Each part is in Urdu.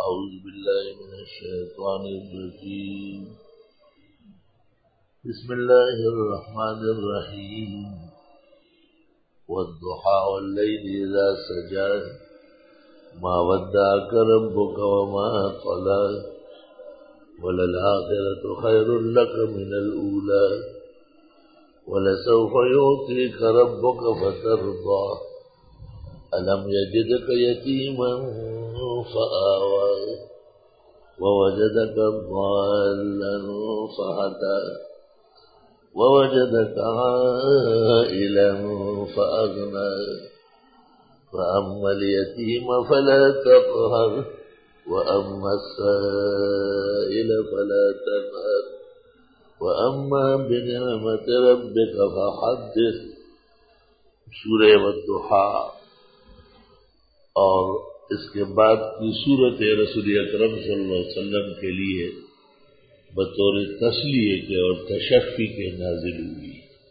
أعوذ بالله من الشيطان الرجيم. بسم الله الرحمن الرحيم. والضحى والليل إذا سجى ما ودعك ربك وما قلى وللآخرة خير لك من الأولى ولسوف يعطيك ربك فترضى ألم يجدك يتيما فآوى ووجدك ضالا فهدى ووجدك عائلا فأغنى فأما اليتيم فلا تقهر وأما السائل فلا تنهر وأما بنعمة ربك فحدث. سورہ والضحیٰ اور اس کے بعد کی صورت رسول اکرم صلی اللہ علیہ وسلم کے لیے بطور تسلیے کے اور تشفی کے نازل ہوئی.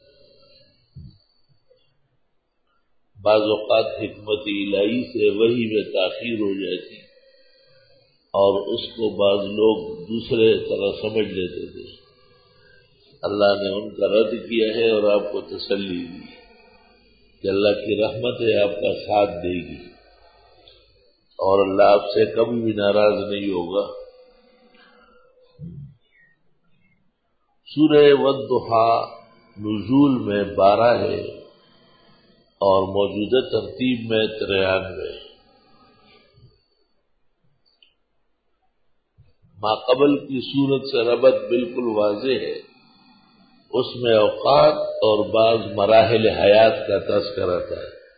بعض اوقات حکمت الہی سے وحی میں تاخیر ہو جاتی اور اس کو بعض لوگ دوسرے طرح سمجھ لیتے تھے. اللہ نے ان کا رد کیا ہے اور آپ کو تسلی دی کہ اللہ کی رحمت ہے آپ کا ساتھ دے گی اور اللہ آپ سے کبھی بھی ناراض نہیں ہوگا. سورہ والضحیٰ نزول میں 12 ہے اور موجودہ ترتیب میں 93. ما قبل کی صورت سے ربط بالکل واضح ہے. اس میں اوقات اور بعض مراحل حیات کا تذکرہ تھا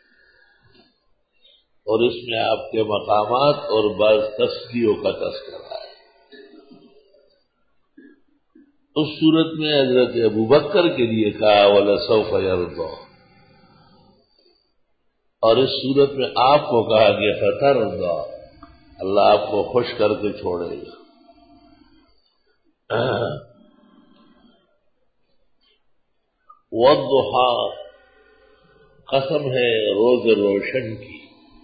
اور اس میں آپ کے مقامات اور بعض تسلیوں کا تذکرہ ہے. اس صورت میں حضرت ابوبکر کے لیے کہا وَلَسَوْفَ يَرْضَىٰ اور اس صورت میں آپ کو کہا کہ فَتَرْضَىٰ اللہ آپ کو خوش کر کے چھوڑے گا. والضحیٰ قسم ہے روز روشن کی.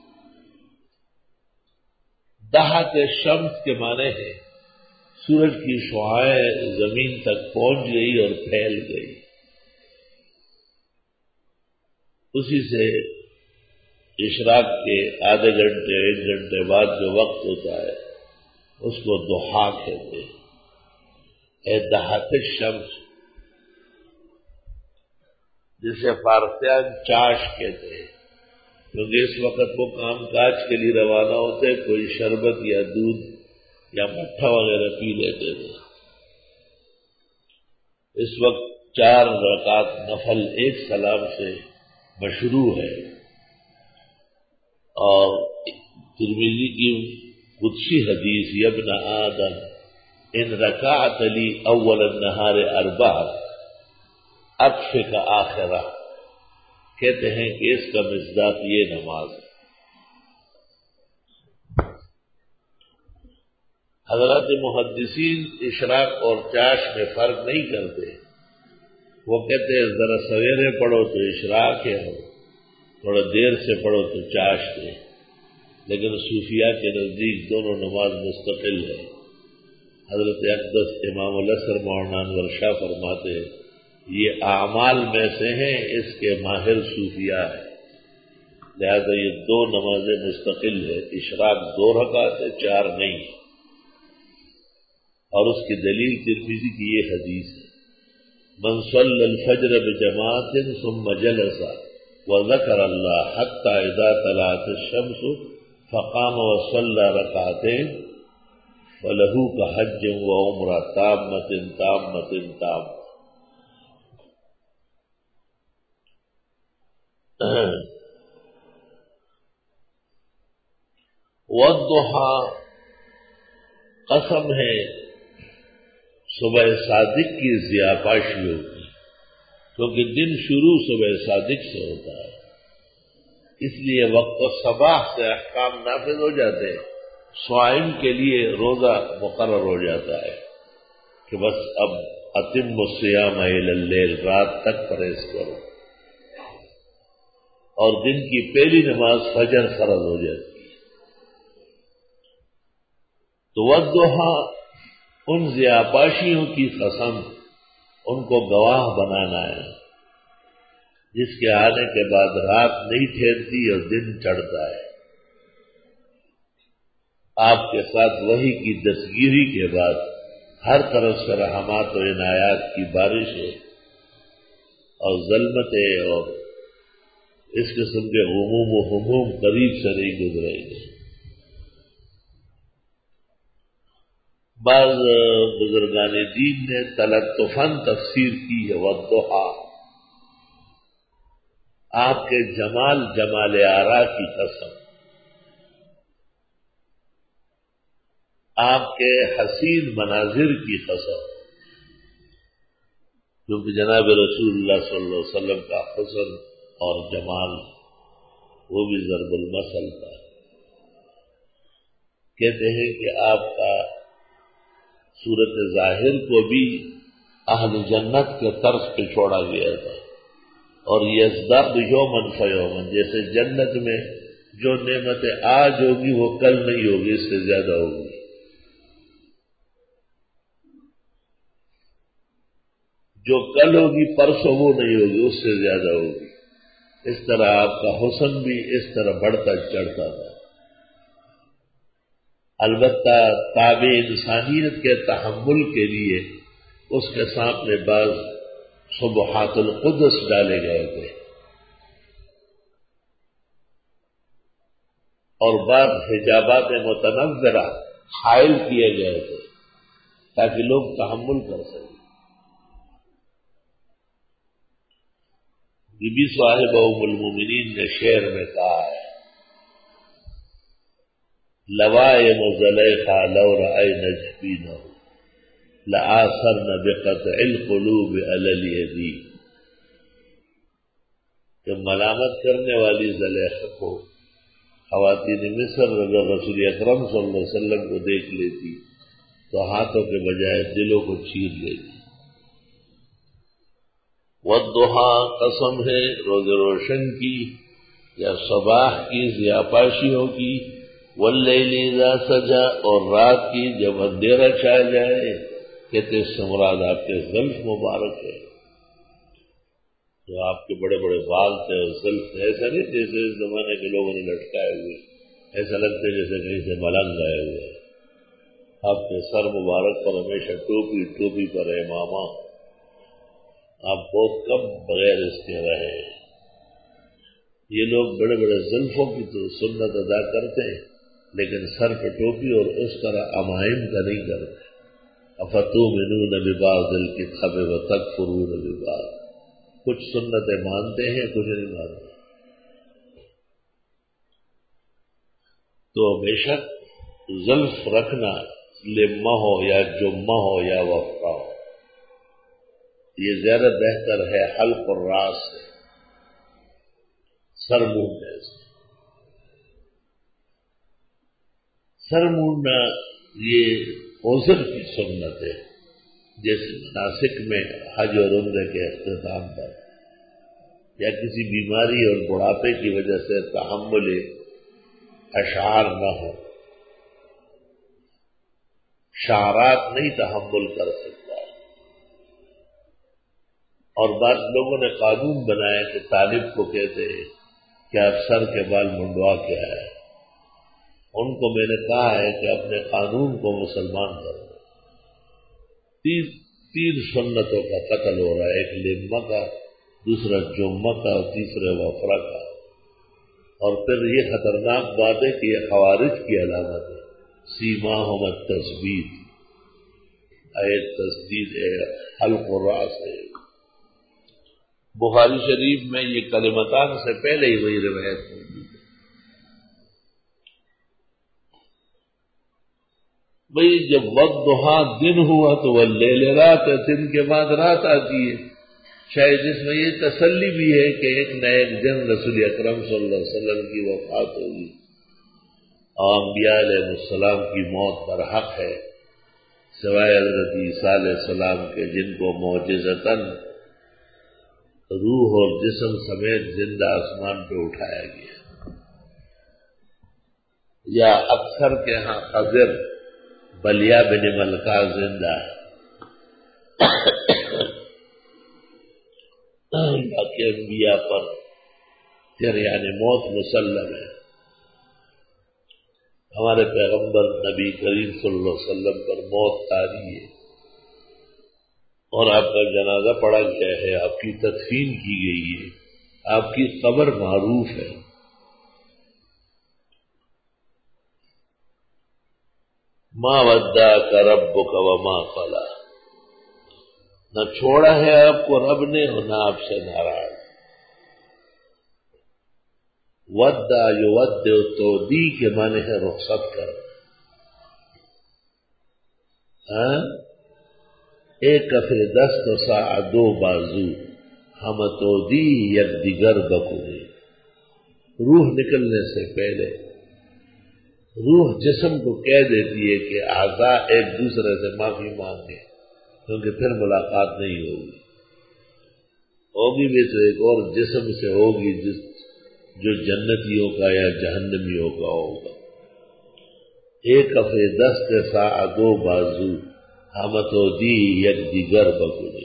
دہت شمس کے معنی ہے سورج کی شعاعیں زمین تک پہنچ گئی اور پھیل گئی. اسی سے اشراق کے آدھے گھنٹے 1 گھنٹے بعد جو وقت ہوتا ہے اس کو ضحیٰ کہتے ہیں. اے دہت شمس جسے فارسیان چاش کہتے ہیں کیونکہ اس وقت وہ کام کاج کے لیے روانہ ہوتے کوئی شربت یا دودھ یا مٹھا وغیرہ پی لیتے تھے. اس وقت 4 رکعت نفل ایک سلام سے مشروع ہے اور ترمذی کی قدسی حدیث ابن آدم ان رکعت لی اول النہار 4 اکفک آخرہ کہتے ہیں کہ اس کا مصداق یہ نماز ہے. حضرات محدثین اشراق اور چاش میں فرق نہیں کرتے. وہ کہتے ہیں ذرا سویرے پڑھو تو اشراق ہے اور تھوڑا دیر سے پڑھو تو چاش ہے. لیکن صوفیاء کے نزدیک دونوں نماز مستقل ہے. حضرت اقدس امام الاسر مولانا انور شاہ فرماتے ہیں یہ اعمال میں سے ہیں اس کے ماہر صوفیاء ہیں لہذا یہ 2 نمازیں مستقل ہے. اشراق 2 رکعت ہے 4 نہیں ہے. اور اس کی دلیل ترمذی کی یہ حدیث ہے من صلی الفجر بجماعت ثم جلس وذکر اللہ حتی اذا طلعت الشمس فقام وصلی رکعتین فلہ کحج وعمرہ تامۃ تامۃ تامۃ. والضحیٰ قسم ہے صبح صادق کی ضیاءپاشیوں کی کیونکہ دن شروع صبح صادق سے ہوتا ہے. اس لیے وقت صباح سے احکام نافذ ہو جاتے ہیں. صائم کے لیے روزہ مقرر ہو جاتا ہے کہ بس اب اتم الصیام الی اللیل رات تک پرہیز کرو اور دن کی پہلی نماز فجر فرض ہو جاتی ہے. تو والضحیٰ ان ضیاپاشیوں کی قسم، ان کو گواہ بنانا ہے جس کے آنے کے بعد رات نہیں ٹھہرتی اور دن چڑھتا ہے. آپ کے ساتھ وحی کی دستگیری کے بعد ہر طرف سے رحمات و عنایات کی بارشیں اور ظلمتیں اور اس قسم کے غموم و ہموم قریب سے نہیں گزریں گے. بعض بزرگان دین نے تلطفاً تفسیر کی ہے والضحیٰ، آپ کے جمال آرا کی قسم، آپ کے حسین مناظر کی قسم، کیونکہ جناب رسول اللہ صلی اللہ علیہ وسلم کا حسن اور جمال وہ بھی ضرب المثل تھا. کہتے ہیں کہ آپ کا صورت ظاہر کو بھی اہل جنت کے طرز پہ چھوڑا گیا تھا، اور یزداد یومن فیومن، جیسے جنت میں جو نعمتیں آج ہوگی وہ کل نہیں ہوگی، اس سے زیادہ ہوگی. جو کل ہوگی پرسوں وہ نہیں ہوگی، اس سے زیادہ ہوگی. اس طرح آپ کا حسن بھی اس طرح بڑھتا چڑھتا تھا. البتہ تابع انسانیت کے تحمل کے لیے اس کے سامنے بعض سبحات القدس ڈالے گئے تھے اور بعض حجابات متنورہ حائل کیے گئے تھے تاکہ لوگ تحمل کر سکیں. بی بی صاحبہ ام المومنین نے شعر میں کہا ہے لوائم زلیخا لو رأین جبینہ لآثرن بقطع القلوب علی الیدی، کہ ملامت کرنے والی زلیخا کو خواتین مصر اگر رسول اکرم صلی اللہ علیہ وسلم کو دیکھ لیتی تو ہاتھوں کے بجائے دلوں کو چیر لیتی. والضحیٰ قسم ہے روز روشن کی یا صباح کی ضیاپاشیوں کی، واللیل اذا سجا اور رات کی جب اندھیرا چھا جائے. کہتے اس سے مراد آپ کے زلف مبارک ہے، جو آپ کے بڑے بڑے بال تھے اور زلف تھے، ایسا نہیں جیسے اس زمانے کے لوگوں نے لٹکائے ہوئے، ایسا لگتا ہے جیسے کہیں سے ملنگ آئے ہوئے. آپ کے سر مبارک پر ہمیشہ ٹوپی پر ہے ماما. آپ بہت کم بغیر اس کے رہے. یہ لوگ بڑے بڑے زلفوں کی تو سنت ادا کرتے ہیں لیکن سر پہ ٹوپی اور اس طرح امائم کا نہیں کرتے. افتؤمنون ببعض الکتاب وتکفرون ببعض، کچھ سنتیں مانتے ہیں کچھ نہیں مانتے. تو ہمیشہ زلف رکھنا لمہ ہو یا جمہ ہو یا وفرہ ہو، یہ زیادہ بہتر ہے حلق الراس سے، سر مونڈنے سے. سر مونڈنا یہ عذر کی سنت ہے، جیسے مناسک میں حج اور عمرے کے اختتام پر یا کسی بیماری اور بڑھاپے کی وجہ سے تحمل اشعار نہ ہو، شعرات نہیں تحمل کر سکتا. اور بعض لوگوں نے قانون بنایا کہ طالب کو کہتے ہیں کہ آپ سر کے بال منڈوا کے آئے. ان کو میں نے کہا ہے کہ اپنے قانون کو مسلمان کر دو. تین سنتوں کا قتل ہو رہا ہے، ایک لمہ کا، دوسرا جمعہ کا اور تیسرے وفرہ کا. اور پھر یہ خطرناک بات ہے کہ یہ خوارج کی علامت ہے. سیماہم التثبیت، تصدید ہے، حلق الراس ہے. بخاری شریف میں یہ کلمتان سے پہلے ہی وہی روایت موجود ہے. بھئی جب والضحیٰ دن ہوا تو واللیل رات ہے، دن کے بعد رات آتی ہے. شاید اس میں یہ تسلی بھی ہے کہ ایک نہ ایک دن رسول اکرم صلی اللہ علیہ وسلم کی وفات ہوگی اور انبیاء علیہ السلام کی موت برحق ہے، سوائے حضرت عیسیٰ علیہ السلام کے جن کو معجزتاً روح اور جسم سمیت زندہ آسمان پہ اٹھایا گیا. یا اکثر کے ہاں خضر بلیا بن ملکہ زندہ ہے، باقی انبیاء پر یعنی موت مسلم ہے۔ ہمارے پیغمبر نبی کریم صلی اللہ علیہ وسلم پر موت طاری ہے، اور آپ کا جنازہ پڑھا گیا ہے، آپ کی تدفین کی گئی ہے، آپ کی قبر معروف ہے۔ ما ودعک ربک وما قلی، نہ چھوڑا ہے آپ کو رب نے اور نہ آپ سے ناراض۔ ودع یودع تودی کے معنی ہے رخصت کر، ایک کف دست و سا دو بازو، ہم تودی یک دیگر بکوے۔ روح نکلنے سے پہلے روح جسم کو کہہ دیتی ہے کہ اعضاء ایک دوسرے سے معافی مانگے، کیونکہ پھر ملاقات نہیں ہوگی بھی تو ایک اور جسم سے ہوگی جو جنتیوں کا یا جہنمیوں کا ہوگا۔ ایک کف دست سا دو بازو، ہم تو دی یک دیگر بکوے۔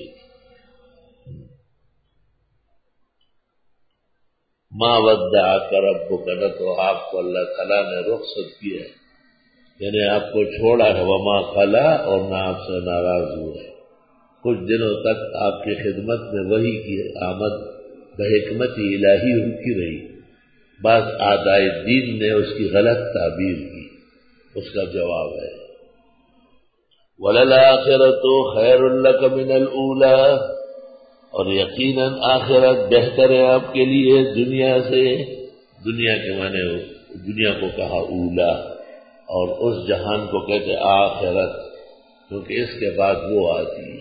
ما ودعک ربک، نہ تو آپ کو اللہ تعالیٰ نے رخصت کیا ہے، یعنی آپ کو چھوڑا ہے، وما قلی، اور نہ آپ سے ناراض ہوئے۔ کچھ دنوں تک آپ کی خدمت میں وحی کی آمد بحکمت الہی ہوتی رہی، بعض اعدائے دین نے اس کی غلط تعبیر کی، اس کا جواب ہے وَلَلْآخِرَةُ خَيْرٌ لَكَ مِنَ الْأُولَىٰ، اور یقیناً آخرت بہتر ہے آپ کے لیے دنیا سے۔ دنیا کے معنی دنیا کو کہا اولا، اور اس جہان کو کہتے آخرت، کیونکہ اس کے بعد وہ آتی ہے۔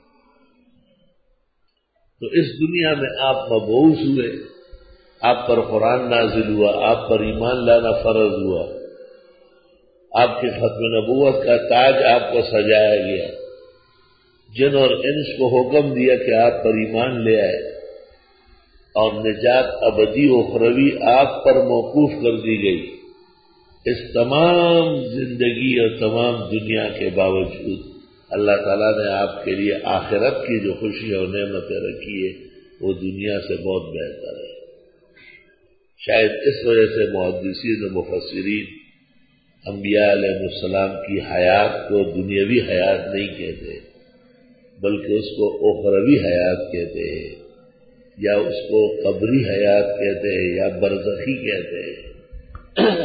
تو اس دنیا میں آپ مبعوث ہوئے، آپ پر قرآن نازل ہوا، آپ پر ایمان لانا فرض ہوا، آپ کی ختم نبوت کا تاج آپ کو سجایا گیا، جن اور انس کو حکم دیا کہ آپ پر ایمان لے آئے، اور نجات ابدی اخروی آپ پر موقوف کر دی گئی۔ اس تمام زندگی اور تمام دنیا کے باوجود اللہ تعالیٰ نے آپ کے لیے آخرت کی جو خوشی اور نعمتیں رکھی ہے وہ دنیا سے بہت بہتر ہے۔ شاید اس وجہ سے محدثین و مفسرین انبیاء علیہ السلام کی حیات کو دنیاوی حیات نہیں کہتے، بلکہ اس کو اخروی حیات کہتے ہیں، یا اس کو قبری حیات کہتے ہیں، یا برزخی کہتے ہیں،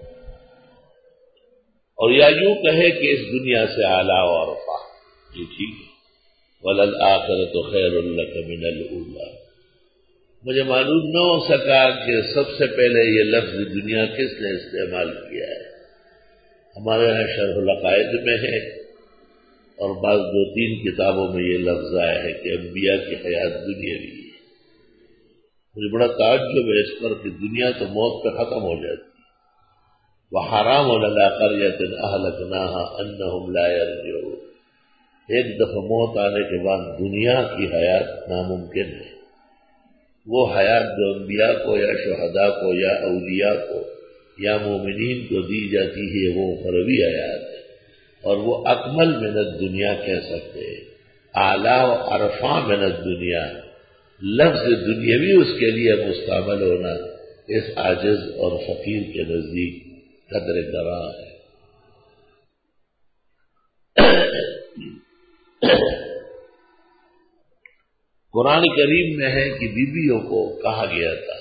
اور یا یوں کہے کہ اس دنیا سے اعلیٰ و ارفع۔ یہ ٹھیک ہے، وَلَلْآخِرَةُ خَيْرٌ لَكَ مِنَ الْأُولَىٰ۔ مجھے معلوم نہ ہو سکا کہ سب سے پہلے یہ لفظ دنیا کس نے استعمال کیا ہے۔ ہمارے یہاں شرح العقائد میں ہے، اور بعض دو تین کتابوں میں یہ لفظ آیا ہے کہ انبیاء کی حیات دنیاوی ہے۔ مجھے بڑا تعجب ہے اس پر کہ دنیا تو موت پہ ختم ہو جاتی ہے۔ وَحَرَامٌ عَلَىٰ قَرْيَةٍ أَهْلَكْنَاهَا أَنَّهُمْ لَا يَرْجِعُونَ، ایک دفعہ موت آنے کے بعد دنیا کی حیات ناممکن ہے۔ وہ حیات جو انبیاء کو یا شہداء کو یا اولیاء کو یا مومنین کو دی جاتی ہے وہ اخروی حیات ہے، اور وہ اکمل من الدنیا کہہ سکتے ہیں، اعلیٰ و ارفع من الدنیا۔ لفظ دنیاوی اس کے لیے مستعمل ہونا اس عاجز اور فقیر کے نزدیک قدر گراں ہے۔ قرآن کریم میں ہے کہ بیویوں کو کہا گیا تھا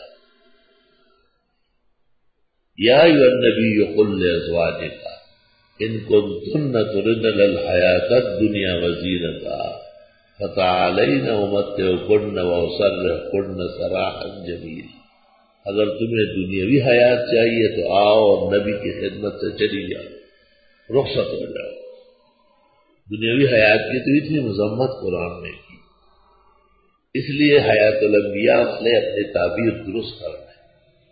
یا ایھا النبی قل لازواجک ان کنتن تردن الحیاۃ الدنیا وزینتہا فتعالین امتعکن واسرحکن سراحا جمیلا، اگر تمہیں دنیاوی حیات چاہیے تو آؤ اور نبی کی خدمت سے چلی جاؤ، رخصت ہو جاؤ۔ دنیاوی حیات کی تو اتنی مذمت قرآن نے کی، اس لیے حیات الانبیاء نے اپنی تعبیر درست کرنا ہے۔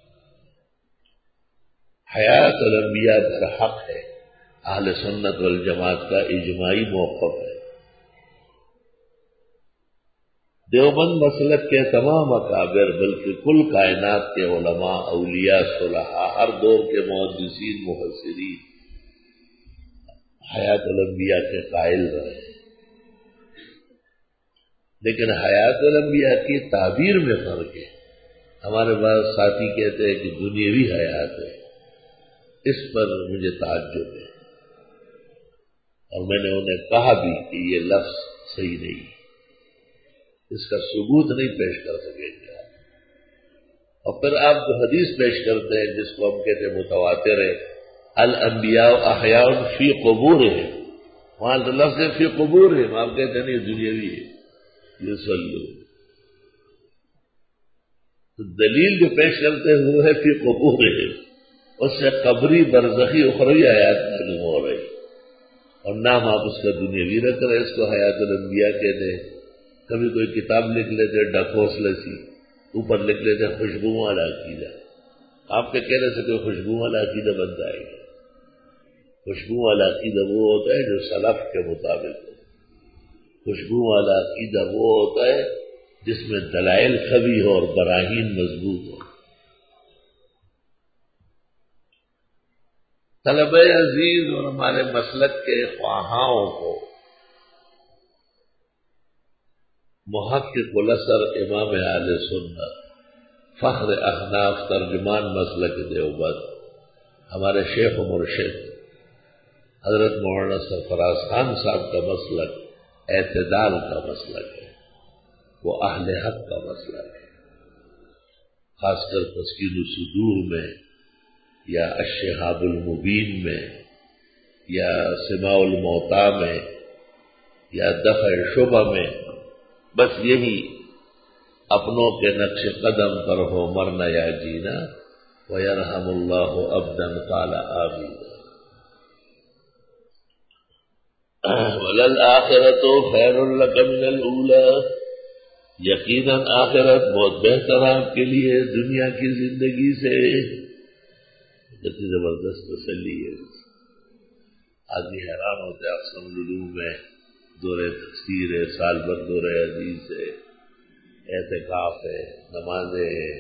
حیات الانبیاء برحق ہے، اہل سنت والجماعت کا اجماعی موقف ہے۔ دیوبند مسلک کے تمام اکابر بلکہ کل کائنات کے علماء، اولیاء، صلحاء، ہر دور کے محدثین، مفسرین حیات الانبیاء کے قائل رہے، لیکن حیات الانبیاء کی تعبیر میں فرق ہے۔ ہمارے بعض ساتھی کہتے ہیں کہ دنیاوی حیات ہے، اس پر مجھے تعجب ہے، اور میں نے انہیں کہا بھی کہ یہ لفظ صحیح نہیں، اس کا ثبوت نہیں پیش کر سکیں گے۔ اور پھر آپ جو حدیث پیش کرتے ہیں جس کو ہم کہتے ہیں متواتر ہے، الانبیاء احیاء فی قبورہم، وہاں تو لفظ فی قبورہم، آپ کہتے ہیں نہیں دنیاوی ہے، یصلو، تو دلیل جو پیش کرتے ہیں وہ ہے فی قبورہم، اس سے قبری برزخی اخروی حیات معلوم ہو رہی، اور نام آپ اس کا دنیاوی رکھ رہے، اس کو حیات الانبیاء کہتے ہیں۔ کبھی کوئی کتاب لکھ لیتے ڈکوس لسی، اوپر لکھ لیتے خوشبو والا عقیدہ، آپ کے کہنے سے کوئی خوشبو والا عقیدہ بن جائے گا؟ خوشبو والا عقیدہ وہ ہوتا ہے جو سلف کے مطابق ہو، خوشبو والا عقیدہ وہ ہوتا ہے جس میں دلائل قوی ہو اور براہین مضبوط ہو۔ طلبہ عزیز اور ہمارے مسلک کے خواہاں کو محقق الاسر امام اہل سنت فخر احناف ترجمان مسلک دیوبند ہمارے شیخ و مرشد حضرت مولانا سرفراز خان صاحب کا مسلک اعتدال کا مسلک ہے، وہ اہل حق کا مسلک ہے، خاص کر تسکین الصدور میں یا الشہاب المبین میں یا سماع الموتیٰ میں یا دفع شبہ میں، بس یہی اپنوں کے نقش قدم پر ہو مرنا یا جینا، وَيَرْحَمُ اللَّهُ عَبْدًا قَالَ آمین۔ وَلَلْآخِرَةُ خَيْرٌ لَكَ مِنَ الْأُولَىٰ، یقیناً آخرت بہت بہتر آپ کے لیے دنیا کی زندگی سے۔ کتنی زبردست تسلی ہے، آدمی حیران ہوتا ہے۔ اقسام العلوم میں دورے تفسیر ہے، سال بھر دورے حدیث ہے، اعتکاف ہے، نمازیں ہیں،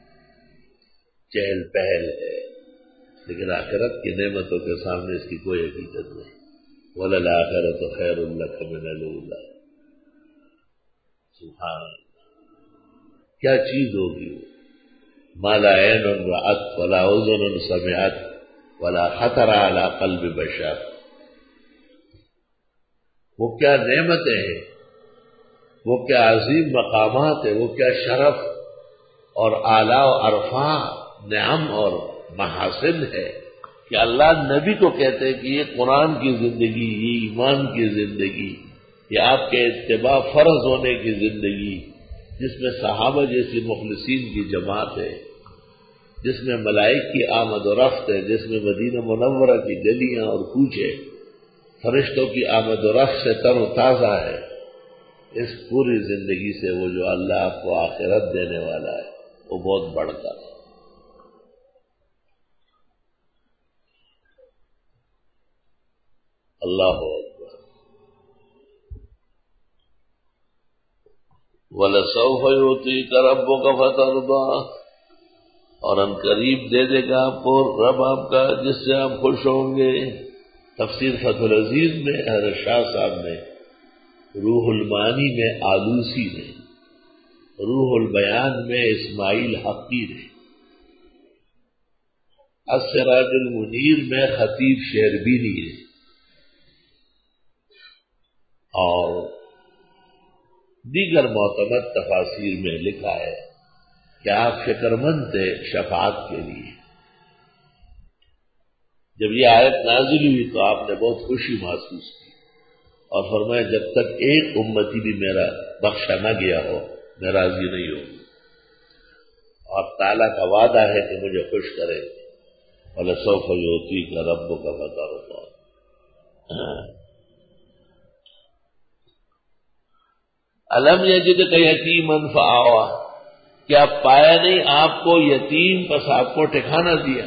چہل پہل ہے، لیکن آخرت کی نعمتوں کے سامنے اس کی کوئی حقیقت نہیں۔ وَلَلْآخِرَةُ خَيْرٌ لَكَ مِنَ الْأُولَىٰ، سبحان اللہ، کیا چیز ہوگی وہ؟ مَا لَا عَيْنٌ رَأَتْ وَلَا أُذُنٌ سَمِعَتْ وَلَا خَطَرَ عَلَىٰ قَلْبِ بَشَرٍ، وہ کیا نعمتیں ہیں، وہ کیا عظیم مقامات ہیں، وہ کیا شرف اور اعلیٰ و عرفاں نعم اور محاسن ہے کہ اللہ نبی کو کہتے ہیں کہ یہ قرآن کی زندگی، یہ ایمان کی زندگی، یہ آپ کے اتباع فرض ہونے کی زندگی، جس میں صحابہ جیسی مخلصین کی جماعت ہے، جس میں ملائک کی آمد و رفت ہے، جس میں مدینہ منورہ کی گلیاں اور کوچے فرشتوں کی آمد و رفت سے تر و تازہ ہے، اس پوری زندگی سے وہ جو اللہ آپ کو آخرت دینے والا ہے وہ بہت بڑھتا ہے۔ اللہ اکبر۔ وَلَسَوْفَ يُعْطِيكَ رَبُّكَ فَتَرْضَىٰ، اور ان قریب دے دے گا آپ کو رب آپ کا جس سے آپ خوش ہوں گے۔ تفسیر فتح العزیز میں حضرت شاہ صاحب نے، روح المعانی میں آلوسی نے، روح البیان میں اسماعیل حقی نے، السراج المنیر میں خطیب شیربینی نے، اور دیگر معتمد تفاسیر میں لکھا ہے کہ آپ فکر مند تھے شفاعت کے لیے۔ جب یہ آیت نازل ہوئی تو آپ نے بہت خوشی محسوس کی اور فرمایا جب تک ایک امتی بھی میرا بخشا نہ گیا ہو میں راضی نہیں ہوں، اور تعالیٰ کا وعدہ ہے کہ مجھے خوش کرے۔ وَلَسَوْفَ يُعْطِيكَ رَبُّكَ فَتَرْضَىٰ۔ أَلَمْ يَجِدْكَ يَتِيمًا فَآوَىٰ، کیا پایا نہیں آپ کو یتیم پس آپ کو ٹھکانہ دیا؟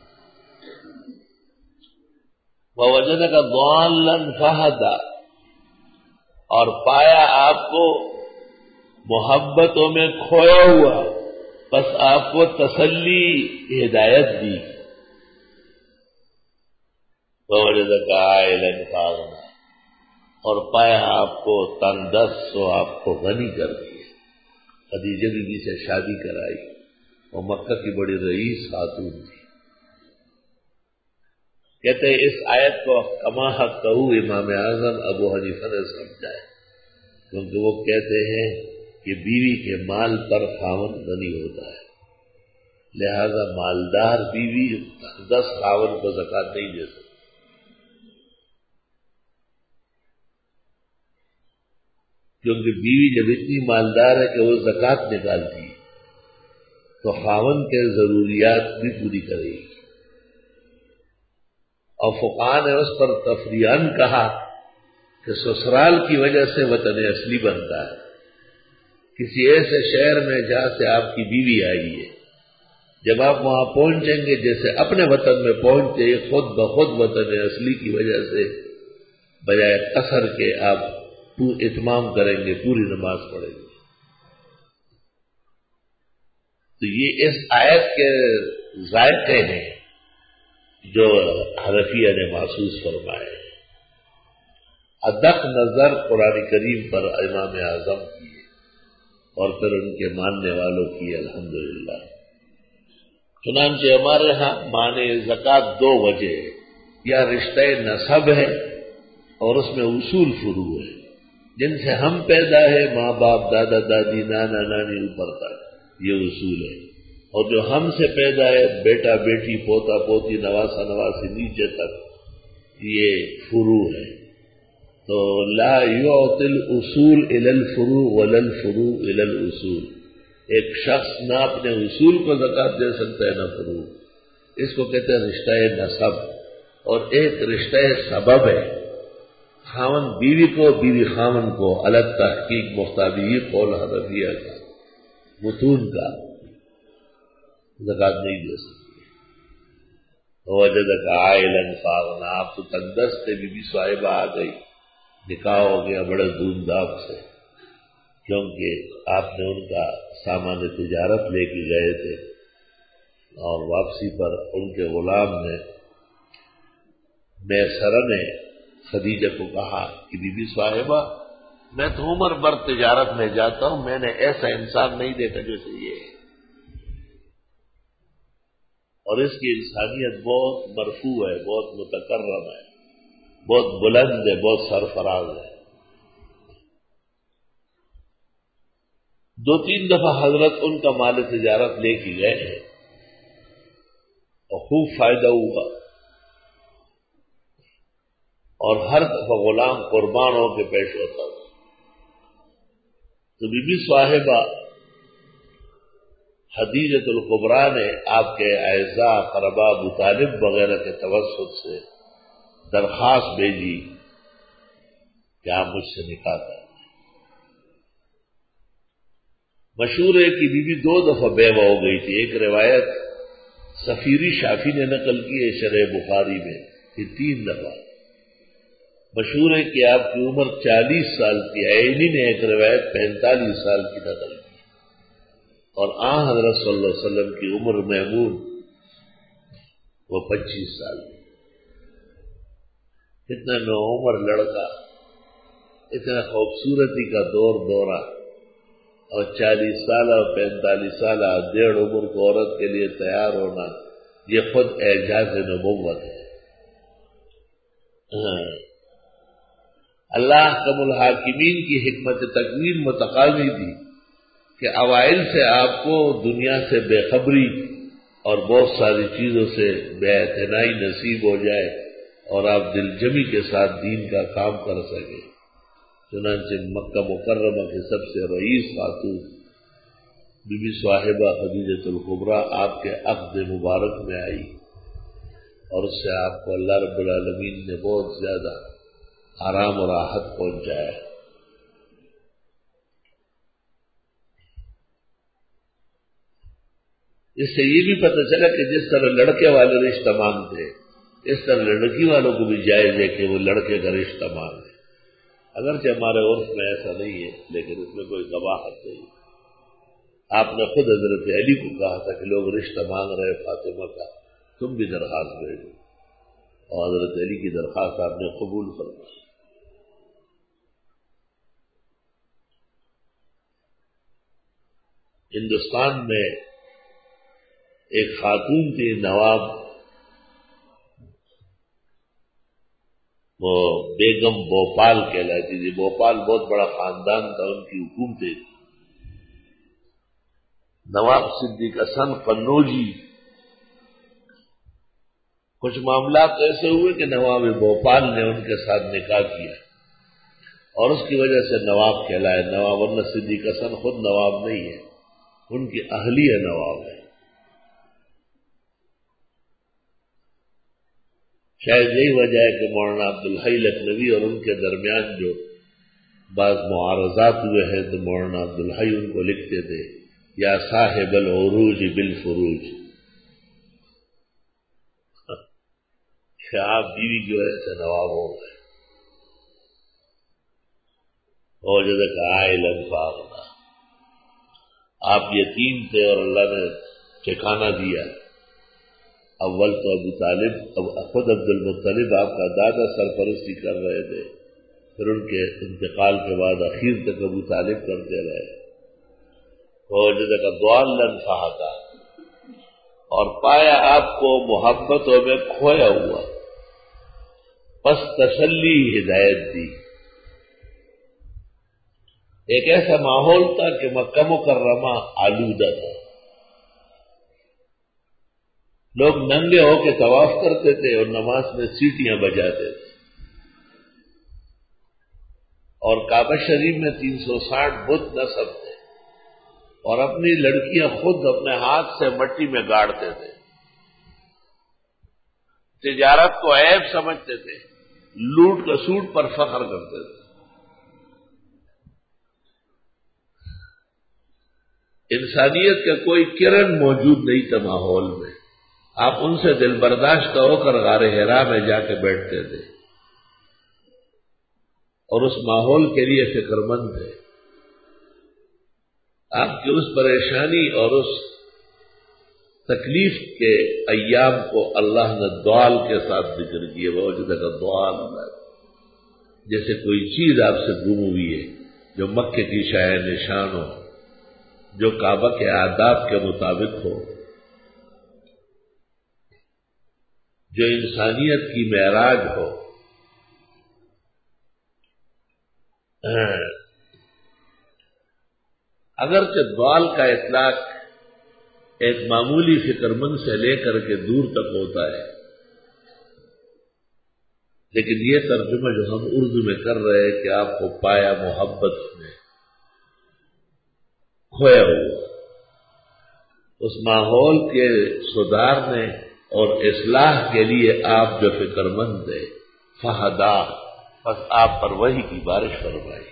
وَوَجَدَكَ ضَالًّا فَهَدَىٰ، اور پایا آپ کو محبتوں میں کھویا ہوا بس آپ کو تسلی ہدایت دی۔ فوجدک عائلا فاغنی، اور پایا آپ کو تنگدست سو آپ کو غنی کر دیا۔ خدیجہ بی بی سے شادی کرائی، اور مکہ کی بڑی رئیس خاتون تھی۔ کہتے ہیں اس آیت کو کما حق کہو امام اعظم ابو حنیفہ نے سمجھا ہے، کیونکہ وہ کہتے ہیں کہ بیوی کے مال پر خاوند غنی ہوتا ہے، لہذا مالدار بیوی 10 خاوند کو زکوٰۃ نہیں دے سکتی۔ کیونکہ بیوی جب اتنی مالدار ہے کہ وہ زکوٰۃ نکالتی ہے تو خاوند کے ضروریات بھی پوری کرے گی۔ اور فقہاء نے اس پر تفریحاً کہا کہ سسرال کی وجہ سے وطن اصلی بنتا ہے۔ کسی ایسے شہر میں جہاں سے آپ کی بیوی آئی ہے، جب آپ وہاں پہنچیں گے جیسے اپنے وطن میں پہنچتے ہی خود بخود وطن اصلی کی وجہ سے بجائے قصر کے آپ اتمام کریں گے، پوری نماز پڑھیں گے۔ تو یہ اس آیت کے ذائقے ہیں جو حنفیہ نے محسوس فرمائے۔ ادق نظر قرآن کریم پر امام اعظم کی اور پھر ان کے ماننے والوں کی الحمدللہ۔ چنانچہ ہمارے ہاں معنی زکوٰۃ 2 وجہ ہے، یا رشتہ نسب ہے اور اس میں اصول فروع ہے، جن سے ہم پیدا ہے، ماں باپ دادا دادی نانا نانی اوپر تک، یہ اصول ہے، اور جو ہم سے پیدا ہے بیٹا بیٹی پوتا پوتی نواسا نواسی نیچے تک، یہ فروع ہے۔ تو لا یعطی الاصول الی الفروع ولا الفروع الی الاصول، ایک شخص نہ اپنے اصول کو زکوٰۃ دے سکتا ہے نہ فروع، اس کو کہتے ہیں رشتہ نسب۔ اور ایک رشتہ سبب ہے، خاوند بیوی کو بیوی خاوند کو، الگ تحقیق مختاری قول حنفیہ کا متون کا زکوٰۃ نہیں دے سکتی۔ وجدک عائلا فاغنی، آپ تو تنگدست تھے، بی بی صاحبہ آ گئی، نکاح ہو گیا بڑے دھوم دھام سے، کیونکہ آپ نے ان کا سامان تجارت لے کے گئے تھے، اور واپسی پر ان کے غلام نے میسرہ نے خدیجہ کو کہا کہ بی بی صاحبہ میں تو عمر بھر تجارت میں جاتا ہوں، میں نے ایسا انسان نہیں دیکھا جیسے یہ ہے، اور اس کی انسانیت بہت مرفوع ہے، بہت متکرم ہے، بہت بلند ہے، بہت سرفراز ہے۔ 2-3 دفعہ حضرت ان کا مال تجارت لے کے گئے ہیں اور خوب فائدہ ہوا، اور ہر دفعہ غلام قربان ہو کے پیش ہوتا تھا۔ تو بی بی صاحبہ خدیجۃ الکبریٰ نے آپ کے اعزاء قربا ابو طالب وغیرہ کے توسط سے درخواست بھیجی کہ آپ مجھ سے نکاح کریں۔ مشہور ہے کہ بی بی 2 دفعہ بیوہ ہو گئی تھی، ایک روایت سفیری شافی نے نقل کی ہے شرح بخاری میں کہ 3 دفعہ۔ مشہور ہے کہ آپ کی عمر 40 سال کی، عینی نے ایک روایت 45 سال کی نقل کی، اور آن حضرت صلی اللہ علیہ وسلم کی عمر محمود وہ 25 سال کی۔ اتنا نو عمر لڑکا، اتنا خوبصورتی کا دورہ، اور 40 سالہ اور 45 سالہ 1.5 عمر کو عورت کے لیے تیار ہونا، یہ خود اعجاز نبوت ہے۔ اللہ احکم الحاکمین کی حکمت تکوین متقاضی تھی کہ اوائل سے آپ کو دنیا سے بے خبری اور بہت ساری چیزوں سے بے اعتنائی نصیب ہو جائے، اور آپ دل جمی کے ساتھ دین کا کام کر سکیں۔ چنانچہ مکہ مکرمہ کے سب سے رئیس خاتون بی بی صاحبہ خدیجۃ الکبریٰ آپ کے عقد مبارک میں آئی، اور اس سے آپ کو اللہ رب العالمین نے بہت زیادہ آرام اور راحت پہنچایا۔ اس سے یہ بھی پتہ چلا کہ جس طرح لڑکے والے رشتہ مانگتے اس طرح لڑکی والوں کو بھی جائز ہے کہ وہ لڑکے کا رشتہ مانگے، اگرچہ ہمارے عرف میں ایسا نہیں ہے، لیکن اس میں کوئی قباحت نہیں۔ آپ نے خود حضرت علی کو کہا تھا کہ لوگ رشتہ مانگ رہے فاطمہ کا، تم بھی درخواست بھیجو، اور حضرت علی کی درخواست آپ نے قبول فرمائی۔ ہندوستان میں ایک خاتون تھی نواب، وہ بیگم بھوپال کہلاتی تھی۔ بھوپال بہت بڑا خاندان تھا، ان کی حکومتیں تھی۔ نواب صدیق حسن قنوجی، کچھ معاملات ایسے ہوئے کہ نواب بھوپال نے ان کے ساتھ نکاح کیا اور اس کی وجہ سے نواب کہلائے نواب، ورنہ صدیق حسن خود نواب نہیں ہے، ان کی اہلیہ نواب ہے۔ شاید یہی وجہ ہے کہ مولانا عبدالحی لکھنوی اور ان کے درمیان جو بعض معارضات ہوئے ہیں تو مولانا عبدالحی ان کو لکھتے تھے یا صاحب العروج بالفروج، کہ آپ بیوی کی وجہ سے نواب ہو گئے، اور جیسے عائلا فاغنا، آپ یتیم تھے اور اللہ نے ٹھکانہ دیا۔ اول تو ابو طالب، خود عبد المطلب آپ کا دادا سرپرستی کر رہے تھے، پھر ان کے انتقال کے بعد اخیر تک ابو طالب کرتے رہے، اور جیسے ضالا فہدا، اور پایا آپ کو محبتوں میں کھویا ہوا، پس تسلی ہدایت دی۔ ایک ایسا ماحول تھا کہ مکہ مکرمہ آلودہ تھا، لوگ ننگے ہو کے طواف کرتے تھے اور نماز میں سیٹیاں بجاتے تھے، اور کعبہ شریف میں 360 بت نصب تھے، اور اپنی لڑکیاں خود اپنے ہاتھ سے مٹی میں گاڑتے تھے، تجارت کو عیب سمجھتے تھے، لوٹ کسوٹ پر فخر کرتے تھے۔ انسانیت کا کوئی کرن موجود نہیں تھا ماحول میں، آپ ان سے دل برداشتہ ہو کر غار حرا میں جا کے بیٹھتے تھے اور اس ماحول کے لیے فکر مند تھے۔ آپ کی اس پریشانی اور اس تکلیف کے ایام کو اللہ نے دوال کے ساتھ ذکر کیے، وجدک دوال، جیسے کوئی چیز آپ سے گم ہوئی ہے جو مکے کی شائع نشان ہو، جو کعبہ کے آداب کے مطابق ہو، جو انسانیت کی معراج ہو۔ اگرچہ دوال کا اطلاق ایک معمولی فکر مند سے لے کر کے دور تک ہوتا ہے، لیکن یہ ترجمہ جو ہم اردو میں کر رہے ہیں کہ آپ کو پایا محبت میں کھویا ہوا، اس ماحول کے سدھارنے اور اصلاح کے لیے آپ جو فکر مند تھے، فہدا، بس آپ پر وحی کی بارش فرمائی،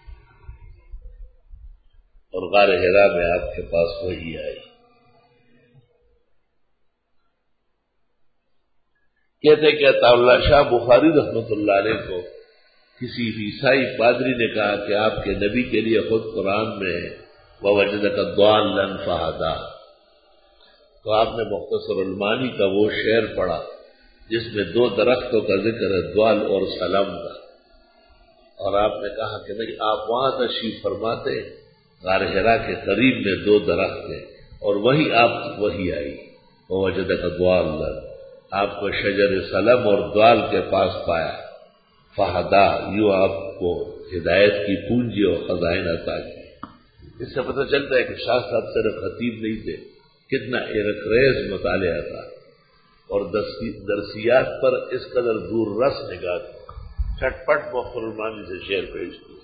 اور غار حرا میں آپ کے پاس وحی آئی۔ کہتے کہ عطا اللہ شاہ بخاری رحمۃ اللہ علیہ کو کسی عیسائی پادری نے کہا کہ آپ کے نبی کے لیے خود قرآن میں وَوَجَدَكَ ضَالًّا فَهَدَىٰ، تو آپ نے مختصر المانی کا وہ شعر پڑھا جس میں 2 درختوں کا ذکر ہے، دوال اور سلم کا، اور آپ نے کہا کہ نہیں، آپ وہاں تشریف فرماتے، غار حرا کے قریب میں 2 درخت ہیں، اور وہی آپ وہی آئی، وَوَجَدَكَ ضَالًّا، آپ کو شجر سلم اور دوال کے پاس پایا، فہدا، یوں آپ کو ہدایت کی پونجی اور خزائن عطا کی۔ اس سے پتہ چلتا ہے کہ شاہ صاحب صرف خطیب نہیں تھے، کتنا ایرکریز مطالعہ تھا، اور درسیات پر اس قدر دور رس نگاہ تھی، چھٹ پٹ مختصر المانی سے شعر پیش کیا۔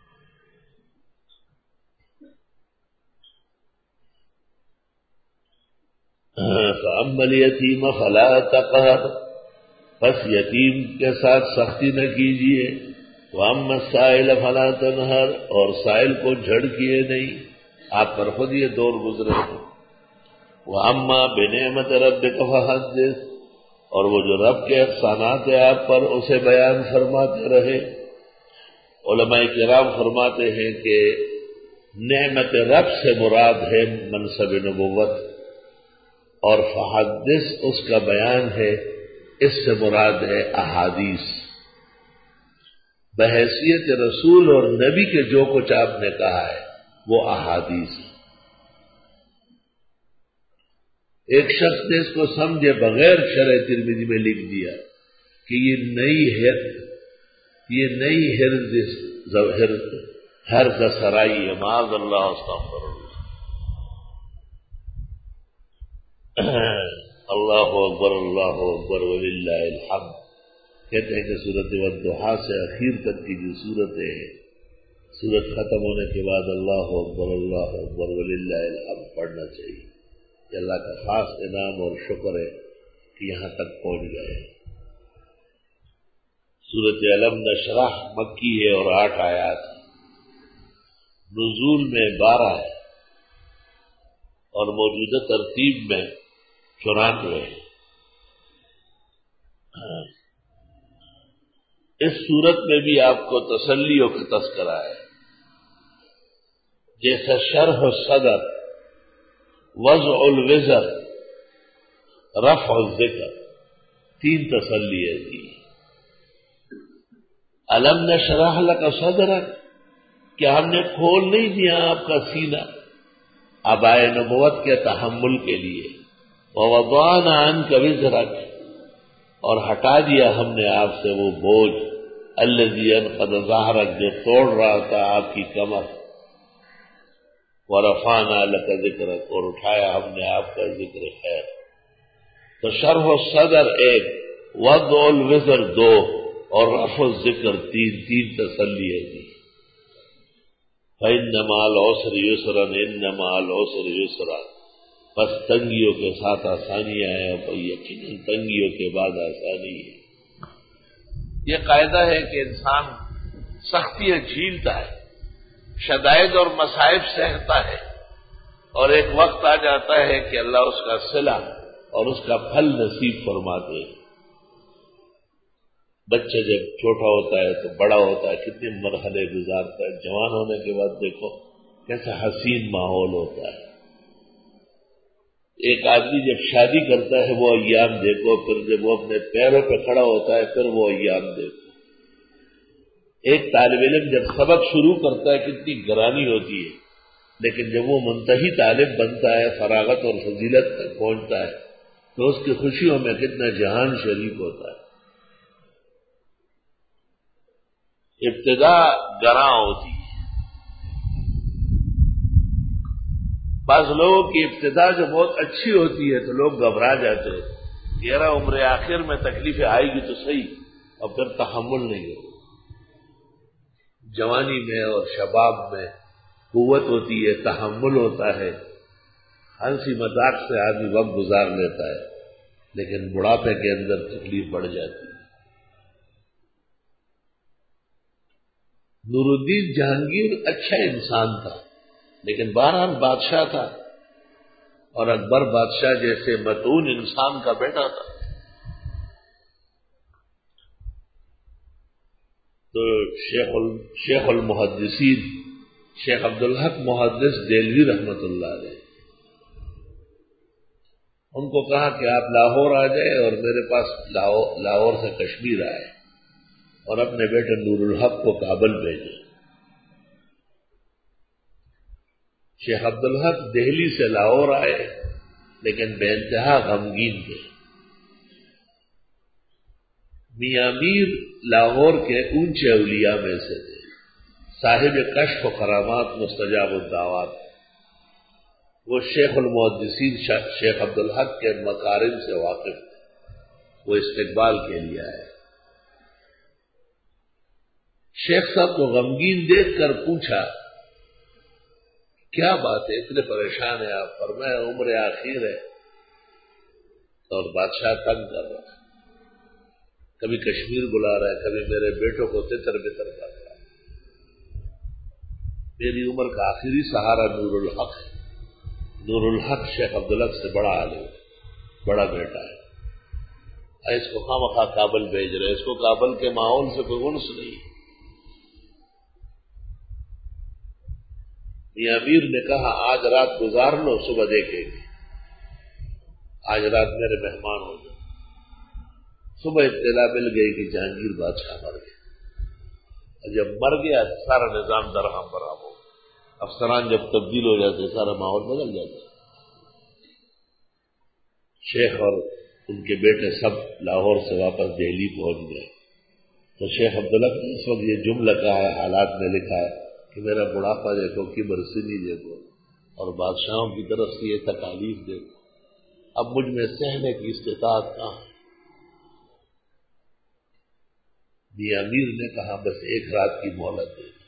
فَأَمَّا الْيَتِيمَ فَلَا تَقْهَرْ، بس یتیم کے ساتھ سختی نہ کیجیے، وَأَمَّا السَّائِلَ فَلَا تَنْهَرْ، اور سائل کو جھڑکیے نہیں، آپ پر خود یہ دور گزرے۔ وَأَمَّا بِنِعْمَةِ رَبِّكَ فَحَدِّثْ، اور وہ جو رب کے احسانات ہیں آپ پر اسے بیان فرماتے رہے۔ علماء کرام فرماتے ہیں کہ نعمت رب سے مراد ہے منصب نبوت، اور فحدث اس کا بیان ہے اس سے مراد ہے احادیث، بحیثیت رسول اور نبی کے جو کچھ آپ نے کہا ہے وہ احادیث ہے۔ ایک شخص نے اس کو سمجھے بغیر شرح ترمذی میں لکھ دیا کہ یہ نئی حرز سرائی ہے، معاذ اللہ استغفر اللہ اکبر اللہ اکبر وللہ الحمد۔ کہتے ہیں کہ سورۃ والضحیٰ سے اخیر تک کی جو صورتیں ہیں، سورت ختم ہونے کے بعد اللہ اکبر وللہ الحمد پڑھنا چاہیے۔ یہ اللہ کا خاص انعام اور شکر ہے کہ یہاں تک پہنچ گئے۔ سورۃ علم نشرح مکی ہے اور 8 آیات، نزول میں 12 ہے اور موجودہ ترتیب میں 94 ہے۔ اس صورت میں بھی آپ کو تسلیوں کا تذکرہ ہے، جیسا شرح الصدر، وضع الوزر، رفع الذکر، 3 تسلیاں دی۔ الم نشرح لک صدرک، کیا ہم نے کھول نہیں دیا آپ کا سینہ آبائے نبوت کے تحمل کے لیے، ووضعنا عنک وزرک، اور ہٹا دیا ہم نے آپ سے وہ بوجھ، الذی انقض ظہرک، جو توڑ رہا تھا آپ کی کمر، ورفعنا لک ذکرک، اور اٹھایا ہم نے آپ کا ذکر خیر۔ تو شرح الصدر 1، وضع الوزر 2 اور رفع الذکر 3 تسلیاں دی۔ فإن مع العسر یسرا، ان مع العسر یسرا، بس تنگیوں کے ساتھ آسانیاں ہیں، اور یقیناً تنگیوں کے بعد آسانی ہے۔ یہ قاعدہ ہے کہ انسان سختیاں جھیلتا ہے، شدائد اور مصائب سہتا ہے، اور ایک وقت آ جاتا ہے کہ اللہ اس کا صلہ اور اس کا پھل نصیب فرماتے ہیں۔ بچہ جب چھوٹا ہوتا ہے تو بڑا ہوتا ہے، کتنے مرحلے گزارتا ہے، جوان ہونے کے بعد دیکھو کیسا حسین ماحول ہوتا ہے۔ ایک آدمی جب شادی کرتا ہے وہ ایام دیکھو، پھر جب وہ اپنے پیروں پہ کھڑا ہوتا ہے پھر وہ ایام دیکھو۔ ایک طالب علم جب سبق شروع کرتا ہے کتنی گرانی ہوتی ہے، لیکن جب وہ منتہی طالب بنتا ہے، فراغت اور فضیلت تک پہنچتا ہے، تو اس کی خوشیوں میں کتنا جہان شریک ہوتا ہے۔ ابتدا گراں ہوتی ہے، بعض لوگوں کی ابتدا جو بہت اچھی ہوتی ہے تو لوگ گھبرا جاتے ہیں، یار عمر آخر میں تکلیفیں آئے گی تو صحیح، اور پھر تحمل نہیں ہوگا۔ جوانی میں اور شباب میں قوت ہوتی ہے، تحمل ہوتا ہے، ہنسی مذاق سے آدمی وقت گزار لیتا ہے، لیکن بڑھاپے کے اندر تکلیف بڑھ جاتی ہے۔ نور الدین جہانگیر اچھا انسان تھا، لیکن بہرحال بادشاہ تھا، اور اکبر بادشاہ جیسے متون انسان کا بیٹا تھا۔ تو شیخ المحدثین شیخ عبدالحق محدث دہلوی رحمت اللہ علیہ، ان کو کہا کہ آپ لاہور آ جائیں اور میرے پاس لاہور سے کشمیر آئے، اور اپنے بیٹے نور الحق کو کابل بھیجے۔ شیخ عبدالحق دہلی سے لاہور آئے، لیکن بے انتہا غمگین تھے۔ میاں میر لاہور کے اونچے اولیاء میں سے تھے، صاحب کشف و کرامات، مستجاب الدعوات۔ وہ شیخ المحدثین شیخ عبدالحق کے مکارم سے واقف تھے، وہ استقبال کے لیے آئے۔ شیخ صاحب کو غمگین دیکھ کر پوچھا، کیا بات ہے، اتنے پریشان ہیں آپ؟ فرمایا عمر آخر ہے اور بادشاہ تنگ کر رہا ہے، کبھی کشمیر بلا رہا ہے، کبھی میرے بیٹوں کو تتر بتر کر رہا ہے۔ میری عمر کا آخری سہارا نور الحق ہے۔ نور الحق شیخ عبدالحق سے بڑا عالم، بڑا بیٹا ہے، اس کو خواہ کابل بھیج رہے، اس کو کابل کے ماحول سے کوئی انس نہیں۔ میاں امیر نے کہا آج رات گزار لو، صبح دیکھیں گے، آج رات میرے مہمان ہو جائے۔ صبح اطلاع مل گئی کہ جہانگیر بادشاہ مر گئے، اور جب مر گیا سارا نظام درہم برہم ہو گیا۔ افسران جب تبدیل ہو جاتے سارا ماحول بدل جاتا۔ شیخ اور ان کے بیٹے سب لاہور سے واپس دہلی پہنچ گئے، تو شیخ عبداللہ نے اس وقت یہ جملہ کہا ہے، حالات میں لکھا ہے کہ میرا بڑھاپا دیکھو، کبر سنی دیکھو، اور بادشاہوں کی طرف سے یہ تکالیف دیکھو، اب مجھ میں سہنے کی استطاعت کہاں ہے؟ میاں امیر نے کہا بس ایک رات کی مہلت دے۔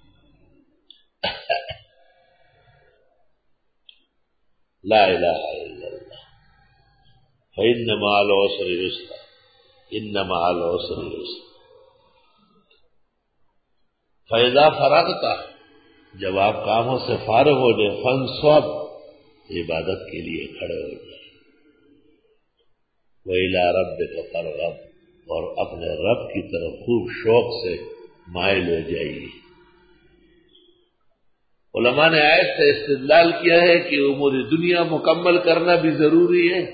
لا الہ الا اللہ، فإن مع العسر یسرا، ان مع العسر یسرا، فإذا فرغت، جب آپ کاموں سے فارغ ہو جائے، فانصب، عبادت کے لیے کھڑے ہو جائے، وإلی ربک فارغب، اور اپنے رب کی طرف خوب شوق سے مائل ہو جائیے۔ علماء نے آیت سے استدلال کیا ہے کہ امور دنیا مکمل کرنا بھی ضروری ہے۔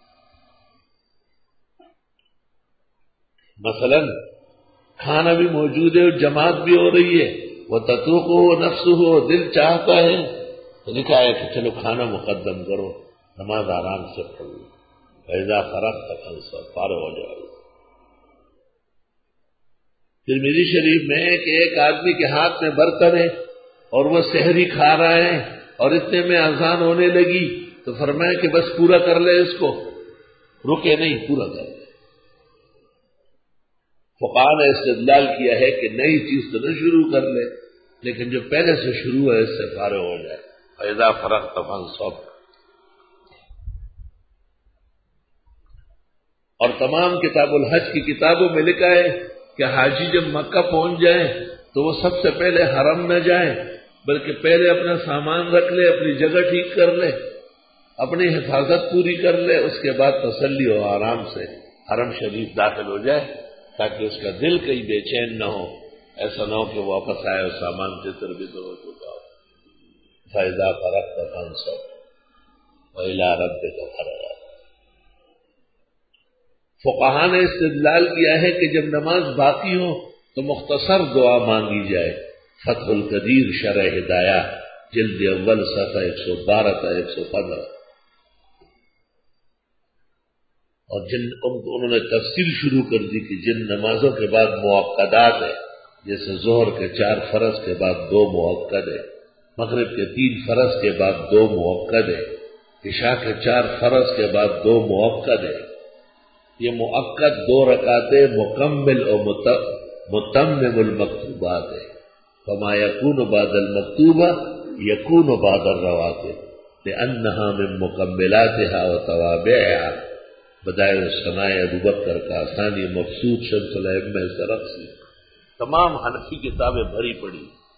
مثلا کھانا بھی موجود ہے اور جماعت بھی ہو رہی ہے، وہ تتوق ہو نفس ہو، دل چاہتا ہے، تو لکھا ہے کہ چلو کھانا مقدم کرو، نماز آرام سے پڑھو، فإذا فرغت فانصب، فارغ ہو جاؤ۔ ترمذی شریف میں ہے کہ ایک آدمی کے ہاتھ میں برتن ہے اور وہ سحری کھا رہا ہے، اور اتنے میں اذان ہونے لگی تو فرمایا کہ بس پورا کر لے اس کو، رکے نہیں، پورا کر لے۔ فقہاء نے استدلال کیا ہے کہ نئی چیز تو نہ شروع کر لے، لیکن جو پہلے سے شروع ہے اس سے فارغ ہو جائے۔ فإذا فرغت فانصب۔ اور تمام کتاب الحج کی کتابوں میں لکھا ہے کہ حاجی جب مکہ پہنچ جائیں تو وہ سب سے پہلے حرم نہ جائیں، بلکہ پہلے اپنا سامان رکھ لے، اپنی جگہ ٹھیک کر لے، اپنی حفاظت پوری کر لے، اس کے بعد تسلی و آرام سے حرم شریف داخل ہو جائے، تاکہ اس کا دل کہیں بے چین نہ ہو، ایسا نہ ہو کہ واپس آئے اور سامان تتر بتر ہو چکا ہو۔ فإذا فرغت فانصب وإلی ربک فارغب۔ فقہاء نے استدلال کیا ہے کہ جب نماز باقی ہو تو مختصر دعا مانگی جائے۔ فتح القدیر شرح ہدایہ جلد اول صفحہ 112 تا 115۔ اور انہوں نے تفصیل شروع کر دی کہ جن نمازوں کے بعد مؤکدات ہیں، جیسے ظہر کے 4 فرض کے بعد 2 مؤکد ہے، مغرب کے 3 فرض کے بعد 2 مؤکد ہے، عشاء کے 4 فرض کے بعد 2 مؤکد ہے، یہ مؤکد 2 رکعتیں مکمل اور متمم المکتوبات ہے۔ فما یکون بعد المکتوبہ یکون بعد الرواتب لأنہا من مکملاتها وتوابعها۔ بدائع الثناء ابوبکر کا ثانی مقصود شمس الائمہ سرخسی، تمام حنفی کتابیں بھری پڑی،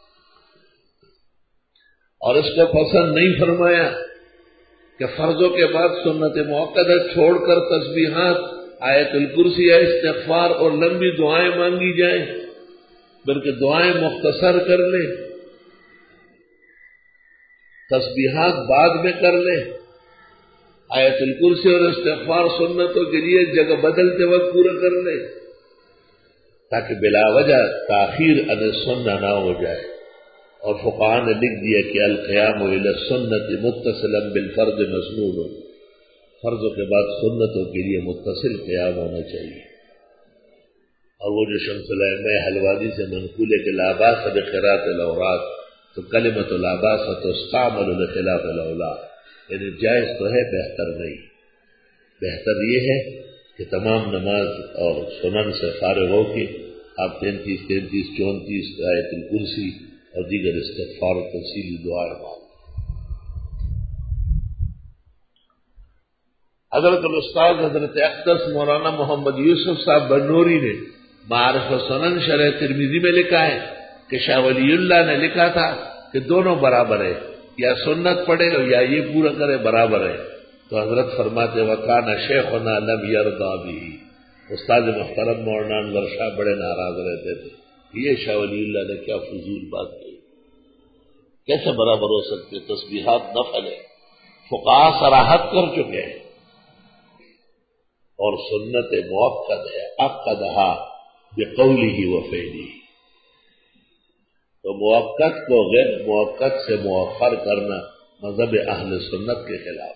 اور اس کو پسند نہیں فرمایا کہ فرضوں کے بعد سنت مؤکدہ چھوڑ کر تسبیحات، آیت الکرسی یا استغفار اور لمبی دعائیں مانگی جائیں، بلکہ دعائیں مختصر کر لیں، تسبیحات بعد میں کر لیں، آیت الکرسی اور استغفار سنتوں کے لیے جگہ بدلتے وقت پورا کر لیں، تاکہ بلا وجہ تاخیر عن السنہ نہ ہو جائے۔ اور فقہاء نے لکھ دیا کہ القیام الی السنۃ متصلا بالفرض مسنون، فرضوں کے بعد سنتوں کے لیے متصل قیام ہونا چاہیے۔ اور وہ جو شمس الائمہ حلوانی سے منقول ہے کہ لا باس بقراءۃ الاوراق، تو کلمۃ لا باس تستعمل لخلاف الاولیٰ، یعنی جائز تو ہے، بہتر نہیں۔ بہتر یہ ہے کہ تمام نماز اور سنن سے فارغ ہو کے آپ 33، 34 آیت الکرسی اور دیگر استغفار و تفصیلی دعائیں مانگیں۔ حضرت الاستاذ حضرت اقدس مولانا محمد یوسف صاحب بنوری نے معارف و سنن شرح ترمذی میں لکھا ہے کہ شاہ ولی اللہ نے لکھا تھا کہ دونوں برابر ہے، یا سنت پڑھے یا یہ پورا کرے، برابر ہے۔ تو حضرت فرماتے وکانا شیخنا لم یرضا بہ، استاد محترم مولانا انور شاہ بڑے ناراض رہتے تھے، یہ شاہ ولی اللہ نے کیا فضول بات کی، کیسے برابر ہو سکتے؟ تسبیحات نفل ہے، فقہاء صراحت کر چکے ہیں۔ اور سنت موقت ہے عقدہا بقولہ و فعلہ. تو موقت کو غیر موقت سے مؤخر کرنا مذہب اہل سنت کے خلاف.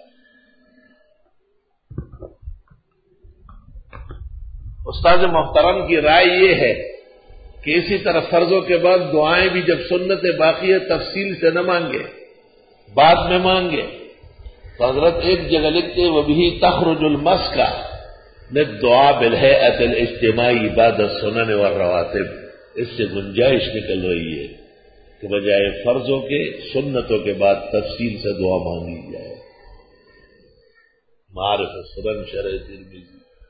استاد محترم کی رائے یہ ہے کہ اسی طرح فرضوں کے بعد دعائیں بھی جب سنت باقی ہے تفصیل سے نہ مانگے، بعد میں مانگے. تو حضرت ایک جگہ لکھتے وبہ تخرج المسکہ میں دعا بالہیئۃ الاجتماعی بعد السنن والرواتب. اس سے گنجائش نکل رہی ہے کہ بجائے فرضوں کے سنتوں کے بعد تفصیل سے دعا مانگی جائے. معارف السنن شرح ترمذی.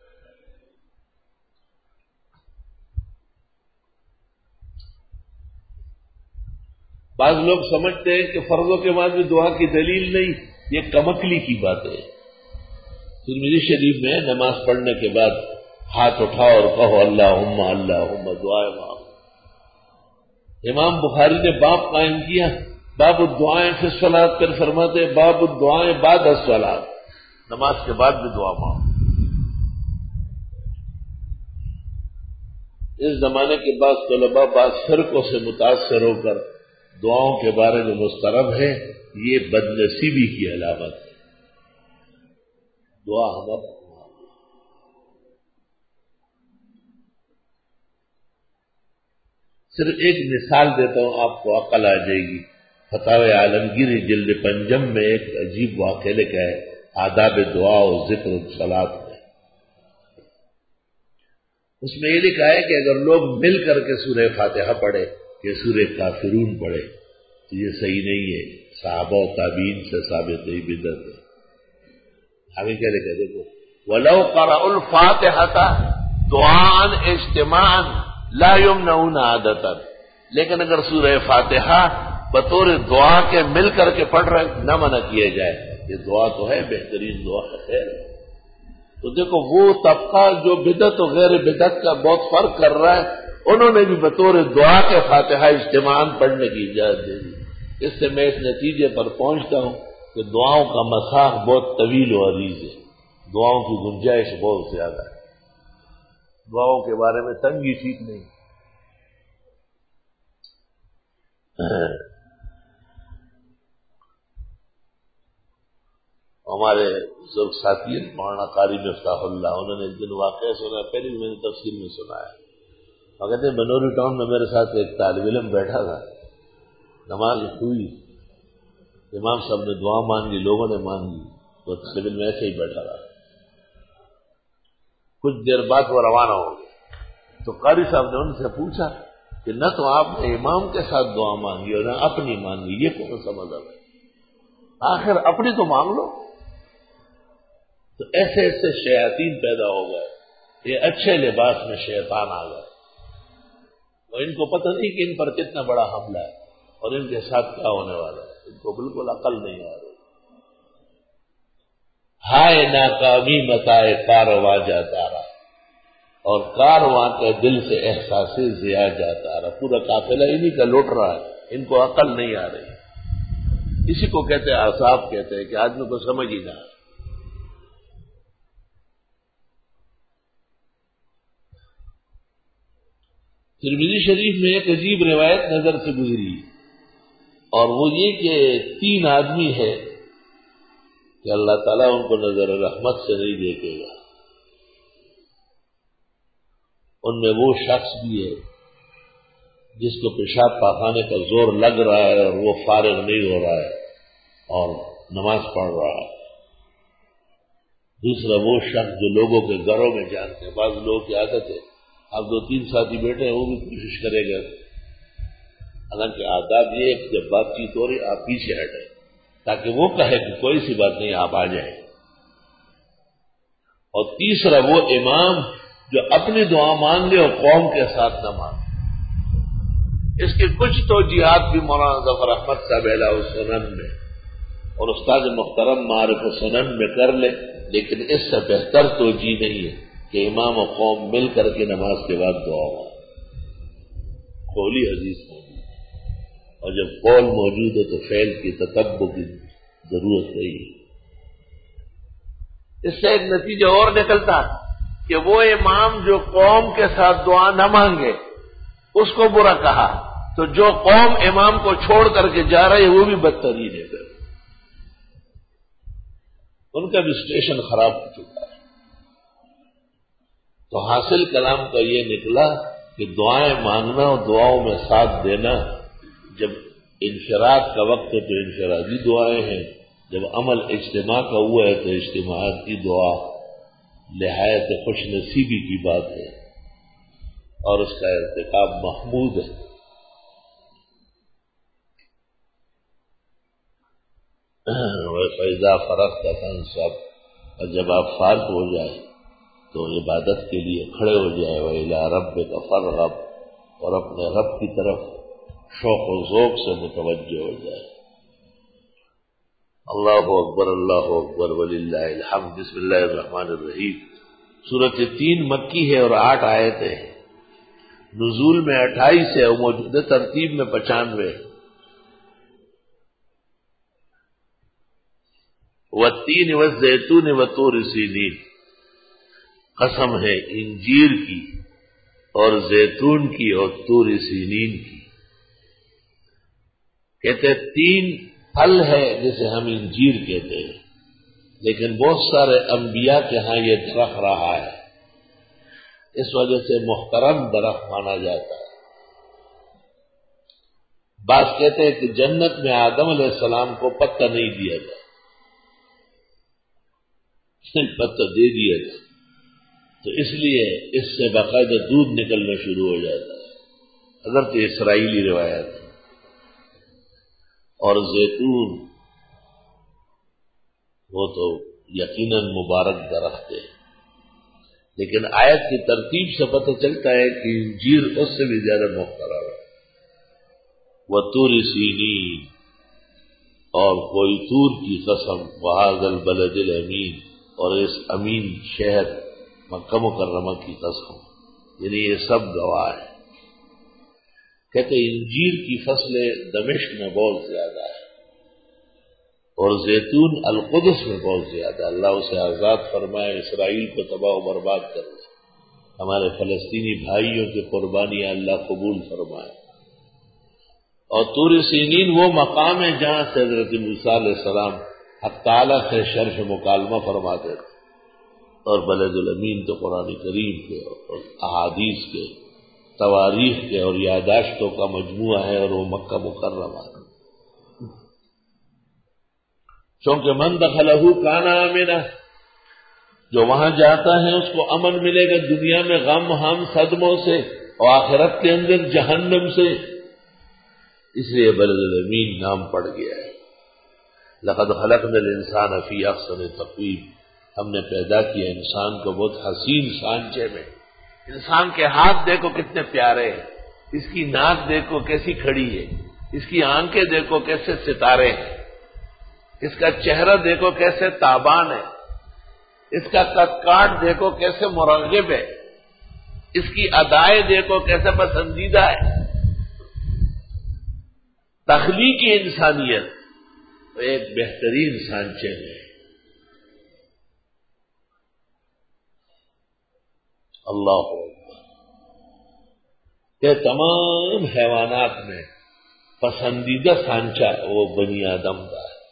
بعض لوگ سمجھتے ہیں کہ فرضوں کے بعد بھی دعا کی دلیل نہیں، یہ کمکلی کی بات ہے. ترمذی شریف میں نماز پڑھنے کے بعد ہاتھ اٹھاؤ اور کہو اللہم اللہم دعائیں مانگو. امام بخاری نے باب قائم کیا باب الدعائیں فی الصلاۃ، پھر فرماتے باب الدعائیں بعد الصلاۃ، نماز کے بعد بھی دعا مانگو. اس زمانے کے بعض طلباء بعض فرقوں سے متاثر ہو کر دعاؤں کے بارے میں مضطرب ہے، یہ بدنصیبی کی علامت ہے. دعا ہمارا صرف ایک مثال دیتا ہوں، آپ کو عقل آ جائے گی. فتاوی عالمگیری جلد 5 میں ایک عجیب واقعہ لکھا ہے آداب دعا و ذکر الصلاۃ میں. اس میں یہ لکھا ہے کہ اگر لوگ مل کر کے سورہ فاتحہ پڑھے کہ سورہ کافرون پڑھے تو یہ صحیح نہیں ہے، صحابہ و تابعین سے ثابت ہے، بدعت ہے. آگے کیا لکھا دیکھو وَلَوْ قَرَأُوا الْفَاتِحَةَ دُعَاءً اجتماعًا لا یمنعون عادتا. لیکن اگر سورہ فاتحہ بطور دعا کے مل کر کے پڑھ رہے نہ منع کیا جائے. یہ دعا تو ہے، بہترین دعا ہے. تو دیکھو وہ طبقہ جو بدعت و غیر بدعت کا بہت فرق کر رہا ہے، انہوں نے بھی بطور دعا کے فاتحہ اجتماعاً پڑھنے کی اجازت دے دی. اس سے میں اس نتیجے پر پہنچتا ہوں کہ دعاؤں کا مساق بہت طویل و عریض ہے، دعاؤں کی گنجائش بہت زیادہ ہے. دعاؤں کے بارے میں تنگی ٹھیک نہیں. ہمارے بزرگ ساتھی مولانا قاری مفتاح اللہ، انہوں نے ایک دن واقعہ سنا، پہلے بھی میں نے تفصیل میں سنا ہے. وہ کہتے ہیں بنوری ٹاؤن میں میرے ساتھ ایک طالب علم بیٹھا تھا، نماز ہوئی، امام صاحب نے دعا مانگی، لوگوں نے مانگی، تو طالب علم ایسے ہی بیٹھا رہا. کچھ دیر بعد وہ روانہ ہو گئے تو قاری صاحب نے ان سے پوچھا کہ نہ تو آپ نے امام کے ساتھ دعا مانگی اور نہ اپنی مانگی، یہ کون سا مذہب ہے؟ آخر اپنی تو مانگ لو. تو ایسے ایسے شیاطین پیدا ہو گئے، یہ اچھے لباس میں شیطان آ گئے، اور ان کو پتہ نہیں کہ ان پر کتنا بڑا حملہ ہے اور ان کے ساتھ کیا ہونے والا ہے. ان کو بالکل عقل نہیں آ رہی. ہائے ناکامی متائے کارواں جاتا رہا، اور کارواں کے دل سے احساس ضیاء جاتا رہا. پورا قافلہ انہی کا لوٹ رہا ہے، ان کو عقل نہیں آ رہی. اسی کو کہتے ہیں اعصاب، کہتے ہیں کہ آدمی کو سمجھ ہی نہ آئے. ترمذی شریف میں ایک عجیب روایت نظر سے گزری، اور وہ یہ کہ 3 آدمی ہے کہ اللہ تعالیٰ ان کو نظر رحمت سے نہیں دیکھے گا. ان میں وہ شخص بھی ہے جس کو پیشاب پاخانے کا زور لگ رہا ہے اور وہ فارغ نہیں ہو رہا ہے اور نماز پڑھ رہا ہے. دوسرا وہ شخص جو لوگوں کے گھروں میں جانتے ہیں. بعض لوگوں کی عادت ہے، اب 2-3 ساتھی بیٹھے ہیں وہ بھی کوشش کرے گا، حالانکہ آداب یہ ہے کہ جب بات چیت ہو رہی آپ پیچھے ہٹیں تاکہ وہ کہے کہ کوئی سی بات نہیں، آپ آ جائیں. اور تیسرا وہ امام جو اپنی دعا مانگ لے اور قوم کے ساتھ نہ مانگے. اس کے کچھ توجیہات بھی مولانا ظفر احمد صاحب علیہ السنن میں اور استاد محترم معارف السنن میں کر لے، لیکن اس سے بہتر توجیہ نہیں ہے کہ امام و قوم مل کر کے نماز کے بعد دعا ہو. قولی حدیث موجود ہے، اور جب قول موجود ہے تو فعل کی تتبع کی ضرورت نہیں ہے. اس سے ایک نتیجہ اور نکلتا ہے کہ وہ امام جو قوم کے ساتھ دعا نہ مانگے اس کو برا کہا، تو جو قوم امام کو چھوڑ کر کے جا رہی ہے وہ بھی بدترین ہے، پھر ان کا بھی اسٹیشن خراب ہو چکا ہے۔ تو حاصل کلام کا یہ نکلا کہ دعائیں مانگنا اور دعاؤں میں ساتھ دینا، جب انفراد کا وقت ہے تو انفرادی دعائیں ہیں، جب عمل اجتماع کا ہوا ہے تو اجتماعات کی دعا نہایت خوش نصیبی کی بات ہے اور اس کا ارتکاب محمود ہے۔ فَإِذَا فَرَغْتَ فَانصَبْ، اور جب آپ فارغ ہو جائیں تو عبادت کے لیے کھڑے ہو جائے، وَإِلَىٰ رَبِّكَ فَارْغَب، اور اپنے رب کی طرف شوق و ذوق سے متوجہ ہو جائے۔ اللہ اکبر وللہ الحمد۔ بسم اللہ الرحمن الرحیم۔ سورۃ 3 مکی ہے اور 8 آیتیں ہیں، نزول میں 28 ہے اور موجودہ ترتیب میں 95۔ والتین والزیتون وطور سینین، قسم ہے انجیر کی اور زیتون کی اور طور سینین کی۔ کہتے 3 پھل ہے جسے ہم انجیر کہتے ہیں، لیکن بہت سارے انبیاء کے ہاں یہ درخت رہا ہے، اس وجہ سے محترم درخت مانا جاتا ہے۔ بعض کہتے ہیں کہ جنت میں آدم علیہ السلام کو پتہ نہیں دیا گیا، پتہ دے دیا گیا، تو اس لیے اس سے باقاعدہ دودھ نکلنا شروع ہو جاتا ہے، حضرت اسرائیلی روایت ہے۔ اور زیتون وہ تو یقیناً مبارک درخت ہے، لیکن آیت کی ترتیب سے پتہ چلتا ہے کہ انجیر اس سے بھی زیادہ محترم ہے۔ وطور سینین، اور کوئی طور کی قسم، وہذا البلد الامین، اور اس امین شہر مکہ مکرمہ کی قسم، یعنی یہ سب گواہ ہے۔ کہتے انجیر کی فصلیں دمشق میں بہت زیادہ ہے اور زیتون القدس میں بہت زیادہ، اللہ اسے آزاد فرمائے، اسرائیل کو تباہ و برباد کر دے، ہمارے فلسطینی بھائیوں کی قربانیاں اللہ قبول فرمائے۔ اور طور سینین وہ مقام ہے جہاں سے حضرت موسیٰ علیہ السلام حق تعالیٰ سے شرف مکالمہ فرماتے تھے، اور بلد الامین تو قرآن کریم کے اور احادیث کے، تواریخ کے اور یاداشتوں کا مجموعہ ہے، اور وہ مکہ مکرمہ ہے۔ چونکہ من دخلہ کان آمنا، جو وہاں جاتا ہے اس کو امن ملے گا دنیا میں غم ہم صدموں سے، اور آخرت کے اندر جہنم سے، اس لیے بلد الامین نام پڑ گیا ہے۔ لقد خلقنا الانسان فی احسن تقویم، ہم نے پیدا کیا انسان کو بہت حسین سانچے میں۔ انسان کے ہاتھ دیکھو کتنے پیارے ہیں، اس کی ناک دیکھو کیسی کھڑی ہے، اس کی آنکھیں دیکھو کیسے ستارے ہیں، اس کا چہرہ دیکھو کیسے تابان ہے، اس کا قد کاٹ دیکھو کیسے مرغب ہے، اس کی ادائیں دیکھو کیسے پسندیدہ ہے۔ تخلیقی انسانیت ایک بہترین سانچے میں۔ اللہ کہ تمام حیوانات میں پسندیدہ سانچہ وہ بنی آدم کا ہے،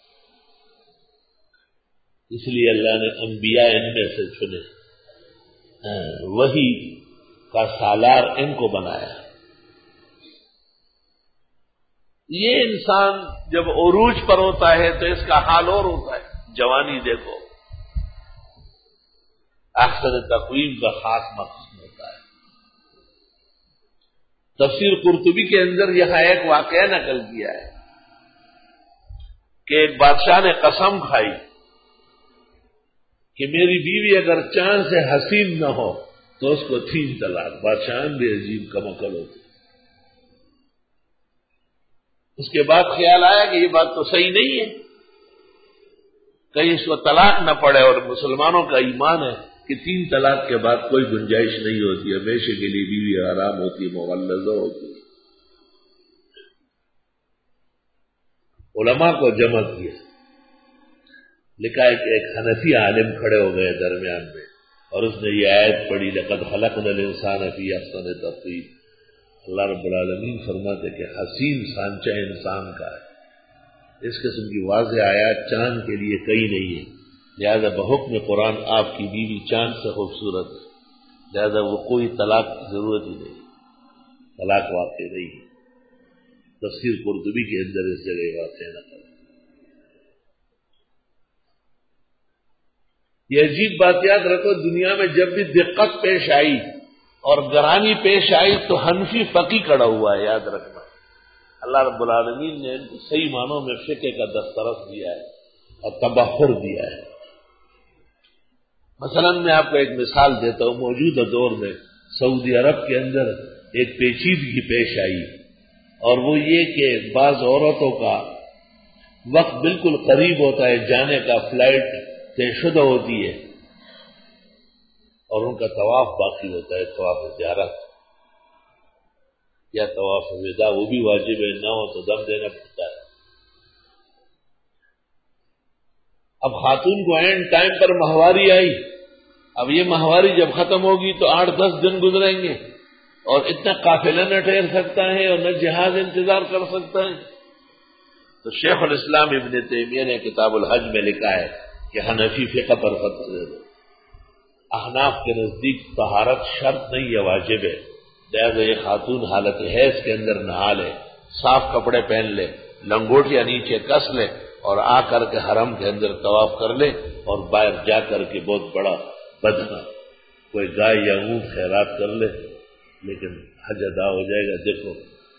اس لیے اللہ نے انبیاء ان میں سے چنے، وہی کا سالار ان کو بنایا۔ یہ انسان جب عروج پر ہوتا ہے تو اس کا حال اور ہوتا ہے، جوانی دیکھو، احسن تقویم کا خاص مقصد ہوتا ہے۔ تفسیر قرطبی کے اندر یہاں ایک واقعہ نقل کیا ہے کہ ایک بادشاہ نے قسم کھائی کہ میری بیوی اگر چاند سے حسین نہ ہو تو اس کو 3 طلاق۔ بادشاہ بھی عجیب کم عقل ہوتی۔ اس کے بعد خیال آیا کہ یہ بات تو صحیح نہیں ہے، کہیں اس کو طلاق نہ پڑے، اور مسلمانوں کا ایمان ہے کہ 3 طلاق کے بعد کوئی گنجائش نہیں ہوتی، ہمیشہ کے لیے بیوی آرام ہوتی ہے، مغلظہ ہوتی ہے۔ علماء کو جمع کیا، لکھا ہے کہ ایک حنفی عالم کھڑے ہو گئے درمیان میں، اور اس نے یہ آیت پڑھی لقد خلقنا الانسان فی احسن تقویم. اللہ رب العالمین فرماتے کہ حسین سانچہ انسان کا ہے. اس قسم کی واضح آیات چاند کے لیے کئی نہیں ہے، لہذا بحکم قرآن آپ کی بیوی چاند سے خوبصورت ہے، لہذا وہ کوئی طلاق کی ضرورت ہی نہیں، طلاق واقع نہیں ہے. تفسیر قرطبی کے اندر اس جگہ واقع نہ کرے. یہ عجیب بات یاد رکھو، دنیا میں جب بھی دقت پیش آئی اور گرانی پیش آئی تو حنفی فقی کھڑا ہوا ہے، یاد رکھنا. اللہ رب العالمین نے ان کو صحیح معنوں میں فقہ کا دسترس دیا ہے اور تبحر دیا ہے. مثلا میں آپ کو ایک مثال دیتا ہوں. موجودہ دور میں سعودی عرب کے اندر ایک پیچیدگی پیش آئی، اور وہ یہ کہ بعض عورتوں کا وقت بالکل قریب ہوتا ہے جانے کا، فلائٹ طے شدہ ہوتی ہے اور ان کا طواف باقی ہوتا ہے، طواف زیارت یا طواف وداع، وہ بھی واجب ہے، نہ ہو تو دم دینا پڑتا ہے. اب خاتون کو اینڈ ٹائم پر ماہواری آئی. اب یہ ماہواری جب ختم ہوگی تو 8-10 دن گزریں گے، اور اتنا قافلہ نہ ٹھہر سکتا ہے اور نہ جہاز انتظار کر سکتا ہے. تو شیخ الاسلام ابن تیمیہ نے کتاب الحج میں لکھا ہے کہ حنفی فقہ پر فتویٰ دے دو. احناف کے نزدیک طہارت شرط نہیں ہے، واجب ہے. لہذا یہ خاتون حالت حیض کے اندر نہا لے، صاف کپڑے پہن لے، لنگوٹیاں نیچے کس لے اور آ کر کے حرم کے اندر طواف کر لے، اور باہر جا کر کے بہت بڑا بدنہ کوئی گائے یا اونٹ خیرات کر لے، لیکن حج ادا ہو جائے گا. دیکھو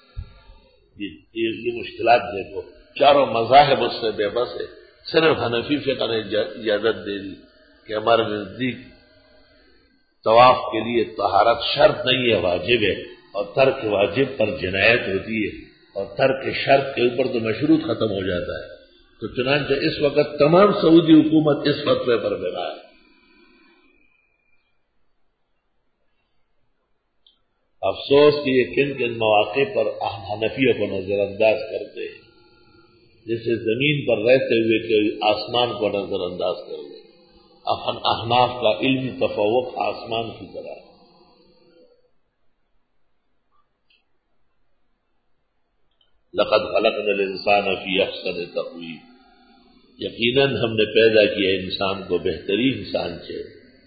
یہ مشکلات دیکھو، چاروں مذاہب اس سے بے بس ہے. صرف حنفی فقہ نے اجازت دے دی کہ ہمارے نزدیک طواف کے لیے طہارت شرط نہیں ہے، واجب ہے، اور ترک واجب پر جنایت ہوتی ہے، اور ترک شرط کے اوپر تو مشروط ختم ہو جاتا ہے. تو چنانچہ اس وقت تمام سعودی حکومت اس فتوے پر بنا ہے. افسوس کہ یہ کن کن مواقع پر حنفیوں کو نظر انداز کرتے ہیں، جیسے زمین پر رہتے ہوئے کہ آسمان کو نظر انداز کر دیں. احناف کا علمی تفوق آسمان کی طرح ہے. لقد خلقنا الانسان فی احسن تقویم، یقیناً ہم نے پیدا کیا انسان کو بہترین سانچے.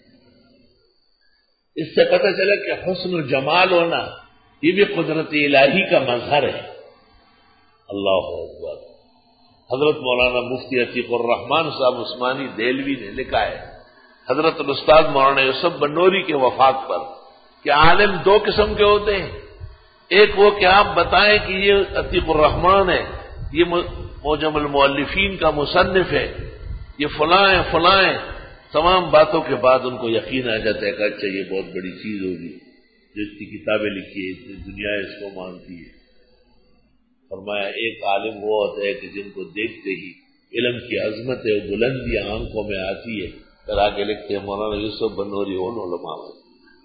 اس سے پتہ چلا کہ حسن و جمال ہونا یہ بھی قدرت الہی کا مظہر ہے. اللہ اکبر. حضرت مولانا مفتی عتیق الرحمان صاحب عثمانی دہلوی نے لکھا ہے حضرت الاستاذ مولانا یوسف بنوری کے وفات پر کہ عالم دو قسم کے ہوتے ہیں. ایک وہ کہ آپ بتائیں کہ یہ عتیق الرحمان ہے، یہ معجم المؤلفین کا مصنف ہے، یہ فلاں ہے فلاں ہے. تمام باتوں کے بعد ان کو یقین آ جاتا ہے کہ اچھا یہ بہت بڑی چیز ہوگی، جو اس کی کتابیں لکھی ہے، اتنی دنیا اس کو مانتی ہے. فرمایا ایک عالم وہ ہوتا ہے کہ جن کو دیکھتے ہی علم کی عظمت و بلندی آنکھوں میں آتی ہے. پھر آگے لکھتے ہیں مولانا یوسف بنوری ان علماء میں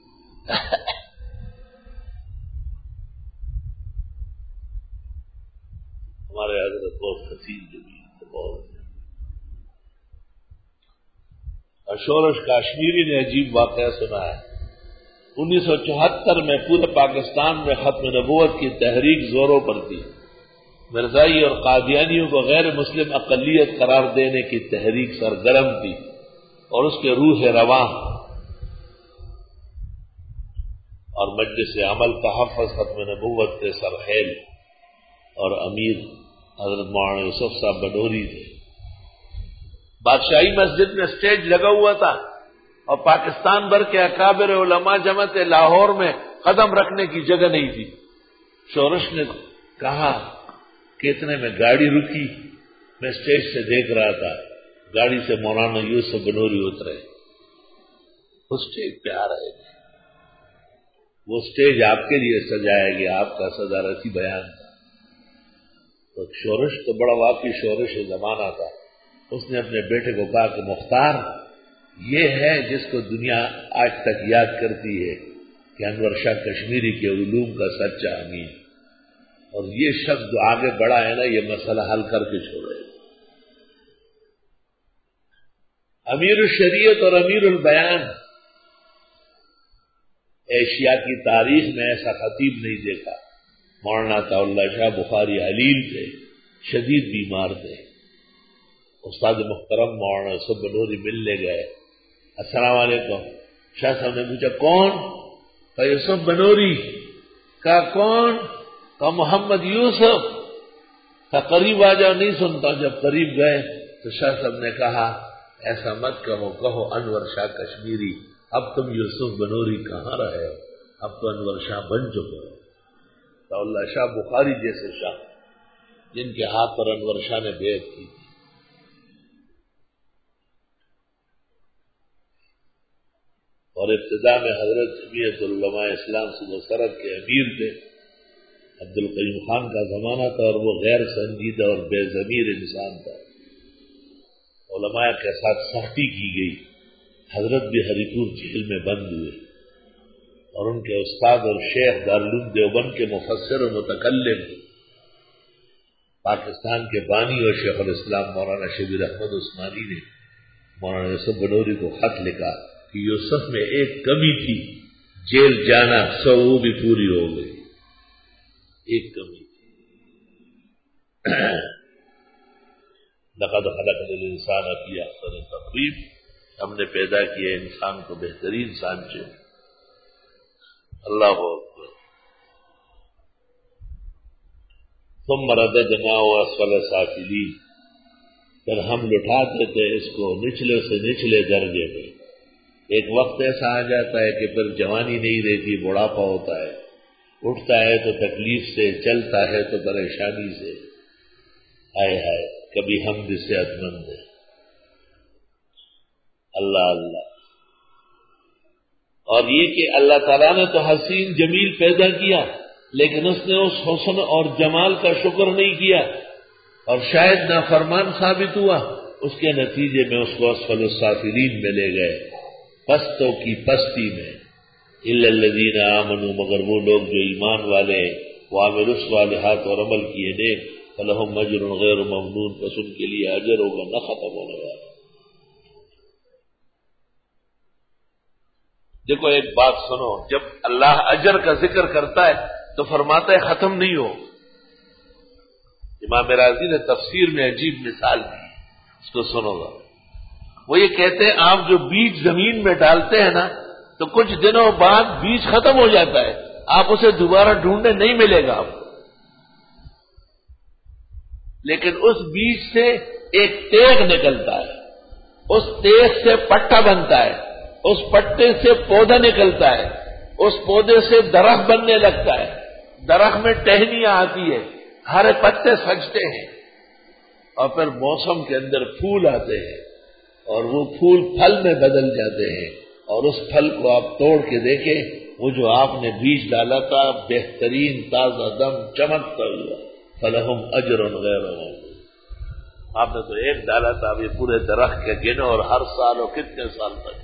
ہمارے حضرت بہت حسین جمیل بہت. شورش کاشمیری نے عجیب واقعہ سنا ہے. 1974 میں پورے پاکستان میں ختم نبوت کی تحریک زوروں پر تھی. مرزائی اور قادیانیوں کو غیر مسلم اقلیت قرار دینے کی تحریک سرگرم تھی، اور اس کے روح رواں اور مجلس عمل تحفظ ختم نبوت کے سرخیل اور امیر حضرت مولانا یوسف صاحب بنوری تھے. بادشاہی مسجد میں سٹیج لگا ہوا تھا اور پاکستان بھر کے اکابر علماء جمع تھے. لاہور میں قدم رکھنے کی جگہ نہیں تھی. شورش نے کہا کہ اتنے میں گاڑی رکی، میں سٹیج سے دیکھ رہا تھا، گاڑی سے مولانا یوسف بنوری اترے، اس سٹیج پہ آ رہے تھے. وہ سٹیج آپ کے لیے سجایا گیا، آپ کا صدارتی بیان تھا. تو شورش تو بڑا واقعی شورش زمانہ تھا. اس نے اپنے بیٹے کو کہا کہ مختار یہ ہے جس کو دنیا آج تک یاد کرتی ہے کہ انور شاہ کشمیری کے علوم کا سچا امین، اور یہ شخص جو آگے بڑھا ہے نا یہ مسئلہ حل کر کے چھوڑے. امیر الشریعت اور امیر البیان ایشیا کی تاریخ میں ایسا خطیب نہیں دیکھا۔ مولانا عطاء اللہ شاہ بخاری علیل تھے، شدید بیمار تھے۔ استاد محترم مولانا یوسف بنوری ملنے گئے، السلام علیکم۔ شاہ صاحب نے پوچھا کون؟ کہا یوسف بنوری۔ کہا کون؟ کہا محمد یوسف۔ کہا قریب آ جاؤ، نہیں سنتا۔ جب قریب گئے تو شاہ صاحب نے کہا ایسا مت کہو، کہو انور شاہ کشمیری۔ اب تم یوسف بنوری کہاں رہے ہو، اب تو انور شاہ بن چکے ہو۔ تو اللہ شاہ بخاری جیسے شاہ جن کے ہاتھ پر انور شاہ نے بیعت کی تھی۔ اور ابتدا میں حضرت جمعیت علماء اسلام صوبہ سرحد کے امیر تھے، عبد القیوم خان کا زمانہ تھا، اور وہ غیر سنجیدہ اور بے ضمیر انسان تھا۔ علماء کے ساتھ سختی کی گئی، حضرت بھی ہری پور جیل میں بند ہوئے، اور ان کے استاد اور شیخ دارالعلوم دیوبند کے مفسر و متکلم پاکستان کے بانی اور شیخ الاسلام مولانا شبیر احمد عثمانی نے مولانا یوسف بنوری کو خط لکھا کہ یوسف میں ایک کمی تھی، جیل جانا، سو وہ بھی پوری ہو گئی، ایک کمی تھی۔ لقد خلقنا الانسان فی احسن تقویم، ہم نے پیدا کیا انسان کو بہترین سانچے۔ اللہ اکبر۔ ثم رددناه اسفل سافلین، پھر ہم لٹاتے تھے اس کو نچلے سے نچلے درجے میں۔ ایک وقت ایسا آ جاتا ہے کہ پھر جوانی نہیں رہتی، بڑھاپا ہوتا ہے، اٹھتا ہے تو تکلیف سے، چلتا ہے تو پریشانی سے، ہائے ہائے کبھی ہم بھی صحت مند ہیں۔ اللہ اللہ۔ اور یہ کہ اللہ تعالیٰ نے تو حسین جمیل پیدا کیا، لیکن اس نے اس حسن اور جمال کا شکر نہیں کیا، اور شاید نافرمان ثابت ہوا، اس کے نتیجے میں اس کو اسفل السافلین میں لے گئے، پستوں کی پستی میں۔ الا الذین آمنوا، مگر وہ لوگ جو ایمان والے ہیں، وعملوا الصالحات اور عمل کیے نیک، فلہم اجر غیر ممنون، پس ان کے لیے اجر ہوگا نہ ختم ہونے والا۔ دیکھو ایک بات سنو، جب اللہ اجر کا ذکر کرتا ہے تو فرماتا ہے ختم نہیں ہو۔ امام راضی نے تفسیر میں عجیب مثال دی، اس کو سنو گا۔ وہ یہ کہتے ہیں آپ جو بیج زمین میں ڈالتے ہیں نا، تو کچھ دنوں بعد بیج ختم ہو جاتا ہے، آپ اسے دوبارہ ڈھونڈنے نہیں ملے گا آپ کو، لیکن اس بیج سے ایک تیغ نکلتا ہے، اس تیغ سے پٹا بنتا ہے، اس پٹے سے پودا نکلتا ہے، اس پودے سے درخت بننے لگتا ہے، درخت میں ٹہنیاں آتی ہے، ہرے پتے سجتے ہیں، اور پھر موسم کے اندر پھول آتے ہیں، اور وہ پھول پھل میں بدل جاتے ہیں، اور اس پھل کو آپ توڑ کے دیکھیں، وہ جو آپ نے بیج ڈالا تھا بہترین تازہ دم چمکتا ہوا، فلہم اجر غیر ممنون۔ آپ نے تو ایک ڈالا تھا، اب یہ پورے درخت کے گنو، اور ہر سال اور کتنے سال تک۔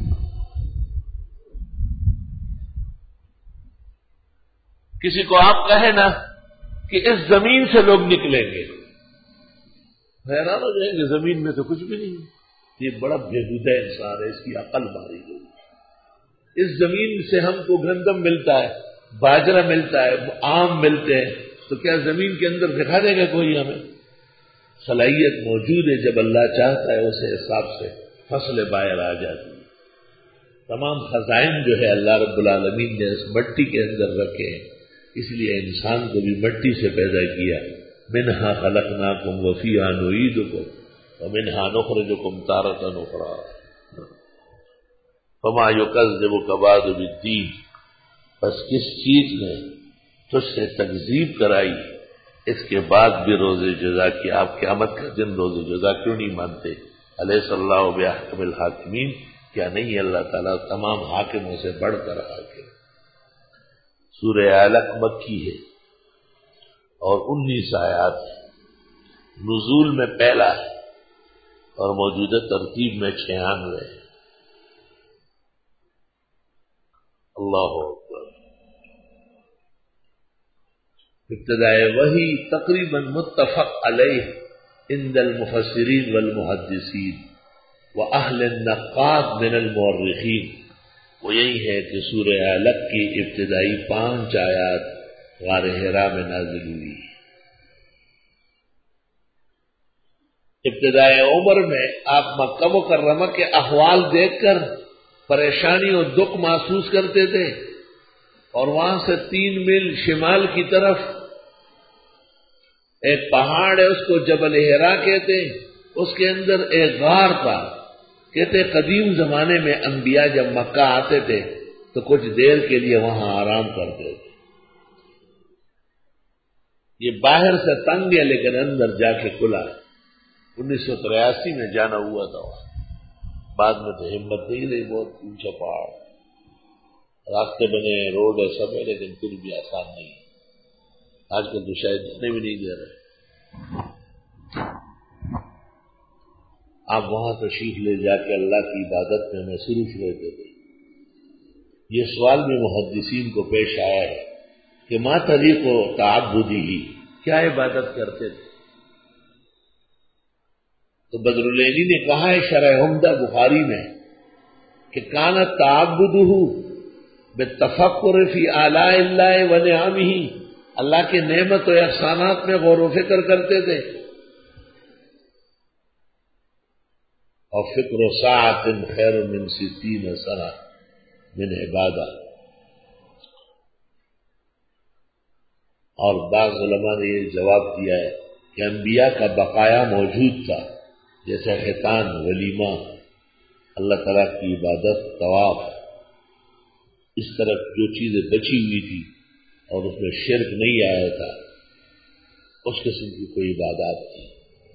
کسی کو آپ کہیں نا کہ اس زمین سے لوگ نکلیں گے، حیران ہو جائیں گے، زمین میں تو کچھ بھی نہیں ہے، یہ بڑا بےہودہ انسان ہے، اس کی عقل ماری گئی۔ اس زمین سے ہم کو گندم ملتا ہے، باجرہ ملتا ہے، آم ملتے ہیں، تو کیا زمین کے اندر دکھا دے گا کوئی ہمیں؟ صلاحیت موجود ہے، جب اللہ چاہتا ہے اسے حساب سے فصل باہر آ جاتی ہے۔ تمام خزائن جو ہے اللہ رب العالمین نے اس مٹی کے اندر رکھے ہیں، اس لیے انسان کو بھی مٹی سے پیدا کیا۔ منہا خلقناکم وفیہا نعیدکم ومنہا نخرجکم تارۃ اخری فما یکذبک بعد بالدین، بس کس چیز نے تجھ سے تکذیب کرائی اس کے بعد بھی روز جزا کی؟ آپ قیامت کا دن روز جزا کیوں نہیں مانتے؟ الیس اللہ بأحکم الحاکمین، کیا نہیں اللہ تعالیٰ تمام حاکموں سے بڑھ کر حاکم؟ سورہ علق مکی ہے اور 19 آیات ہے، نزول میں پہلا ہے اور موجودہ ترتیب میں 96 ہے۔ اللہ اکبر۔ ابتدائے وحی تقریباً متفق علیہ عند المفسرین والمحدثین واہل النقاد من المؤرخین، وہ یہی ہے کہ سورہ علق کی ابتدائی 5 آیات غار حرا میں نازل ہوئی۔ ابتدائی عمر میں آپ مکہ مکرمہ کے احوال دیکھ کر پریشانی اور دکھ محسوس کرتے تھے، اور وہاں سے 3 میل شمال کی طرف ایک پہاڑ ہے، اس کو جبل حرا کہتے ہیں، اس کے اندر ایک غار تھا۔ کہتے قدیم زمانے میں انبیاء جب مکہ آتے تھے تو کچھ دیر کے لیے وہاں آرام کرتے تھے۔ یہ باہر سے تنگ ہے لیکن اندر جا کے کھلا ہے۔ 1983 میں جانا ہوا تھا وہاں، بعد میں تو ہمت نہیں رہی، بہت اونچا پہاڑ، راستے بنے، روڈ ہے، سب ہے، لیکن پھر بھی آسان نہیں ہے۔ آج کل تو شاید جانے بھی نہیں دے رہے۔ آپ وہاں تشریف لے جا کے اللہ کی عبادت میں مصروف رہتے تھے۔ یہ سوال بھی محدثین کو پیش آیا ہے کہ ما طریق و تعبدی ہی، کیا عبادت کرتے تھے؟ تو بدرالعینی نے کہا ہے شرح عمدہ بخاری میں کہ کانت تعبدہ بالتفکر فی آلاء اللہ و نعمہ، اللہ کے نعمت و احسانات میں غور و فکر کرتے تھے، اور فکر و ساعت خیر من 60 سنہ من عبادہ۔ اور بعض علماء نے یہ جواب دیا ہے کہ انبیاء کا بقایا موجود تھا، جیسے ختان، ولیمہ، اللہ تعالیٰ کی عبادت، طواف، اس طرح جو چیزیں بچی ہوئی تھی اور اس میں شرک نہیں آیا تھا، اس قسم کی کوئی عبادات تھی۔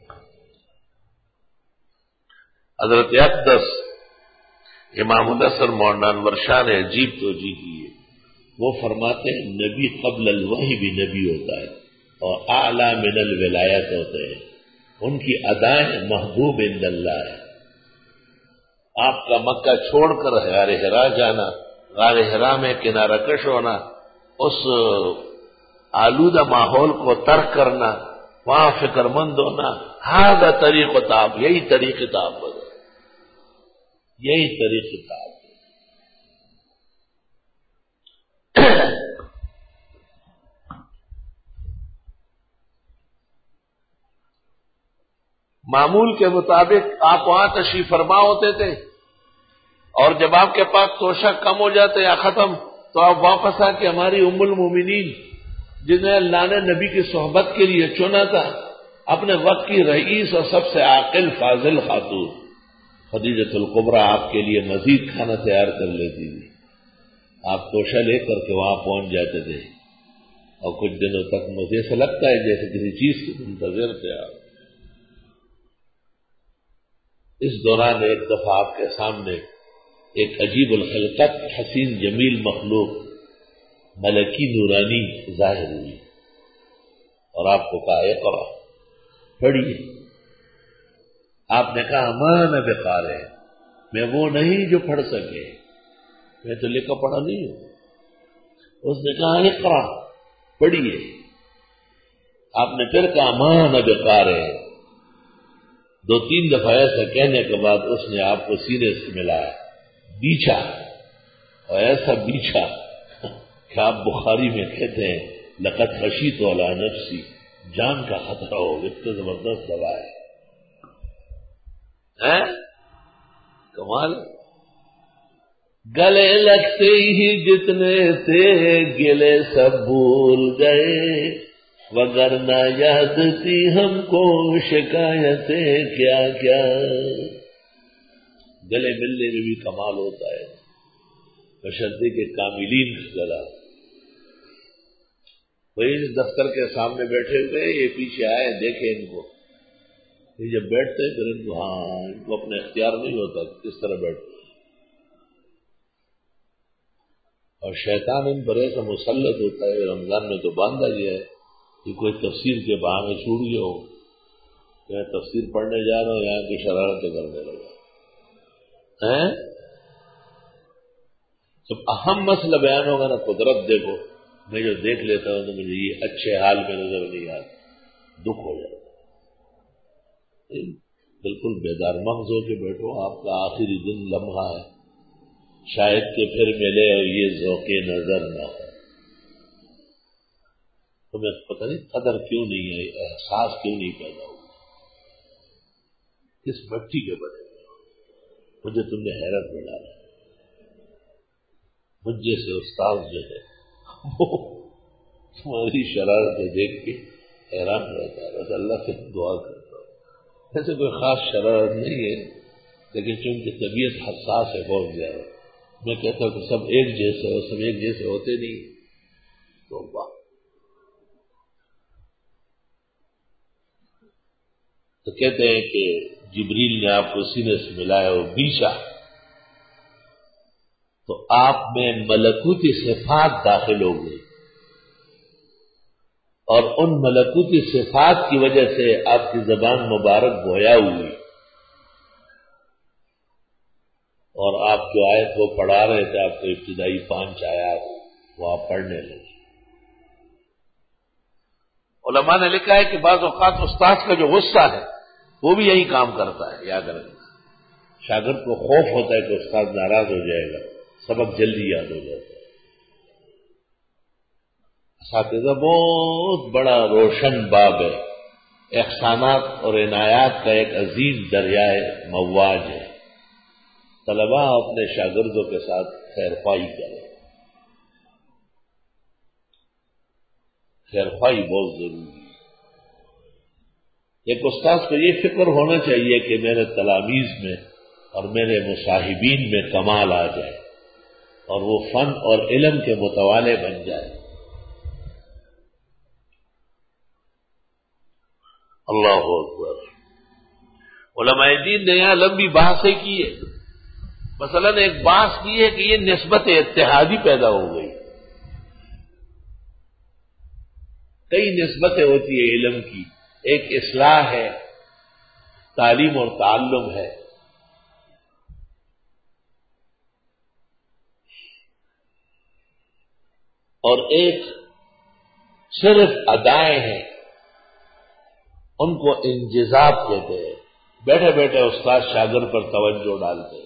حضرت اقدس امام الحسن مولانا انور شاہ نے عجیب توجیہ کی ہے۔ وہ فرماتے ہیں نبی قبل الوحی بھی نبی ہوتا ہے اور اعلیٰ من الولایت ہوتے ہیں، ان کی ادائیں محبوب عند اللہ ہے۔ آپ کا مکہ چھوڑ کر غار حرا جانا، غار حرا میں کنارہ کش ہونا، اس آلودہ ماحول کو ترک کرنا، وہاں فکر مند ہونا، ھذا طریق تعب، یہی طریق تعب، یہی طریق تعب۔ معمول کے مطابق آپ وہاں تشریف فرما ہوتے تھے، اور جب آپ کے پاس توشہ کم ہو جاتے یا ختم تو آپ واپس آ کے ہماری ام المومنین جنہیں اللہ نے نبی کی صحبت کے لیے چنا تھا، اپنے وقت کی رئیس اور سب سے عاقل فاضل خاتون خدیجۃ الکبریٰ آپ کے لیے مزید کھانا تیار کر لیتی تھی۔ آپ توشہ لے کر کے وہاں پہنچ جاتے تھے، اور کچھ دنوں تک مجھے ایسا لگتا ہے جیسے کسی چیز کے منتظر تھے آپ۔ اس دوران ایک دفعہ آپ کے سامنے ایک عجیب الخلقت، حسین جمیل مخلوق، ملکی نورانی ظاہر ہوئی، اور آپ کو کہا اقرأ، پڑھیے۔ آپ نے کہا ما انا بقارئ، میں وہ نہیں جو پڑھ سکے، میں تو لکھا پڑھا نہیں ہوں۔ اس نے کہا اقرأ، پڑھیے۔ آپ نے پھر کہا ما انا بقارئ۔ 2-3 دفعہ ایسا کہنے کے بعد اس نے آپ کو سینے سے ملایا، بیچھا، اور ایسا بیچھا کہ آپ بخاری میں کہتے ہیں لقد خشیت علی نفسی، جان کا خطرہ ہو، اتنا زبردست دوا ہے۔ کمال۔ گلے لگتے ہی جتنے تھے گلے سب بھول گئے، وگرنہ یاد تھی ہم کو شکایتیں کیا کیا۔ گلے ملنے میں بھی کمال ہوتا ہے، بشرطے کے کاملین کا گلا۔ وہی دفتر کے سامنے بیٹھے ہوئے، یہ پیچھے آئے، دیکھے ان کو، یہ جب بیٹھتے پھر ان کو ان کو اپنا اختیار نہیں ہوتا کس طرح بیٹھتے، اور شیطان ان پر ایسا مسلط ہوتا ہے۔ رمضان میں تو باندھا گیا ہے کہ کوئی تفسیر کے بہانے چھوٹ گیا ہو، میں تفسیر پڑھنے جا رہا ہوں، یہاں کی شرارتیں کرنے لگا۔ جب اہم مسئلہ بیان ہوگا نا، قدرت دیکھو، میں جو دیکھ لیتا ہوں تو مجھے یہ اچھے حال میں نظر نہیں آتا، دکھ ہو جاتا۔ بالکل بیدار مغز ہو کے بیٹھو، آپ کا آخری دن لمحہ ہے، شاید کہ پھر ملے اور یہ ذوق نظر نہ ہو. تمہیں پتہ نہیں قدر کیوں نہیں ہے، احساس کیوں نہیں پیدا ہوا، کس مٹی کے بنے ہوئے. مجھے تم نے حیرت میں ڈالا. مجھ جیسے استاد جو ہے وہ تمہاری شرارتیں دیکھ کے حیران رہتا ہے. بس اللہ سے دعا کرتا ہوں. ایسے کوئی خاص شرارت نہیں ہے، لیکن چونکہ طبیعت حساس ہے بہت زیادہ. میں کہتا ہوں کہ سب ایک جیسے ہو، سب ایک جیسے ہوتے نہیں. تو واہ، تو کہتے ہیں کہ جبریل نے آپ کو سینے سے ملایا اور بیچا تو آپ میں ملکوتی صفات داخل ہو گئی، اور ان ملکوتی صفات کی وجہ سے آپ کی زبان مبارک گویا ہوئی، اور آپ جو آیت وہ پڑھا رہے تھے، آپ کو ابتدائی 5 آیات وہ آپ پڑھنے لگے. علماء نے لکھا ہے کہ بعض اوقات استاد کا جو غصہ ہے وہ بھی یہی کام کرتا ہے. یاد رکھنا، شاگرد کو خوف ہوتا ہے کہ استاد ناراض ہو جائے گا، سبق جلدی یاد ہو جاتا ہے. اساتذہ بہت بڑا روشن باب ہے، احسانات اور عنایات کا ایک عظیم دریائے مواج ہے. طلباء اپنے شاگردوں کے ساتھ خیرخواہی کریں. خیرخواہی بہت ضروری ہے. ایک استاد کو یہ فکر ہونا چاہیے کہ میرے تلامیذ میں اور میرے مصاحبین میں کمال آ جائے اور وہ فن اور علم کے متوالے بن جائے. اللہ اکبر. علماء دین نے یہاں لمبی بحثیں کی ہے. مثلا ایک بحث کی ہے کہ یہ نسبت اتحادی پیدا ہو گئی. کئی نسبتیں ہوتی ہے علم کی. ایک اصلاح ہے، تعلیم اور تعلم ہے، اور ایک صرف ادائیں ہیں، ان کو انجذاب کہتے ہیں. بیٹھے بیٹھے استاد شاگرد پر توجہ ڈالتے.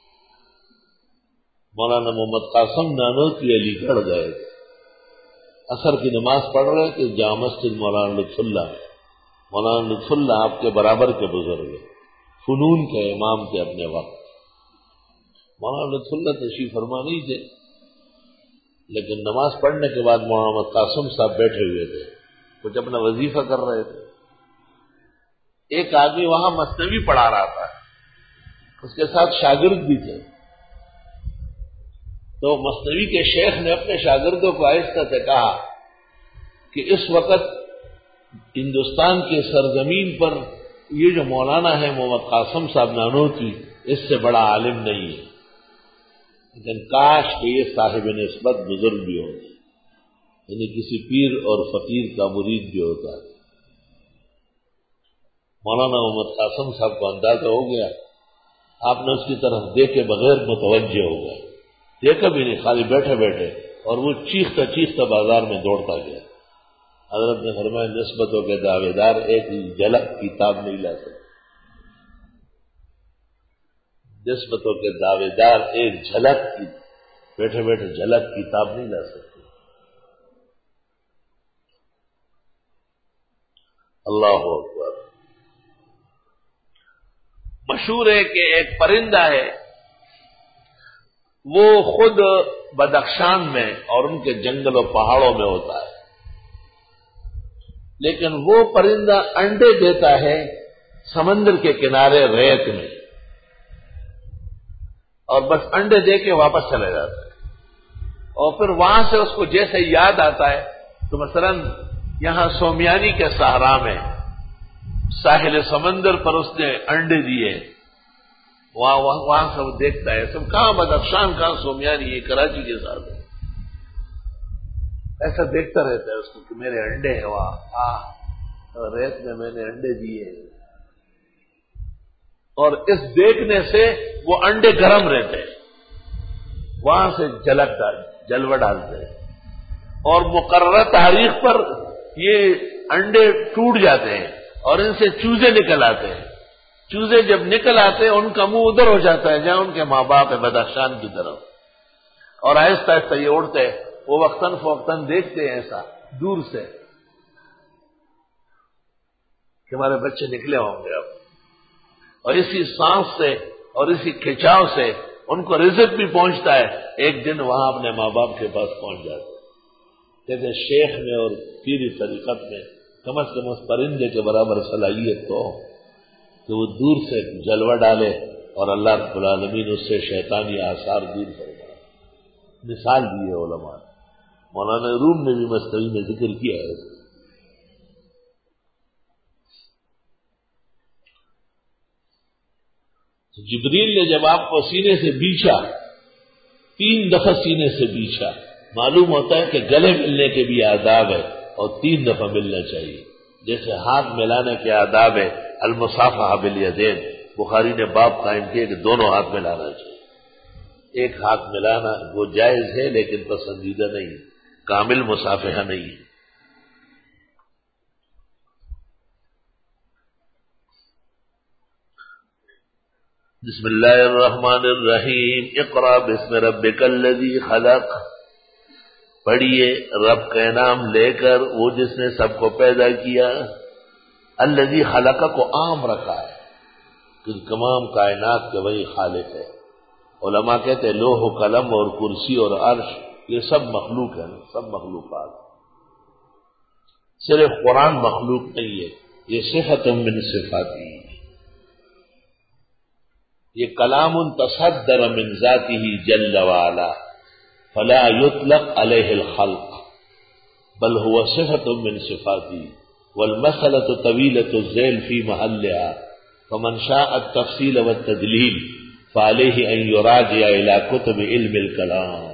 مولانا محمد قاسم نانوتوی علی گڑھ گئے، عصر کی نماز پڑھ رہے تھے جامع مسجد مولانا لطف اللہ. مولانا لطف اللہ آپ کے برابر کے بزرگ ہیں، فنون کے امام تھے اپنے وقت. مولانا لطف اللہ تشریف فرما نہیں تھے، لیکن نماز پڑھنے کے بعد مولانا محمد قاسم صاحب بیٹھے ہوئے تھے، کچھ اپنا وظیفہ کر رہے تھے. ایک آدمی وہاں مثنوی پڑھا رہا تھا، اس کے ساتھ شاگرد بھی تھے. تو مثنوی کے شیخ نے اپنے شاگردوں کو آہستہ سے کہا کہ اس وقت ہندوستان کے سرزمین پر یہ جو مولانا ہے محمد قاسم صاحب نانوتوی، اس سے بڑا عالم نہیں ہے، لیکن کاش کہ یہ صاحب نسبت بزرگ بھی ہوتا، یعنی کسی پیر اور فقیر کا مرید بھی ہوتا. مولانا محمد قاسم صاحب کو اندازہ ہو گیا، آپ نے اس کی طرف دیکھے بغیر متوجہ ہو گئے. دیکھا بھی نہیں، خالی بیٹھے بیٹھے، اور وہ چیختا چیختا بازار میں دوڑتا گیا. حضرت نے فرمایا نسبتوں کے دعوے دار ایک جھلک کتاب نہیں لا سکتے. نسبتوں کے دعوے دار ایک جھلک کی بیٹھے بیٹھے جھلک کتاب نہیں لا سکتے. اللہ اکبر. مشہور ہے کہ ایک پرندہ ہے، وہ خود بدخشان میں اور ان کے جنگل و پہاڑوں میں ہوتا ہے، لیکن وہ پرندہ انڈے دیتا ہے سمندر کے کنارے ریت میں، اور بس انڈے دے کے واپس چلے جاتا ہے. اور پھر وہاں سے اس کو جیسے یاد آتا ہے تو مثلا یہاں سومیانی کے صحرا میں ساحل سمندر پر اس نے انڈے دیے، وہاں سے وہ دیکھتا ہے سب کہاں بدخشان کہاں سومیانی، یہ کراچی کے ساتھ ہے. ایسا دیکھتا رہتا ہے اس کو کہ میرے انڈے ہیں وہاں ریت میں نے انڈے دیے. اور اس دیکھنے سے وہ انڈے گرم رہتے ہیں، وہاں سے جلوہ ڈالتے ہیں، اور مقررہ تاریخ پر یہ انڈے ٹوٹ جاتے ہیں اور ان سے چوزے نکل آتے ہیں. چوزے جب نکل آتے ہیں ان کا منہ ادھر ہو جاتا ہے جہاں ان کے ماں باپ ہے بدخشان کی طرف. اور آہستہ آہستہ یہ اڑتے، وہ وقتاً فوقتاً دیکھتے ہیں ایسا دور سے کہ ہمارے بچے نکلے ہوں گے اب، اور اسی سانس سے اور اسی کھچاؤ سے ان کو رزق بھی پہنچتا ہے، ایک دن وہاں اپنے ماں باپ کے پاس پہنچ جاتے۔ جیسے شیخ میں اور پیری طریقت میں کم از کم اس پرندے کے برابر صلاحیت تو کہ وہ دور سے جلوہ ڈالے اور اللہ رب العالمین اس سے شیطانی آثار دور فرمائے۔ مثال دی ہے علماء، مولانا روم نے بھی مستوی میں ذکر کیا ہے۔ جبریل نے جب آپ کو سینے سے بیچھا، 3 دفعہ سینے سے بیچھا، معلوم ہوتا ہے کہ گلے ملنے کے بھی آداب ہے اور 3 دفعہ ملنا چاہیے۔ جیسے ہاتھ ملانے کے آداب ہے، المصافحہ بالیدین، بخاری نے باب قائم کیا کہ دونوں ہاتھ ملانا چاہیے۔ ایک ہاتھ ملانا وہ جائز ہے لیکن پسندیدہ نہیں ہے، کامل مصافحہ نہیں ہے۔ بسم اللہ الرحمن الرحیم، اقرأ باسم ربک الذی خلق، پڑھیے رب کا نام لے کر، وہ جس نے سب کو پیدا کیا۔ الذی خلق کو عام رکھا ہے کہ تمام کائنات کے وہی خالق ہے۔ علماء کہتے ہیں لوح و قلم اور کرسی اور عرش یہ سب مخلوق ہیں، سب مخلوقات، صرف قرآن مخلوق نہیں ہے، یہ صفت من صفاتی، یہ کلام تصدر من ذاتہ جل وعلا فلا يطلق علیہ الخلق بل هو صفت من صفاتی والمسألة طویلة الذیل فی محلها فمن شاء التفصیل والتدلیل فعلیہ ان یراجع الى کتب علم الکلام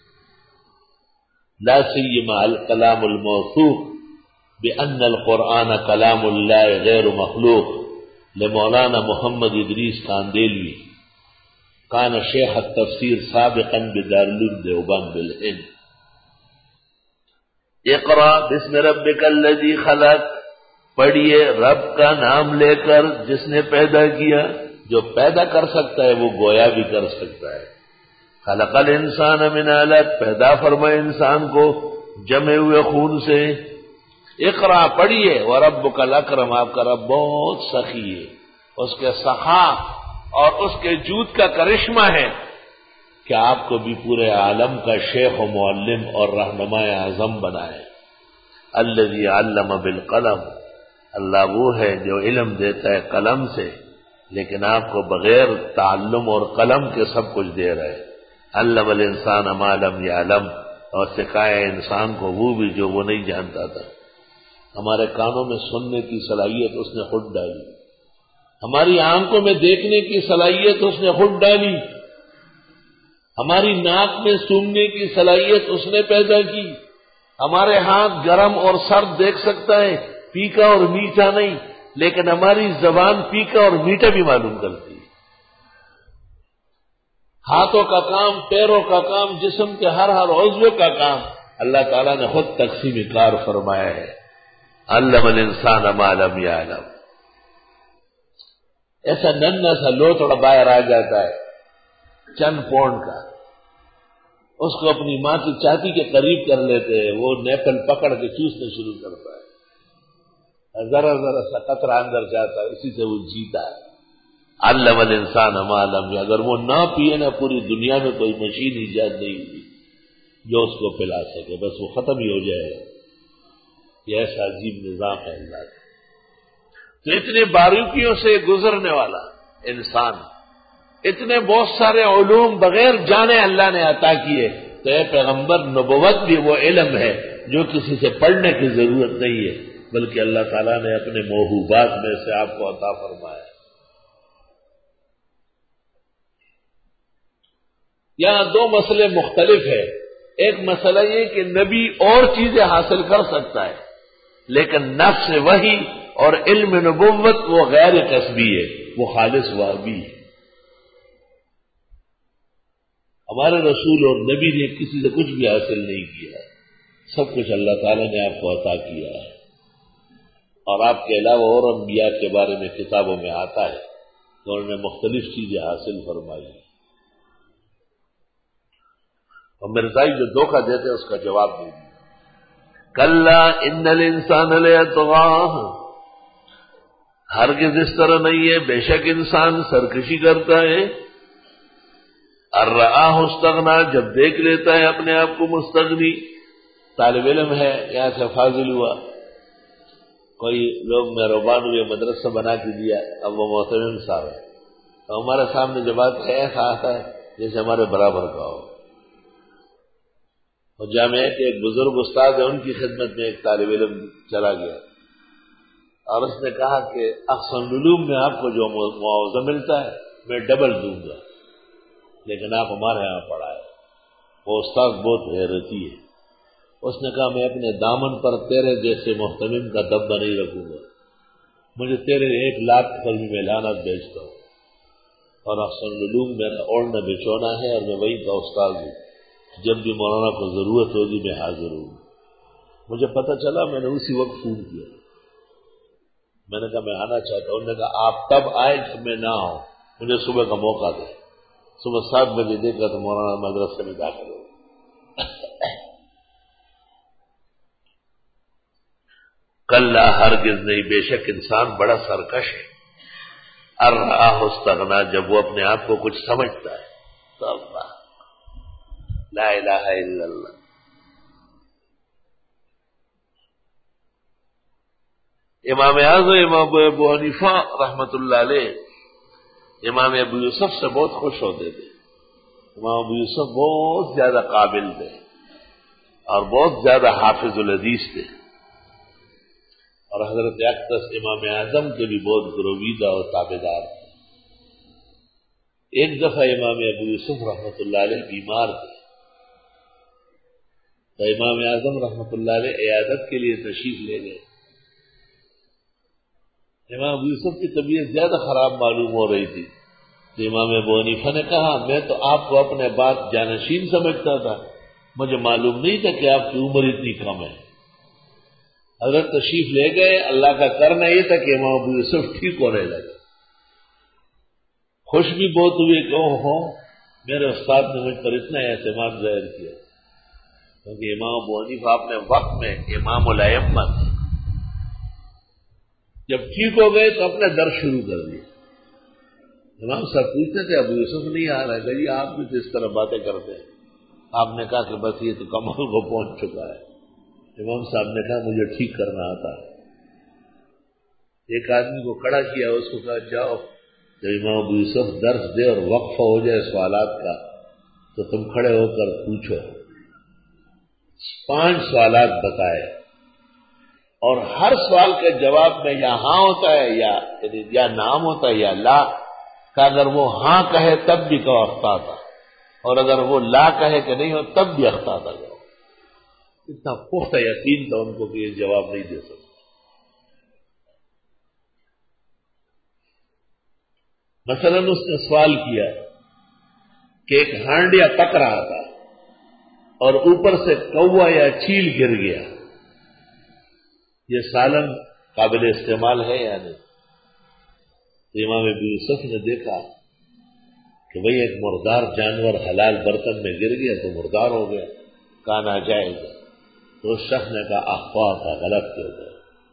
لا سیما الکلام الموثوق بأن القرآن کلام اللہ غیر مخلوق لمولانا محمد ادریس کاندیلوی کان شیخ التفسیر سابقا بدارالعلوم دیوبند بالہند۔ اقرأ باسم ربک الذی خلق، پڑھیے رب کا نام لے کر جس نے پیدا کیا، جو پیدا کر سکتا ہے وہ گویا بھی کر سکتا ہے۔ خلق الانسان من علق، پیدا فرمائے انسان کو جمے ہوئے خون سے۔ اقرأ پڑھیے، وربک الاکرم، آپ کا رب بہت سخی ہے، اس کے سخا اور اس کے جود کا کرشمہ ہے کہ آپ کو بھی پورے عالم کا شیخ و معلم اور رہنما اعظم بنائے۔ الذی علم بالقلم، اللہ وہ ہے جو علم دیتا ہے قلم سے، لیکن آپ کو بغیر تعلم اور قلم کے سب کچھ دے رہا ہے۔ علم الانسان ما لم یعلم، اور سکھایا انسان کو وہ بھی جو وہ نہیں جانتا تھا۔ ہمارے کانوں میں سننے کی صلاحیت اس نے خود ڈالی، ہماری آنکھوں میں دیکھنے کی صلاحیت اس نے خود ڈالی، ہماری ناک میں سونگنے کی صلاحیت اس نے پیدا کی، ہمارے ہاتھ گرم اور سرد دیکھ سکتا ہے، پھیکا اور میٹھا نہیں، لیکن ہماری زبان پھیکا اور میٹھا بھی معلوم کرتی ہے۔ ہاتھوں کا کام، پیروں کا کام، جسم کے ہر عضو کا کام اللہ تعالیٰ نے خود تقسیم کار فرمایا ہے۔ علم الانسان ما لم یعلم، ایسا ننھا سا لوتڑا باہر آ جاتا ہے چند پونڈ کا، اس کو اپنی ماں کی چھاتی کے قریب کر لیتے ہیں، وہ نیپل پکڑ کے چوسنا شروع کرتا ہے، ذرا ذرا سا قطرہ اندر جاتا ہے، اسی سے وہ جیتا ہے۔ علم الانسان ما لم یعلم، اگر وہ نہ پیے نا، پوری دنیا میں کوئی مشین ایجاد نہیں ہوئی جو اس کو پلا سکے، بس وہ ختم ہی ہو جائے گا۔ یہ ایسا عجیب نظام ہے اللہ کا۔ تو اتنے باریکیوں سے گزرنے والا انسان، اتنے بہت سارے علوم بغیر جانے اللہ نے عطا کیے، تو اے پیغمبر نبوت بھی وہ علم ہے جو کسی سے پڑھنے کی ضرورت نہیں ہے، بلکہ اللہ تعالیٰ نے اپنے موہوبات میں سے آپ کو عطا فرمایا۔ یہاں 2 مسئلے مختلف ہیں۔ ایک مسئلہ یہ کہ نبی اور چیزیں حاصل کر سکتا ہے، لیکن نفس وحی اور علم نبوت وہ غیر کسبی ہے، وہ خالص وحی ہے۔ ہمارے رسول اور نبی نے کسی سے کچھ بھی حاصل نہیں کیا، سب کچھ اللہ تعالیٰ نے آپ کو عطا کیا ہے، اور آپ کے علاوہ اور انبیاء کے بارے میں کتابوں میں آتا ہے کہ انہوں نے مختلف چیزیں حاصل فرمائی۔ اور مرزائی جو دھوکہ دیتے اس کا جواب نہیں دیا. کلا ان الانسان لیطغی، ہرگز اس طرح نہیں ہے، بے شک انسان سرکشی کرتا ہے. ان رآہ استغنی، جب دیکھ لیتا ہے اپنے آپ کو مستغنی. طالب علم ہے، یہاں سے فاضل ہوا، کوئی لوگ مہربان ہوئے مدرسہ بنا کے دیا، اب وہ محترم صاحب ہے، تو ہمارے سامنے جب ایسا آتا ہے جیسے ہمارے برابر کا ہو. اور جامعہ کے ایک بزرگ استاد ہے، ان کی خدمت میں ایک طالب علم چلا گیا اور اس نے کہا کہ احسن العلوم میں آپ کو جو معاوضہ ملتا ہے میں ڈبل دوں گا، لیکن آپ ہمارے یہاں پڑھائے. وہ استاد بہت حیرتی ہے. اس نے کہا میں اپنے دامن پر تیرے جیسے محتمم کا دبدبہ نہیں رکھوں گا، مجھے تیرے 1,00,000 پر بھی میں لعنت بیچتا ہوں، اور احسن العلوم میرا اوڑھنا بچھونا ہے اور میں وہی کا استاد ہوں. جب بھی مولانا کو ضرورت ہوگی میں حاضر ہوں. مجھے پتہ چلا، میں نے اسی وقت فون کیا، میں نے کہا میں آنا چاہتا ہوں. انہوں نے کہا آپ تب آئے جب میں نہ آؤں، مجھے صبح کا موقع دے. صبح 7 بجے دیکھا تو مولانا مدرسے میں داخل ہو. کلا ہرگز نہیں، بے شک انسان بڑا سرکش ہے. ان رآہ استغنی، جب وہ اپنے آپ کو کچھ سمجھتا ہے. تو اللہ، لا الہ الا اللہ. امام اعظم امام ابو حنیفہ رحمت اللہ علیہ امام ابو یوسف سے بہت خوش ہوتے تھے. امام ابو یوسف بہت زیادہ قابل تھے اور بہت زیادہ حافظ الحدیث تھے، اور حضرت اقدس امام اعظم کے بھی بہت گرویدہ اور تابع دار تھے. ایک دفعہ امام ابو یوسف رحمت اللہ علیہ بیمار تھے، تو امام اعظم رحمت اللہ علیہ عیادت کے لیے تشریف لے گئے. امام ابو یوسف کی طبیعت زیادہ خراب معلوم ہو رہی تھی، تو امام ابو حنیفہ نے کہا میں تو آپ کو اپنے بات جانشین سمجھتا تھا، مجھے معلوم نہیں تھا کہ آپ کی عمر اتنی کم ہے. حضرت تشریف لے گئے. اللہ کا کرنا یہ تھا کہ امام ابو یوسف ٹھیک ہونے لگے. خوش بھی بہت ہوئے کہ میرے استاد نے مجھ پر اتنا اعتماد ظاہر کیا، کیونکہ امام ابو حنیفہ اپنے وقت میں امام الائمہ تھے. جب ٹھیک ہو گئے تو اپنا درس شروع کر دیا. امام صاحب پوچھتے تھے ابو یوسف نہیں آ رہا ہے، جی آپ بھی تو اس طرح باتیں کرتے ہیں. آپ نے کہا کہ بس یہ تو کمال کو پہنچ چکا ہے. امام صاحب نے کہا مجھے ٹھیک کرنا آتا ہے. ایک آدمی کو کھڑا کیا، اس کو کہا جاؤ جب امام ابو یوسف درس دے اور وقفہ ہو جائے سوالات کا تو تم کھڑے ہو کر پوچھو. 5 سوالات بتائے اور ہر سوال کے جواب میں یا ہاں ہوتا ہے یا نام ہوتا ہے یا لا، کہ اگر وہ ہاں کہے تب بھی کہو اخطا تھا، اور اگر وہ لا کہے کہ نہیں ہو تب بھی اخطا تھا. اتنا پختہ یقین تھا ان کو کہ یہ جواب نہیں دے سکتے. مثلا اس نے سوال کیا کہ ایک ہانڈیا پک رہا تھا اور اوپر سے کوا یا چیل گر گیا، یہ سالن قابل استعمال ہے یا نہیں؟ تو امام ابو یوسف نے دیکھا کہ بھئی ایک مردار جانور حلال برتن میں گر گیا تو مردار ہو گیا، کہا ناجائز ہے. تو اس شخص نے کہا اخطا تھا، غلط کیا گیا.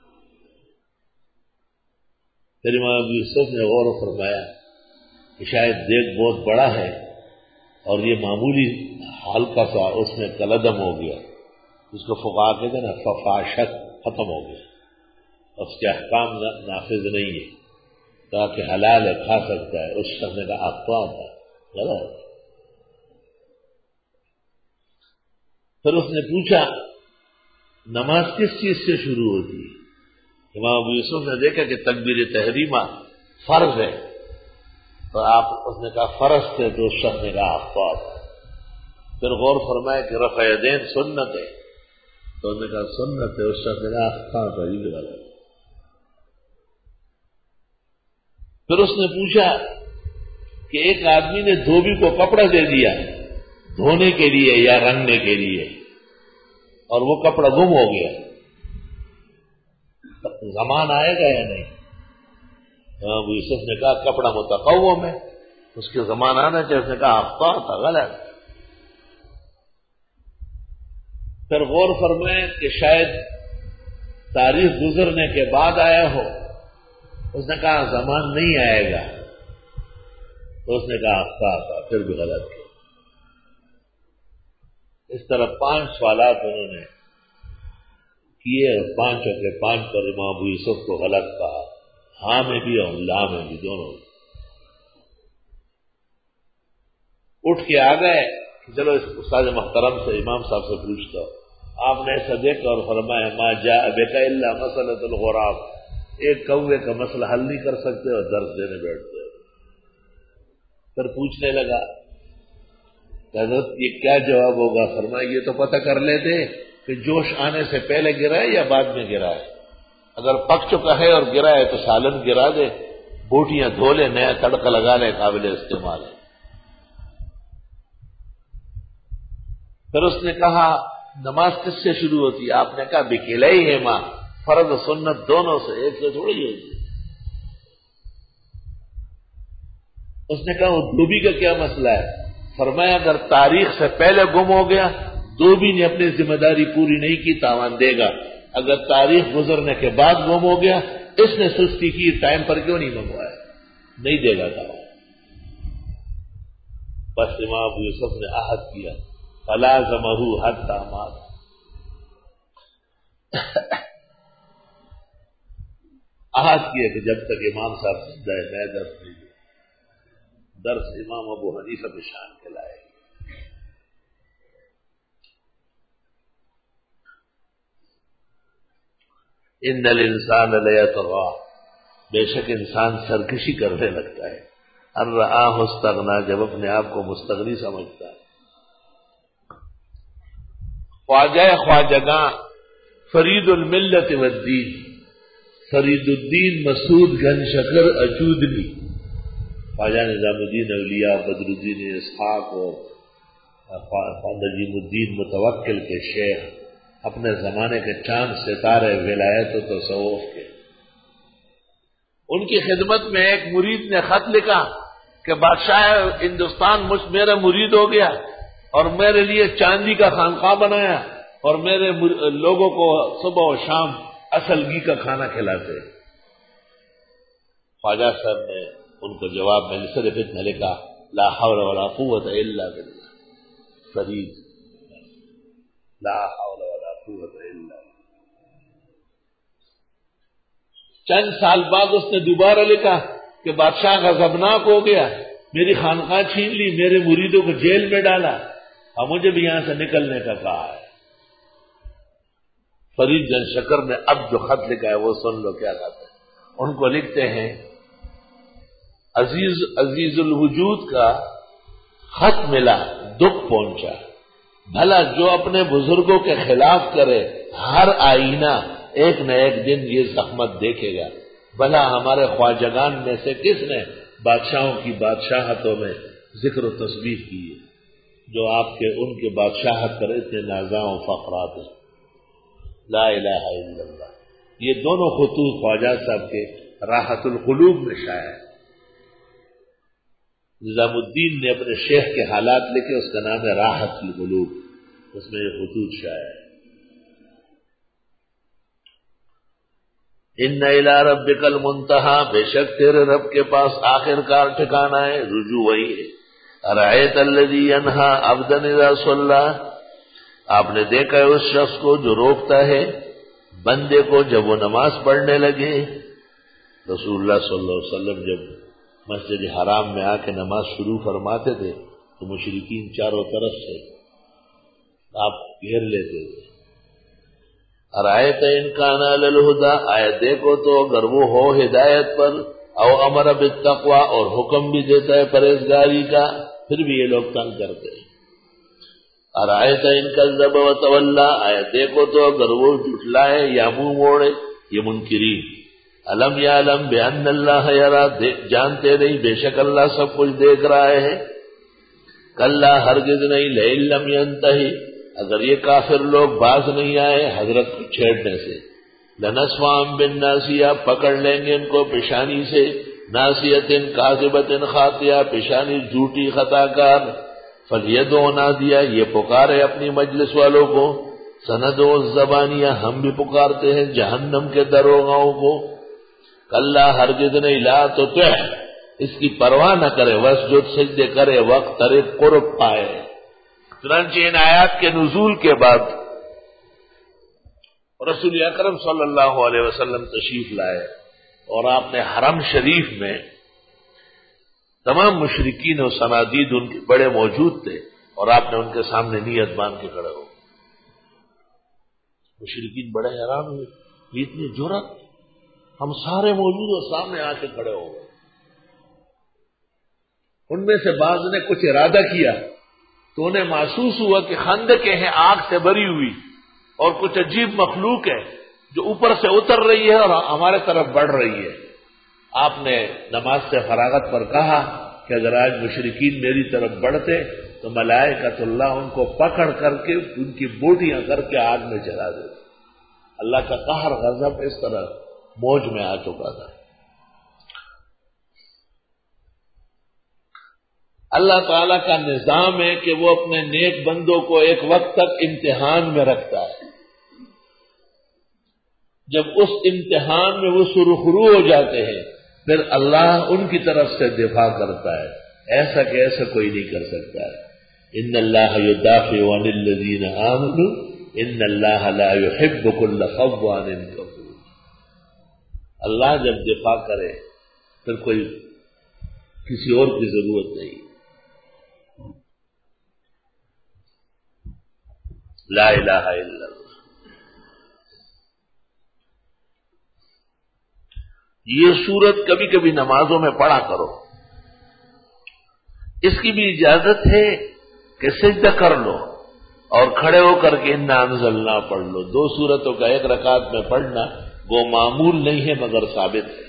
پھر امام ابو یوسف نے غور و فرمایا کہ شاید دیگ بہت بڑا ہے اور یہ معمولی ہلکا سا اس میں کلدم ہو گیا، اس کو فقہا کہتے ہیں نا ففاشت، ختم ہو گیا، اس کے احکام نافذ نہیں ہے، تاکہ حلال ہے کھا سکتا ہے. اس شخص نے کہا اخطا تھا، غلط. پھر اس نے پوچھا نماز کس چیز سے شروع ہوتی ہے؟ امام ابو یوسف نے دیکھا کہ تکبیر تحریمہ فرض ہے، تو اس نے کہا فرض تھے، تو اس شخص نے کہا اخطا تھا. پھر غور فرمایا کہ رفع یدین سنت ہے، تو انہوں نے کہا سنت ہے، اس شخص نے کہا اخطا تھا، یہ غلط. پھر اس نے پوچھا کہ ایک آدمی نے دھوبی کو کپڑا دے دیا دھونے کے لیے یا رنگنے کے لیے اور وہ کپڑا گم ہو گیا، زمان آئے گا یا نہیں؟ ابو یوسف نے کہا کپڑا متقوم ہے، اس کے زمان آنا چاہیے. اس نے کہا اخطا تھا، غلط. پھر غور فرمائیں کہ شاید تاریخ گزرنے کے بعد آیا ہو. اس نے کہا زمان نہیں آئے گا. تو اس نے کہا آفتاب. پھر بھی غلط کیا. اس طرح 5 سوالات انہوں نے کیے اور 5 کے 5 پر امام ابو یوسف کو غلط کہا. ہاں میں بھی اور لا میں بھی دونوں. اٹھ کے آ گئے کہ چلو اس استاد محترم سے امام صاحب سے پوچھتا ہوں. آپ نے ایسا دیکھا اور فرمایا ما جاء بک الا مسألۃ الغراب. ایک کوے کا مسئلہ حل نہیں کر سکتے اور درس دینے بیٹھتے. پھر پوچھنے لگا حضرت یہ کیا جواب ہوگا؟ فرمایا یہ تو پتہ کر لیتے کہ جوش آنے سے پہلے گرا ہے یا بعد میں گرا ہے. اگر پک چکا ہے اور گرا ہے تو سالن گرا دے, بوٹیاں دھو لے, نیا تڑکا لگا لے, قابل استعمال ہے. پھر اس نے کہا نماز کس سے شروع ہوتی ہے؟ آپ نے کہا بکلئی ہے ماں, فرض و سنت دونوں سے, ایک سے تھوڑی ہوتی. اس نے کہا وہ دھوبی کا کیا مسئلہ ہے؟ فرمایا اگر تاریخ سے پہلے گم ہو گیا دھوبی نے اپنی ذمہ داری پوری نہیں کی, تاوان دے گا. اگر تاریخ گزرنے کے بعد گم ہو گیا, اس نے سستی کی, ٹائم پر کیوں نہیں منگوایا, نہیں دے گا تاوان. بس امام ابو یوسف نے عہد کیا فلازمہ حتی مات. عہد کیا کہ جب تک امام صاحب زندہ ہے میں درس نہیں دوں. درس امام ابو حنیفہ کی شان کے لائے. ان الانسان لیطغی, بے شک انسان سرکشی کرنے لگتا ہے. ان رآہ استغنی, جب اپنے آپ کو مستغنی سمجھتا ہے. خواجہ خواجگاں فرید الملت والدین, فرید الدین مسعود گن شکر اچودنی, خواجہ نظام الدین اولیاء بدر الدین اسحاق اور نجیم الدین متوکل کے شیخ, اپنے زمانے کے چاند ستارے ولایت و تصوف کے. ان کی خدمت میں ایک مرید نے خط لکھا کہ بادشاہ ہندوستان میرا مرید ہو گیا اور میرے لیے چاندی کا خانقاہ بنایا اور میرے لوگوں کو صبح و شام اصل گھی کا کھانا کھلاتے. خواجہ صاحب نے ان کو جواب میں صرف اتنا لکھا لا حول ولا قوت الا باللہ. فرید لا حول ولا قوت الا باللہ. چند سال بعد اس نے دوبارہ لکھا کہ بادشاہ غضبناک ہو گیا, میری خانقاہ چھین لی, میرے مریدوں کو جیل میں ڈالا اور مجھے بھی یہاں سے نکلنے کا کہا ہے. فرید جن شکر نے اب جو خط لکھا ہے وہ سن لو کیا کہتے ہیں. ان کو لکھتے ہیں عزیز الوجود کا خط ملا, دکھ پہنچا, بھلا جو اپنے بزرگوں کے خلاف کرے ہر آئینہ ایک نہ ایک دن یہ زحمت دیکھے گا. بھلا ہمارے خواجگان میں سے کس نے بادشاہوں کی بادشاہتوں میں ذکر و تسبیح کی ہے جو آپ کے ان کے بادشاہت پر اتنے نازاں و فقرات ہیں. لا الہ الا اللہ. یہ دونوں خطوط خواجہ صاحب کے راحت القلوب میں شائع ہے. نظام الدین نے اپنے شیخ کے حالات لکھے, اس کا نام ہے راحت القلوب, اس میں یہ خطوط شائع ہے. ان الی ربک المنتہی, بے شک تیرے رب کے پاس آخر کار ٹھکانا ہے, رجوع وہی ہے. ارأیت الذی ینہی عبدا اذا صلی, آپ نے دیکھا ہے اس شخص کو جو روکتا ہے بندے کو جب وہ نماز پڑھنے لگے. رسول اللہ صلی اللہ علیہ وسلم جب مسجد حرام میں آ کے نماز شروع فرماتے تھے تو مشرکین چاروں طرف سے آپ گھیر لیتے تھے. ارأیت ان کان علی الہدی, آیا دیکھو تو اگر وہ ہو ہدایت پر, او امر بالتقوی, اور حکم بھی دیتا ہے پرہیزگاری کا, پھر بھی یہ لوگ تنگ کرتے ہیں. ارأیت ان کذب وتولی, آیا دیکھو تو اگر وہ جھٹلائے یا منہ موڑے, یہ منکرین. الم یعلم بان اللہ یری, جانتے نہیں بے شک اللہ سب کچھ دیکھ رہا ہے. کلا ہرگز نہیں, لئن لم ینتہی, اگر یہ کافر لوگ باز نہیں آئے حضرت کو چھیڑنے سے, لنسفعا بالناصیہ, پکڑ لیں گے ان کو پیشانی سے, ناصیۃ کاذبۃ خاطئہ, پیشانی جھوٹی خطا کار. فلیدعو نادیہ, یہ پکارے اپنی مجلس والوں کو, سندعو الزبانیہ، ہم بھی پکارتے ہیں جہنم کے دروغاؤں کو. کلا ہرگز نہیں، لا تطع، اس کی پرواہ نہ کرے، واسجد، سجدے کرے، واقترب، قرب پائے. چنانچہ ان آیات کے نزول کے بعد رسول اکرم صلی اللہ علیہ وسلم تشریف لائے اور آپ نے حرم شریف میں تمام مشرکین و صنادید ان کے بڑے موجود تھے اور آپ نے ان کے سامنے نیت باندھ کے کھڑے ہو. مشرکین بڑے حیران ہوئے، یہ اتنی جرأت، ہم سارے موجود اور سامنے آ کے کھڑے ہو گئے. ان میں سے بعض نے کچھ ارادہ کیا تو انہیں محسوس ہوا کہ خندقیں ہیں آگ سے بھری ہوئی اور کچھ عجیب مخلوق ہے جو اوپر سے اتر رہی ہے اور ہمارے طرف بڑھ رہی ہے. آپ نے نماز سے فراغت پر کہا کہ اگر آج مشرکین میری طرف بڑھتے تو ملائکۃ اللہ ان کو پکڑ کر کے ان کی بوٹیاں کر کے آگ میں جلا دیتے. اللہ کا قہر غضب اس طرح موج میں آ چکا تھا. اللہ تعالی کا نظام ہے کہ وہ اپنے نیک بندوں کو ایک وقت تک امتحان میں رکھتا ہے. جب اس امتحان میں وہ سرخرو ہو جاتے ہیں پھر اللہ ان کی طرف سے دفاع کرتا ہے. ایسا کہ ایسا کوئی نہیں کر سکتا ہے. ان اللہ یدافع عن الذین آمنوا ان اللہ لا يحب كل خوان کفور. اللہ جب دفاع کرے پھر کوئی کسی اور کی ضرورت نہیں. لا الہ الا اللہ. یہ سورت کبھی کبھی نمازوں میں پڑھا کرو. اس کی بھی اجازت ہے کہ سجدہ کر لو اور کھڑے ہو کر کے انا انزلنا پڑھ لو. دو سورتوں کا ایک رکعت میں پڑھنا وہ معمول نہیں ہے مگر ثابت ہے.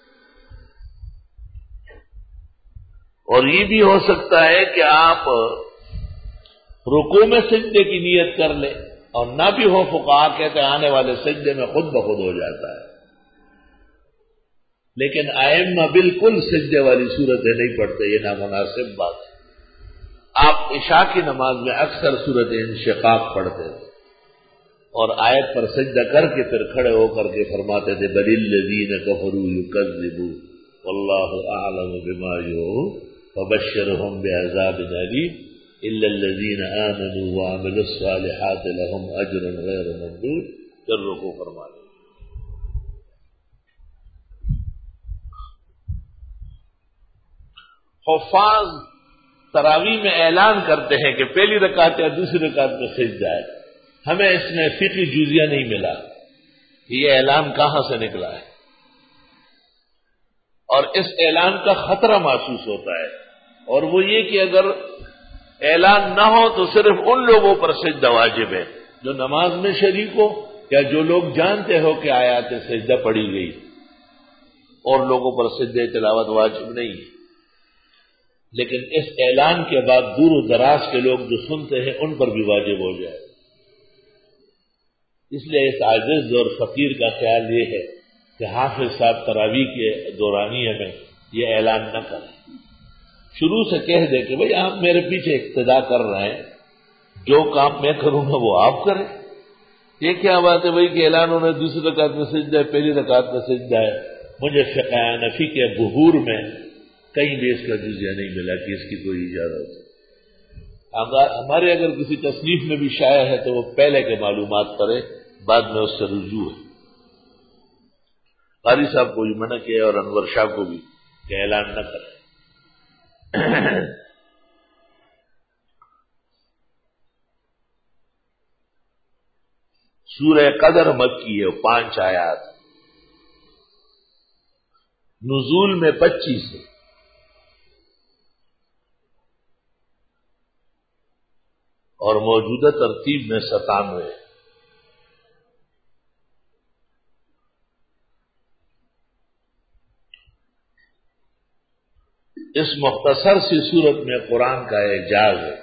اور یہ بھی ہو سکتا ہے کہ آپ رکوع میں سجدے کی نیت کر لیں اور نہ بھی ہو، فقہا کہتے ہیں آنے والے سجدے میں خود بخود ہو جاتا ہے. لیکن ائمہ بالکل سجدے والی صورتیں نہیں پڑھتے، یہ نامناسب بات ہے. آپ عشاء کی نماز میں اکثر سورت انشقاق پڑھتے تھے اور آیت پر سجدہ کر کے پھر کھڑے ہو کر کے فرماتے تھے بل الذین کفروا یکذبون واللہ اعلم بما یوعون فبشرهم بعذاب الیم الا الذین آمنوا وعملوا الصالحات لهم اجر غیر ممنون. پھر رکوع فرما لیں. حفاظ تراویح میں اعلان کرتے ہیں کہ پہلی رکعت یا دوسری رکعت میں سجدہ ہے. ہمیں اس میں فقہی جزیہ نہیں ملا کہ یہ اعلان کہاں سے نکلا ہے، اور اس اعلان کا خطرہ محسوس ہوتا ہے. اور وہ یہ کہ اگر اعلان نہ ہو تو صرف ان لوگوں پر سجدہ واجب ہے جو نماز میں شریک ہو یا جو لوگ جانتے ہو کہ آیات سجدہ پڑھی گئی، اور لوگوں پر سجدہ تلاوت واجب نہیں ہے. لیکن اس اعلان کے بعد دور و دراز کے لوگ جو سنتے ہیں ان پر بھی واجب ہو جائے. اس لیے اس عاجز اور فقیر کا خیال یہ ہے کہ حافظ صاحب تراویح کے دورانیہ میں یہ اعلان نہ کریں. شروع سے کہہ دے کہ بھئی آپ میرے پیچھے اقتدا کر رہے ہیں، جو کام میں کروں گا وہ آپ کریں. یہ کیا بات ہے بھئی کہ اعلان ہونا دوسری رکعت میں سجدہ ہے، پہلی رکعت میں سجدہ ہے. مجھے فقہ حنفی کے بحور میں کہیں بھی اس کا جزیہ نہیں ملا کہ اس کی کوئی اجازت. ہمارے اگر کسی تصنیف میں بھی شائع ہے تو وہ پہلے کے معلومات کرے، بعد میں اس سے رجوع ہے. قاری صاحب کو بھی منع کیا اور انور شاہ کو بھی کہ اعلان نہ کرے. سورہ قدر مکی ہے، 5 آیات، نزول میں 25 ہے. اور موجودہ ترتیب میں 97 ہے. اس مختصر سی صورت میں قرآن کا اعجاز ہے.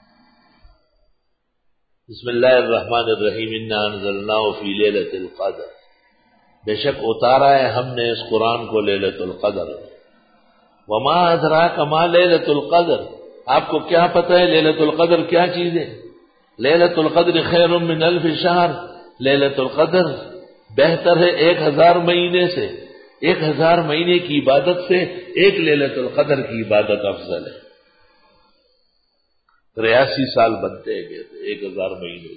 بسم اللہ الرحمن الرحیم انا انزلناہ فی لیلۃ القدر. بے شک اتارا ہے ہم نے اس قرآن کو لیلۃ القدر. وما ادراک ما لیلۃ القدر. آپ کو کیا پتہ ہے لیلۃ القدر کیا چیز ہے؟ لیلۃ القدر خیر من الف شہر، لیلۃ القدر بہتر ہے 1000 مہینے سے، 1000 مہینے کی عبادت سے ایک لیلۃ القدر کی عبادت افضل ہے۔ 83 سال بنتے ہیں کہتے 1000 مہینے۔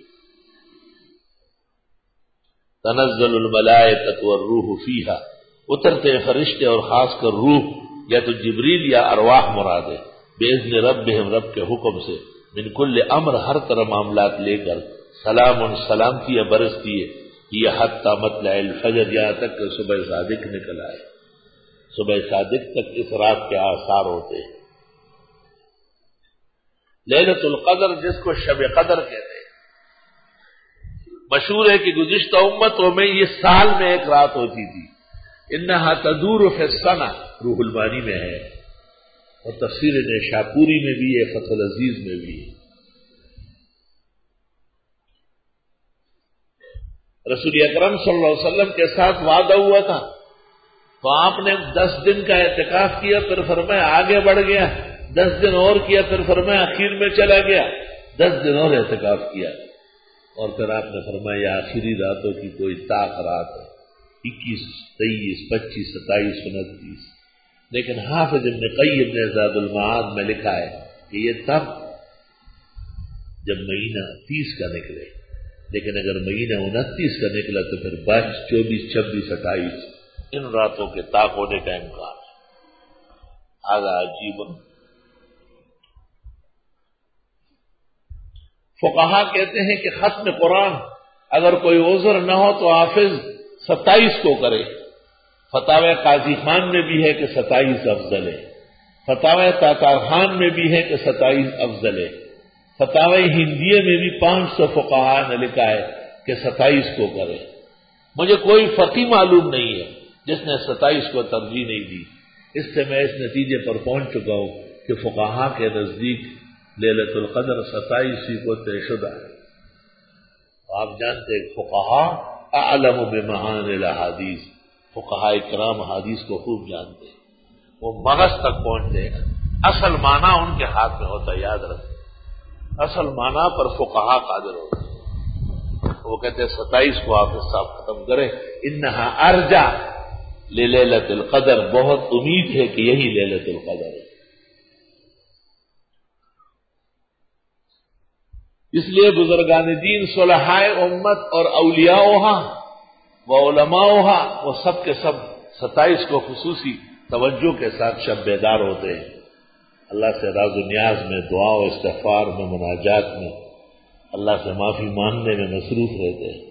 تنزل الملائکۃ والروح فیہا، اترتے ہیں فرشتے اور خاص کر روح، یا تو جبریل یا ارواح مراد ہے، باذن ربہم، رب کے حکم سے، من کل امر، ہر طرح معاملات لے کر، سلام، سلامتی برستی ہے، یہ حتی مطلع الفجر، یہاں تک کہ صبح صادق نکل آئے، صبح صادق تک اس رات کے آثار ہوتے ہیں۔ لیلۃ القدر جس کو شب قدر کہتے ہیں، مشہور ہے کہ گزشتہ امتوں میں یہ سال میں ایک رات ہوتی تھی۔ انہا تدور فی السنہ، روح المانی میں ہے، اور تفسیر نیشاپوری میں بھی ہے، فتح العزیز میں بھی ہے۔ رسول اکرم صلی اللہ علیہ وسلم کے ساتھ وعدہ ہوا تھا، تو آپ نے 10 دن کا اعتکاف کیا، پھر فرمایا آگے بڑھ گیا، 10 دن اور کیا، پھر فرمایا اخیر میں چلا گیا، 10 دن اور اعتکاف کیا، اور پھر آپ نے فرمایا آخری راتوں کی کوئی طاق رات ہے، 21، 23، 25، 27، 29۔ لیکن حافظ ابن قیم نے زاد المعاد میں لکھا ہے کہ یہ تب جب مہینہ 30 کا نکلے، لیکن اگر مہینہ 29 کا نکلا تو پھر 22، 24، 26، 28 ان راتوں کے طاق ہونے کا امکان ہے۔ آگا عجیب، فقہا کہتے ہیں کہ ختم قرآن اگر کوئی عذر نہ ہو تو حافظ 27 کو کرے۔ فتاوی قاضی خان میں بھی ہے کہ 27 افضل ہے، فتاوی تاتار خان میں بھی ہے کہ 27 افضل ہے، فتاوی ہندیے میں بھی 500 فقہا نے لکھا ہے کہ 27 کو کرے۔ مجھے کوئی فقی معلوم نہیں ہے جس نے 27 کو ترجیح نہیں دی۔ اس سے میں اس نتیجے پر پہنچ چکا ہوں کہ فقہا کے نزدیک لیلۃ القدر 27 کو طے شدہ ہے۔ آپ جانتے ہیں فقہا اعلم بمعانی الاحادیث، فقہاء کرام حدیث کو خوب جانتے ہیں، وہ مغز تک پہنچتے ہیں، اصل معنی ان کے ہاتھ میں ہوتا ہے، یاد رکھیں، اصل معنی پر فقہا قادر ہوتے ہیں۔ وہ کہتے ہیں 27 کو آپ اس صاحب ختم کریں، انہا ارجع للیلۃ القدر، بہت امید ہے کہ یہی لیلۃ القدر ہے۔ اس لیے بزرگان دین، صلحاء امت اور اولیاء و علماء وہ سب کے سب 27 کو خصوصی توجہ کے ساتھ شب بیدار ہوتے ہیں، اللہ سے راز و نیاز میں، دعا و استغفار میں، مناجات میں، اللہ سے معافی مانگنے میں مصروف رہتے ہیں۔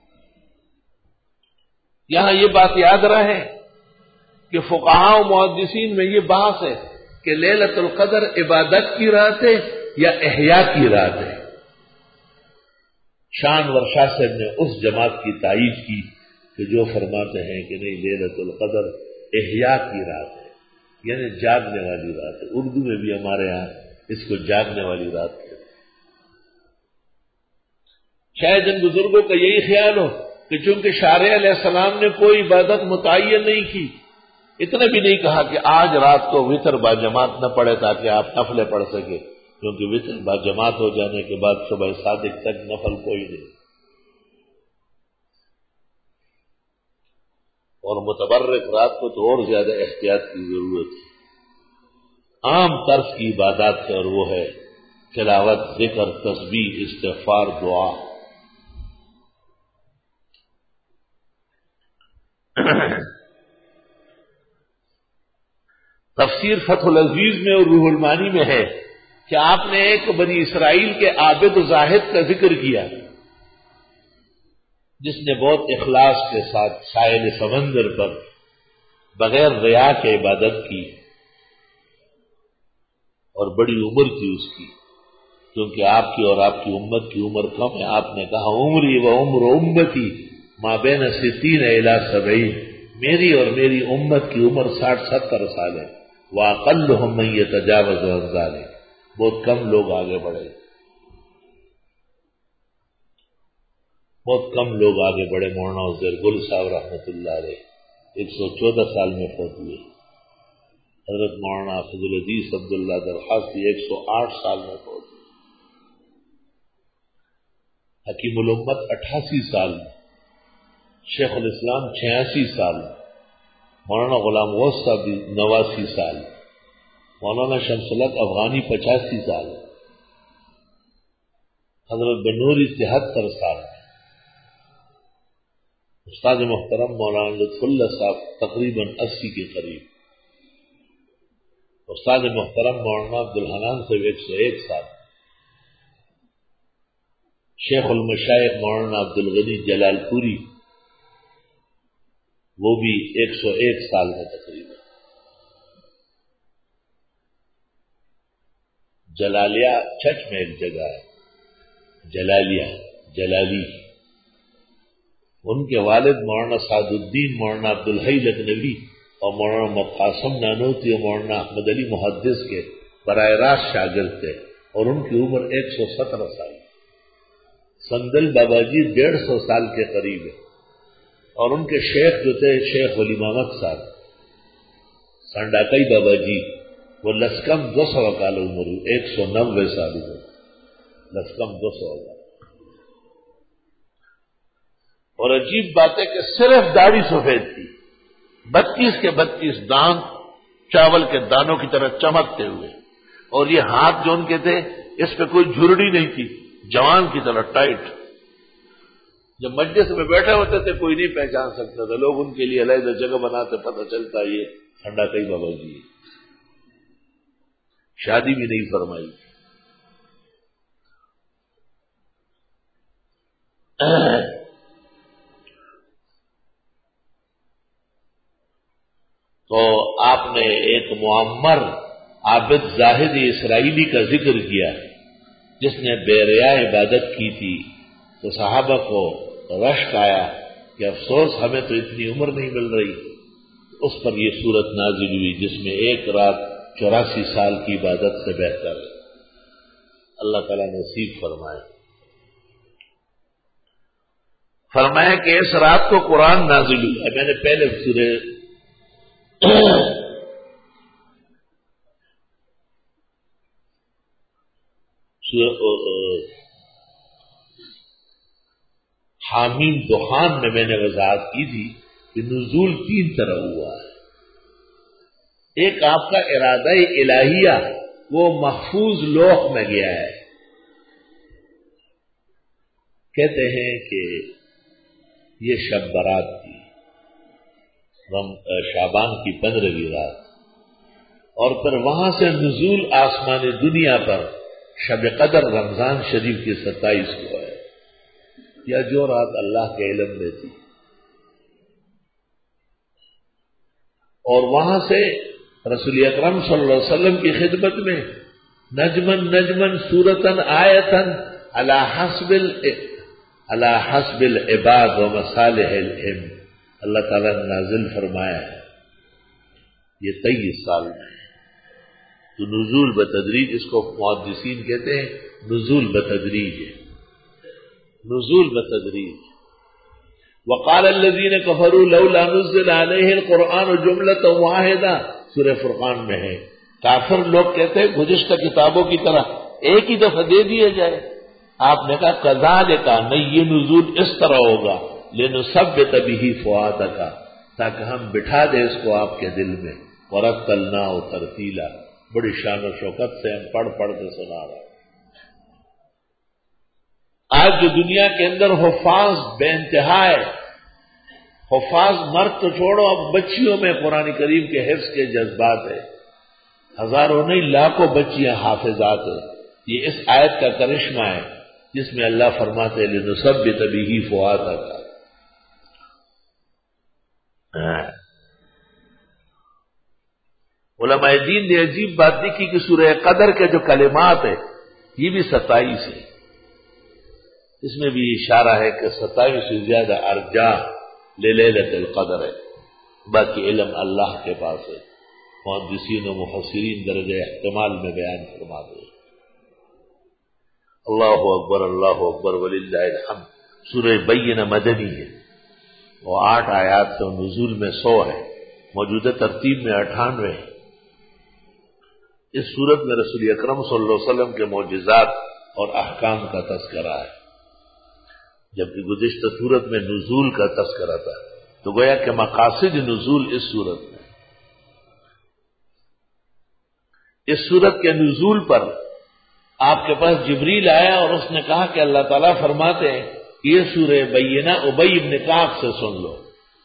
یہاں یہ بات یاد رہے کہ فقہاء و محدثین میں یہ بحث ہے کہ لیلۃ القدر عبادت کی رات ہے یا احیاء کی رات ہے۔ شان ورشاہ صاحب نے اس جماعت کی تائید کی کہ جو فرماتے ہیں کہ نہیں، لیلۃ القدر احیاء کی رات ہے، یعنی جاگنے والی رات ہے۔ اردو میں بھی ہمارے ہاں اس کو جاگنے والی رات کہتے ہیں۔ شاید ان بزرگوں کا یہی خیال ہو کہ چونکہ شارع علیہ السلام نے کوئی عبادت متعین نہیں کی، اتنا بھی نہیں کہا کہ آج رات کو وتر با جماعت نہ پڑھے تاکہ آپ نفلیں پڑھ سکے، کیونکہ وتر با جماعت ہو جانے کے بعد صبح صادق تک نفل کوئی نہیں، اور متبرک رات کو تو اور زیادہ احتیاط کی ضرورت ہے۔ عام طرز کی عبادات ہے، اور وہ ہے تلاوت، ذکر، تسبیح، استغفار، دعا۔ تفسیر فتح العزیز میں اور روح المانی میں ہے کہ آپ نے ایک بنی اسرائیل کے عابد و زاہد کا ذکر کیا جس نے بہت اخلاص کے ساتھ ساحل سمندر پر بغیر ریا کے عبادت کی، اور بڑی عمر تھی اس کی، کیونکہ آپ کی اور آپ کی امت کی عمر کم ہے۔ آپ نے کہا عمری و عمر امتی ما بین 60 الی 70، میری اور میری امت کی عمر 60-70 سال ہے۔ واقلهم من يتجاوز عن ذلك، بہت کم لوگ آگے بڑھے، بہت کم لوگ آگے بڑھے۔ مولانا عزیر گل صاحب رحمۃ اللہ علیہ 114 سال میں فوت ہوئے، حضرت مولانا فضل العزیز عبداللہ درخواست 108 سال میں فوت ہوئے۔ حکیم الامت 88 سال، شیخ الاسلام 86 سال، مولانا غلام غوث صاحب 89 سال، مولانا شمس الحق افغانی 85 سال، حضرت بنوری 73 سال، استاد محترم مولانا لطف اللہ صاحب تقریباً 80 کے قریب، استاد محترم مولانا عبدالحنان صاحب 101 سال، شیخ المشائخ مولانا عبدالغنی جلال پوری وہ بھی 101 سال میں تقریباً۔ جلالیہ چچ میں ایک جگہ ہے جلالیہ جلالی، ان کے والد مولانا سعد الدین مولانا عبدالحی لکھنوی اور مولانا مقاسم نانوتی اور مولانا احمد علی محدث کے براہ راست شاگرد تھے، اور ان کی عمر 117 سال۔ سندل بابا جی 150 سال کے قریب ہے، اور ان کے شیخ جو تھے شیخ ولی محمد صاحب سنڈاکئی بابا جی، وہ لسکم 200 کال عمر 190 سال عمر، لسکم 200 کال۔ اور عجیب بات ہے کہ صرف داڑھی سفید تھی، 32 کے 32 دانت چاول کے دانوں کی طرح چمکتے ہوئے، اور یہ ہاتھ جو ان کے تھے اس پہ کوئی جھرڑی نہیں تھی، جوان کی طرح ٹائٹ۔ جب مجلس میں بیٹھے ہوتے تھے کوئی نہیں پہچان سکتا تھا، لوگ ان کے لیے علیحدہ جگہ بناتے، پتہ چلتا یہ سنڈاکئی بابا جی۔ شادی بھی نہیں فرمائی۔ تو آپ نے ایک معمر عابد زاہد اسرائیلی کا ذکر کیا جس نے بے ریا عبادت کی تھی، تو صحابہ کو رشک آیا کہ افسوس ہمیں تو اتنی عمر نہیں مل رہی۔ اس پر یہ سورت نازل ہوئی جس میں ایک رات 84 سال کی عبادت سے بہتر ہے۔ اللہ تعالیٰ نصیب فرمائے۔ فرمایا کہ اس رات کو قرآن نازل ہوا۔ میں نے پہلے سورہ حامیم دخان میں نے وضاحت کی تھی کہ نزول 3 طرح ہوا ہے۔ ایک آپ کا ارادہ الہیہ وہ محفوظ لوح میں گیا ہے۔ کہتے ہیں کہ یہ شب برات تھی، شعبان کی 15ویں رات، اور پھر وہاں سے نزول آسمان دنیا پر شب قدر رمضان شریف کی 27 کو ہے، یا جو رات اللہ کے علم میں تھی، اور وہاں سے رسول اکرم صلی اللہ علیہ وسلم کی خدمت میں نجمن نجمن سورتن آیتن علی حسب العباد و مصالح الہم اللہ تعالیٰ نے نازل فرمایا ہے۔ یہ 23 سال میں تو نزول بتدریج، اس کو محدثین کہتے ہیں نزول بتدریج ہے، نزول بتدریج۔ وقال الذین کفروا لولا نزل علیہ القرآن جملۃ واحدہ، سورہ فرقان میں ہے۔ کافر لوگ کہتے ہیں گزشتہ کتابوں کی طرح ایک ہی دفعہ دے دیا جائے۔ آپ نے کہا کذالک، نہیں یہ نزول اس طرح ہوگا، لنثبت بہ فؤادک، تاکہ ہم بٹھا دیں اس کو آپ کے دل میں، ورتلناہ ترتیلا، بڑی شان و شوکت سے ہم پڑھ پڑھ کے سنا رہے ہیں۔ آج جو دنیا کے اندر حفاظ بے انتہا ہے، حفاظ مرد تو چھوڑو، اب بچیوں میں قرآن کریم کے حفظ کے جذبات ہے، ہزاروں نہیں لاکھوں بچیاں حافظات ہیں۔ یہ اس آیت کا کرشمہ ہے جس میں اللہ فرماتے ہیں لنثبت بہ فؤادک۔ علماء دین نے عجیب بات دیکھی کہ سورہ قدر کے جو کلمات ہیں یہ بھی 27 ہے، اس میں بھی اشارہ ہے کہ 27 سے زیادہ ارجا للیلۃ القدر ہے، باقی علم اللہ کے پاس ہے۔ محدثین و مفسرین درجہ احتمال میں بیان فرما دے۔ اللہ اکبر وللہ الحمد۔ سورہ بینہ مدنی ہے، وہ 8 آیات سے نزول میں 100 ہے، موجودہ ترتیب میں 98 ہے۔ اس صورت میں رسول اکرم صلی اللہ علیہ وسلم کے معجزات اور احکام کا تذکرہ ہے۔ جبکہ گزشتہ سورت میں نزول کا تذکرہ تھا، تو گویا کہ مقاصد نزول اس سورت میں، اس سورت کے نزول پر آپ کے پاس جبریل آیا اور اس نے کہا کہ اللہ تعالیٰ فرماتے ہیں کہ یہ سورہ بینہ ابی بن کعب سے سن لو۔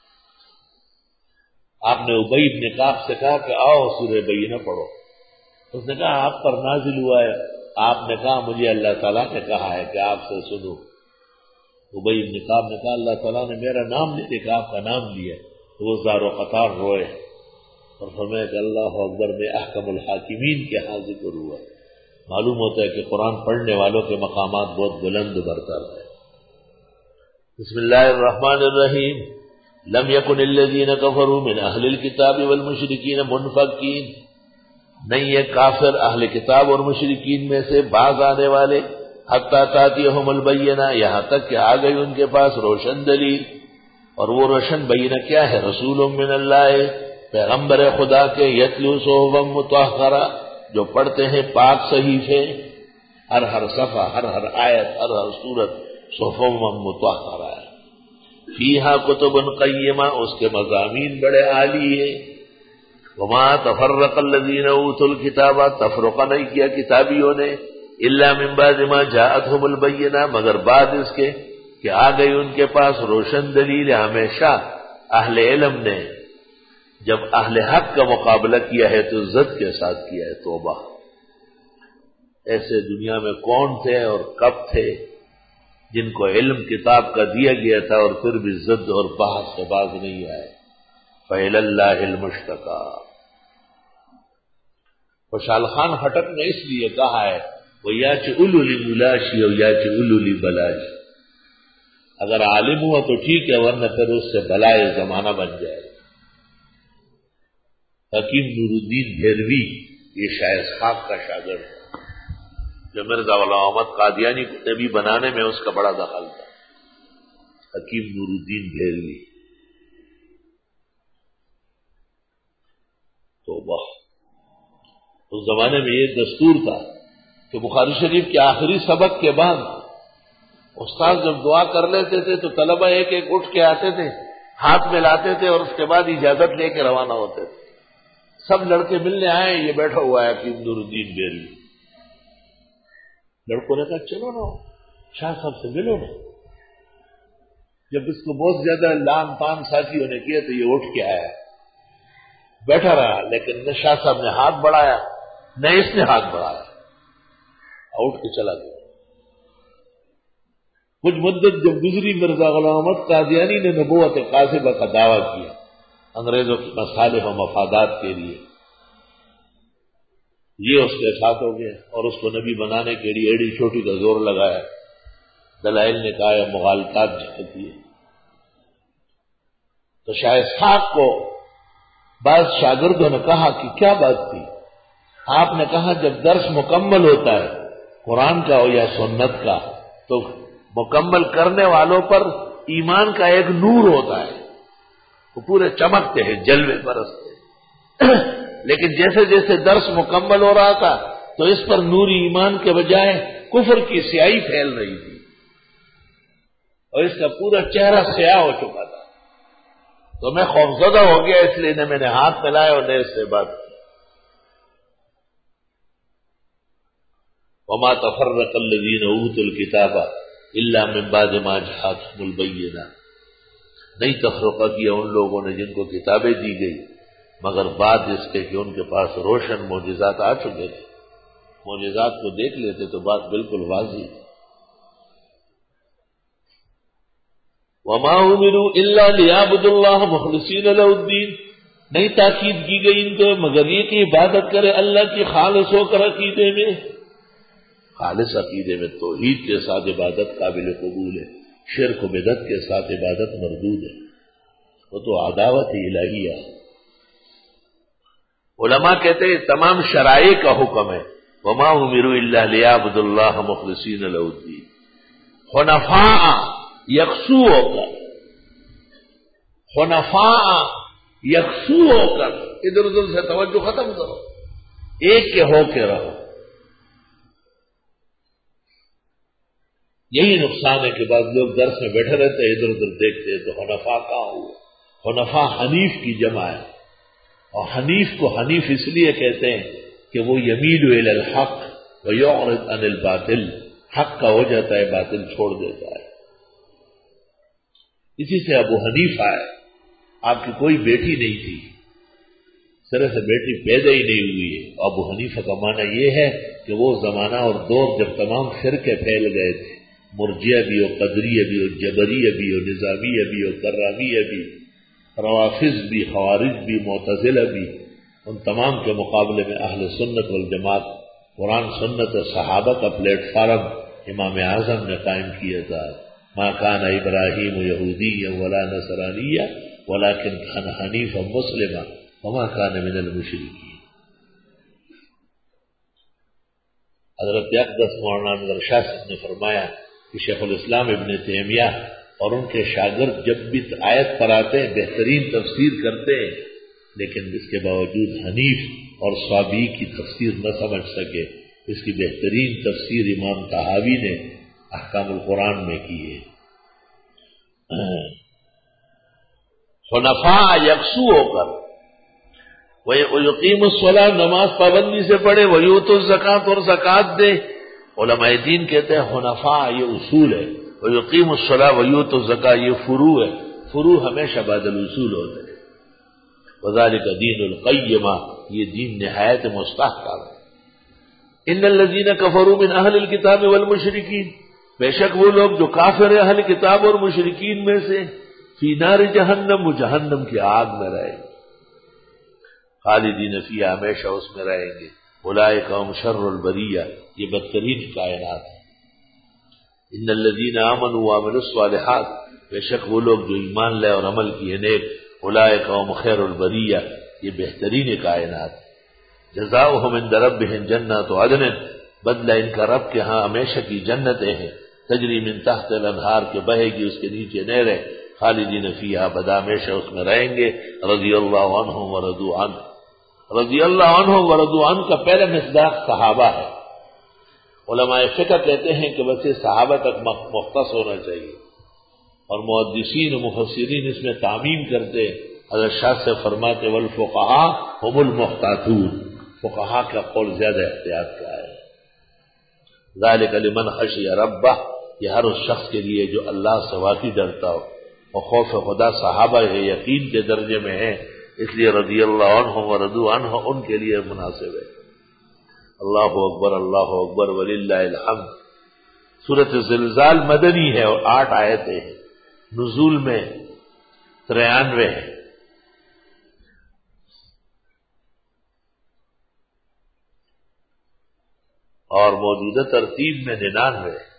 آپ نے ابی بن کعب سے کہا کہ آؤ سورہ بینہ پڑھو، اس نے کہا آپ پر نازل ہوا ہے، آپ نے کہا مجھے اللہ تعالیٰ نے کہا ہے کہ آپ سے سنو۔ ابی بن کعب نے کہا اللہ تعالیٰ نے میرا نام نہیں لے کہ آپ کا نام لیا، تو وہ زار و قطار روئے اور فرمایا کہ اللہ اکبر میں احکم الحاکمین کے ہاں ذکر ہوا۔ معلوم ہوتا ہے کہ قرآن پڑھنے والوں کے مقامات بہت بلند برتر ہیں۔ بسم اللہ الرحمن الرحیم۔ لم یکن الذین کفروا من اہل الکتاب والمشرکین منفکین، نہیں یہ کافر اہل کتاب اور مشرکین میں سے باز آنے والے، حتی تاتیہم البینہ، یہاں تک کہ آ گئی ان کے پاس روشن دلیل، اور وہ روشن بینہ کیا ہے؟ رسول من اللہ، پیغمبر خدا کے، یتلو صحفا مطہرہ، جو پڑھتے ہیں پاک صحیفے، ہر صفحہ، ہر آیت، ہر سورت صحفا مطہرہ ہے، فیہا کتب قیمہ، اس کے مضامین بڑے عالی ہیں، وما تفرق الذین اوتوا الکتاب، تفرقہ نہیں کیا کتابیوں نے، الا من بعد ما جاءتهم البینہ، مگر بعد اس کے کہ آ گئی ان کے پاس روشن دلیل۔ ہمیشہ اہل علم نے جب اہل حق کا مقابلہ کیا ہے تو ضد کے ساتھ کیا ہے۔ توبہ، ایسے دنیا میں کون تھے اور کب تھے جن کو علم کتاب کا دیا گیا تھا اور پھر بھی ضد اور بحث سے باز نہیں آئے؟ فَإِلَى اللَّهِ الْمُشْتَكَى۔ خوشحال خان خٹک نے اس لیے کہا ہے وہ یا چلو لی ملاشی اور یا چلو لی بلاشی، اگر عالم ہوا تو ٹھیک ہے، ورنہ پھر اس سے بلائے زمانہ بن جائے۔ حکیم نور الدین دہلوی یہ شاہ اسحاق کا شاگرد ہے، جو مرزا غلام احمد قادیانی کو نبی بنانے میں اس کا بڑا دخل تھا، حکیم نور الدین دہلوی۔ توبہ، اس زمانے میں یہ دستور تھا کہ بخاری شریف کے آخری سبق کے بعد استاد جب دعا کر لیتے تھے تو طلبہ ایک ایک اٹھ کے آتے تھے، ہاتھ ملاتے تھے اور اس کے بعد اجازت لے کے روانہ ہوتے تھے۔ سب لڑکے ملنے آئے، یہ بیٹھا ہوا ہے حکیم نور الدین دہلوی۔ لڑکوں نے کہا چلو نا شاہ صاحب سے ملو نا۔ جب اس کو بہت زیادہ لان تان ساتھیوں نے کیا تو یہ اٹھ کے آیا، بیٹھا رہا، لیکن نہ شاہ صاحب نے ہاتھ بڑھایا نہ اس نے ہاتھ بڑھایا، اٹھ کے چلا گیا۔ کچھ مدت جب گزری، مرزا غلام احمد قادیانی نے نبوت قاذبہ کا دعویٰ کیا انگریزوں کے مصالح و مفادات کے لیے، یہ اس کے ساتھ ہو گیا اور اس کو نبی بنانے کے لیے ایڑی چھوٹی کا زور لگایا۔ دلائل نے کہا مغالطات جھڑتی ہے۔ تو شاہ اسحاق کو بعض شاگردوں نے کہا کہ کیا بات تھی؟ آپ نے کہا جب درس مکمل ہوتا ہے قرآن کا ہو یا سنت کا تو مکمل کرنے والوں پر ایمان کا ایک نور ہوتا ہے، وہ پورے چمکتے ہیں، جلوے برستے، لیکن جیسے جیسے درس مکمل ہو رہا تھا تو اس پر نوری ایمان کے بجائے کفر کی سیاہی پھیل رہی تھی اور اس کا پورا چہرہ سیاہ ہو چکا تھا۔ تو میں خوفزدہ ہو گیا، اس لیے نہ میں نے ہاتھ ملائے اور نہ اس سے بات کی۔ وما تفرق الذین اوتوا الکتاب الا من بعد ما جاءتهم البینہ، نہیں تفرقہ کیا ان لوگوں نے جن کو کتابیں دی گئی مگر بعد اس کے کہ ان کے پاس روشن معجزات آ چکے تھے۔ معجزات کو دیکھ لیتے تو بات بالکل واضح ہے۔ وما امروا الا ليعبدوا الله مخلصين له الدين، نہیں تاکید کی گئی ان کو مگر یہ کہ عبادت کرے اللہ کی خالص ہو کر عقیدے میں، خالص عقیدے میں توحید کے ساتھ عبادت قابل قبول ہے، شرک و بدعت کے ساتھ عبادت مردود ہے، وہ تو عداوت الہیہ۔ علماء کہتے ہیں تمام شرائع کا حکم ہے، وما امروا الا ليعبدوا الله مخلصين له الدين، حنفاء یکسو ہو کر، حنفاء یکسو ہو کر، ادھر ادھر سے توجہ ختم کرو، ایک کے ہو کے رہو۔ یہی نقصان ہے کہ بعض لوگ درس میں بیٹھے رہتے ہیں، ادھر ادھر دیکھتے ہیں، تو حنفا کہاں ہوا؟ حنفا حنیف کی جمع ہے، اور حنیف کو حنیف اس لیے کہتے ہیں کہ وہ یمیل الی الحق ویعرض عن الباطل، حق کا ہو جاتا ہے، باطل چھوڑ دیتا ہے۔ اسی سے ابو حنیفہ ہے، آپ کی کوئی بیٹی نہیں تھی، اس طرح سے بیٹی پیدا ہی نہیں ہوئی ہے۔ ابو حنیفہ کا معنی یہ ہے کہ وہ زمانہ اور دور جب تمام فرقے پھیل گئے تھے، مرجیہ بھی ہو، قدریہ بھی ہو، جبریہ بھی ہو، نظامیہ بھی ہو، کرامیہ بھی، روافض بھی، خوارج بھی، معتزلہ بھی، ان تمام کے مقابلے میں اہل سنت والجماعت قرآن سنت اور صحابہ کا پلیٹ فارم امام اعظم نے قائم کیا تھا۔ ما کان ابراہیم یہودیا ولا نصرانیا ولکن کان حنیفا مسلما وما کان من المشرکین۔ حضرت اقدس مولانا انور شاہ صاحب نے فرمایا کہ شیخ الاسلام ابن تیمیہ اور ان کے شاگرد جب بھی آیت پر آتے ہیں بہترین تفسیر کرتے ہیں، لیکن اس کے باوجود حنیف اور صابی کی تفسیر نہ سمجھ سکے۔ اس کی بہترین تفسیر امام طحاوی نے احکام القرآن میں کی ہے۔ حنفاء یکسو ہو کر وَيُقِيمُ الصَّلَاةَ، نماز پابندی سے پڑھے، وَيُؤْتُ الزَّكَاةَ، اور زکات دے۔ علماء دین کہتے ہیں حنفاء یہ اصول ہے، وَيُقِيمُ الصَّلَاةَ وَيُؤْتُ الزَّكَاةَ یہ فروع ہے، فروع ہمیشہ بعد الاصول ہوتے ہیں۔ وَذَلِكَ دِينُ الْقَيِّمَةِ، یہ دین نہایت مستحکم ہے۔ ان الذین کفروا من اہل الکتاب والمشرکین، بے شک وہ لوگ جو کافر ہیں اہل کتاب اور مشرکین میں سے، فی نار جہنم، وہ جہنم کی آگ میں رہیں گے، خالدین فیہا، ہمیشہ اس میں رہیں گے۔ اولئک هم شر البریہ، یہ بدترین کائنات ہے۔ ان الذین آمنوا وعملوا الصالحات، بے شک وہ لوگ جو ایمان لے اور عمل کیے نیک، اولئک هم خیر البریہ، یہ بہترین کائنات ہے۔ جزاؤہم عند ربہم جنات عدن، بدلہ ان کا رب کے ہاں ہمیشہ کی جنتیں ہیں، تجری من تحت الانہار، کے بہے گی اس کے نیچے نہریں، خالدین فیہا، بدا ہمیشہ اس میں رہیں گے۔ رضی اللہ عنہم ورضوا عنہ، رضی اللہ عنہم ورضوا عنہ کا پہلا مصداق صحابہ ہے۔ علماء فقہ کہتے ہیں کہ بس یہ صحابہ تک مختص ہونا چاہیے، اور محدثین و مفسرین اس میں تعمیم کرتے۔ حضرت شاہ سے فرماتے والفقہاء هم المحتاطون، فقہا کا قول زیادہ احتیاط کا ہے۔ ذالک لمن خشی ربہ، یہ ہر اس شخص کے لیے جو اللہ سے واقعی ڈرتا ہو، اور خوف خدا صحابہ ہے، یقین کے درجے میں ہے، اس لیے رضی اللہ عنہم ورضوا عنہ ان کے لیے مناسب ہے۔ اللہ اکبر وللہ الحمد۔ سورۃ زلزال مدنی ہے اور 8 آیتیں ہیں، نزول میں 93 ہے۔ اور موجودہ ترتیب میں 99 ہے۔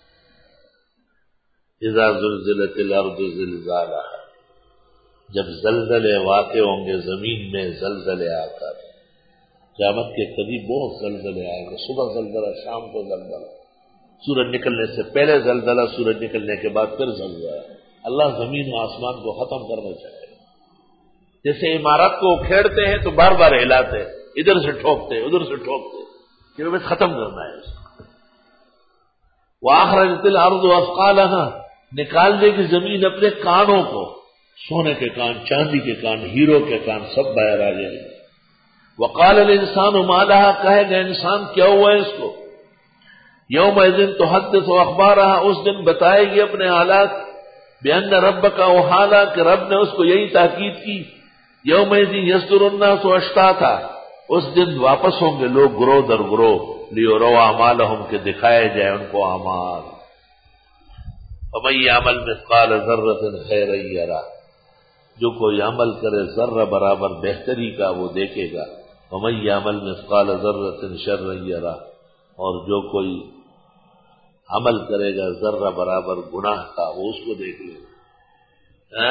اذا زلزلت الارض زلزالها، جب زلزلے واقع ہوں گے زمین میں زلزلے آ کر، قیامت کے قریب بہت زلزلے آئیں گے، صبح زلزلہ، شام کو زلزلہ، سورج نکلنے سے پہلے زلزلہ، سورج نکلنے کے بعد پھر زلزلہ۔ اللہ زمین و آسمان کو ختم کرنا چاہے، جیسے عمارت کو کھیڑتے ہیں تو بار بار ہلاتے، ادھر سے ٹھوکتے ادھر سے ٹھوکتے، کہ بس ختم کرنا ہے اس کو۔ وَأَخْرَجَتِ الْأَرْضُ أَثْقَالَهَا، نکال دے گی زمین اپنے کانوں کو، سونے کے کان، چاندی کے کان، ہیرو کے کان، سب باہر آ جائیں گے۔ وَقَالَ الْإِنسَانُ مَا لَهَا، کہے گا انسان کیا ہوا ہے اس کو۔ يَوْمَئِذٍ تُحَدِّثُ أَخْبَارَهَا، اس دن بتائے گی اپنے حالات، بِأَنَّ رَبَّكَ أَوْحَىٰ، کہ رب نے اس کو یہی تاکید کی۔ يَوْمَئِذٍ يَصْدُرُ النَّاسُ أَشْتَاتًا، اس دن واپس ہوں گے لوگ گروہ در گروہ، لِيُرَوْا أَعْمَالَهُمْ، کہ دکھائے جائے ان کو اعمال۔ فَمَن يَعْمَلْ مِثْقَالَ ذَرَّةٍ خَيْرًا يَرَهُ، جو کوئی عمل کرے ذرہ برابر بہتری کا وہ دیکھے گا۔ وَمَن يَعْمَلْ مِثْقَالَ ذَرَّةٍ شَرًّا يَرَهُ، اور جو کوئی عمل کرے گا ذرہ برابر گناہ کا وہ اس کو دیکھ لے گا۔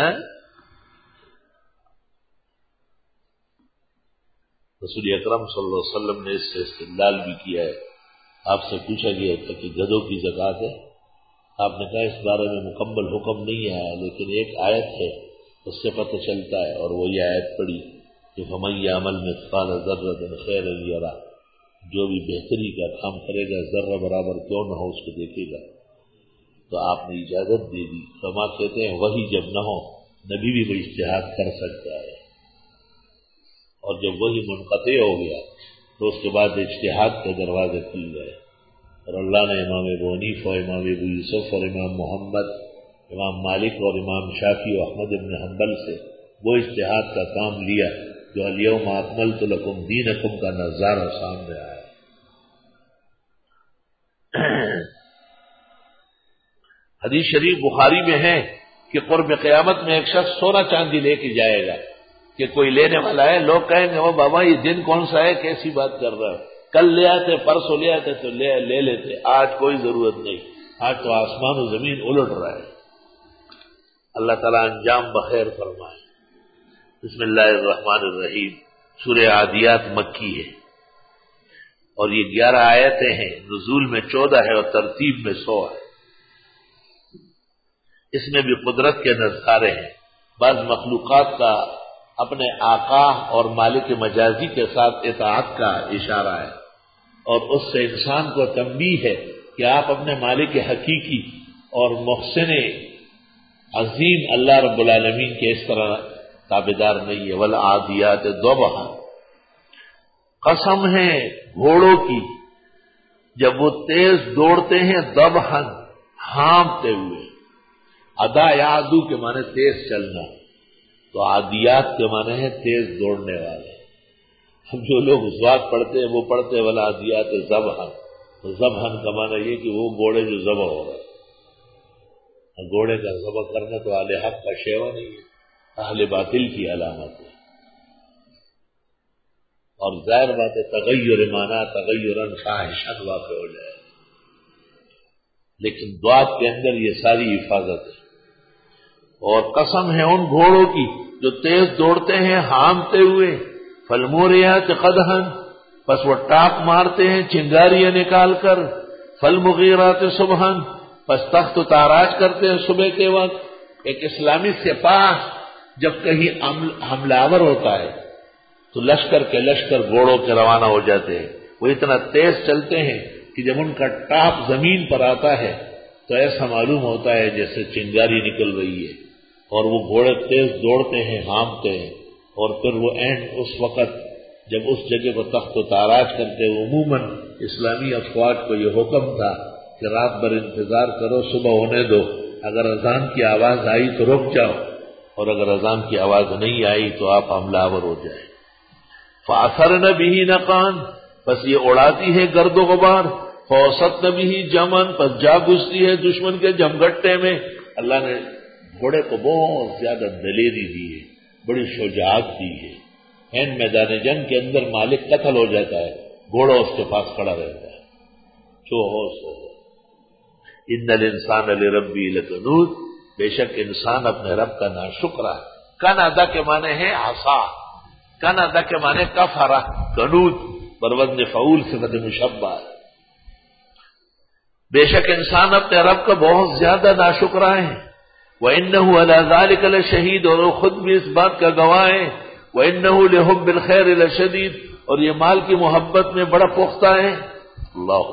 رسول اکرم صلی اللہ علیہ وسلم نے اس سے استدلال بھی کیا ہے۔ آپ سے پوچھا گیا تھا کہ گدھوں کی زکوٰۃ ہے، آپ نے کہا اس بارے میں مکمل حکم نہیں آیا، لیکن ایک آیت ہے اس سے پتہ چلتا ہے، اور وہی آیت پڑھی کہ فَمَن يَعْمَلْ مِثْقَالَ ذَرَّةٍ خَيْرًا يَرَهُ، جو بھی بہتری کا کام کرے گا ذرہ برابر کیوں نہ ہو اس کو دیکھے گا۔ تو آپ نے اجازت دے دی. علماء کہتے ہیں وہی جب نہ ہو نبی بھی وہ اجتہاد کر سکتا ہے، اور جب وہی منقطع ہو گیا تو اس کے بعد اجتہاد کے دروازے کھل گئے، اور اللہ نے امام ابو حنیفہ اور امام ابو یوسف اور امام محمد، امام مالک اور امام شافعی اور احمد بن حنبل سے وہ اجتہاد کا کام لیا جو الیوم اکملت لکم دینکم کا نظارہ سامنے آیا. حدیث شریف بخاری میں ہے کہ قرب قیامت میں ایک شخص سونا چاندی لے کے جائے گا کہ کوئی لینے والا ہے، لوگ کہیں گے وہ بابا یہ دن کون سا ہے، کیسی بات کر رہا ہے، کل لے آتے پرسوں لے آتے تو لے لیتے، آج کوئی ضرورت نہیں، آج تو آسمان و زمین الٹ رہا ہے. اللہ تعالیٰ انجام بخیر فرمائے. بسم اللہ الرحمن الرحیم. سورہ عادیات مکی ہے اور یہ 11 آیتیں ہیں، نزول میں 14 ہے اور ترتیب میں 100 ہے. اس میں بھی قدرت کے نظارے ہیں. بعض مخلوقات کا اپنے آقا اور مالک مجازی کے ساتھ اطاعت کا اشارہ ہے، اور اس سے انسان کو تنبیہ ہے کہ آپ اپنے مالک حقیقی اور محسن عظیم اللہ رب العالمین کے اس طرح تابعدار نہیں ہے. والعادیات ضبحا، قسم ہے گھوڑوں کی جب وہ تیز دوڑتے ہیں، ضبحا ہانپتے ہوئے. ادا یا ادو کے معنی تیز چلنا، تو عادیات کے معنی ہے تیز دوڑنے والے. اب جو لوگ ذات پڑھتے ہیں وہ پڑھتے والعادیات ضبحا، تو ضبحا کا معنی یہ کہ وہ گھوڑے جو ذبح ہو رہے. گھوڑے کا ذبح کرنا تو اہل حق کا شیوا نہیں ہے، اہل باطل کی علامت ہے. اور ظاہر بات ہے تغیر معنی تغیرن فاحشا واقع ہو جائے، لیکن دعات کے اندر یہ ساری حفاظت ہے. اور قسم ہے ان گھوڑوں کی جو تیز دوڑتے ہیں ہانپتے ہوئے. فالموریات قدحا، پس وہ ٹاپ مارتے ہیں چنگاریاں نکال کر. فالمغیرات صبحا، پس تخت و تاراج کرتے ہیں صبح کے وقت. ایک اسلامی سپاہ جب کہیں حملہ آور ہوتا ہے تو لشکر کے لشکر گھوڑوں کے روانہ ہو جاتے ہیں. وہ اتنا تیز چلتے ہیں کہ جب ان کا ٹاپ زمین پر آتا ہے تو ایسا معلوم ہوتا ہے جیسے چنگاری نکل رہی ہے. اور وہ گھوڑے تیز دوڑتے ہیں ہانپتے ہیں، اور پھر وہ اس وقت جب اس جگہ کو تخت و تاراج کرتے ہیں. عموماً اسلامی افواج کو یہ حکم تھا کہ رات بھر انتظار کرو، صبح ہونے دو، اگر اذان کی آواز آئی تو رک جاؤ، اور اگر اذان کی آواز نہیں آئی تو آپ حملہ آور ہو جائیں. فَأَثَرْنَ بِهِ نَقْعًا، بس یہ اڑاتی ہے گرد و غبار. فَأَوْسَطْنَ بِهِ جَمْعًا، پس جا گھستی ہے دشمن کے جمگٹے میں. اللہ نے گھوڑے کو بہت زیادہ دلیری دی ہے، بڑی شجاعت دی ہے. میدان جنگ کے اندر مالک قتل ہو جاتا ہے، گھوڑا اس کے پاس کھڑا رہتا ہے، جو ہو سو ہو. ان الانسان لربہ لکنود، بے شک انسان اپنے رب کا ناشکرا ہے. کنادا کے معنی ہے عصا، کنادا کے معنی کفرہ، کنود بروزن فعول صفت مشبہ ہے. بے شک انسان اپنے رب کا بہت زیادہ ناشکرا ہے. وَإِنَّهُ عَلَى ذَلِكَ لَشَهِيدٌ، اور وہ خود بھی اس بات کا گواہ ہے. وَإِنَّهُ لِحُبِّ الْخَيْرِ لَشَدِيدٌ، اور یہ مال کی محبت میں بڑا پختہ ہے. اللہ،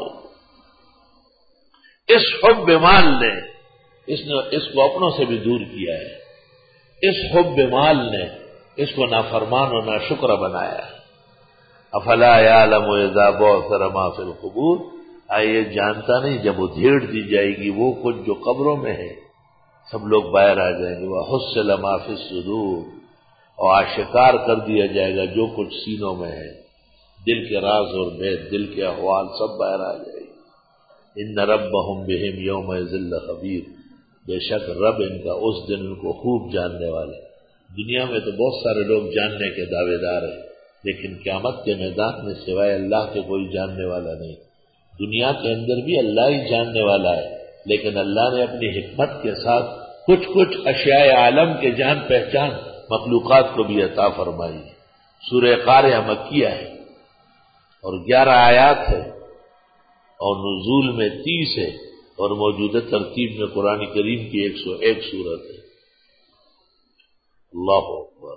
اس حب مال نے اس کو اپنوں سے بھی دور کیا ہے. اس حب مال نے اس کو نافرمان و ناشکر بنایا ہے. افلا یعلم اذا بعثر ما فی القبور، آئے جانتا نہیں جب ادھیڑ دی جائے گی وہ کچھ جو قبروں میں ہے، سب لوگ باہر آ جائیں گے. وحصل ما فی الصدور، اور آشکار کر دیا جائے گا جو کچھ سینوں میں ہے، دل کے راز اور بید، دل کے احوال سب باہر آ جائے گی. ان ربہم بہم یومئذ لخبیر، بے شک رب ان کا اس دن ان کو خوب جاننے والے. دنیا میں تو بہت سارے لوگ جاننے کے دعوے دار ہیں، لیکن قیامت کے میدان میں سوائے اللہ کے کوئی جاننے والا نہیں. دنیا کے اندر بھی اللہ ہی جاننے والا ہے، لیکن اللہ نے اپنی حکمت کے ساتھ کچھ اشیاء عالم کے جان پہچان مخلوقات کو بھی عطا فرمائی. سورہ قاریہ مکیہ ہے اور 11 آیات ہے، اور نزول میں 30 ہے، اور موجودہ ترتیب میں قرآن کریم کی 101 سورت ہے. اللہ اکبر.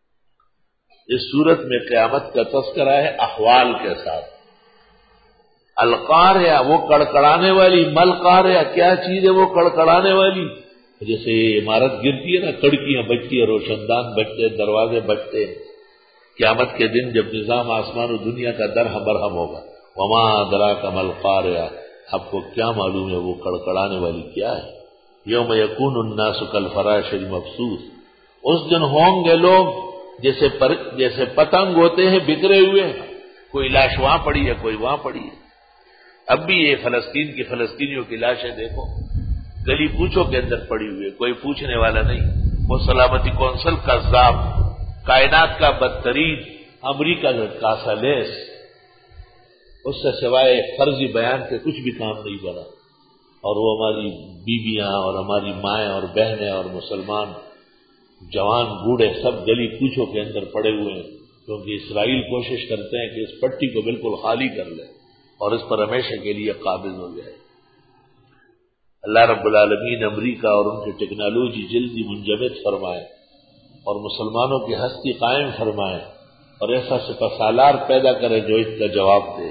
اس سورت میں قیامت کا تذکرہ ہے احوال کے ساتھ. القاریہ وہ کڑکڑانے والی، مل قاریہ کیا چیز ہے وہ کڑکڑانے والی؟ جیسے عمارت گرتی ہے نا، کڑکیاں بجتی ہیں، روشن دان بجتے ہیں، دروازے بجتے ہیں، قیامت کے دن جب نظام آسمان و دنیا کا درہم برہم ہوگا، وما ادراک ما القاریہ، آپ کو کیا معلوم ہے وہ کڑکڑانے والی کیا ہے؟ یوم یکون الناس کالفراش المبثوث، اس دن ہوں گے لوگ جیسے پتنگ ہوتے ہیں بکھرے ہوئے، کوئی لاش وہاں پڑی ہے، کوئی وہاں پڑی ہے۔ اب بھی یہ فلسطین کی فلسطینیوں کی لاشیں دیکھو، گلی پوچھو کے اندر پڑی ہوئی ہے، کوئی پوچھنے والا نہیں۔ وہ سلامتی کونسل کا ضابط، کائنات کا بدترین، امریکہ کا کاسا لیس، اس سے سوائے فرضی بیان کے کچھ بھی کام نہیں بنا، اور وہ ہماری بیویاں اور ہماری مائیں اور بہنیں اور مسلمان جوان بوڑھے سب گلی کوچوں کے اندر پڑے ہوئے ہیں، کیونکہ اسرائیل کوشش کرتے ہیں کہ اس پٹی کو بالکل خالی کر لے اور اس پر ہمیشہ کے لیے قابض ہو جائے۔ اللہ رب العالمین امریکہ اور ان کی ٹیکنالوجی جلدی منجمد فرمائے اور مسلمانوں کی ہستی قائم فرمائے اور ایسا سپہ سالار پیدا کرے جو اس کا جواب دے،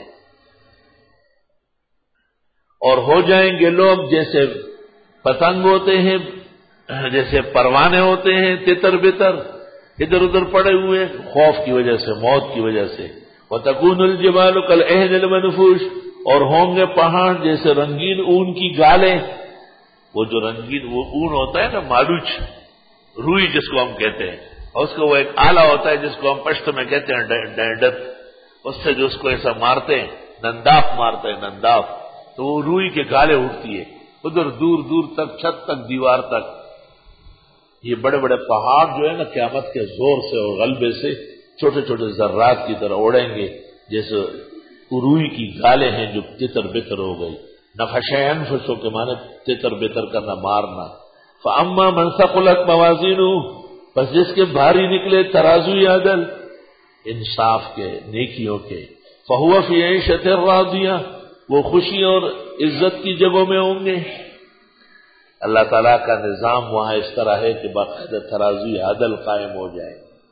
اور ہو جائیں گے لوگ جیسے پتنگ ہوتے ہیں، جیسے پروانے ہوتے ہیں، تتر بتر ادھر ادھر پڑے ہوئے خوف کی وجہ سے، موت کی وجہ سے۔ وَتَكُونُ الْجِبَالُ كَالْعِهْنِ الْمَنْفُوشِ، اور ہوں گے پہاڑ جیسے رنگین اون کی گالیں۔ وہ جو رنگین وہ اون ہوتا ہے نا، مالوچ، روئی جس کو ہم کہتے ہیں، اور اس کو وہ ایک آلہ ہوتا ہے جس کو ہم پشت میں کہتے ہیں ڈینڈت، اس سے جو اس کو ایسا مارتے ہیں، ننداف مارتے ہیں، ننداف، تو وہ روئی کے گالیں اٹھتی ہے ادھر دور دور تک، چھت تک، دیوار تک۔ یہ بڑے بڑے پہاڑ جو ہے نا، قیامت کے زور سے اور غلبے سے چھوٹے چھوٹے ذرات کی طرح اڑیں گے، جیسے روئی کی گالیں ہیں جو تتر بتر ہو گئی۔ نفش انفسو کے معنی تتر بتر کرنا، مارنا۔ فاما من ثقلت موازینہ، پس جس کے بھاری نکلے ترازوی عدل، انصاف کے، نیکیوں کے، فہو فی عیشۃ راضیہ، وہ خوشی اور عزت کی جگہوں میں ہوں گے۔ اللہ تعالیٰ کا نظام وہاں اس طرح ہے کہ باقاعدہ ترازوی عدل قائم ہو جائے،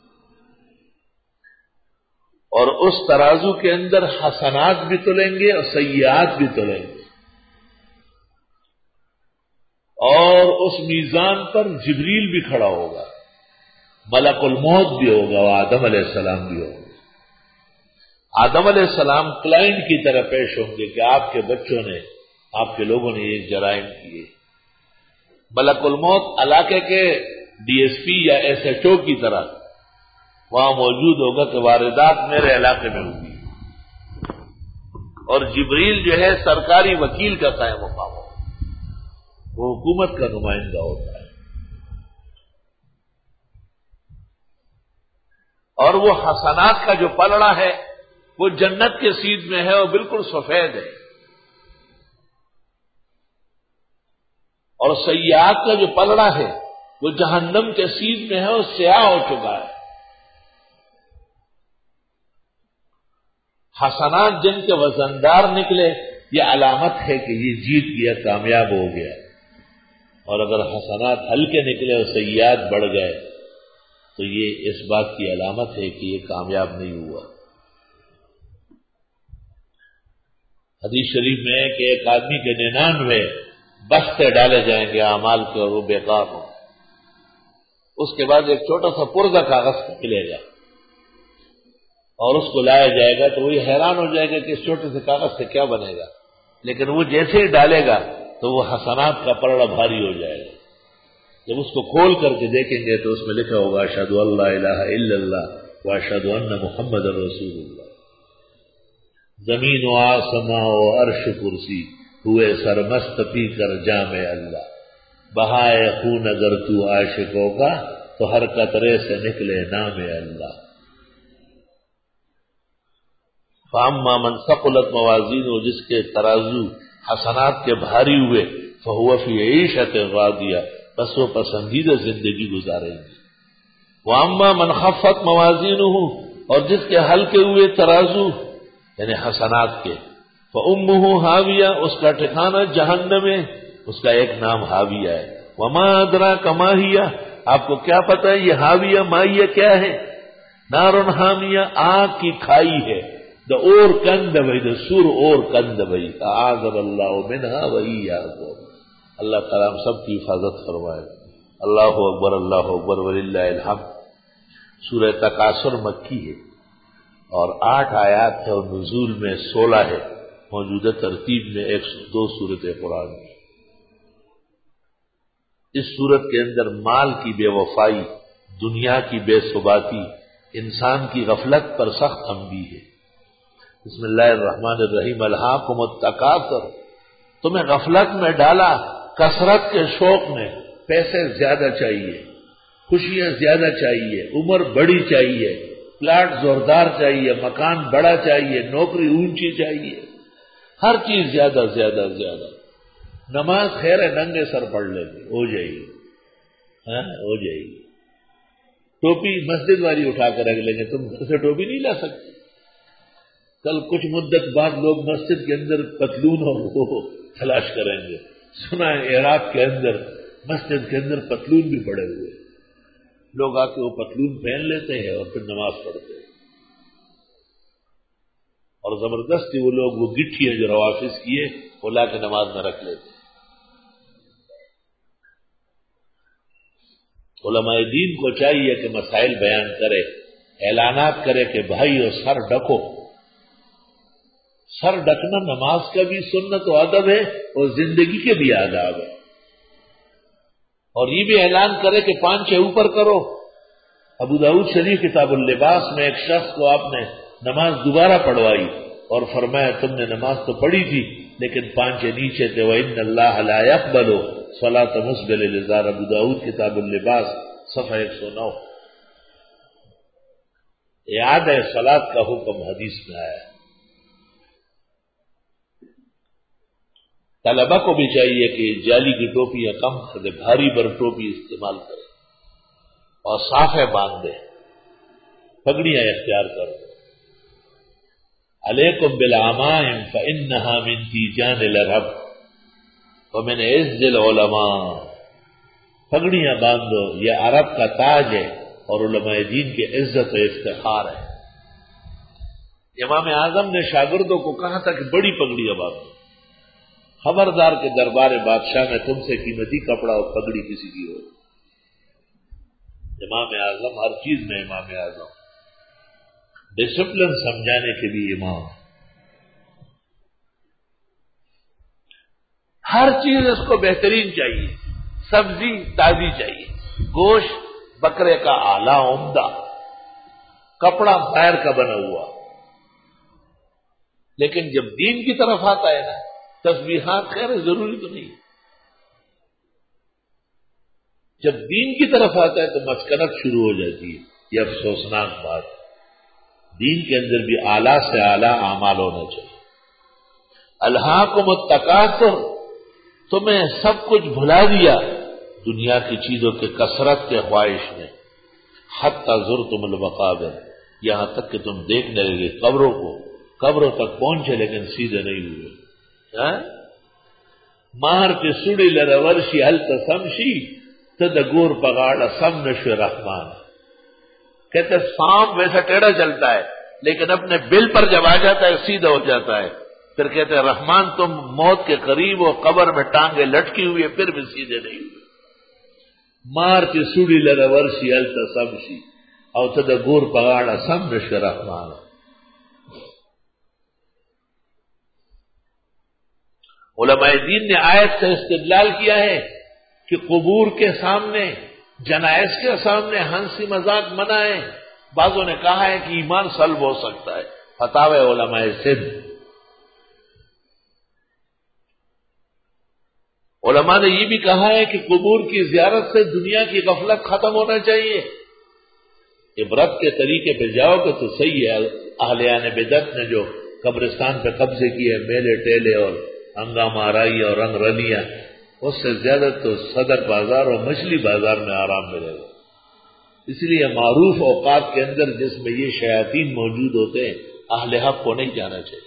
اور اس ترازو کے اندر حسنات بھی تلیں گے اور سیئات بھی تلیں گے، اور اس میزان پر جبریل بھی کھڑا ہوگا، ملک الموت بھی ہوگا، اور آدم علیہ السلام بھی ہوگا۔ آدم علیہ السلام کلائنٹ کی طرح پیش ہوں گے کہ آپ کے بچوں نے، آپ کے لوگوں نے یہ جرائم کیے۔ ملک الموت علاقے کے ڈی ایس پی یا ایس ایچ او کی طرح وہاں موجود ہوگا کہ واردات میرے علاقے میں ہوگی، اور جبریل جو ہے سرکاری وکیل کا قائم مقام ہوگا، وہ حکومت کا نمائندہ ہوتا ہے، اور وہ حسنات کا جو پلڑا ہے وہ جنت کے سیدھ میں ہے، وہ بالکل سفید ہے، اور سیئات کا جو پلڑا ہے وہ جہنم کے سیدھ میں ہے، وہ سیاہ ہو چکا ہے۔ حسنات جن کے وزندار نکلے، یہ علامت ہے کہ یہ جیت گیا، کامیاب ہو گیا، اور اگر حسنات ہلکے نکلے اور سیئات بڑھ گئے تو یہ اس بات کی علامت ہے کہ یہ کامیاب نہیں ہوا۔ حدیث شریف میں ہے کہ ایک آدمی کے 99 بستے ڈالے جائیں گے اعمال کے، اور وہ بیکار ہوں۔ اس کے بعد ایک چھوٹا سا پرزہ کاغذ نکلے گا اور اس کو لایا جائے گا، تو وہ حیران ہو جائے گا کہ اس چھوٹے سے کاغذ سے کیا بنے گا، لیکن وہ جیسے ہی ڈالے گا تو وہ حسنات کا پلڑا بھاری ہو جائے گا۔ جب اس کو کھول کر کے دیکھیں گے تو اس میں لکھا ہوگا اشہد ان لا الہ الا اللہ واشہد ان محمد رسول اللہ۔ زمین و آسماں و عرش کرسی ہوئے سرمست پی کر جام اللہ، بہائے خون اگر تو عاشق ہوگا تو ہر قطرے سے نکلے نام اللہ۔ فاما من ثقلت موازینہ، جس کے ترازو حسنات کے بھاری ہوئے، فہو فی عیشۃ راضیہ، بس وہ پسندیدہ زندگی گزاریں گے۔ واما من خفت موازینہ، اور جس کے ہلکے ہوئے ترازو یعنی حسنات کے، فامہ ہاویہ، اس کا ٹھکانہ جہنم ہے، اس کا ایک نام ہاویہ ہے۔ وما ادراک ما ہی، آپ کو کیا پتہ ہے یہ ہاویہ مائیہ کیا ہے؟ نار حامیہ، آگ کی کھائی ہے، دا اور کند بھائی دا سور اور کند بھائی اعاذ اللہ منہا وإیاکم. اللہ تعالیٰ ہم سب کی حفاظت فرمائے. اللہ اکبر وللہ الحمد. سورہ تکاثر مکی ہے اور 8 آیات ہے اور نزول میں 16 ہے. موجودہ ترتیب میں 102 سورت قرآن ہے. اس سورت کے اندر مال کی بے وفائی، دنیا کی بے ثباتی، انسان کی غفلت پر سخت تنبیہ ہے. بسم اللہ الرحمن الرحیم. الہاکم التکاثر، تمہیں غفلت میں ڈالا کثرت کے شوق میں. پیسے زیادہ چاہیے، خوشیاں زیادہ چاہیے، عمر بڑی چاہیے، پلاٹ زوردار چاہیے، مکان بڑا چاہیے، نوکری اونچی چاہیے، ہر چیز زیادہ زیادہ زیادہ. نماز خیر ہے ننگے سر پڑھ لیں گے، ہو جائے گی، ہاں ہو جائے گی. ٹوپی مسجد والی اٹھا کر رکھ لیں گے، تم گھر سے ٹوپی نہیں لا سکتے. کل کچھ مدت بعد لوگ مسجد کے اندر پتلون اور وہ تلاش کریں گے. سنا ہے عراق کے اندر مسجد کے اندر پتلون بھی پڑے ہوئے، لوگ آ کے وہ پتلون پہن لیتے ہیں اور پھر نماز پڑھتے ہیں. اور زبردستی وہ لوگ وہ گٹھی ہے جو روافظ کی ہے وہ لا کے نماز میں رکھ لیتے ہیں. علماء دین کو چاہیے کہ مسائل بیان کرے، اعلانات کرے کہ بھائی اور سر ڈھکو. سر ڈھکنا نماز کا بھی سنت و ادب ہے اور زندگی کے بھی آداب ہے. اور یہ بھی اعلان کرے کہ پانچے اوپر کرو. ابو داؤد شریف کتاب اللباس میں ایک شخص کو آپ نے نماز دوبارہ پڑھوائی اور فرمایا تم نے نماز تو پڑھی تھی لیکن پانچے نیچے تھے. وَإِنَّ اللَّهَ لَا يَقْبَلُ صَلَاةَ مُسْبِلِ الْإِزَارِ. ابو داؤد کتاب اللباس صفحہ 109. یاد ہے صلاۃ کا حکم حدیث میں آیا ہے. طلبہ کو بھی چاہیے کہ جالی کی ٹوپیاں کم کر دے، بھاری بر ٹوپی استعمال کرے اور صافے باندھ دے، پگڑیاں اختیار کر دے. علیکم بالعمائم فإنها من تیجان العرب ومن عز العلماء. پگڑیاں باندھو، یہ عرب کا تاج ہے اور علماء دین کی عزت و افتخار ہے. امام اعظم نے شاگردوں کو کہا تھا کہ بڑی پگڑیاں باندھو. خبردار کے دربار بادشاہ میں تم سے قیمتی کپڑا اور پگڑی کسی کی ہو. امام اعظم ہر چیز میں امام اعظم، ڈسپلن سمجھانے کے بھی امام. ہر چیز اس کو بہترین چاہیے. سبزی تازی چاہیے، گوشت بکرے کا اعلیٰ عمدہ، کپڑا باہر کا بنا ہوا. لیکن جب دین کی طرف آتا ہے نا، تسبیحات خیر ضروری تو نہیں. جب دین کی طرف آتا ہے تو مسکنت شروع ہو جاتی ہے. یہ افسوسناک بات. دین کے اندر بھی اعلیٰ سے اعلیٰ اعمال ہونا چاہیے. الہاکم التکاثر، تمہیں سب کچھ بھلا دیا دنیا کی چیزوں کے کثرت کے خواہش میں. حتی زرتم المقابر، یہاں تک کہ تم دیکھنے لگے قبروں کو. قبروں تک پہنچے لیکن سیدھے نہیں ہوئے. مار کے سڑی لرا ورشی حل تسمشی تد گور پگاڑا سم نش رحمان. کہتے سانپ ویسا ٹیڑھا چلتا ہے لیکن اپنے بل پر جب آ جاتا ہے سیدھا ہو جاتا ہے. پھر کہتے ہیں رحمان تم موت کے قریب ہو، قبر میں ٹانگیں لٹکی ہوئی ہے پھر بھی سیدھے نہیں ہوئے. مار کے سڑی لرا ورشی حل تسمشی اور تد گور پگاڑا سم نش رحمان. علماء دین نے آیت سے استدلال کیا ہے کہ قبور کے سامنے، جنائز کے سامنے ہنسی مذاق منع ہے. بعضوں نے کہا ہے کہ ایمان سلب ہو سکتا ہے. فتاوی علماء سندھ. علماء نے یہ بھی کہا ہے کہ قبور کی زیارت سے دنیا کی غفلت ختم ہونا چاہیے. عبرت کے طریقے پہ جاؤ گے تو صحیح ہے. اہلیان بدعت نے جو قبرستان پہ قبضے کیے، میلے ٹیلے اور ہنگامہ آرائی اور رنگ رلیاں، اس سے زیادہ تو صدر بازار اور مچھلی بازار میں آرام ملے گا. اس لیے معروف اوقات کے اندر جس میں یہ شیاطین موجود ہوتے ہیں اہل حق کو نہیں جانا چاہیے.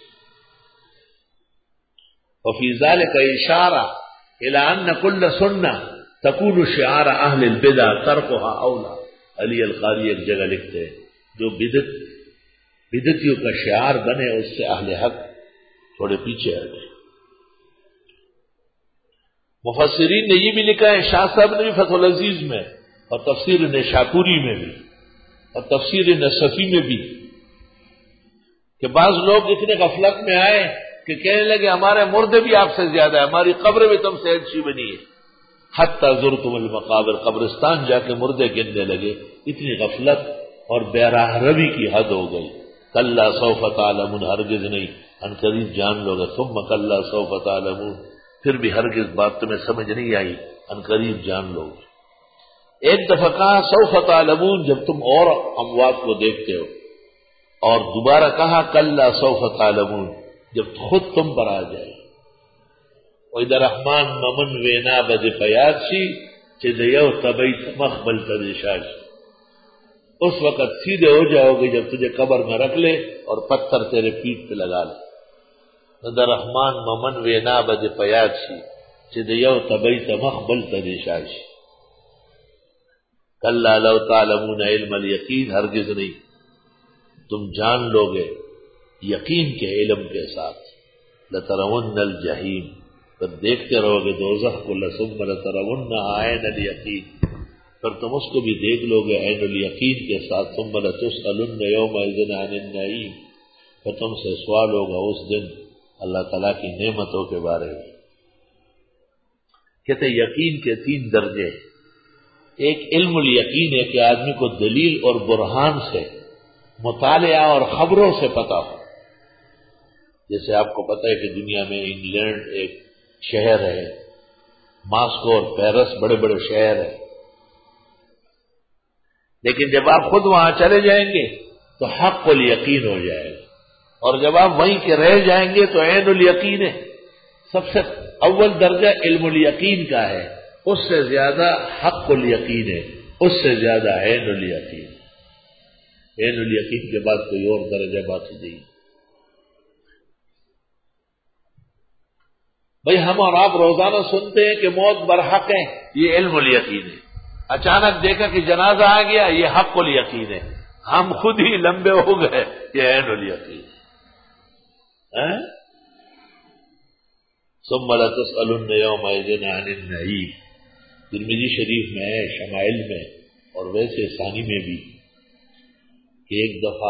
وفی ذلک اشارہ الی ان کل سنہ تکون شعار اہل البدع ترکها اولی. علی القاری ایک جگہ لکھتے ہیں جو بدعت بدعتیوں کا شعار بنے، اس سے اہل حق تھوڑے پیچھے ہٹے۔ مفسرین نے یہ بھی لکھا ہے، شاہ صاحب نے بھی فتح العزیز میں اور تفسیر نشاپوری میں بھی اور تفسیر نصفی میں بھی، کہ بعض لوگ اتنے غفلت میں آئے کہ کہنے لگے ہمارے مردے بھی آپ سے زیادہ ہے، ہماری قبر بھی تم سے اچھی بنی ہے، حتی زرتم المقابر، قبرستان جا کے مردے گننے لگے۔ اتنی غفلت اور بے راہ روی کی حد ہو گئی۔ کلا سوف تعلمون، ہرگز نہیں، ان قریب جان لو گے، ثم کلا سوف تعلمون، پھر بھی ہرگز بات تمہیں سمجھ نہیں آئی، ان قریب جان لو گے۔ ایک دفعہ کہا سوف تعلمون جب تم اور اموات کو دیکھتے ہو، اور دوبارہ کہا کلا سوف تعلمون جب خود تم پر آ جائے۔ وَإِذَا الرَّحْمَنُ مَمَنْ وینا بد پیاد شی چدیو تبیت مخبل تدشاش، اس وقت سیدھے ہو جاؤ گے جب تجھے قبر میں رکھ لے اور پتھر تیرے پیٹ پہ لگا لے۔ وَإِذَا الرَّحْمَنُ مَمَنْ وینا بد پیاد شی چدیو تبیت مخبل تدشاش، کلا لو تعلمون علم الیقین، ہرگز نہیں، تم جان لو گے یقین کے علم کے ساتھ، لترون الجحیم، پھر دیکھتے رہو گے دوزخ کو، ثم لترونها عین الیقین، پھر تم اس کو بھی دیکھ لو گے عین الیقین کے ساتھ، ثم لتسألن یومئذ عن النعیم، پھر تم سے سوال ہوگا اس دن اللہ تعالیٰ کی نعمتوں کے بارے میں۔ کہتے یقین کے 3 درجے، ایک علم الیقین ہے کہ آدمی کو دلیل اور برہان سے، مطالعہ اور خبروں سے پتہ ہو۔ جیسے آپ کو پتہ ہے کہ دنیا میں انگلینڈ ایک شہر ہے، ماسکو اور پیرس بڑے بڑے شہر ہیں، لیکن جب آپ خود وہاں چلے جائیں گے تو حق الیقین ہو جائے گا، اور جب آپ وہیں کے رہ جائیں گے تو عین الیقین ہے۔ سب سے اول درجہ علم الیقین کا ہے، اس سے زیادہ حق الیقین ہے، اس سے زیادہ عین الیقین۔ عین الیقین کے بعد کوئی اور درجہ باقی نہیں۔ بھئی ہم اور آپ روزانہ سنتے ہیں کہ موت برحق ہے، یہ علم الیقین ہے۔ اچانک دیکھا کہ جنازہ آ گیا، یہ حق الیقین ہے۔ ہم خود ہی لمبے ہو گئے، یہ عین الیقین ہے۔ ثم لتسألن یومئذ عن النعیم، ترمذی شریف میں ہے، شمائل میں اور ویسے ثانی میں بھی، کہ ایک دفعہ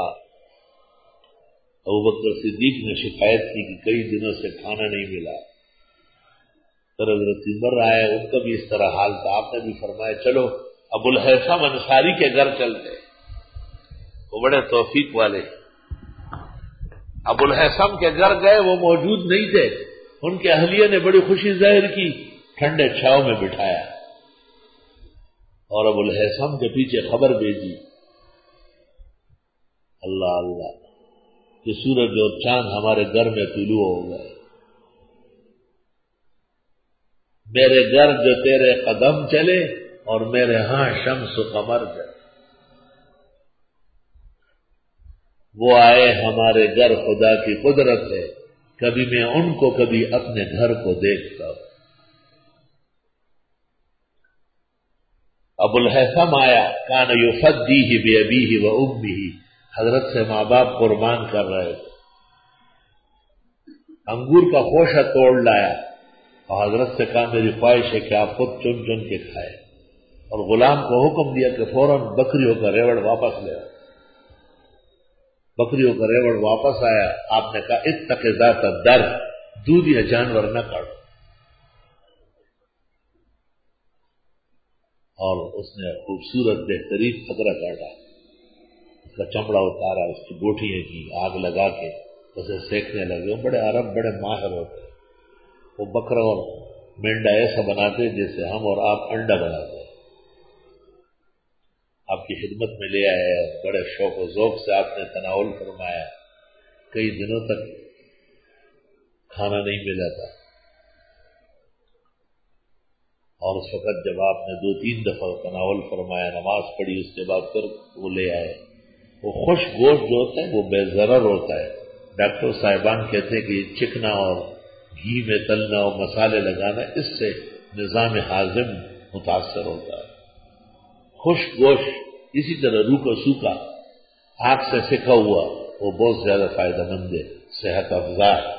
ابوبکر صدیق نے شکایت کی کہ کئی دنوں سے کھانا نہیں ملا، پھر حضرت عمر آئے، ان کا بھی اس طرح حال تھا، آپ نے بھی فرمایا چلو ابو الہیثم انصاری کے گھر چلتے، وہ بڑے توفیق والے۔ ابو الہیثم کے گھر گئے، وہ موجود نہیں تھے، ان کے اہلیہ نے بڑی خوشی ظاہر کی، ٹھنڈے چھاؤں میں بٹھایا اور ابو الہیثم کے پیچھے خبر بھیجی، اللہ اللہ کہ سورج اور چاند ہمارے گھر میں طلوع ہو گئے، میرے گھر جو تیرے قدم چلے اور میرے ہاں شمس و قمر چلے، وہ آئے ہمارے گھر، خدا کی قدرت ہے، کبھی میں ان کو کبھی اپنے گھر کو دیکھتا ہوں۔ ابو الہیثم آیا، کان یفدیہ بابیہ و امہ، حضرت سے ماں باپ قربان کر رہے تھے، انگور کا خوشہ توڑ لایا اور حضرت سے کہا میری خواہش ہے کہ آپ خود چن چن کے کھائے، اور غلام کو حکم دیا کہ فوراً بکریوں کا ریوڑ واپس لے آؤ۔ بکریوں کا ریوڑ واپس آیا، آپ نے کہا اتق ذات الدر، دودھ یا جانور نہ کاٹو، اور اس نے خوبصورت بہترین خطرہ کاٹا، اس کا چمڑا اتارا، اس کی بوٹیاں کی، آگ لگا کے اسے سینکنے لگے۔ وہ بڑے عرب بڑے ماہر ہوتے، وہ بکرا اور مینڈا ایسا بناتے جیسے ہم اور آپ انڈا بناتے ہیں۔ آپ کی خدمت میں لے آئے اور بڑے شوق و ذوق سے آپ نے تناول فرمایا، کئی دنوں تک کھانا نہیں ملا تھا، اور اس وقت جب آپ نے 2-3 دفعہ تناول فرمایا، نماز پڑھی، اس کے بعد پھر وہ لے آئے۔ وہ خشک گوشت جو ہوتا ہے وہ بے ضرر ہوتا ہے، ڈاکٹر صاحبان کہتے ہیں کہ یہ چکنا اور گھی میں تلنا اور مسالے لگانا، اس سے نظام ہاضم متاثر ہوتا ہے۔ خشک گوشت اسی طرح روکھا سوکھا، آگ سے سکھا ہوا وہ بہت زیادہ فائدہ مند ہے، صحت افزا ہے۔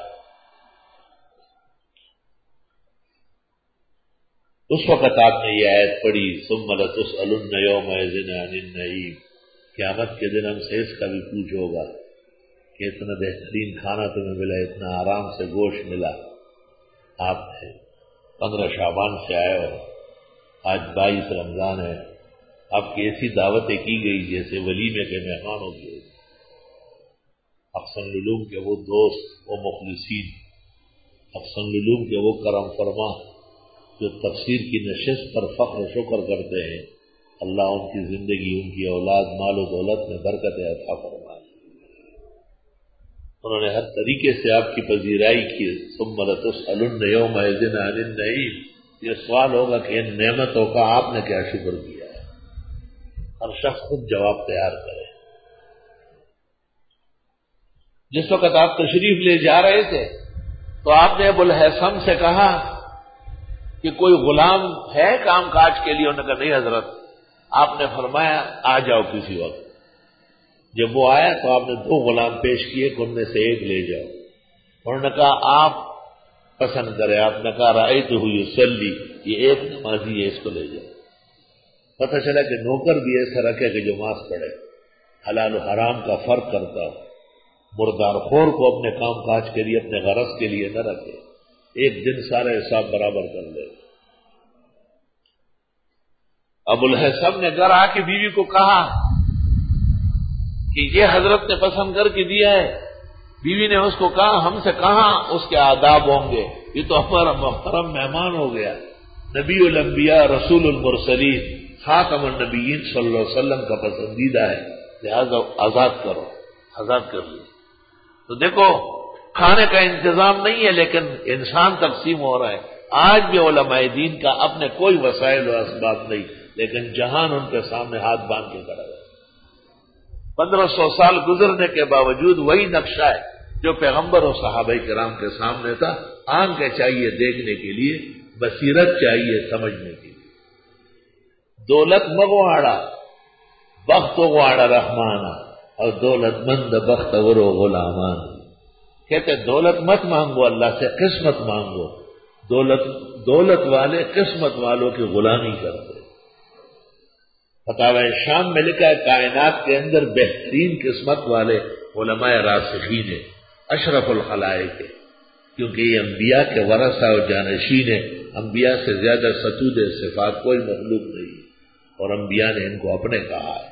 اس وقت آپ نے یہ آیت پڑھی ثم لتسألن یومئذ عن النعیم، قیامت کے دن ہم سے اس کا بھی پوچھ ہوگا کہ اتنا بہترین کھانا تمہیں ملا، اتنا آرام سے گوشت ملا، آپ نے 15 شعبان سے آئے ہو، آج 22 رمضان ہے، آپ کی ایسی دعوتیں کی گئی جیسے ولیمے کے مہمانوں کی۔ احسن العلوم کے وہ دوست، وہ مخلصین، احسن العلوم کے وہ کرم فرما جو تفسیر کی نشست پر فخر و شکر کرتے ہیں، اللہ ان کی زندگی، ان کی اولاد، مال و دولت میں برکت عطا فرمائے۔ انہوں نے ہر طریقے سے آپ کی پذیرائی کی۔ ثم لتسألن یومئذ عن النعیم، یہ سوال ہوگا کہ ان نعمتوں کا آپ نے کیا شکر کیا ہے؟ ہر شخص خود جواب تیار کرے۔ جس وقت آپ تشریف لے جا رہے تھے تو آپ نے ابوالہیثم سے کہا کہ کوئی غلام ہے کام کاج کے لیے؟ انہوں نے کہا نہیں حضرت۔ آپ نے فرمایا آ جاؤ کسی وقت۔ جب وہ آیا تو آپ نے 2 غلام پیش کیے کہ ان میں سے ایک لے جاؤ۔ انہوں نے کہا آپ پسند کرے۔ آپ نے کہا رأیتہ یصلی، یہ ایک نمازی ہے، اس کو لے جاؤ۔ پتہ چلا کہ نوکر بھی ایسا رکھے کہ جو نماز پڑھے، حلال و حرام کا فرق کرتا ہو، مردار خور کو اپنے کام کاج کے لیے، اپنے غرض کے لیے نہ رکھے، ایک دن سارے حساب برابر کر لے۔ ابوالہیثم نے گھر آ کے بیوی کو کہا کہ یہ حضرت نے پسند کر کے دیا ہے۔ بیوی نے اس کو کہا ہم سے کہاں اس کے آداب ہوں گے، یہ تو ہمارا محترم مہمان ہو گیا، نبی الانبیاء رسول المرسلین خاتم النبیین صلی اللہ علیہ وسلم کا پسندیدہ ہے، لہذا آزاد کرو۔ آزاد کر لی۔ تو دیکھو کھانے کا انتظام نہیں ہے لیکن انسان تقسیم ہو رہا ہے۔ آج بھی علماء دین کا اپنے کوئی وسائل و اسباب نہیں، لیکن جہان ان کے سامنے ہاتھ باندھ کے کھڑا ہے۔ 1500 سال گزرنے کے باوجود وہی نقشہ ہے جو پیغمبر اور صحابہ کرام کے سامنے تھا۔ آنکھیں چاہیے دیکھنے کے لیے، بصیرت چاہیے سمجھنے کے لیے۔ دولت مغواڑا بخت غواڑا رحمانا، اور دولت مند بخت ورو غلامان۔ کہتے دولت مت مانگو اللہ سے، قسمت مانگو۔ دولت والے قسمت والوں کی غلامی کرتے۔ فتاوی شام میں لکھا ہے کائنات کے اندر بہترین قسمت والے علماء راسخین ہیں، اشرف الخلائق ہیں، کیونکہ یہ انبیاء کے ورثہ اور جانشین ہیں۔ انبیاء سے زیادہ ستود صفات کوئی مخلوق نہیں، اور انبیاء نے ان کو اپنے کہا ہے۔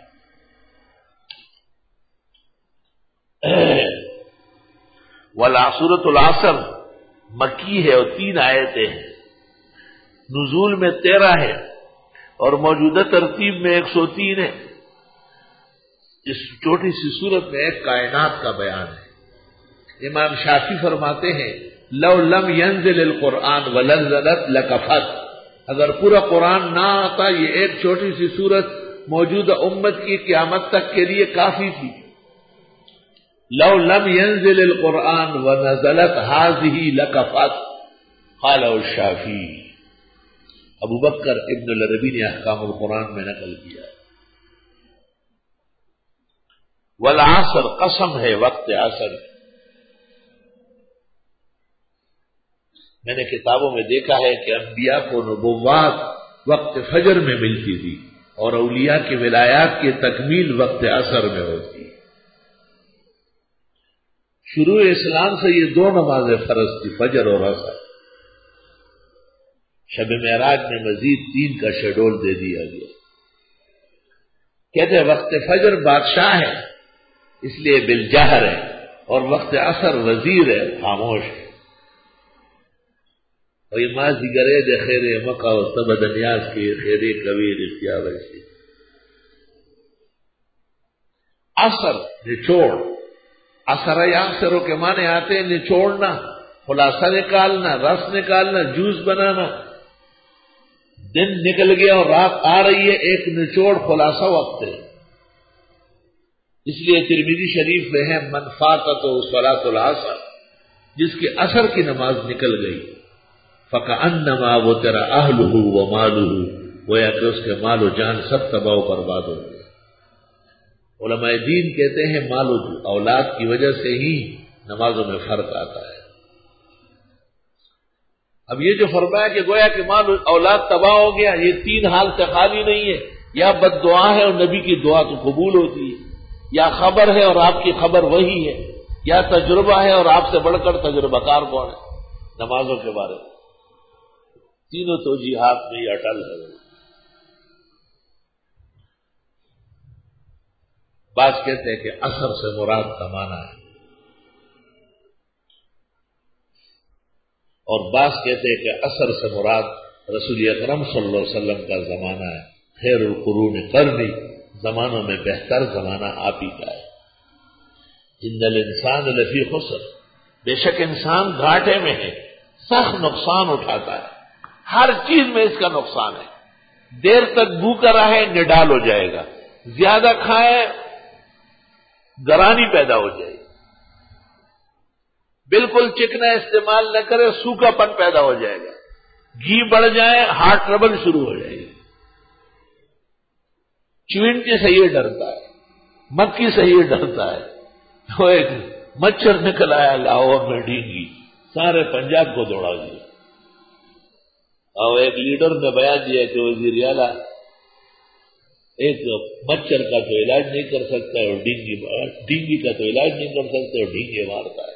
سورۃ العصر مکی ہے اور 3 آیتیں ہیں، نزول میں 13 ہے اور موجودہ ترتیب میں 103 ہے۔ اس چھوٹی سی سورت میں ایک کائنات کا بیان ہے۔ امام شافعی فرماتے ہیں لو لم ينزل القرآن ولنزلت لکفت، اگر پورا قرآن نہ آتا یہ ایک چھوٹی سی سورت موجودہ امت کی قیامت تک کے لیے کافی تھی۔ لو لم ينزل القرآن ونزلت هذه لکفت قال الشافعی۔ ابو بکر ابن العربی نے احکام القرآن میں نقل کیا۔ والعصر قسم ہے وقت عصر۔ میں نے کتابوں میں دیکھا ہے کہ انبیاء کو نبوات وقت فجر میں ملتی تھی اور اولیاء کی ولایات کی تکمیل وقت عصر میں ہوتی۔ شروع اسلام سے یہ 2 نمازیں فرض تھی، فجر اور عصر۔ شب معراج میں مزید 3 کا شیڈول دے دیا گیا۔ کہتے ہیں وقت فجر بادشاہ ہے اس لیے بالجہر ہے، اور وقت عصر وزیر ہے، خاموش ہے۔ اور یہ ماضی گرے دے خیر مکہ و تب دنیاز کی خیر کبیر اختیار ویسی۔ عصر نچوڑ، عصر یعصر کے معنی آتے ہیں نچوڑنا، خلاصہ نکالنا، رس نکالنا، جوس بنانا۔ دن نکل گیا اور رات آ رہی ہے، ایک نچوڑ خلاصہ وقت ہے۔ اس لیے ترمذی شریف میں ہے من فاتتہ صلاۃ العصر، جس کی عصر کی نماز نکل گئی فکأنما وتر اہلہ ومالہ، گویا کہ اس کے مال و جان سب تباہ و برباد ہو گئے۔ علماء دین کہتے ہیں مال و اولاد کی وجہ سے ہی نمازوں میں فرق آتا ہے۔ اب یہ جو فرمایا کہ گویا کہ مال و اولاد تباہ ہو گیا، یہ تین حال سے خالی نہیں ہے، یا بد دعا ہے اور نبی کی دعا تو قبول ہوتی ہے، یا خبر ہے اور آپ کی خبر وہی ہے، یا تجربہ ہے اور آپ سے بڑھ کر تجربہ کار کون ہے نمازوں کے بارے میں۔ تینوں توجیہات میں یہ اٹل ہے۔ بعض کہتے ہیں کہ عصر سے مراد زمانہ ہے، اور بعض کہتے ہیں کہ عصر سے مراد رسول اکرم صلی اللہ علیہ وسلم کا زمانہ ہے۔ خیر القرون قرنی، زمانوں میں بہتر زمانہ آپ ہی کا ہے۔ ان الانسان لفی خسر، بے شک انسان گھاٹے میں ہے، سخت نقصان اٹھاتا ہے، ہر چیز میں اس کا نقصان ہے۔ دیر تک بھوکا رہے نڈال ہو جائے گا، زیادہ کھائے گرانی پیدا ہو جائے گی، بالکل چکنا استعمال نہ کرے سوکھا پن پیدا ہو جائے گا، گھی بڑھ جائے ہارٹ ٹربل شروع ہو جائے گی۔ چیونٹی سے یہ ڈرتا ہے، مکھی سے یہ ڈرتا ہے۔ تو ایک مچھر نکل آیا لاہور میں ڈینگی، سارے پنجاب کو دوڑا دیا، اور ایک لیڈر نے بیان دیا کہ وزیر اعلیٰ ایک مچھر کا تو علاج نہیں کر سکتا اور ڈینگی کا تو علاج نہیں کر سکتے اور ڈینگی مارتا ہے۔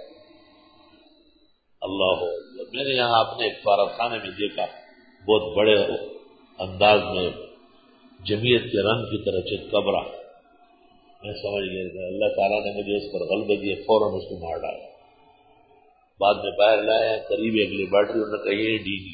اللہ اکبر۔ میں نے یہاں اپنے ایک فارغ خانے میں دیکھا، بہت بڑے انداز میں جمعیت کے رنگ کی طرح چتکبرا، میں سمجھ گیا کہ اللہ تعالیٰ نے مجھے اس پر غلبہ دیا، فوراً اس کو مار ڈالا۔ بعد میں باہر لایا، قریب ایک لیبارٹری، انہوں نے کہا یہ ڈینگی۔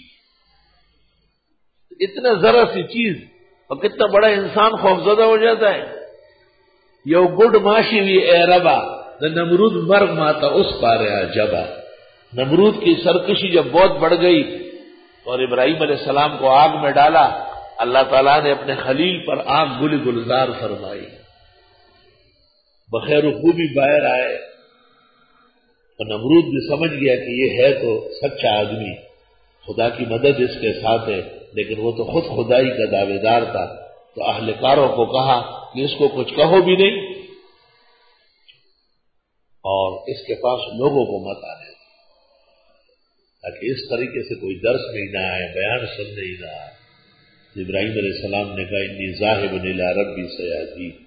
اتنا ذرا سی چیز اور کتنا بڑا انسان خوفزدہ ہو جاتا ہے۔ یو گڈ ماشی وی اے ربا نہ نمرود مرگ ماتا اس پاریا جبا۔ نمرود کی سرکشی جب بہت بڑھ گئی اور ابراہیم علیہ السلام کو آگ میں ڈالا، اللہ تعالیٰ نے اپنے خلیل پر آگ گل گلزار فرمائی، بخیر و خوبی باہر آئے، اور نمرود بھی سمجھ گیا کہ یہ ہے تو سچا آدمی، خدا کی مدد اس کے ساتھ ہے، لیکن وہ تو خود خدائی کا دعوے دار تھا۔ تو اہلکاروں کو کہا کہ اس کو کچھ کہو بھی نہیں اور اس کے پاس لوگوں کو مت آنے، تاکہ اس طریقے سے کوئی درس نہیں نہ آئے، بیان سننے ہی نہ آئے۔ ابراہیم علیہ السلام نے کہا انی ذاہب الی ربی سیہدین،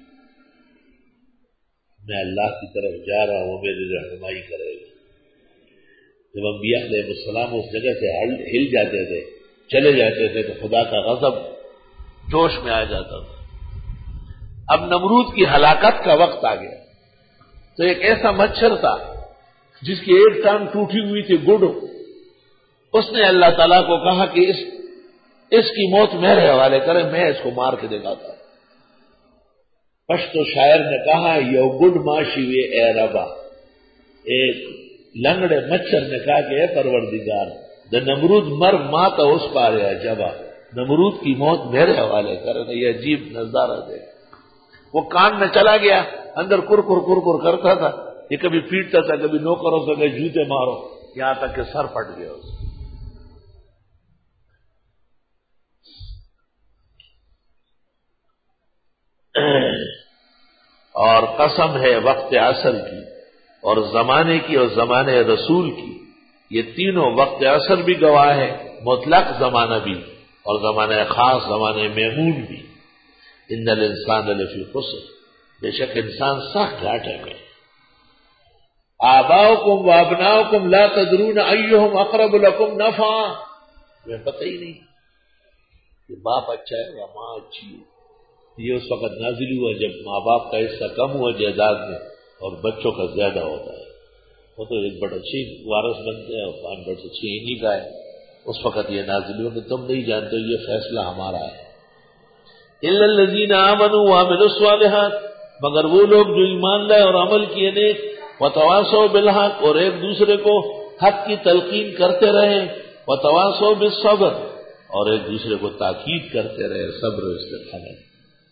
میں اللہ کی طرف جا رہا ہوں، وہ میری رہنمائی کرے گا۔ جب انبیاء علیہ السلام اس جگہ سے ہل جاتے تھے، چلے جاتے تھے، تو خدا کا غضب جوش میں آ جاتا تھا۔ اب نمرود کی ہلاکت کا وقت آ گیا، تو ایک ایسا مچھر تھا جس کی ایک ٹانگ ٹوٹی ہوئی تھی، گڈ، اس نے اللہ تعالیٰ کو کہا کہ اس کی موت میرے حوالے کرے، میں اس کو مار کے دکھاتا ہوں۔ پشتو شاعر نے کہا یو گڈ ماشی وے اے ربا، ایک لنگڑے مچھر نے کہا کہ اے پروردگار، دا نمرود مرگ ماتا اس پاریا جبا، نمرود کی موت میرے حوالے کرے۔ یہ عجیب نظارہ دے، وہ کان میں چلا گیا، اندر کر کرتا تھا، یہ کبھی پیٹتا تھا، کبھی نوکروں سے کبھی جوتے مارو، یہاں تک کہ سر پھٹ گیا اس کا۔ اور قسم ہے وقت عصر کی اور زمانے کی اور زمانے رسول کی، یہ تینوں وقت عصر بھی گواہ ہے، مطلق زمانہ بھی اور زمانہ خاص زمانے میمون بھی۔ ان الانسان لفی خسر، بے شک انسان سخت گھاٹے میں۔ آباؤکم و ابناؤکم لا تدرون ایہم اقرب لکم نفعا، تمہیں پتہ ہی نہیں کہ باپ اچھا ہے یا ماں اچھی ہے۔ یہ اس وقت نازل ہوا جب ماں باپ کا حصہ کم ہوا جائیداد میں اور بچوں کا زیادہ ہوتا ہے، وہ تو ایک بڑا اچھی وارث بنتے ہیں اور خان بڑھ سے چھ انہی کا ہے۔ اس وقت یہ نازل ہوا کہ تم نہیں جانتے، یہ فیصلہ ہمارا ہے۔ الا الذین آمنوا وعملوا الصالحات، مگر وہ لوگ جو ایمان لائے اور عمل کیے نیک، وتواصوا بالحق، اور ایک دوسرے کو حق کی تلقین کرتے رہے، وتواصوا بالصبر، اور ایک دوسرے کو تاکید کرتے رہے صبر و استقامت۔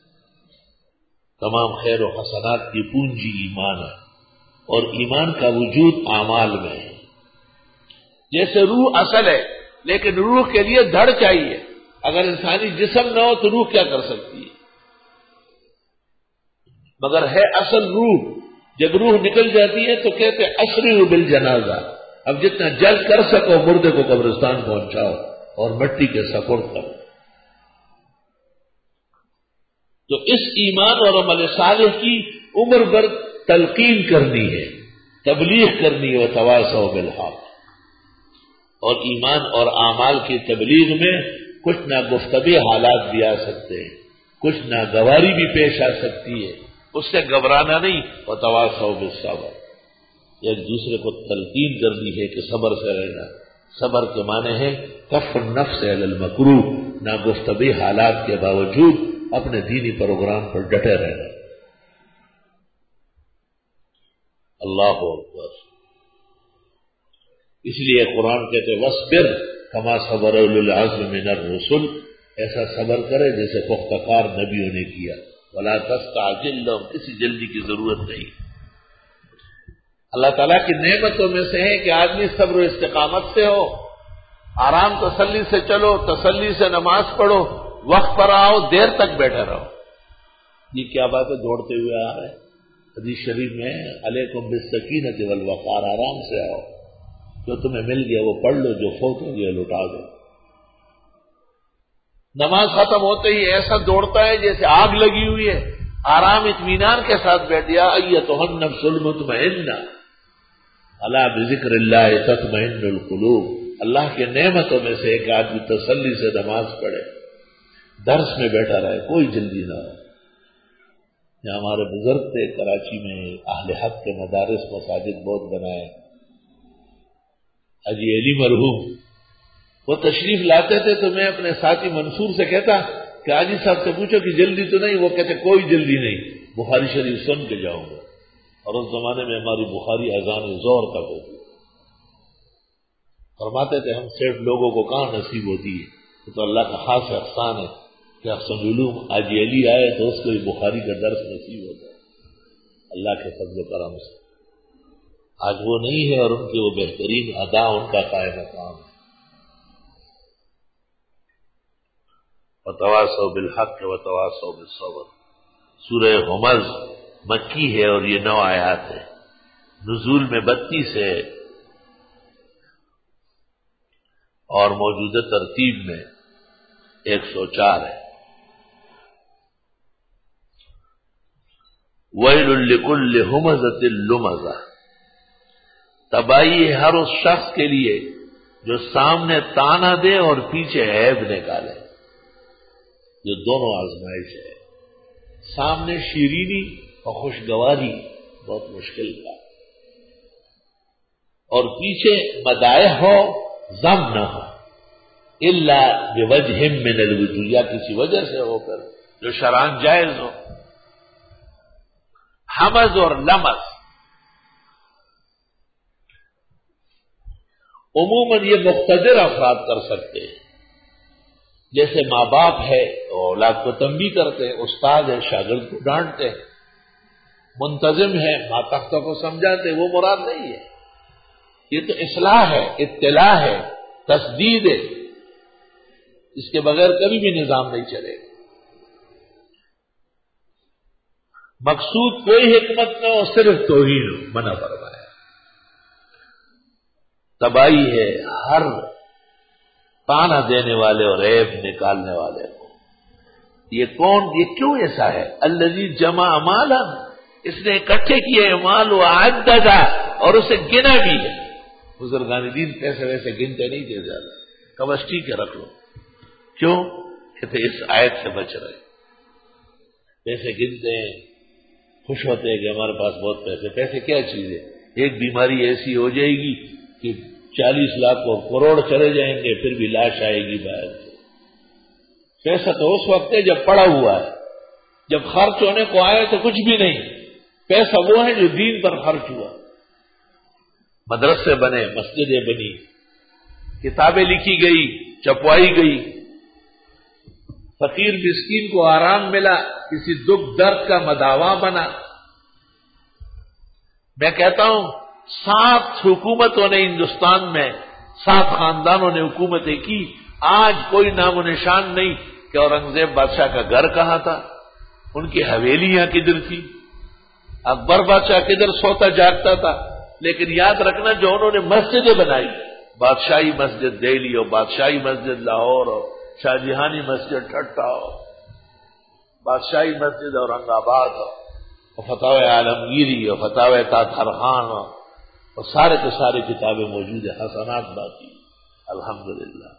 تمام خیر و حسنات کی پونجی ایمان ہے، اور ایمان کا وجود اعمال میں ہے۔ جیسے روح اصل ہے، لیکن روح کے لیے دھڑ چاہیے، اگر انسانی جسم نہ ہو تو روح کیا کر سکتی ہے؟ مگر ہے اصل روح. جب روح نکل جاتی ہے تو کہتے ہیں اسری بالجنازہ. اب جتنا جلد کر سکو مردے کو قبرستان پہنچاؤ اور مٹی کے سپرد کرو. تو اس ایمان اور عمل صالح کی عمر بھر تلقین کرنی ہے، تبلیغ کرنی ہے. وتواصوا بالحق. اور ایمان اور اعمال کی تبلیغ میں کچھ ناگفتگی حالات بھی آ سکتے ہیں، کچھ ناگواری بھی پیش آ سکتی ہے، اس سے گھبرانا نہیں. وتواصوا بالصبر. ایک دوسرے کو تلقین کرنی ہے کہ صبر سے رہنا. صبر کے معنی ہے کف النفس علی المکروہ، ناگفتگی حالات کے باوجود اپنے دینی پروگرام پر ڈٹے رہنا. اللہ اکبر. اس لیے قرآن کہتے وَاصْبِرْ كَمَا صَبَرَ أُولُو الْعَزْمِ مِنَ الرُّسُلِ. ایسا صبر کرے جیسے پختہ نبیوں نے کیا. وَلَا تَسْتَعْجِلْ لَهُمْ. کسی جلدی کی ضرورت نہیں. اللہ تعالیٰ کی نعمتوں میں سے ہے کہ آدمی صبر و استقامت سے ہو، آرام تسلی سے چلو، تسلی سے نماز پڑھو، وقت پر آؤ، دیر تک بیٹھے رہو. یہ کیا بات ہے؟ دوڑتے ہوئے آ رہے. حدیث شریف میں علیکم بالسکینۃ والوقار. آرام سے آؤ، جو تمہیں مل گیا وہ پڑھ لو، جو فوت ہو گیا لوٹا دو. نماز ختم ہوتے ہی ایسا دوڑتا ہے جیسے آگ لگی ہوئی ہے. آرام اطمینان کے ساتھ بیٹھ گیا. ایتھا النفس المطمئنہ الا بذکر اللہ تطمئن القلوب. اللہ کے نعمتوں میں سے ایک آدمی تسلی سے نماز پڑھے، درس میں بیٹھا رہے، کوئی جلدی نہ ہو. یہاں ہمارے بزرگ تھے کراچی میں، اہل حق کے مدارس مساجد بہت بنائے. حاجی علی مرحوم وہ تشریف لاتے تھے تو میں اپنے ساتھی منصور سے کہتا کہ حاجی صاحب سے پوچھو کہ جلدی تو نہیں؟ وہ کہتے کوئی جلدی نہیں، بخاری شریف سن کے جاؤں گا. اور اس زمانے میں ہماری بخاری اذان ظہر تک ہوتی. فرماتے تھے ہم صرف لوگوں کو کہاں نصیب ہوتی ہے، تو اللہ کا خاص احسان ہے کہ احسن علوم حاجی علی آئے تو اس کو بھی بخاری کا درس نصیب ہوتا ہے اللہ کے فضل و کرم سے. آج وہ نہیں ہے اور ان کے وہ بہترین ادا ان کا قائم مقام ہے. وتواصوا بالحق وتواصوا بالصبر. سورہ ہمز مکی ہے اور یہ 9 آیات ہے. نزول میں 32 ہے اور موجودہ ترتیب میں 104 ہے. ویل لکل ہمزۃ لمزہ. تباہی ہے ہر اس شخص کے لیے جو سامنے تانا دے اور پیچھے عیب نکالے. جو دونوں آزمائش ہے، سامنے شیرینی اور خوشگواری بہت مشکل کا، اور پیچھے مدائح ہو ذم نہ ہو الا بوجہ من الوجوہ، یا کسی وجہ سے ہو کر جو شرعاً جائز ہو. حمز اور لمز عموماً یہ مقتدر افراد کر سکتے ہیں، جیسے ماں باپ ہے تو اولاد کو تنبیہ کرتے ہیں، استاد ہے شاگرد کو ڈانٹتے ہیں، منتظم ہے ماتحتوں کو سمجھاتے. وہ مراد نہیں ہے. یہ تو اصلاح ہے، اطلاع ہے، تسدید ہے. اس کے بغیر کبھی بھی نظام نہیں چلے گا. مقصود کوئی حکمت نہ ہو، صرف توہین منع فرمایا. تباہی ہے ہر تانا دینے والے اور عیب نکالنے والے کو. یہ کون؟ یہ کیوں ایسا ہے؟ الذی جمع مالا، اس نے اکٹھے کیے مال وعددا، اور اسے گنا بھی ہے. بزرگان دین پیسے ویسے گنتے نہیں تھے زیادہ، کبسٹی کے رکھ لو. کیوں؟ کہتے اس آیت سے بچ رہے. پیسے گنتے ہیں، خوش ہوتے ہیں کہ ہمارے پاس بہت پیسے. پیسے کیا چیز ہے؟ ایک بیماری ایسی ہو جائے گی کہ 40 لاکھ اور کروڑ چلے جائیں گے، پھر بھی لاش آئے گی باہر سے. پیسہ تو اس وقت ہے جب پڑا ہوا ہے، جب خرچ ہونے کو آئے تو کچھ بھی نہیں. پیسہ وہ ہے جو دین پر خرچ ہوا. مدرسے بنے، مسجدیں بنی، کتابیں لکھی گئی، چھپوائی گئی، فقیر مسکین کو آرام ملا، کسی دکھ درد کا مداوا بنا. میں کہتا ہوں 7 حکومتوں نے ہندوستان میں، 7 خاندانوں نے حکومتیں کی. آج کوئی نام و نشان نہیں کہ اورنگزیب بادشاہ کا گھر کہاں تھا، ان کی حویلیاں کدھر تھی، اکبر بادشاہ کدھر سوتا جاگتا تھا، لیکن یاد رکھنا جو انہوں نے مسجدیں بنائی، بادشاہی مسجد دہلی اور بادشاہی مسجد لاہور اور شاہ جہانی مسجد ٹھٹا اور بادشاہی مسجد اورنگ آباد اور فتاوی عالمگیری اور فتاوی تاطہر خان اور سارے کے سارے کتابیں موجود ہیں، حسنات باقی الحمدللہ۔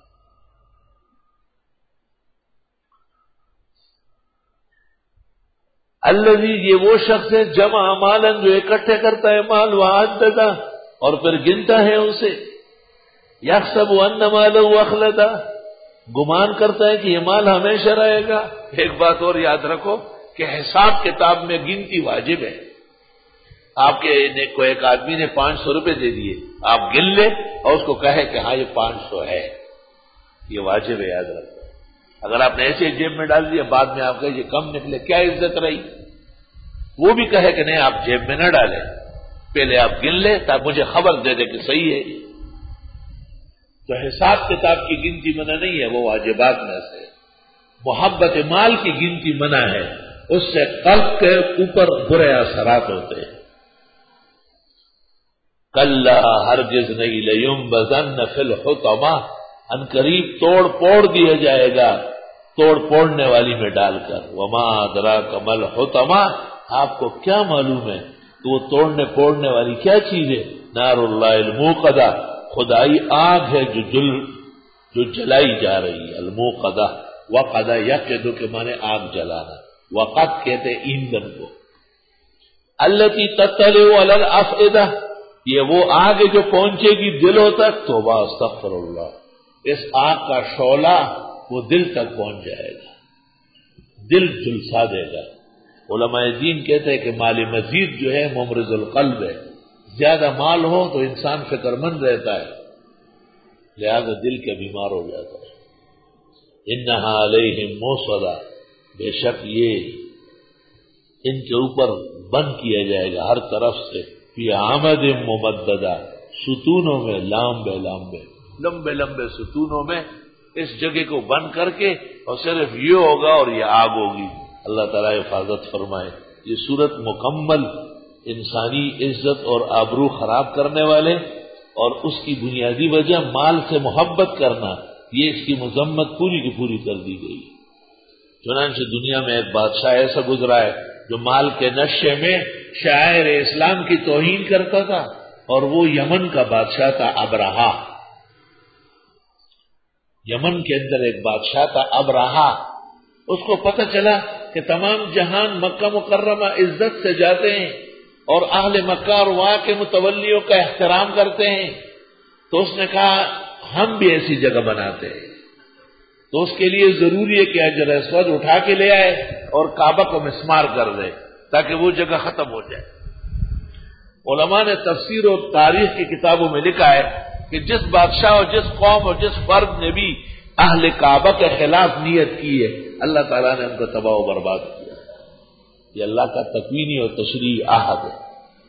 الذی، یہ وہ شخص ہے جمع مالا جو اکٹھے کرتا ہے مال، وعددا اور پھر گنتا ہے اسے، یحسب ان مالہ اخلدا، گمان کرتا ہے کہ یہ مال ہمیشہ رہے گا۔ ایک بات اور یاد رکھو کہ حساب کتاب میں گنتی واجب ہے۔ آپ کے کو ایک آدمی نے 500 روپے دے دیے، آپ گن لیں اور اس کو کہے کہ ہاں یہ 500 ہے، یہ واجب ہے، یاد رکھو۔ اگر آپ نے ایسے جیب میں ڈال دیا، بعد میں آپ کہیں یہ کم نکلے، کیا عزت رہی؟ وہ بھی کہے کہ نہیں آپ جیب میں نہ ڈالیں، پہلے آپ گن لیں تاکہ مجھے خبر دے دے کہ صحیح ہے۔ تو حساب کتاب کی گنتی منع نہیں ہے، وہ واجبات میں سے۔ محبت مال کی گنتی منع ہے، اس سے قلب کے اوپر برے اثرات ہوتے ہیں۔ کلا، ہرگز نہیں، لینبذن فی الحطمہ، ان قریب توڑ پوڑ دیا جائے گا توڑ پوڑنے والی میں ڈال کر۔ وما ادراک ما الحطمہ، آپ کو کیا معلوم ہے کہ وہ توڑنے پوڑنے والی کیا چیز ہے؟ نار اللہ الموقدہ، خدائی آگ ہے جو جلائی جا رہی ہے۔ الموقدہ، وقدہ یقدو کے معنی آگ جلانا، وقد کہتے ایندھن کو۔ التی تطلع علی الافئدہ، یہ وہ آگ ہے جو پہنچے گی دلوں تک۔ توبہ استغفر اللہ، اس آگ کا شعلہ وہ دل تک پہنچ جائے گا، دل جھلسا دے گا۔ علماء دین کہتے ہیں کہ مال مزید جو ہے ممرض القلب ہے، زیادہ مال ہو تو انسان فکر مند رہتا ہے، لہذا دل کا بیمار ہو جاتا ہے۔ انہا علیہم موصدہ، بے شک یہ ان کے اوپر بند کیا جائے گا ہر طرف سے، فی عمد ممددہ، ستونوں میں لمبے لمبے لمبے لمبے ستونوں میں، اس جگہ کو بند کر کے، اور صرف یہ ہوگا اور یہ آگ ہوگی۔ اللہ تعالیٰ حفاظت فرمائے۔ یہ صورت مکمل انسانی عزت اور آبرو خراب کرنے والے اور اس کی بنیادی وجہ مال سے محبت کرنا، یہ اس کی مذمت پوری کی پوری کر دی گئی۔ چنانچہ دنیا میں ایک بادشاہ ایسا گزرا ہے جو مال کے نشے میں شاعر اسلام کی توہین کرتا تھا، اور وہ یمن کا بادشاہ تھا ابرہا۔ یمن کے اندر ایک بادشاہ تھا ابرہا، اس کو پتہ چلا کہ تمام جہان مکہ مکرمہ عزت سے جاتے ہیں اور اہل مکہ اور وہاں کے متولیوں کا احترام کرتے ہیں، تو اس نے کہا ہم بھی ایسی جگہ بناتے ہیں۔ تو اس کے لیے ضروری ہے کہ حجر اسود اٹھا کے لے آئے اور کعبہ کو مسمار کر دے تاکہ وہ جگہ ختم ہو جائے۔ علماء نے تفسیر اور تاریخ کی کتابوں میں لکھا ہے کہ جس بادشاہ اور جس قوم اور جس فرد نے بھی اہل کعبہ کے خلاف نیت کی ہے، اللہ تعالیٰ نے ان کو تباہ و برباد کیا۔ یہ اللہ کا تکوینی اور تشریعی عہد ہے۔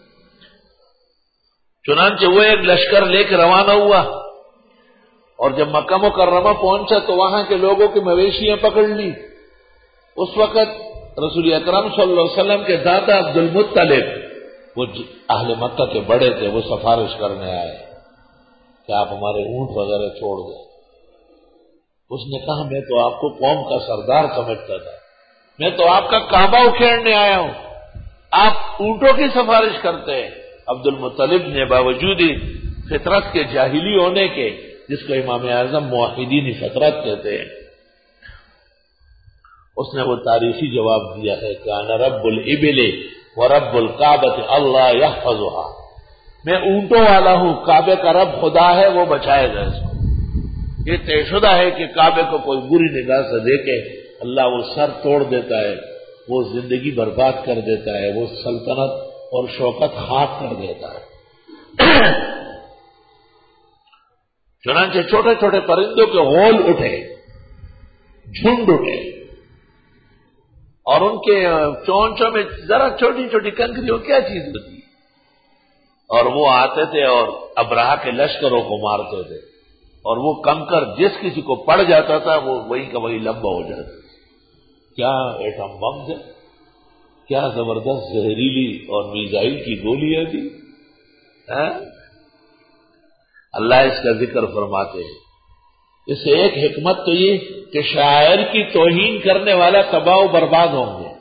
چنانچہ وہ ایک لشکر لے کے روانہ ہوا، اور جب مکہ مکرمہ پہنچا تو وہاں کے لوگوں کی مویشیاں پکڑ لی۔ اس وقت رسول اکرم صلی اللہ علیہ وسلم کے دادا عبد المطلب، وہ اہل مکہ کے بڑے تھے، وہ سفارش کرنے آئے کہ آپ ہمارے اونٹ وغیرہ چھوڑ دیں۔ اس نے کہا میں تو آپ کو قوم کا سردار سمجھتا تھا، میں تو آپ کا کعبہ اکھیڑنے آیا ہوں، آپ اونٹوں کی سفارش کرتے ہیں۔ عبد المطلب نے باوجود فطرت کے جاہلی ہونے کے، جس کو امام اعظم موحدین فطرت کہتے ہیں، اس نے وہ تاریخی جواب دیا ہے کہ انا رب الابل ورب الکعبۃ اللہ یحفظها، میں اونٹوں والا ہوں، کعبے کا رب خدا ہے، وہ بچائے گا اس کو۔ یہ طے شدہ ہے کہ کعبے کو کوئی بری نگاہ سے دیکھے اللہ وہ سر توڑ دیتا ہے، وہ زندگی برباد کر دیتا ہے، وہ سلطنت اور شوکت خاک کر دیتا ہے۔ چنانچہ چھوٹے چھوٹے پرندوں کے غول اٹھے، جھنڈ اٹھے، اور ان کے چونچوں میں ذرا چھوٹی چھوٹی کنکریوں کیا چیز ہوتی ہے، اور وہ آتے تھے اور ابرہا کے لشکروں کو مارتے تھے، اور وہ کنکر جس کسی کو پڑ جاتا تھا وہ وہی کا وہی لمبا ہو جاتا۔ کیا ایٹم بم تھے، کیا زبردست زہریلی اور میزائل کی گولیاں دی. اللہ اس کا ذکر فرماتے ہیں. اس سے ایک حکمت تو یہ کہ شاعر کی توہین کرنے والا تباہ و برباد ہوں گے.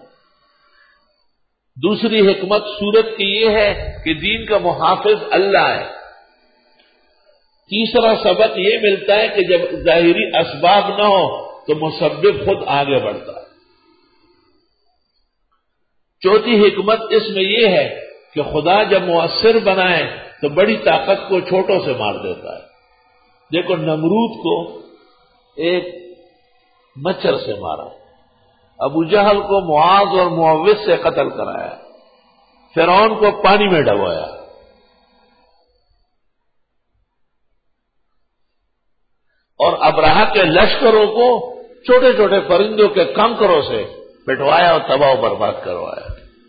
دوسری حکمت سورت کی یہ ہے کہ دین کا محافظ اللہ ہے. تیسرا سبق یہ ملتا ہے کہ جب ظاہری اسباب نہ ہو تو مسبب خود آگے بڑھتا ہے. چوتھی حکمت اس میں یہ ہے کہ خدا جب مؤثر بنائے تو بڑی طاقت کو چھوٹوں سے مار دیتا ہے. دیکھو نمرود کو ایک مچھر سے مارا، ابو جہل کو معاذ اور معوذ سے قتل کرایا، فرعون کو پانی میں ڈبویا. اور ابرہہ کے لشکروں کو چھوٹے چھوٹے پرندوں کے کنکروں سے پٹوایا اور تباہ و برباد کروایا.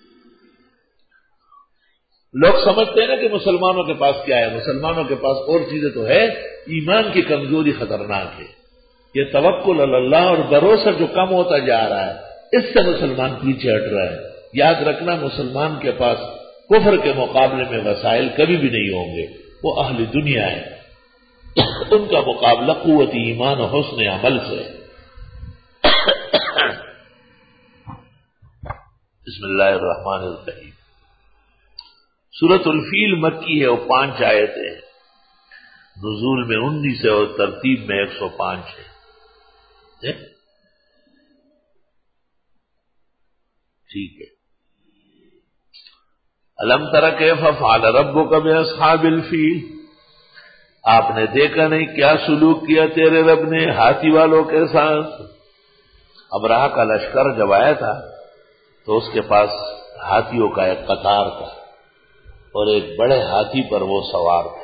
لوگ سمجھتے ہیں نا کہ مسلمانوں کے پاس کیا ہے، مسلمانوں کے پاس اور چیزیں تو ہے. ایمان کی کمزوری خطرناک ہے. یہ توکل علی اللہ اور بھروسہ جو کم ہوتا جا رہا ہے، اس سے مسلمان پیچھے ہٹ رہا ہے. یاد رکھنا مسلمان کے پاس کفر کے مقابلے میں وسائل کبھی بھی نہیں ہوں گے. وہ اہل دنیا ہے، ان کا مقابلہ قوت ایمان اور حسن عمل سے. بسم اللہ الرحمن الرحیم. سورۃ الفیل مکی ہے اور 5 آیتیں ہیں. نزول میں 19 ہے اور ترتیب میں 105 ہے. ٹھیک ہے. الم تر کیف فعل ربک باصحاب الفیل، آپ نے دیکھا نہیں کیا سلوک کیا تیرے رب نے ہاتھی والوں کے ساتھ. ابرہہ کا لشکر جب آیا تھا تو اس کے پاس ہاتھیوں کا ایک قطار تھا اور ایک بڑے ہاتھی پر وہ سوار تھا.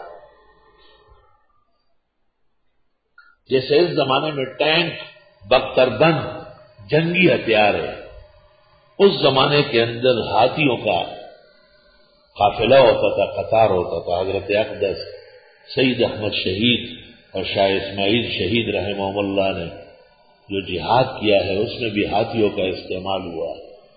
جیسے اس زمانے میں ٹینک بختربند جنگی ہتھیار ہے، اس زمانے کے اندر ہاتھیوں کا قافلہ ہوتا تھا، قطار ہوتا تھا. حضرت اقدس سید احمد شہید اور شاہ اسماعیل شہید رحمہ اللہ نے جو جہاد کیا ہے اس میں بھی ہاتھیوں کا استعمال ہوا.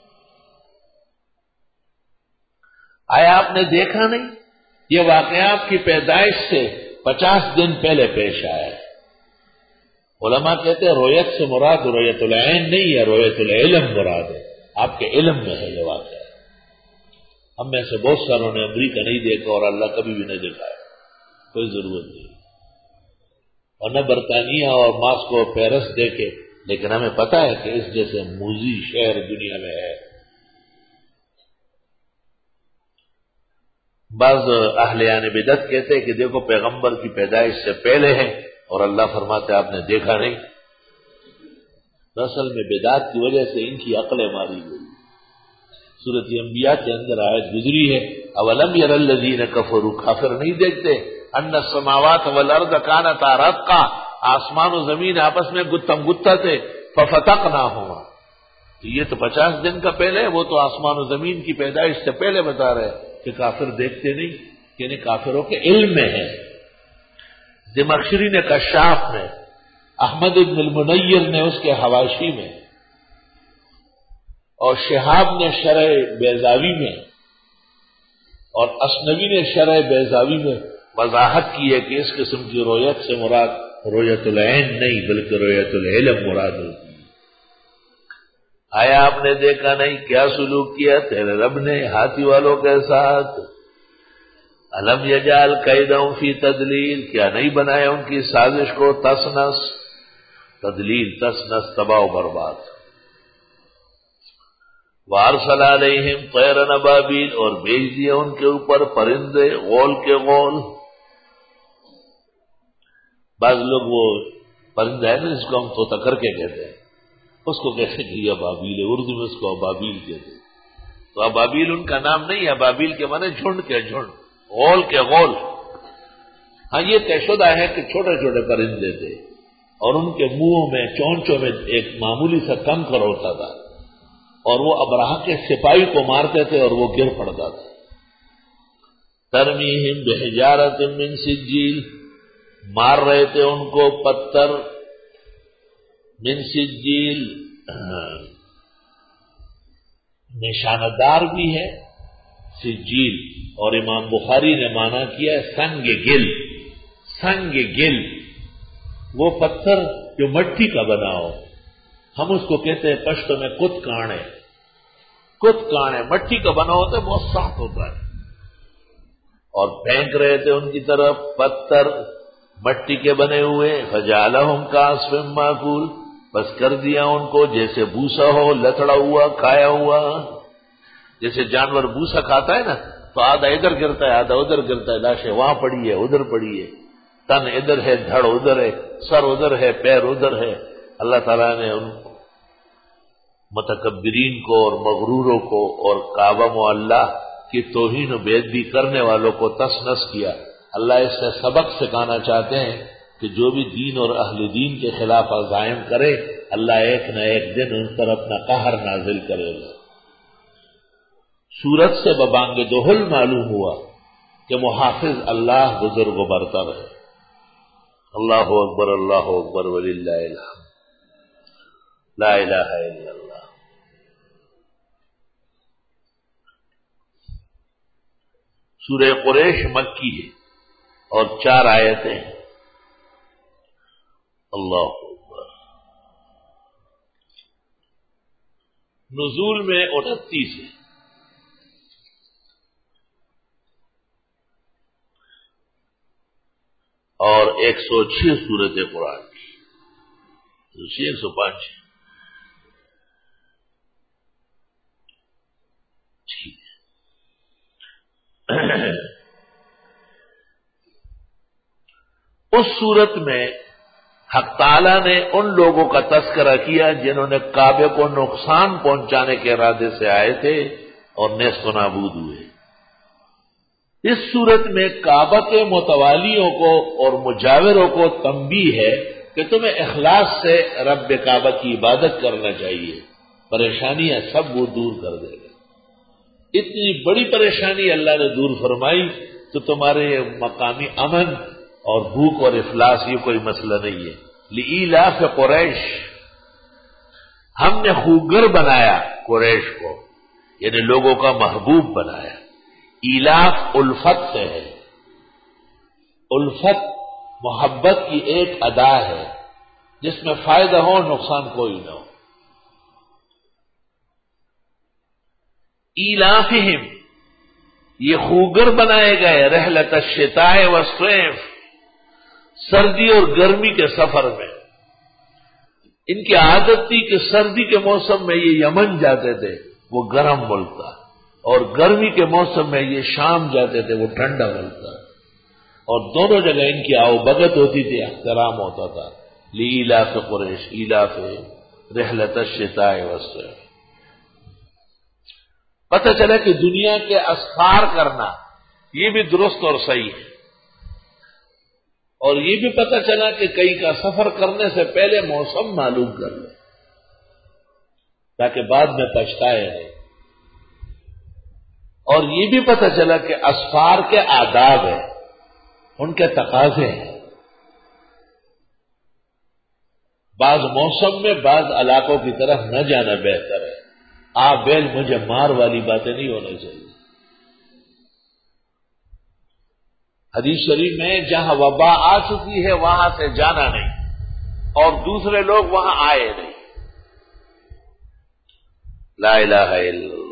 آیا آپ نے دیکھا نہیں؟ یہ واقعہ آپ کی پیدائش سے 50 دن پہلے پیش آیا ہے. علماء کہتے ہیں رویت سے مراد رویت العین نہیں ہے، رویت العلم مراد ہے. آپ کے علم میں ہے یہ واقعہ. ہم میں سے بہت ساروں نے امریکہ نہیں دیکھا اور اللہ کبھی بھی نہیں دکھایا، کوئی ضرورت نہیں. اور نہ برطانیہ اور ماسکو اور پیرس دیکھے، لیکن ہمیں پتا ہے کہ اس جیسے موزی شہر دنیا میں ہے. بعض اہلیان بدعت کہتے ہیں کہ دیکھو پیغمبر کی پیدائش سے پہلے ہے اور اللہ فرماتے آپ نے دیکھا نہیں. اصل میں بدعت کی وجہ سے ان کی عقلیں ماری گئی. سورۃ انبیاء کے اندر آیت گزری ہے اولم یر الذین کفروا، کافر نہیں دیکھتے ان السماوات والارض کانتا رتقا، آسمان و زمین آپس میں گتم گتا تھے، ففتقناہما. یہ تو 50 دن کا پہلے، وہ تو آسمان و زمین کی پیدائش سے پہلے بتا رہے کہ کافر دیکھتے نہیں، یعنی کافروں کے علم میں ہے. زمخشری نے کشاف میں، احمد بن المنیر نے اس کے حواشی میں، اور شہاب نے شرح بیضاوی میں، اور اثنوی نے شرح بیضاوی میں وضاحت کی ہے کہ اس قسم کی رویت سے مراد رویت العین نہیں بلکہ رویت العلم مراد ہوتی ہے. آیا آپ نے دیکھا نہیں کیا سلوک کیا تیرے رب نے ہاتھی والوں کے ساتھ. الم یجعل کیدہم فی تدلیل، کیا نہیں بنایا ان کی سازش کو تسنس. تدلیل تسنس تباہ و برباد. وارسل علیہم طیرا ابابیل، اور بھیج دیا ان کے اوپر پرندے غول کے غول. بعض لوگ وہ پرندہ ہے نا جس کو ہم طوطا کر کے کہتے ہیں، اس کو کہتے ہیں کہ ابابیل ہے، اردو میں اس کو ابابیل کہتے ہیں. تو ابابیل ان کا نام نہیں ہے، ابابیل کے معنی جھنڈ کے جھنڈ، غول کے غول. ہاں یہ طے شدہ ہے کہ چھوٹے چھوٹے پرندے تھے اور ان کے منہوں میں چونچوں میں ایک معمولی سا کنکر ہوتا تھا اور وہ ابرہہ کے سپاہی کو مارتے تھے اور وہ گر پڑتا تھا. ترمیہم بحجارۃ من سجیل، مار رہے تھے ان کو پتھر من سجیل، نشانہ بھی ہے سجیل، اور امام بخاری نے مانا کیا ہے سنگ گل. سنگ گل وہ پتھر جو مٹی کا بنا ہو، ہم اس کو کہتے ہیں پشتو میں کت کانے. کت کانے مٹی کا بنا ہوتا ہے، بہت سخت ہوتا ہے، اور پھینک رہے تھے ان کی طرف پتھر مٹی کے بنے ہوئے. فجعلہم کعصف مأکول، بس کر دیا ان کو جیسے بھوسا ہو، لتڑا ہوا، کھایا ہوا. جیسے جانور بھوسا کھاتا ہے نا تو آدھا ادھر گرتا ہے آدھا ادھر گرتا ہے، لاشیں وہاں پڑی ہے ادھر پڑی ہے، تن ادھر ہے دھڑ ادھر ہے، سر ادھر ہے پیر ادھر ہے. اللہ تعالیٰ نے ان متکبرین کو اور مغروروں کو اور کعبہ معلّہ کی توہین و بے ادبی کرنے والوں کو تس نس کیا. اللہ اس سے سبق سکھانا چاہتے ہیں کہ جو بھی دین اور اہل دین کے خلاف عزائم کرے، اللہ ایک نہ ایک دن ان پر اپنا قہر نازل کرے گا. سورت سے ببانگ دہل معلوم ہوا کہ محافظ اللہ بزرگ و برتر ہے. اللہ اکبر وللہ الحمد، لا الہ الا اللہ. سورہ قریش مکی ہے اور 4 آیتیں ہیں. اللہ اکبر. نزول میں 29 ہے اور 106 سورت قرآن کی، 105. ٹھیک ہے. اس صورت میں حق تعالی نے ان لوگوں کا تذکرہ کیا جنہوں نے کعبے کو نقصان پہنچانے کے ارادے سے آئے تھے اور نیست و نابود ہوئے. اس صورت میں کعبہ کے متوالیوں کو اور مجاوروں کو تنبیہ ہے کہ تمہیں اخلاص سے رب کعبہ کی عبادت کرنا چاہیے، پریشانیاں سب وہ دور کر دے گا. اتنی بڑی پریشانی اللہ نے دور فرمائی تو تمہارے مقامی امن اور بھوک اور افلاس یہ کوئی مسئلہ نہیں ہے. لإیلاف قریش، ہم نے خوگر بنایا قریش کو، یعنی لوگوں کا محبوب بنایا. ایلاف الفت سے ہے، الفت محبت کی ایک ادا ہے جس میں فائدہ ہو نقصان کوئی نہ ہو. ایلافہم، یہ خوگر بنائے گئے رحلت الشتاء والصیف، سردی اور گرمی کے سفر میں. ان کی عادت تھی کہ سردی کے موسم میں یہ یمن جاتے تھے، وہ گرم ملک تھا، اور گرمی کے موسم میں یہ شام جاتے تھے، وہ ٹھنڈا ملک تھا، اور دونوں جگہ ان کی آؤ بگت ہوتی تھی، احترام ہوتا تھا. لإیلاف قریش ایلاف رحلت الشتاء والصیف. پتہ چلا کہ دنیا کے اسفار کرنا یہ بھی درست اور صحیح ہے، اور یہ بھی پتہ چلا کہ کئی کا سفر کرنے سے پہلے موسم معلوم کر لیں تاکہ بعد میں پچھتائے نہیں. اور یہ بھی پتہ چلا کہ اسفار کے آداب ہیں، ان کے تقاضے ہیں. بعض موسم میں بعض علاقوں کی طرف نہ جانا بہتر ہے. آپ بیل مجھے مار والی باتیں نہیں ہونی چاہیے. حدیث شریف میں جہاں وبا آ چکی ہے وہاں سے جانا نہیں، اور دوسرے لوگ وہاں آئے نہیں. لا الہ الا اللہ.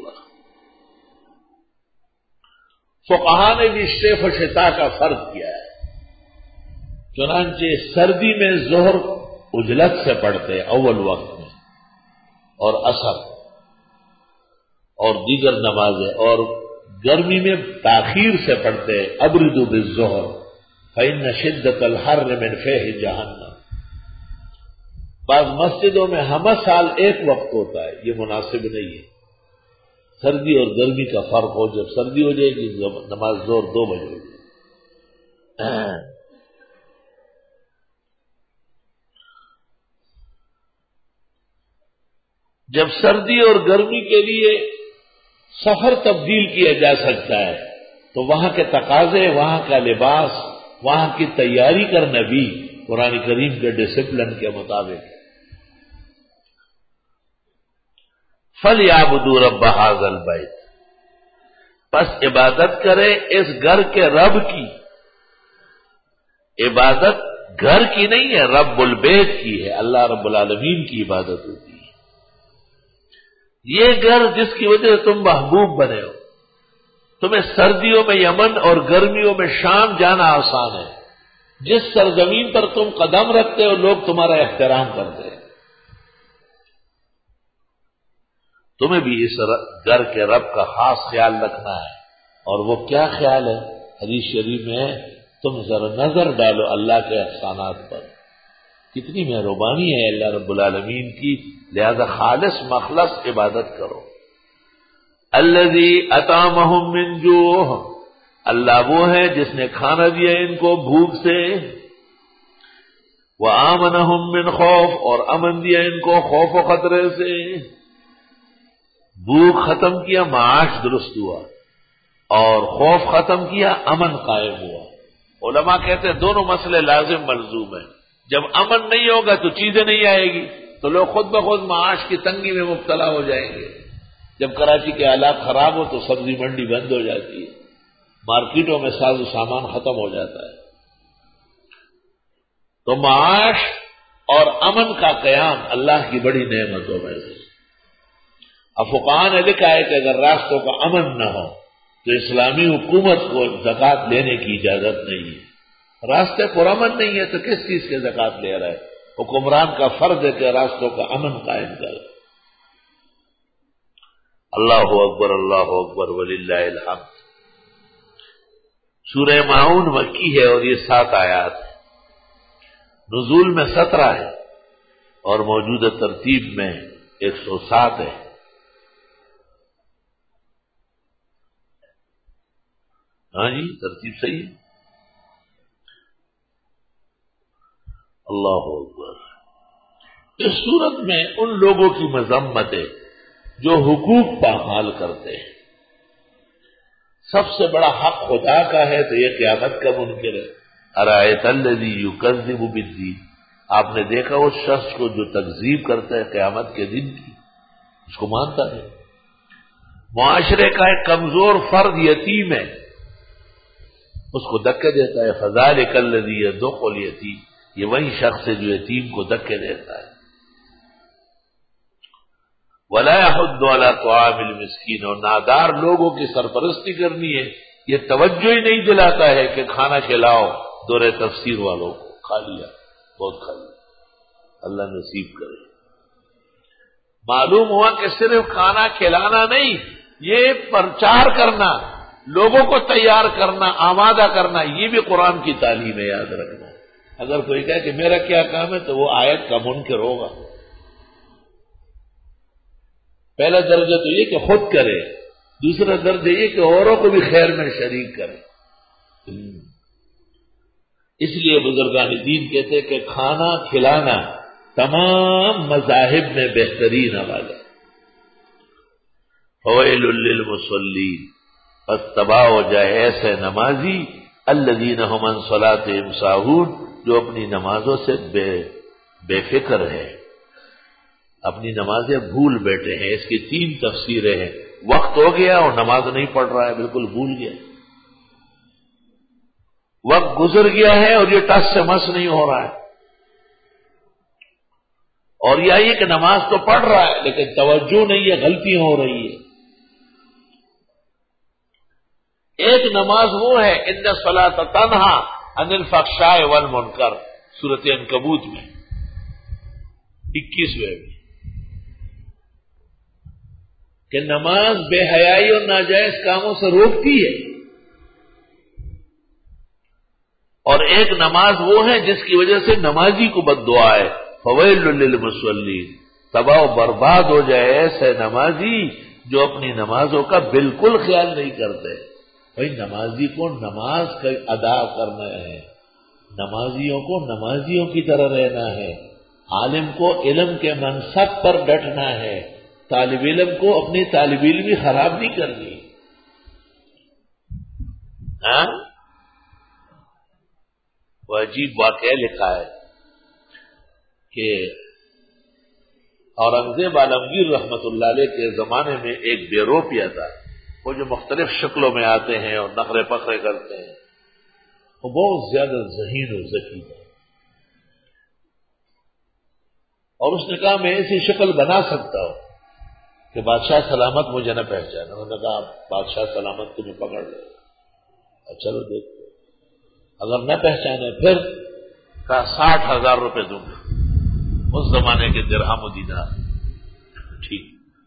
فقہا نے بھی صیف و شتاء کا فرق کیا ہے. چنانچہ سردی میں ظہر اجلت سے پڑھتے اول وقت میں، اور عصر اور دیگر نمازیں، اور گرمی میں تاخیر سے پڑھتے ابردوا بالظہر فإن شدۃ الحر من فیح جہنم. بعض مسجدوں میں ہمہ سال ایک وقت ہوتا ہے، یہ مناسب نہیں ہے. سردی اور گرمی کا فرق ہو، جب سردی ہو جائے گی نماز ظہر 2 بجے ہوگی. جب سردی اور گرمی کے لیے سفر تبدیل کیا جا سکتا ہے تو وہاں کے تقاضے، وہاں کا لباس، وہاں کی تیاری کرنا بھی قرآن کریم کے ڈسپلن کے مطابق. فَلْيَعْبُدُوا رَبَّ هَٰذَا الْبَيْتِ، پس عبادت کرے اس گھر کے رب کی. عبادت گھر کی نہیں ہے، رب البیت کی ہے، اللہ رب العالمین کی عبادت ہوتی ہے. یہ گھر جس کی وجہ سے تم محبوب بنے ہو. تمہیں سردیوں میں یمن اور گرمیوں میں شام جانا آسان ہے. جس سرزمین پر تم قدم رکھتے ہو لوگ تمہارا احترام کرتے ہیں. تمہیں بھی اس گھر کے رب کا خاص خیال رکھنا ہے. اور وہ کیا خیال ہے؟ حدیث شریف میں ہے تم ذرا نظر ڈالو اللہ کے احسانات پر، کتنی مہربانی ہے اللہ رب العالمین کی. لہذا خالص مخلص عبادت کرو. الذی اطعمہم من جوع، اللہ وہ ہے جس نے کھانا دیا ان کو بھوک سے. وآمنہم من خوف، اور امن دیا ان کو خوف و خطرے سے. بھوک ختم کیا معاش درست ہوا، اور خوف ختم کیا امن قائم ہوا. علماء کہتے ہیں دونوں مسئلے لازم ملزوم ہیں. جب امن نہیں ہوگا تو چیزیں نہیں آئے گی، تو لوگ خود بخود معاش کی تنگی میں مبتلا ہو جائیں گے. جب کراچی کے حالات خراب ہو تو سبزی منڈی بند ہو جاتی ہے، مارکیٹوں میں ساز و سامان ختم ہو جاتا ہے. تو معاش اور امن کا قیام اللہ کی بڑی نعمتوں میں سے. فقہاء نے لکھا ہے کہ اگر راستوں کا امن نہ ہو تو اسلامی حکومت کو زکوٰۃ لینے کی اجازت نہیں ہے. راستے پرامن نہیں ہے تو کس چیز کے زکوٰۃ لے رہا ہے؟ حکمران کا فرض ہے کہ راستوں کا امن قائم کرے. اللہ اکبر وللہ الحمد. سورہ ماؤن مکی ہے اور یہ 7 آیات ہے. نزول میں 17 ہے اور موجودہ ترتیب میں 107 ہے. ہاں جی ترتیب صحیح ہے. اللہ اکبر. اس صورت میں ان لوگوں کی مذمت ہے جو حقوق پامال کرتے ہیں. سب سے بڑا حق خدا کا ہے تو یہ قیامت کا منکر ہے. ارأیت الذی یکذب بالدین، آپ نے دیکھا اس شخص کو جو تکذیب کرتا ہے قیامت کے دن کی، اس کو مانتا ہے. معاشرے کا ایک کمزور فرد یتیم ہے، اس کو دھکے دیتا ہے. فذلک الذی یدع الیتیم، یہ وہی شخص ہے جو یتیم کو دھکے دیتا ہے. ولا یحض علی طعام المسکین، اور نادار لوگوں کی سرپرستی کرنی ہے یہ توجہ ہی نہیں دلاتا ہے کہ کھانا کھلاؤ. دورہ تفسیر والوں کو کھا لیا، بہت کھا لیا، اللہ نصیب کرے. معلوم ہوا کہ صرف کھانا کھلانا نہیں، یہ پرچار کرنا، لوگوں کو تیار کرنا، آمادہ کرنا، یہ بھی قرآن کی تعلیم ہے. یاد رکھنا، اگر کوئی کہے کہ میرا کیا کام ہے تو وہ آیت کا منکر ہوگا. پہلا درجہ تو یہ کہ خود کرے، دوسرا درجہ یہ کہ اوروں کو بھی خیر میں شریک کرے. اس لیے بزرگان دین کہتے کہ کھانا کھلانا تمام مذاہب میں بہترین عمل ہے. فویل للمصلین، پس تباہ ہو جائے ایسے نمازی الذین هم عن صلاتهم ساہون، جو اپنی نمازوں سے بے فکر ہے، اپنی نمازیں بھول بیٹھے ہیں. اس کی 3 تفسیریں ہیں. وقت ہو گیا اور نماز نہیں پڑھ رہا ہے، بالکل بھول گیا. وقت گزر گیا ہے اور یہ ٹس سے مس نہیں ہو رہا ہے. اور یہ کہ نماز تو پڑھ رہا ہے لیکن توجہ نہیں ہے، غلطیاں ہو رہی ہے. ایک نماز وہ ہے ان الصلاۃ تنہی عن الفحشاء والمنکر، سورۃ عنکبوت میں 21ویں میں، کہ نماز بے حیائی اور ناجائز کاموں سے روکتی ہے. اور ایک نماز وہ ہے جس کی وجہ سے نمازی کو بد دعا ہے. فویل للمصلین، تباہ و برباد ہو جائے ایسے نمازی جو اپنی نمازوں کا بالکل خیال نہیں کرتے. بھائی نمازی کو نماز کا ادا کرنا ہے، نمازیوں کو نمازیوں کی طرح رہنا ہے، عالم کو علم کے منصب پر ڈٹنا ہے، طالب علم کو اپنی طالب علمی خراب نہیں کرنی. ہاں وہ عجیب واقعہ لکھا ہے کہ اورنگزیب عالمگیر رحمت اللہ علیہ کے زمانے میں ایک بے روپیہ تھا، وہ جو مختلف شکلوں میں آتے ہیں اور نخرے پخرے کرتے ہیں، وہ بہت زیادہ ذہین و ذکی تھا، اور اس نے کہا میں ایسی شکل بنا سکتا ہوں کہ بادشاہ سلامت مجھے نہ پہچانے۔ انہوں نے کہا بادشاہ سلامت تمہیں پکڑ لے، چلو دیکھتے، اگر نہ پہچانے پھر کہا 60,000 روپے دوں گا، اس زمانے کے درہم و دینار۔ ٹھیک،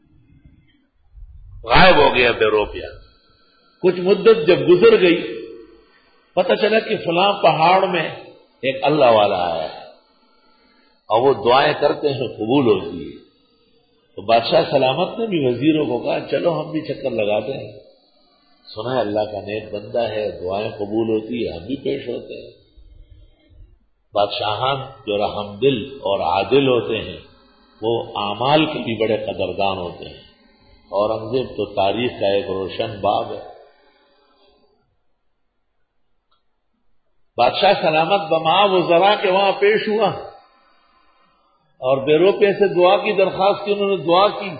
غائب ہو گیا بے روپیہ۔ کچھ مدت جب گزر گئی، پتہ چلا کہ فلاں پہاڑ میں ایک اللہ والا آیا ہے اور وہ دعائیں کرتے ہیں قبول ہوتی ہے۔ تو بادشاہ سلامت نے بھی وزیروں کو کہا چلو ہم بھی چکر لگاتے ہیں، سنا ہے اللہ کا نیک بندہ ہے، دعائیں قبول ہوتی ہے، ہم بھی پیش ہوتے ہیں۔ بادشاہان جو رحم دل اور عادل ہوتے ہیں وہ اعمال کے بھی بڑے قدردان ہوتے ہیں۔ اورنگزیب تو تاریخ کا ایک روشن باب ہے۔ بادشاہ سلامت بما وزراء کے وہاں پیش ہوا اور بے روپے سے دعا کی درخواست کی، انہوں نے دعا کی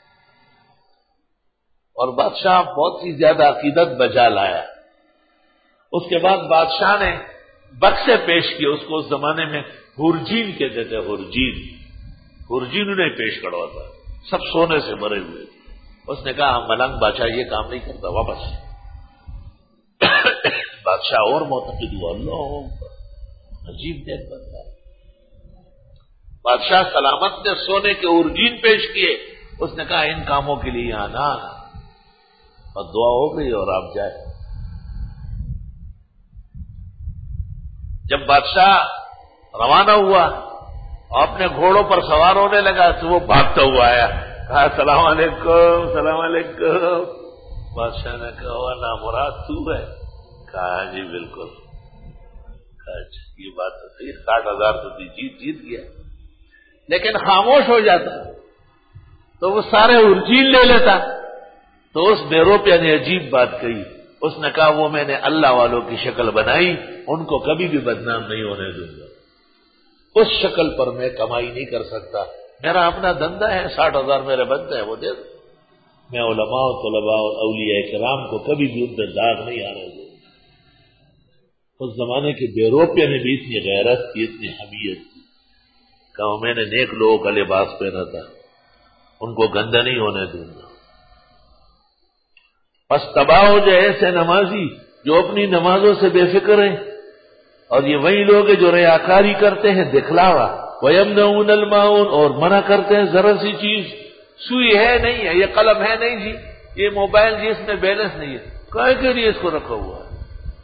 اور بادشاہ بہت سی زیادہ عقیدت بجا لایا۔ اس کے بعد بادشاہ نے بکسے پیش کیے، اس کو اس زمانے میں ہرجین کہتے تھے، ہرجین انہیں پیش کروا تھا، سب سونے سے بھرے ہوئے۔ اس نے کہا ملنگ بادشاہ یہ کام نہیں کرتا، واپس۔ بادشاہ اور معتقد ہوا، اللہ عجیب نیک بندہ ہے۔ بادشاہ سلامت نے سونے کے ہرجین پیش کیے، اس نے کہا ان کاموں کے لیے آنا، اور دعا ہو گئی اور آپ جائے۔ جب بادشاہ روانہ ہوا اور اپنے گھوڑوں پر سوار ہونے لگا تو وہ بھاگتا ہوا آیا، کہا السلام علیکم، السلام علیکم۔ بادشاہ نے کہا نامراد تو ہے؟ کہا جی بالکل۔ کہا یہ بات تو صحیح، 60,000 تو جیت گیا، لیکن خاموش ہو جاتا تو وہ سارے ارجیل لے لیتا۔ تو اس بے روپیہ نے عجیب بات کہی، اس نے کہا وہ میں نے اللہ والوں کی شکل بنائی، ان کو کبھی بھی بدنام نہیں ہونے دوں گا، اس شکل پر میں کمائی نہیں کر سکتا، میرا اپنا دھندا ہے، 60,000 میرے بنتے ہیں وہ دے دو، میں علماء و طلباء اور اولیاء کرام کو کبھی بھی ان پر داغ نہیں آنے دوں گا۔ اس زمانے کے بے روپیہ نے بھی اتنی غیرت کی، اتنی حمیت کی، کہا میں نے نیک لوگوں کا لباس پہنا تھا، ان کو گندا نہیں ہونے دوں گا۔ پس تباہ ہو جائے ایسے نمازی جو اپنی نمازوں سے بے فکر ہیں، اور یہ وہی لوگ ہیں جو ریاکاری کرتے ہیں، دکھلاوا، وَيَمْنَعُونَ الْمَاعُونَ، اور منع کرتے ہیں ذرا سی چیز، سوئی ہے نہیں ہے، یہ قلم ہے نہیں جی، یہ موبائل جی اس میں بیلنس نہیں ہے، کہے کے لیے اس کو رکھا ہوا ہے،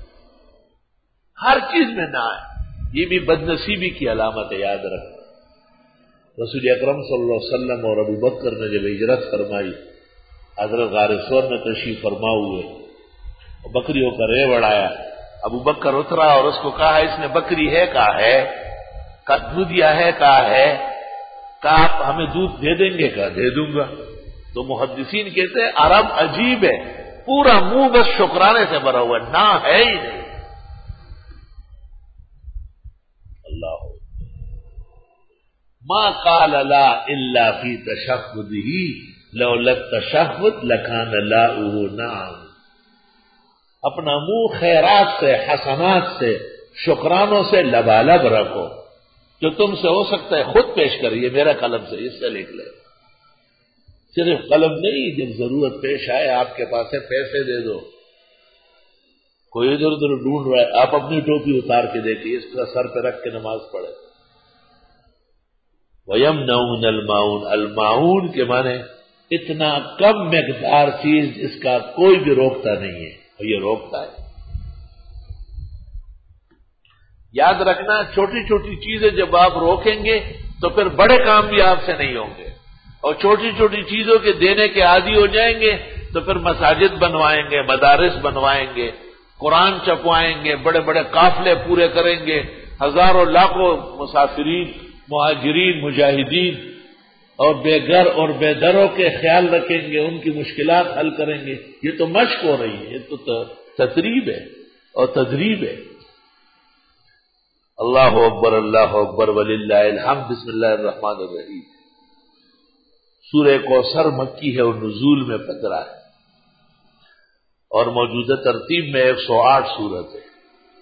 ہر چیز میں نہ ہے، یہ بھی بدنصیبی کی علامت ہے، یاد رکھنا۔ رسول اکرم صلی اللہ علیہ وسلم اور ابو بکر نے جب ہجرت فرمائی، حضرت غار ثور میں تشریف فرما ہوئے، بکریوں کا ریوڑ بڑھایا، ابو بکر اترا اور اس کو کہا اس میں بکری ہے؟ کہا ہے۔ کہا دودھیا ہے؟ کہا ہے۔ کہا آپ ہمیں دودھ دے دیں گے؟ کہا دے دوں گا۔ تو محدثین کہتے ہیں عرب عجیب ہے، پورا منہ بس شکرانے سے بھرا ہوا، نہ ہے ہی نہیں۔ اللہ ما قال لا الا فی تشہدہ لولا التشہد لکان لاؤہ نعم۔ اپنا منہ خیرات سے، حسنات سے، شکرانوں سے لبالب رکھو، جو تم سے ہو سکتا ہے خود پیش کریے، میرا قلم سے اس سے لکھ لے، صرف قلم نہیں، جب ضرورت پیش آئے آپ کے پاس ہے پیسے دے دو، کوئی ادھر ادھر ڈھونڈ رہا ہے آپ اپنی ٹوپی اتار کے دیکھیے، اس طرح سر پہ رکھ کے نماز پڑھے۔ وَيَمْنَعُونَ الْمَاعُونَ، الماعون کے معنی اتنا کم مقدار چیز جس کا کوئی بھی روکتا نہیں ہے، اور یہ روکتا ہے۔ یاد رکھنا چھوٹی چھوٹی چیزیں جب آپ روکیں گے تو پھر بڑے کام بھی آپ سے نہیں ہوں گے، اور چھوٹی چھوٹی چیزوں کے دینے کے عادی ہو جائیں گے تو پھر مساجد بنوائیں گے، مدارس بنوائیں گے، قرآن چھپوائیں گے، بڑے بڑے قافلے پورے کریں گے، ہزاروں لاکھوں مسافرین، مہاجرین، مجاہدین اور بے گھر اور بے دروں کے خیال رکھیں گے، ان کی مشکلات حل کریں گے۔ یہ تو مشق ہو رہی ہے، یہ تو تدریب ہے اور تدریب ہے۔ اللہ اکبر، اللہ اکبر وللہ الحمد۔ بسم اللہ الرحمن الرحیم۔ سورہ کوثر مکی ہے اور نزول میں 15 ہے، اور موجودہ ترتیب میں 108 سورت ہے۔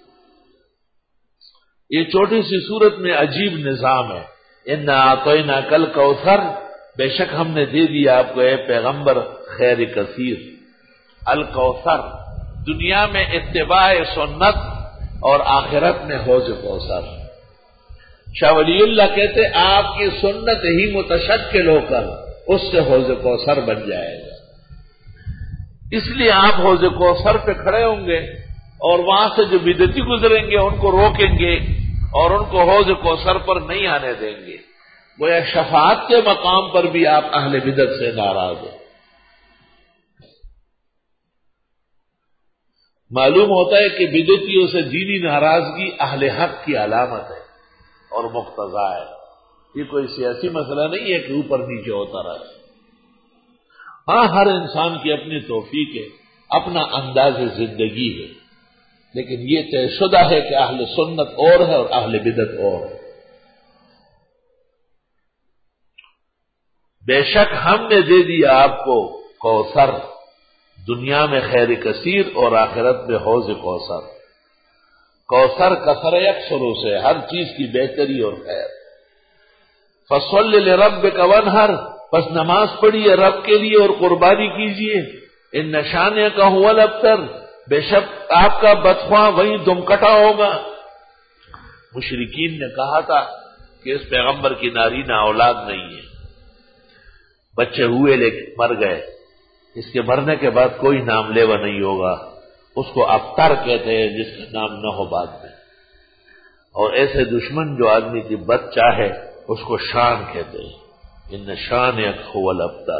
یہ چھوٹی سی سورت میں عجیب نظام ہے۔ اِنَّا أَعْطَيْنَاكَ الْكَوْثَرَ، بے شک ہم نے دے دیا آپ کو اے پیغمبر خیر کثیر۔ الکوثر، دنیا میں اتباع سنت اور آخرت میں حوض کوثر۔ شاہ ولی اللہ کہتے آپ کی سنت ہی متشکل ہو کر اس سے حوض کوثر بن جائے گا، اس لیے آپ حوض کوثر پہ کھڑے ہوں گے اور وہاں سے جو بدعتی گزریں گے ان کو روکیں گے اور ان کو حوض کوثر پر نہیں آنے دیں گے۔ گویا شفاعت کے مقام پر بھی آپ اہل بدعت سے ناراض ہیں۔ معلوم ہوتا ہے کہ بدعتیوں سے دینی ناراضگی اہل حق کی علامت ہے اور مقتضا ہے۔ یہ کوئی سیاسی مسئلہ نہیں ہے کہ اوپر نیچے ہوتا رہے۔ ہاں، ہر انسان کی اپنی توفیق ہے، اپنا انداز زندگی ہے، لیکن یہ طے شدہ ہے کہ اہل سنت اور ہے اور اہل بدعت اور ہے۔ بے شک ہم نے دے دیا آپ کو کوثر، دنیا میں خیر کثیر اور آخرت میں حوض کوثر۔ کوثر کثر یکثر سے ہر چیز کی بہتری اور خیر۔ فصل لربک وانحر، پس نماز پڑھیے رب کے لیے اور قربانی کیجیے۔ ان نشانے کا هو الابتر، بے شک آپ کا بدخواہ وہی دم کٹا ہوگا۔ مشرکین نے کہا تھا کہ اس پیغمبر کی نارینہ اولاد نہیں ہے، بچے ہوئے لیکن مر گئے، اس کے مرنے کے بعد کوئی نام لیوا نہیں ہوگا، اس کو ابتر کہتے ہیں جس کا نام نہ ہو بعد میں۔ اور ایسے دشمن جو آدمی کی بد چاہے اس کو شان کہتے ہیں، ان شانک هو الابتر۔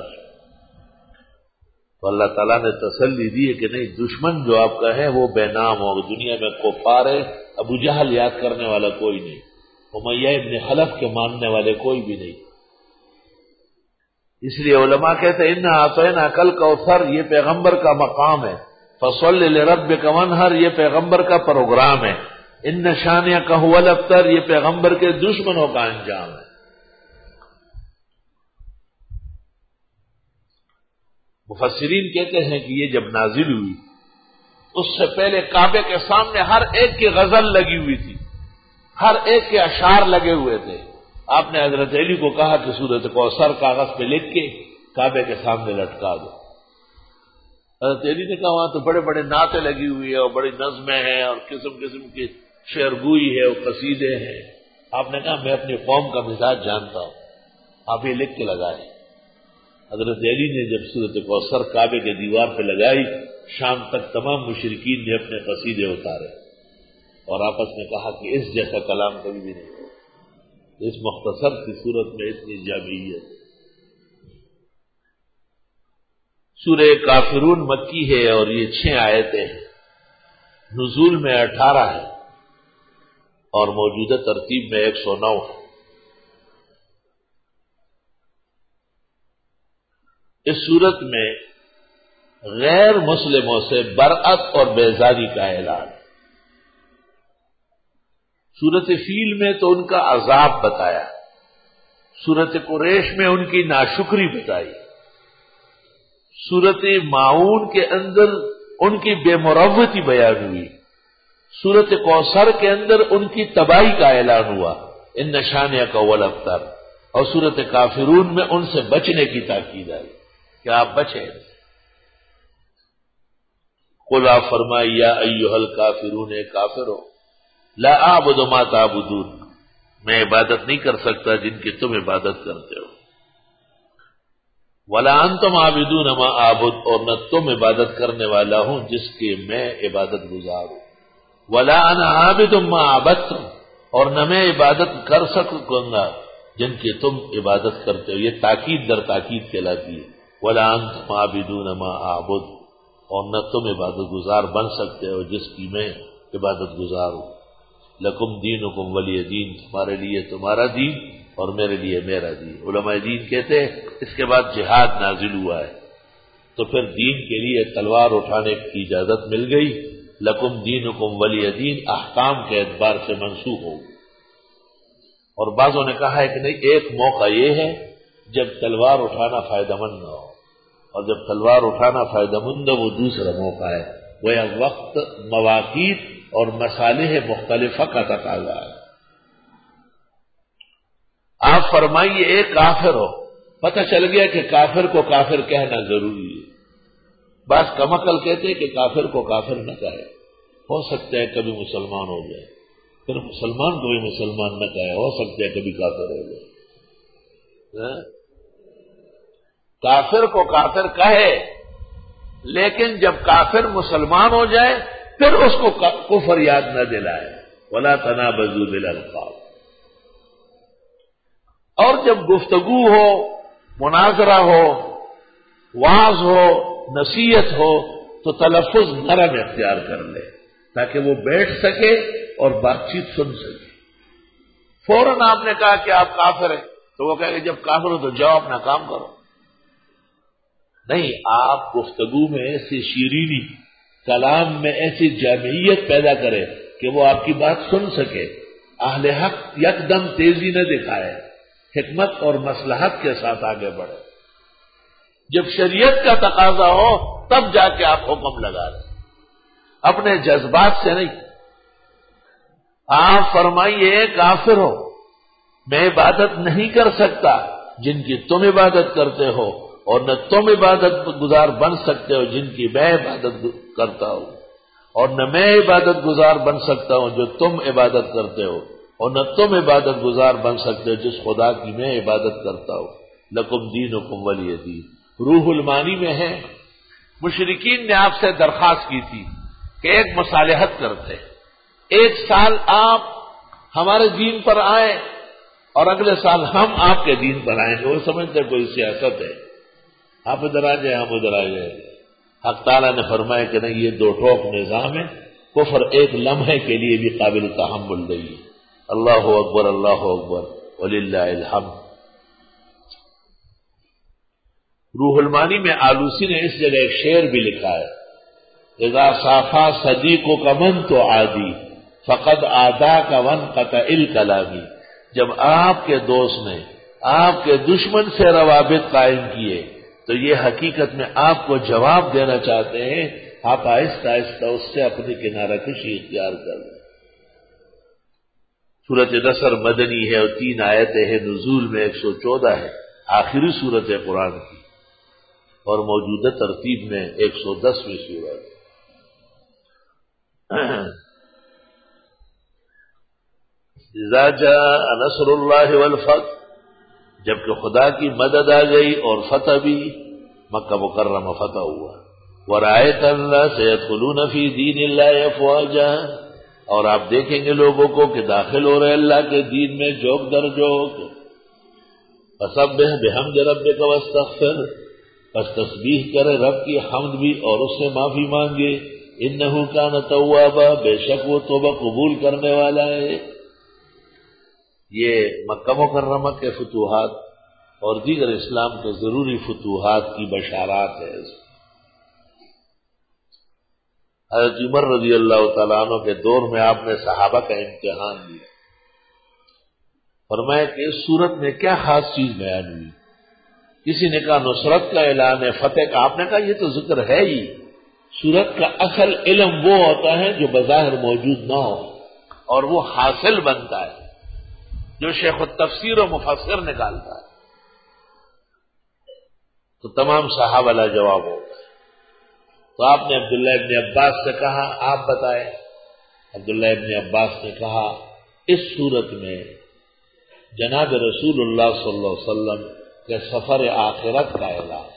تو اللہ تعالیٰ نے تسلی دی ہے کہ نہیں، دشمن جو آپ کا ہے وہ بے نام ہو، دنیا میں کفار ہے، ابو جہل یاد کرنے والا کوئی نہیں، امیہ ابن خلف کے ماننے والے کوئی بھی نہیں۔ اس لیے علماء کہتے ہیں اِنَّا أَعْطَيْنَاكَ الْكَوْثَرَ، یہ پیغمبر کا مقام ہے۔ فَصَلِّ لِرَبِّكَ وَانْحَرْ، یہ پیغمبر کا پروگرام ہے۔ اِنَّ شَانِئَكَ هُوَ الْأَبْتَرُ، یہ پیغمبر کے دشمنوں کا انجام ہے۔ مفسرین کہتے ہیں کہ یہ جب نازل ہوئی اس سے پہلے کعبے کے سامنے ہر ایک کی غزل لگی ہوئی تھی، ہر ایک کے اشعار لگے ہوئے تھے۔ آپ نے حضرت علی کو کہا کہ سورۃ کوثر کاغذ پہ لکھ کے کعبے کے سامنے لٹکا دو۔ حضرت علی نے کہا وہاں تو بڑے بڑے نعتیں لگی ہوئی ہیں اور بڑی نظمیں ہیں اور قسم قسم کی شعرگوئی ہے اور قصیدے ہیں۔ آپ نے کہا میں اپنی قوم کا مزاج جانتا ہوں، آپ یہ لکھ کے لگائیں۔ حضرت علی نے جب سورۃ کوثر کعبے کے دیوار پہ لگائی، شام تک تمام مشرکین نے اپنے قصیدے اتارے اور آپس میں کہا کہ اس جیسا کلام کبھی بھی نہیں ہو، اس مختصر سی صورت میں اتنی جامعیت۔ سورہ کافرون مکی ہے اور یہ 6 آیتیں ہیں، نزول میں 18 ہے اور موجودہ ترتیب میں 109 ہے۔ اس صورت میں غیر مسلموں سے برأت اور بیزاری کا اعلان۔ سورت فیل میں تو ان کا عذاب بتایا، سورت قریش میں ان کی ناشکری بتائی، سورت ماعون کے اندر ان کی بے مروتی بیان ہوئی، سورت کوثر کے اندر ان کی تباہی کا اعلان ہوا، ان نشانیہ کا الابتر، اور سورت کافرون میں ان سے بچنے کی تاکید آئی کہ آپ بچیں۔ قل آپ فرمائے یا ایھا الکافرون، کافرو، لا اعبد ما تعبدون، میں عبادت نہیں کر سکتا جن کی تم عبادت کرتے ہو، ولا انتم عابدون ما اعبد، اور نہ تم عبادت کرنے والا ہوں جس کی میں عبادت گزار ہوں، ولا انا عابد ما عبدتم، اور نہ میں عبادت کر سکوں گا جن کی تم عبادت کرتے ہو۔ یہ تاکید در تاکید کہلاتی ہے، ولا انتم عابدون ما اعبد، اور نہ تم عبادت گزار بن سکتے ہو جس کی میں عبادت گزار ہوں۔ لکم دینکم ولی دین، تمہارے لیے تمہارا دین اور میرے لیے میرا دین۔ علماء دین کہتے ہیں اس کے بعد جہاد نازل ہوا ہے تو پھر دین کے لیے تلوار اٹھانے کی اجازت مل گئی۔ لکم دینکم ولی دین احکام کے اعتبار سے منسوخ ہو، اور بعضوں نے کہا ہے کہ نہیں، ایک موقع یہ ہے جب تلوار اٹھانا فائدہ مند نہ ہو، اور جب تلوار اٹھانا فائدہ مند ہو وہ دوسرا موقع ہے، گویا وقت، مواقیت اور مصالح مختلفہ کا تقاضا ہے۔ آپ فرمائیے ایک کافر ہو، پتہ چل گیا کہ کافر کو کافر کہنا ضروری ہے۔ بعض کمعقل کہتے ہیں کہ کافر کو کافر نہ کہے، ہو سکتا ہے کبھی مسلمان ہو جائے، پھر مسلمان کو بھی مسلمان نہ کہے، ہو سکتا ہے کبھی کافر ہو جائے۔ کافر کو کافر کہے، لیکن جب کافر مسلمان ہو جائے پھر اس کو کفر یاد نہ دلائے، ولا تنابزوا بالالقاب۔ اور جب گفتگو ہو، مناظرہ ہو، وعظ ہو، نصیحت ہو تو تلفظ نرم اختیار کر لے تاکہ وہ بیٹھ سکے اور بات چیت سن سکے۔ فوراً آپ نے کہا کہ آپ کافر ہیں تو وہ کہے کہ جب کافر ہو تو جاؤ اپنا کام کرو۔ نہیں، آپ گفتگو میں ایسی شیرینی، کلام میں ایسی جامعیت پیدا کرے کہ وہ آپ کی بات سن سکے۔ اہل حق یکدم تیزی نہ دکھائے، حکمت اور مصلحت کے ساتھ آگے بڑھے۔ جب شریعت کا تقاضا ہو تب جا کے آپ حکم لگا رہے، اپنے جذبات سے نہیں۔ آپ فرمائیے کافر ہو، میں عبادت نہیں کر سکتا جن کی تم عبادت کرتے ہو، اور نہ تم عبادت گزار بن سکتے ہو جن کی میں عبادت کرتا ہوں، اور نہ میں عبادت گزار بن سکتا ہوں جو تم عبادت کرتے ہو، اور نہ تم عبادت گزار بن سکتے ہو جس خدا کی میں عبادت کرتا ہوں۔ لکم دینکم ولی دین۔ روح المانی میں ہے، مشرکین نے آپ سے درخواست کی تھی کہ ایک مصالحت کرتے، ایک سال آپ ہمارے دین پر آئیں اور اگلے سال ہم آپ کے دین پر آئیں گے۔ وہ سمجھتے کوئی سیاست ہے، آپ ادھر آ جائیں ہم ادھر آ جائیں۔ حق تعالیٰ نے فرمایا کہ نہیں، یہ دو ٹوک نظام ہے، کفر ایک لمحے کے لیے بھی قابل تحمل نہیں ہے۔ اللہ اکبر، اللہ اکبر وللہ الحمد۔ روح المانی میں آلوسی نے اس جگہ ایک شعر بھی لکھا ہے، اذا صافا صدیقک من تو عادی فقد آداک وانقطع الکلامی۔ جب آپ کے دوست نے آپ کے دشمن سے روابط قائم کیے تو یہ حقیقت میں آپ کو جواب دینا چاہتے ہیں، آپ آہستہ آہستہ اس سے اپنی کنارہ کشی اختیار کر لیں۔ سورۃ نصر مدنی ہے اور 3 آیتیں ہیں، نزول میں 114 ہے، آخری سورت ہے قرآن کی، اور موجودہ ترتیب میں 110ویں سورت۔ اذا جاء نصر اللہ والفتح، جبکہ خدا کی مدد آ گئی اور فتح بھی، مکہ مکرمہ فتح ہوا۔ ورأیت الناس يدخلون فی دین اللہ افواجا، اور آپ دیکھیں گے لوگوں کو کہ داخل ہو رہے اللہ کے دین میں جوک در جوک۔ فسبح بحمد ربک واستغفر، پس تسبیح کرے رب کی حمد بھی اور اس سے معافی مانگے، انہ کان توابا، بے شک وہ توبہ قبول کرنے والا ہے۔ یہ مکہ مکرمہ کے فتوحات اور دیگر اسلام کے ضروری فتوحات کی بشارات ہے۔ حضرت عمر رضی اللہ تعالیٰ عنہ کے دور میں آپ نے صحابہ کا امتحان لیا، فرمایا کہ اس صورت میں کیا خاص چیز بیان ہوئی؟ کسی نے کہا نصرت کا اعلان ہے، فتح کا۔ آپ نے کہا یہ تو ذکر ہے ہی، صورت کا اصل علم وہ ہوتا ہے جو بظاہر موجود نہ ہو اور وہ حاصل بنتا ہے، جو شیخ التفسیر و مفسر نکالتا ہے۔ تو تمام صحابہ لا جواب ہو گئے۔ تو آپ نے عبداللہ ابن عباس سے کہا آپ بتائیں۔ عبداللہ ابن عباس نے کہا اس صورت میں جناب رسول اللہ صلی اللہ علیہ وسلم کے سفر آخرت کا اعلان،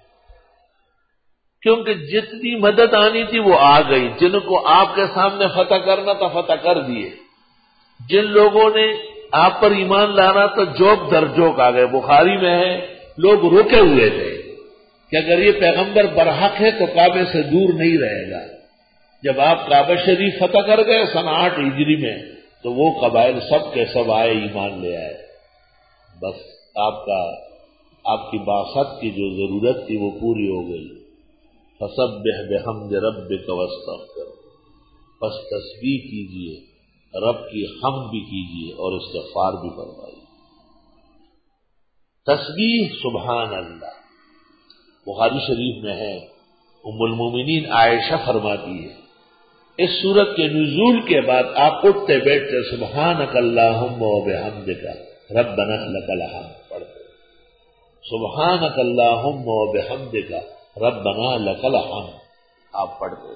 کیونکہ جتنی مدد آنی تھی وہ آ گئی، جن کو آپ کے سامنے فتح کرنا تھا فتح کر دیے، جن لوگوں نے آپ پر ایمان لانا تو جوک در جوک آ گئے۔ بخاری میں ہے لوگ رکے ہوئے تھے کہ اگر یہ پیغمبر برحق ہے تو کعبے سے دور نہیں رہے گا۔ جب آپ کعبہ شریف فتح کر گئے سن 8 ہجری میں تو وہ قبائل سب کے سب آئے، ایمان لے آئے۔ بس آپ کی بعثت کی جو ضرورت تھی وہ پوری ہو گئی۔ فسبح بحمد ربک واستغفر، پس تسبیح کیجیے، رب کی حمد بھی کیجیے اور استغفار بھی فرمائیے۔ تسبیح سبحان اللہ بخاری شریف میں ہے، ام المومنین عائشہ فرماتی ہے اس سورت کے نزول کے بعد آپ اٹھتے بیٹھتے سبحانک اللہم و بحمدک ربنا لک الحمد پڑھتے، سبحانک اللہم و بحمدک ربنا لک الحمد آپ پڑھتے۔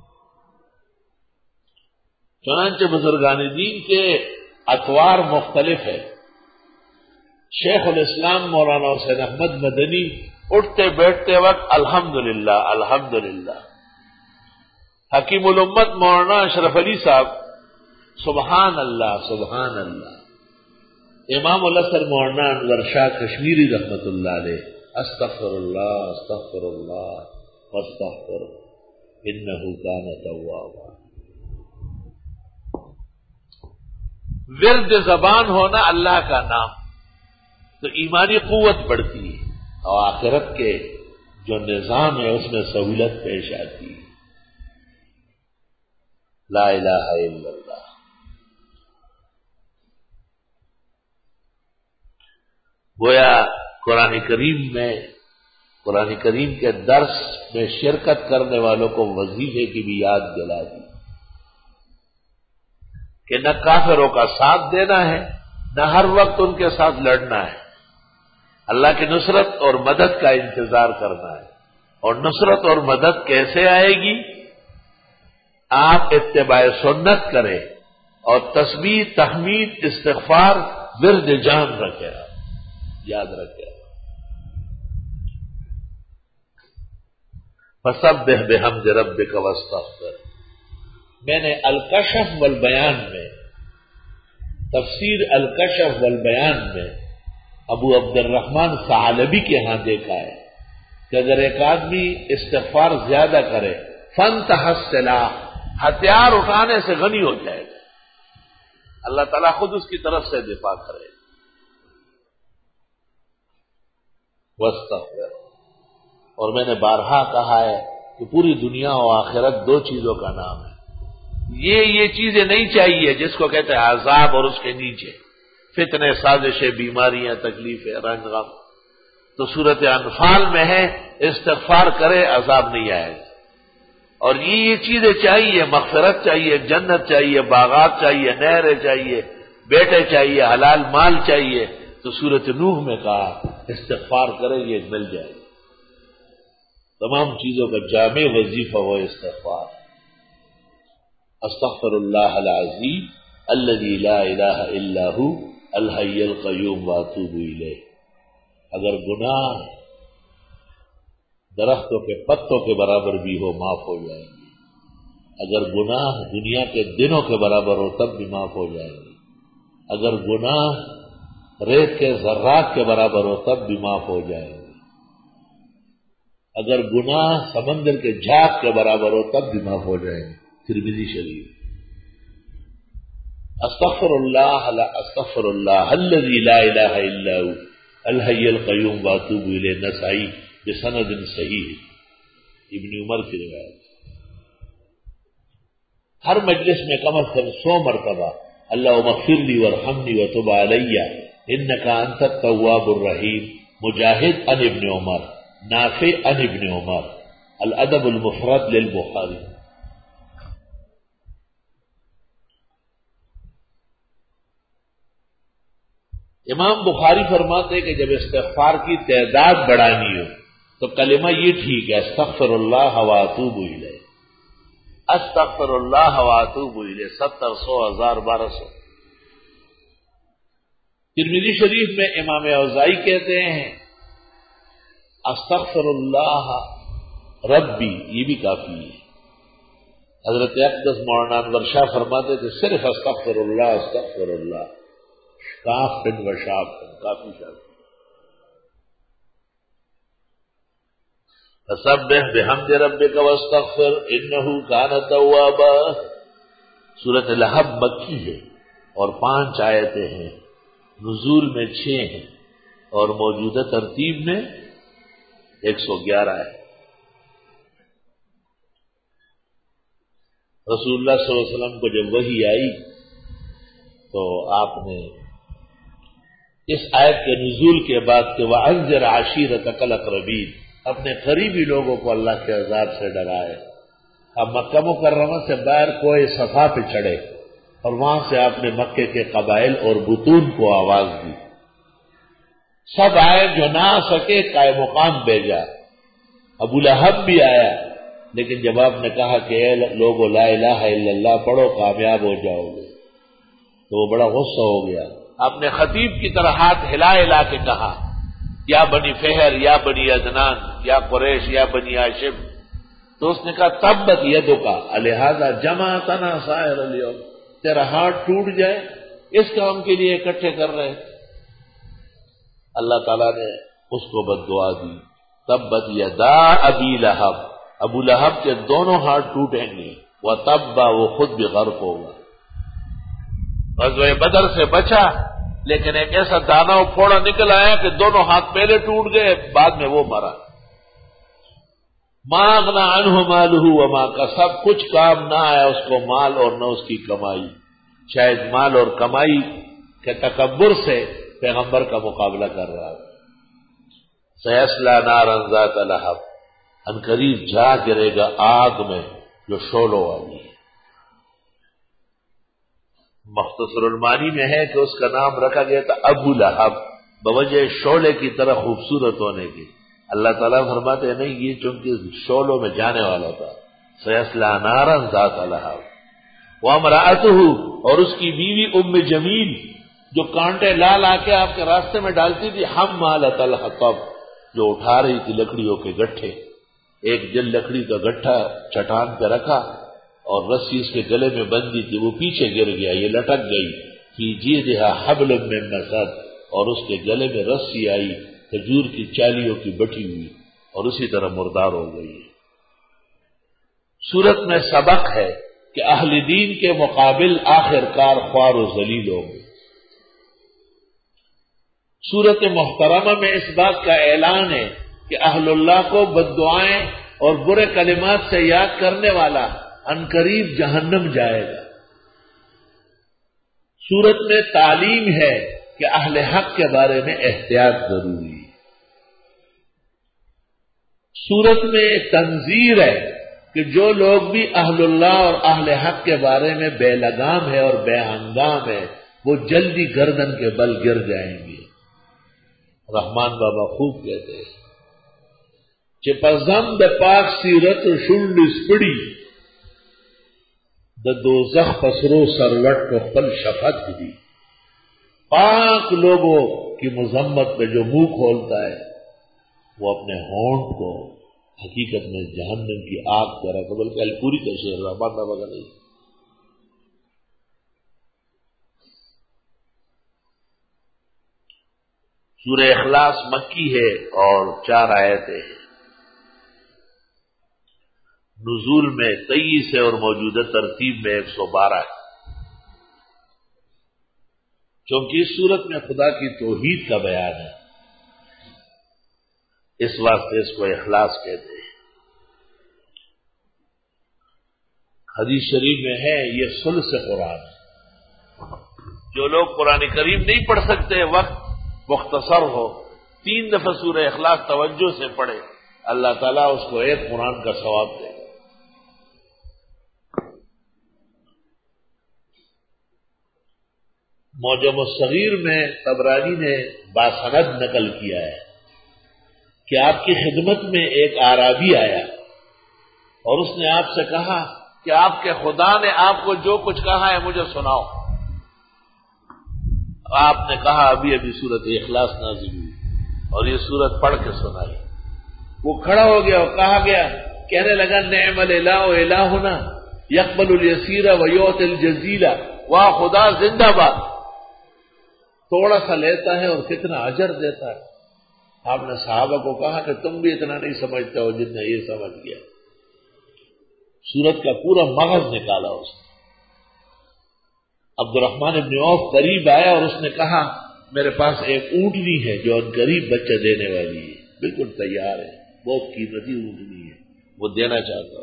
چنانچہ بزرگان دین کے اطوار مختلف ہے۔ شیخ الاسلام مولانا حسین احمد مدنی اٹھتے بیٹھتے وقت الحمدللہ الحمدللہ، حکیم الامت مولانا اشرف علی صاحب سبحان اللہ سبحان اللہ، امام الاسر مولانا انور شاہ کشمیری رحمت اللہ علیہ استغفر اللہ واستغفر انہ کان توابا۔ ورد زبان ہونا اللہ کا نام تو ایمانی قوت بڑھتی ہے اور آخرت کے جو نظام ہے اس میں سہولت پیش آتی ہے۔ لا الہ الا اللہ۔ گویا قرآن کریم کے درس میں شرکت کرنے والوں کو وظیفے کی بھی یاد دلا دی کہ نہ کافروں کا ساتھ دینا ہے نہ ہر وقت ان کے ساتھ لڑنا ہے، اللہ کی نصرت اور مدد کا انتظار کرنا ہے۔ اور نصرت اور مدد کیسے آئے گی؟ آپ اتباع سنت کریں اور تسبیح تحمید استغفار ورد جان رکھیں، یاد رکھیں۔ فسبح بحمد ربک واستغفر۔ میں نے الکشف والبیان میں تفسیر الکشف والبیان میں ابو عبد الرحمن ثعلبی کے ہاں دیکھا ہے کہ اگر ایک آدمی استغفار زیادہ کرے فانتہى السلاح، ہتھیار اٹھانے سے غنی ہو جائے گا، اللہ تعالیٰ خود اس کی طرف سے دفاع کرے۔ واستغفر۔ اور میں نے بارہا کہا ہے کہ پوری دنیا و آخرت دو چیزوں کا نام ہے، یہ چیزیں نہیں چاہیے جس کو کہتے ہیں عذاب اور اس کے نیچے فتنے سازشیں بیماریاں تکلیفیں رنج غم، تو صورت انفال میں ہے استغفار کرے عذاب نہیں آئے گا۔ اور یہ چیزیں چاہیے، مغفرت چاہیے، جنت چاہیے، باغات چاہیے، نہریں چاہیے، بیٹے چاہیے، حلال مال چاہیے، تو سورت نوح میں کہا استغفار کرے یہ مل جائے گا۔ تمام چیزوں کا جامع وظیفہ ہو استغفار۔ استغفر اللہ العظیم الذی لا الہ الا ہو الحی القیوم واتوب الیہ۔ اگر گناہ درختوں کے پتوں کے برابر بھی ہو معاف ہو جائیں گے، اگر گناہ دنیا کے دنوں کے برابر ہو تب بھی معاف ہو جائیں گے، اگر گناہ ریت کے ذرات کے برابر ہو تب بھی معاف ہو جائیں گے، اگر گناہ سمندر کے جھاگ کے برابر ہو تب بھی معاف ہو جائیں گے۔ ترمذی شریف۔ استغفر اللہ الذی لا الہ الا ہو الحی القیوم واتوب الیہ، نسائی بسند صحیح، ابن عمر کی روایت۔ ہر مجلس میں کم از کم 100 مرتبہ اللہم اغفر لی وارحمنی وتب علی انک انت التواب الرحیم۔ مجاہد عن ابن عمر، نافع عن ابن عمر، الادب المفرد للبخاری۔ امام بخاری فرماتے کہ جب استغفار کی تعداد بڑھانی ہو تو کلمہ یہ ٹھیک ہے، استغفر اللہ واتوب الیہ، استغفر اللہ واتوب الیہ، 70، 100، 1000، 1200۔ ترمذی شریف میں امام اوزاعی کہتے ہیں استغفر اللہ ربی، یہ بھی کافی ہے۔ حضرت اقدس مولانا انور شاہ فرماتے تھے صرف استغفر اللہ کاف بن و شاف کافی شاف۔ فسبح بحمد ربک واستغفر انہ کان توابا۔ سورۃ لہب مکی ہے اور 5 آیتیں ہیں، نزول میں 6 ہیں اور موجودہ ترتیب میں 111 ہے۔ رسول اللہ صلی اللہ علیہ وسلم کو جب وحی آئی تو آپ نے اس آیت کے نزول کے بعد کہ وَأَنذِرْ عَشِيرَتَكَ الْأَقْرَبِينَ، اپنے قریبی لوگوں کو اللہ کے عذاب سے ڈرائے۔ اب مکہ مکرمہ سے باہر کوئی صفا پہ چڑھے اور وہاں سے آپ نے مکے کے قبائل اور بطون کو آواز دی، سب آئے، جو نہ آ سکے قائم مقام بھیجا۔ ابو لہب بھی آیا، لیکن جب آپ نے کہا کہ اے لوگو لا الہ الا اللہ پڑھو کامیاب ہو جاؤ گے، تو وہ بڑا غصہ ہو گیا۔ آپ نے خطیب کی طرح ہاتھ ہلا ہلا کے کہا یا بنی فہر یا بنی عدنان یا قریش یا بنی ہاشم، تو اس نے کہا تبت یدکا الہذا جمعتنا سائر اليوم، تیرا ہاتھ ٹوٹ جائے اس کام کے لیے اکٹھے کر رہے۔ اللہ تعالیٰ نے اس کو بد دعا دی، تبت یدا ابی لہب، ابو لہب کے دونوں ہاتھ ٹوٹیں گے، وتبا، وہ خود بھی غرق ہوگا۔ غزوہ بدر سے بچا، لیکن ایک ایسا دانا و پھوڑا نکل آیا کہ دونوں ہاتھ پہلے ٹوٹ گئے، بعد میں وہ مرا۔ ما اغنی عنہ مالہ وما کسب، کچھ کام نہ آیا اس کو مال اور نہ اس کی کمائی، شاید مال اور کمائی کے تکبر سے پیغمبر کا مقابلہ کر رہا ہے۔ سیصلی نارا ذات لہب، عنقریب جا گرے گا آگ میں جو شعلوں والی ہے۔ مختصر المعانی میں ہے کہ اس کا نام رکھا گیا تھا ابو لہب، بوجہ شعلے کی طرح خوبصورت ہونے کی۔ اللہ تعالیٰ فرماتے ہیں نہیں، یہ چونکہ شعلوں میں جانے والا تھا۔ سیصلی نارا ذات لہب وامرأتہ، اور اس کی بیوی ام جمیل جو کانٹے لا لا کے آپ کے راستے میں ڈالتی تھی، حمالۃ الحطب، جو اٹھا رہی تھی لکڑیوں کے گٹھے۔ ایک جل لکڑی کا گٹھا چٹان پہ رکھا اور رسی اس کے گلے میں بندی تھی، وہ پیچھے گر گیا، یہ لٹک گئی۔ فی جیدہا حبل من مسد، اور اس کے گلے میں رسی آئی کھجور کی چالیوں کی بٹی ہوئی، اور اسی طرح مردار ہو گئی۔ سورت میں سبق ہے کہ اہل دین کے مقابل آخر کار خوار و ذلیل ہوں گے۔ سورت محترمہ میں اس بات کا اعلان ہے کہ اہل اللہ کو بد دعائیں اور برے کلمات سے یاد کرنے والا عنقریب جہنم جائے گا۔ سورت میں تعلیم ہے کہ اہل حق کے بارے میں احتیاط ضروری ہے۔ سورت میں تنذیر ہے کہ جو لوگ بھی اہل اللہ اور اہل حق کے بارے میں بے لگام ہے اور بے ہنگام ہے، وہ جلدی گردن کے بل گر جائیں گے۔ رحمان بابا خوب کہتے ہیں کہ پزم د پاک سیرت شلڈ اسپڑی د دوزخ پسرو سروٹ کو پل شفت دی۔ پاک لوگوں کی مذمت پہ جو منہ کھولتا ہے وہ اپنے ہونٹ کو حقیقت میں جہنم کی آگ کر رہا تھا، بلکہ الپوری کا شعر رحمان بابا کا نہیں۔ سورہ اخلاص مکی ہے اور 4 آیتیں ہیں۔ نزول میں 23 ہے اور موجودہ ترتیب میں 112 ہے۔ چونکہ اس صورت میں خدا کی توحید کا بیان ہے، اس واسطے اس کو اخلاص کہتے ہیں۔ حدیث شریف میں ہے یہ ثلث قرآن ہے۔ جو لوگ قرآن کریم نہیں پڑھ سکتے، وقت مختصر ہو، 3 دفعہ سورہ اخلاص توجہ سے پڑھے، اللہ تعالیٰ اس کو ایک قرآن کا ثواب دے گا۔ معجم الصغیر میں طبرانی نے باسند نقل کیا ہے کہ آپ کی خدمت میں ایک اعرابی آیا اور اس نے آپ سے کہا کہ آپ کے خدا نے آپ کو جو کچھ کہا ہے مجھے سناؤ۔ آپ نے کہا ابھی ابھی سورت اخلاص نازل ہوئی اور یہ سورت پڑھ کے سنائی۔ وہ کھڑا ہو گیا اور کہا گیا، کہنے لگا نعم الالہ الہنا یقبل الیسیر ویعطی الجزیل، واہ خدا زندہ باد، تھوڑا سا لیتا ہے اور کتنا اجر دیتا ہے۔ آپ نے صحابہ کو کہا کہ تم بھی اتنا نہیں سمجھتے ہو جتنا یہ سمجھ گیا۔ سورت کا پورا مغز نکالا اس نے۔ عبد الرحمن ابن عوف قریب آیا اور اس نے کہا میرے پاس ایک اونٹنی ہے جو ان قریب بچہ دینے والی ہے، بالکل تیار ہے، بہت قیمتی اونٹنی ہے، وہ دینا چاہتا ہوں۔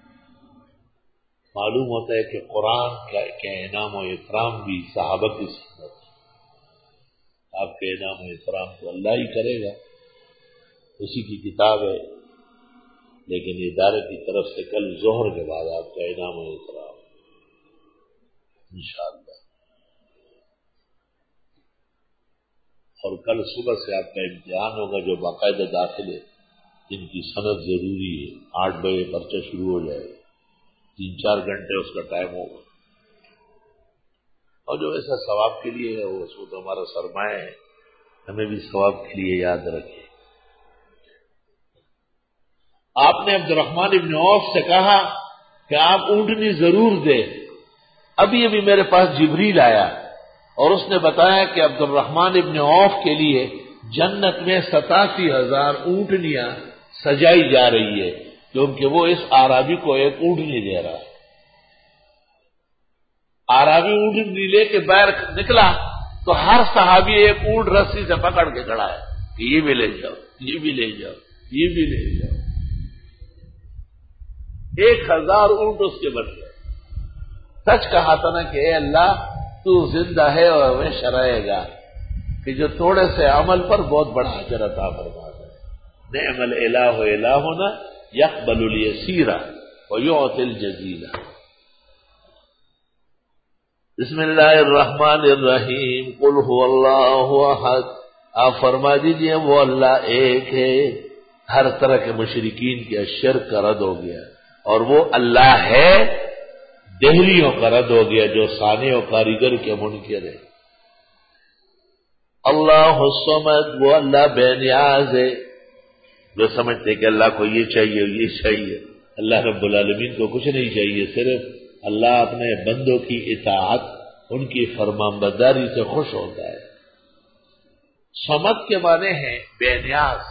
معلوم ہوتا ہے کہ قرآن کا انعام و اکرام بھی صحابہ کی سنت ہے۔ آپ کے انعام و اکرام تو اللہ ہی کرے گا، اسی کی کتاب ہے، لیکن ادارے کی طرف سے کل ظہر کے بعد آپ کا انعام و اکرام انشاءاللہ، اور کل صبح سے آپ کا امتحان ہوگا جو باقاعدہ داخلے جن کی سند ضروری ہے، 8 بجے پرچہ شروع ہو جائے گا، 3-4 گھنٹے اس کا ٹائم ہوگا، اور جو ایسا ثواب کے لیے ہے وہ اس وقت ہمارا سرمایہ ہے، ہمیں بھی ثواب کے لیے یاد رکھیں۔ آپ نے عبد الرحمن ابن عوف سے کہا کہ آپ اونٹنی ضرور دیں، ابھی ابھی میرے پاس جبریل آیا اور اس نے بتایا کہ عبد الرحمن ابن عوف کے لیے جنت میں 87,000 اونٹنیاں سجائی جا رہی ہے، کیونکہ وہ اس اعرابی کو ایک اونٹنی دے رہا ہے۔ اعرابی اونٹنی لے کے باہر نکلا تو ہر صحابی ایک اونٹ رسی سے پکڑ کے کھڑا ہے کہ یہ بھی لے جاؤ، یہ بھی لے جاؤ، یہ بھی لے جاؤ۔ 1,000 اونٹ اس کے بن گئے۔ سچ کہا تھا نا کہ اے اللہ تو زندہ ہے اور ہمیشہ رہے گا، کہ جو تھوڑے سے عمل پر بہت بڑا اجر عطا فرما ہے۔ نعم الالہ الہنا یقبل الیسیر ویعطی الجزیل۔ بسم اللہ الرحمن الرحیم، قل هو اللہ احد، آپ فرما دیجئے وہ اللہ ایک ہے۔ ہر طرح کے مشرکین کے شرک کا رد ہو گیا، اور وہ اللہ ہے، دہریوں کا رد ہو گیا جو صانع و کاریگر کے منکر ہے۔ اللہ الصمد، وہ اللہ بے نیاز ہے۔ جو سمجھتے کہ اللہ کو یہ چاہیے یہ چاہیے، اللہ رب العالمین کو کچھ نہیں چاہیے، صرف اللہ اپنے بندوں کی اطاعت، ان کی فرمانبرداری سے خوش ہوتا ہے۔ صمد کے معنی ہیں بے نیاز،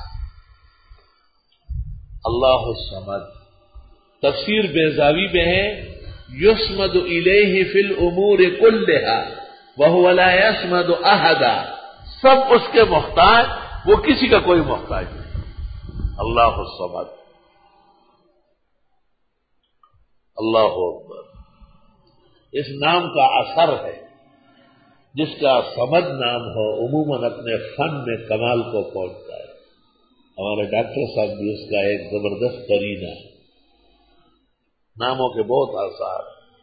اللہ الصمد۔ تفسیر بیضاوی میں ہے یسمد الیہ فی الامور کلھا وہو لا یسمد احدا، سب اس کے محتاج، وہ کسی کا کوئی محتاج نہیں۔ اللہ الصمد، اللہ اکبر۔ اس نام کا اثر ہے، جس کا صمد نام ہو عموماً اپنے فن میں کمال کو پہنچتا ہے۔ ہمارے ڈاکٹر صاحب بھی اس کا ایک زبردست قرینہ ہے۔ ناموں کے بہت آثار،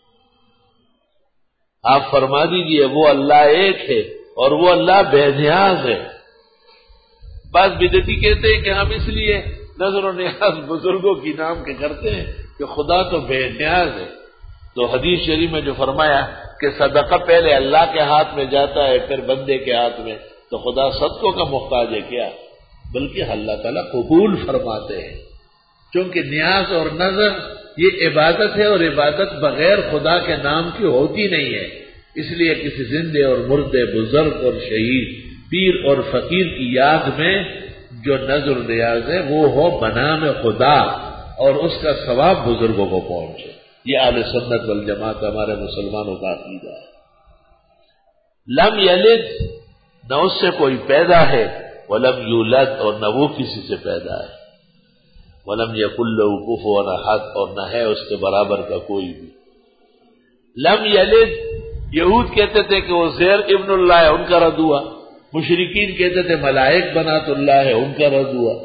آپ فرما دیجئے وہ اللہ ایک ہے اور وہ اللہ بے نیاز ہے۔ بعض بدعتی کہتے ہیں کہ ہم اس لیے نظر و نیاز بزرگوں کی نام کے کرتے ہیں کہ خدا تو بے نیاز ہے۔ تو حدیث شریف میں جو فرمایا کہ صدقہ پہلے اللہ کے ہاتھ میں جاتا ہے پھر بندے کے ہاتھ میں، تو خدا صدقوں کا محتاج ہے کیا؟ بلکہ اللہ تعالیٰ قبول فرماتے ہیں، کیونکہ نیاز اور نظر یہ عبادت ہے، اور عبادت بغیر خدا کے نام کی ہوتی نہیں ہے۔ اس لیے کسی زندے اور مردے، بزرگ اور شہید، پیر اور فقیر کی یاد میں جو نظر نیاز ہے وہ ہو بنام خدا، اور اس کا ثواب بزرگوں کو پہنچے۔ یہ اہل سنت والجماعت ہمارے مسلمانوں کا عقیدہ ہے۔ لم یلد، نہ اس سے کوئی پیدا ہے، ولم یولد، اور نہ وہ کسی سے پیدا ہے، ولم یکن لہ کفوا احد، اور نہ ہے اس کے برابر کا کوئی بھی۔ لم یلد، یہود کہتے تھے کہ وہ زیر ابن اللہ ہے، ان کا رد ہوا۔ مشرکین کہتے تھے ملائک بنات اللہ ہے، ان کا رد ہوا۔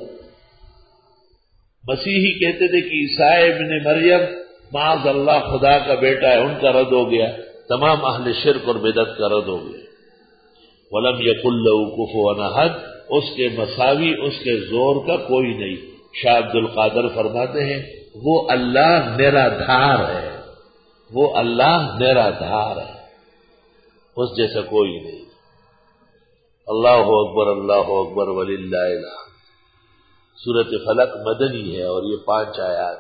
مسیحی کہتے تھے کہ عیسیٰ ابن مریم معاذ اللہ خدا کا بیٹا ہے، ان کا رد ہو گیا۔ تمام اہل شرک اور بدعت کا رد ہو گیا۔ ولم یکن لہ کفوا احد، اس کے مساوی، اس کے زور کا کوئی نہیں۔ شاہ عبد القادر فرماتے ہیں وہ اللہ نرا دھار ہے، وہ اللہ نرا دھار ہے، اس جیسا کوئی نہیں۔ اللہ اکبر، اللہ اکبر وللہ الحمد۔ سورۃ فلق مدنی ہے اور یہ 5 آیات۔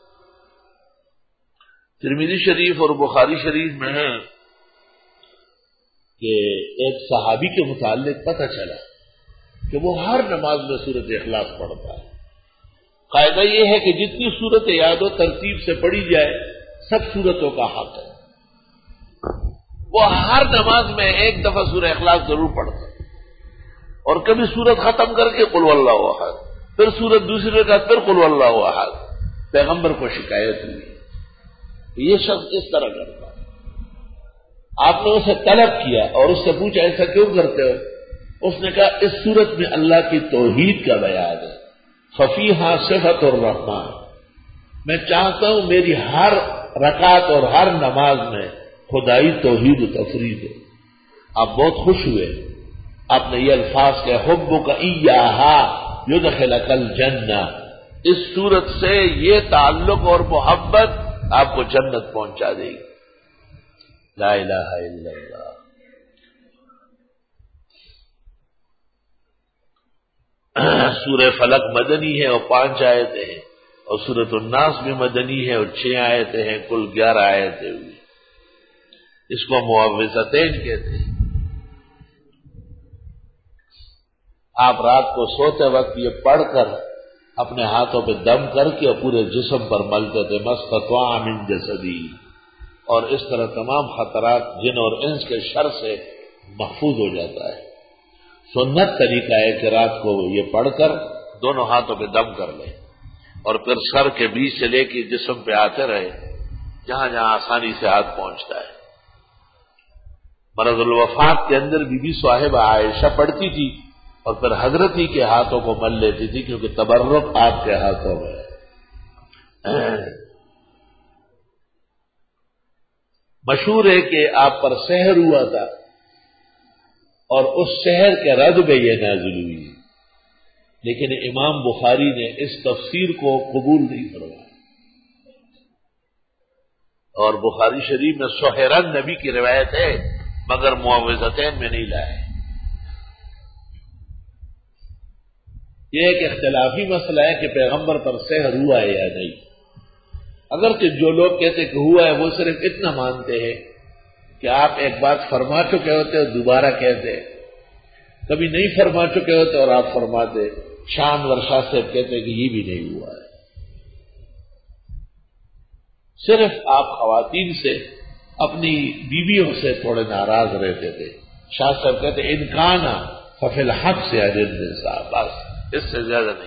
ترمذی شریف اور بخاری شریف میں ہے کہ ایک صحابی کے متعلق پتہ چلا کہ وہ ہر نماز میں سورۃ اخلاص پڑھتا ہے۔ قاعدہ یہ ہے کہ جتنی سورت یاد و ترتیب سے پڑھی جائے سب سورتوں کا حق ہے۔ وہ ہر نماز میں ایک دفعہ سورہ اخلاص ضرور پڑھتا ہے، اور کبھی سورت ختم کر کے قل واللہ احد، پھر سورت دوسری رکعت پھر قل واللہ احد۔ پیغمبر کو شکایت ہوئی، یہ شخص اس طرح کرتا ہے۔ آپ نے اسے طلب کیا اور اس سے پوچھا ایسا کیوں کرتے ہو؟ اس نے کہا اس صورت میں اللہ کی توحید کا بیان ہے، ففیہا صفت الرحمن، میں چاہتا ہوں میری ہر رکعت اور ہر نماز میں خدائی توحید و تفرید ہو۔ آپ بہت خوش ہوئے، آپ نے یہ الفاظ کہ حبک ایہا یدخلک الجنہ، اس صورت سے یہ تعلق اور محبت آپ کو جنت پہنچا دے گی۔ لا الہ الا اللہ۔ سورہ فلق مدنی ہے اور 5 آیتیں ہیں، اور سورۃ الناس بھی مدنی ہے اور 6 آیتیں ہیں، کل 11 آیتیں ہوئی۔ اس کو معوذتین کہتے ہیں۔ آپ رات کو سوتے وقت یہ پڑھ کر اپنے ہاتھوں پہ دم کر کے اور پورے جسم پر ملتے تھے، مستطاع من جسدی، اور اس طرح تمام خطرات جن اور انس کے شر سے محفوظ ہو جاتا ہے۔ سنت طریقہ ہے کہ رات کو یہ پڑھ کر دونوں ہاتھوں پہ دم کر لیں اور پھر سر کے بیچ سے لے کے جسم پہ آتے رہے، جہاں جہاں آسانی سے ہاتھ پہنچتا ہے۔ مرض الوفات کے اندر بی بی صاحبہ عائشہ پڑھتی تھی اور پھر حضرت ہی کے ہاتھوں کو مل لیتی تھی، کیونکہ تبرک آپ کے ہاتھوں میں ہے۔ مشہور ہے کہ آپ پر سحر ہوا تھا اور اس سحر کے رد میں یہ نازل ہوئی، لیکن امام بخاری نے اس تفسیر کو قبول نہیں فرمایا، اور بخاری شریف میں سحرن نبی کی روایت ہے مگر معوذتین میں نہیں لائے۔ یہ ایک اختلافی مسئلہ ہے کہ پیغمبر پر سحر ہوا ہے یا نہیں۔ اگرچہ جو لوگ کہتے کہ ہوا ہے وہ صرف اتنا مانتے ہیں کہ آپ ایک بات فرما چکے ہوتے اور دوبارہ کہتے، کبھی نہیں فرما چکے ہوتے اور آپ فرماتے۔ شان ورشا سے کہتے کہ یہ بھی نہیں ہوا ہے۔ صرف آپ خواتین سے اپنی بیویوں سے تھوڑے ناراض رہتے تھے۔ شاہ صاحب کہتے انکان ففی الحق سے اجر صاحب، بس اس سے زیادہ نہیں۔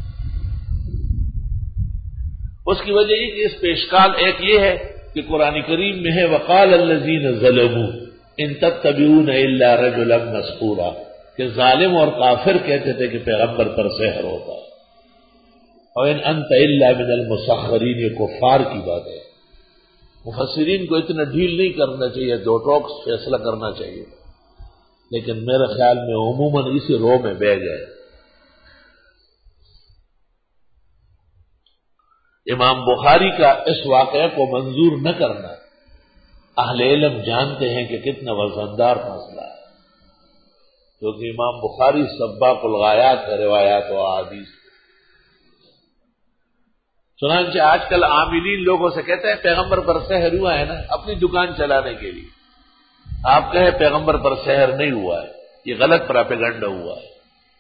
اس کی وجہ یہ کہ اس پہ اشکال ایک یہ ہے کہ قرآن کریم میں ہے وقال الذین ظلموا ان تتبعون الا رجلا مسحورا، کہ ظالم اور کافر کہتے تھے کہ پیغمبر پر سحر ہوتا ہے، اور ان انت الا من المسخرین، یہ کفار کی بات ہے۔ مفسرین کو اتنا ڈھیل نہیں کرنا چاہیے، دو ٹوک فیصلہ کرنا چاہیے، لیکن میرے خیال میں عموماً اسی رو میں بہ گئے۔ امام بخاری کا اس واقعے کو منظور نہ کرنا اہل علم جانتے ہیں کہ کتنا وزندار مسئلہ ہے، کیونکہ امام بخاری سباق الغایات ہے روایات و احادیث۔ چنانچہ آج کل عاملین لوگوں سے کہتے ہیں پیغمبر پر سحر ہوا ہے نا، اپنی دکان چلانے کے لیے آپ کہیں پیغمبر پر سحر نہیں ہوا ہے، یہ غلط پراپیگنڈا ہوا ہے۔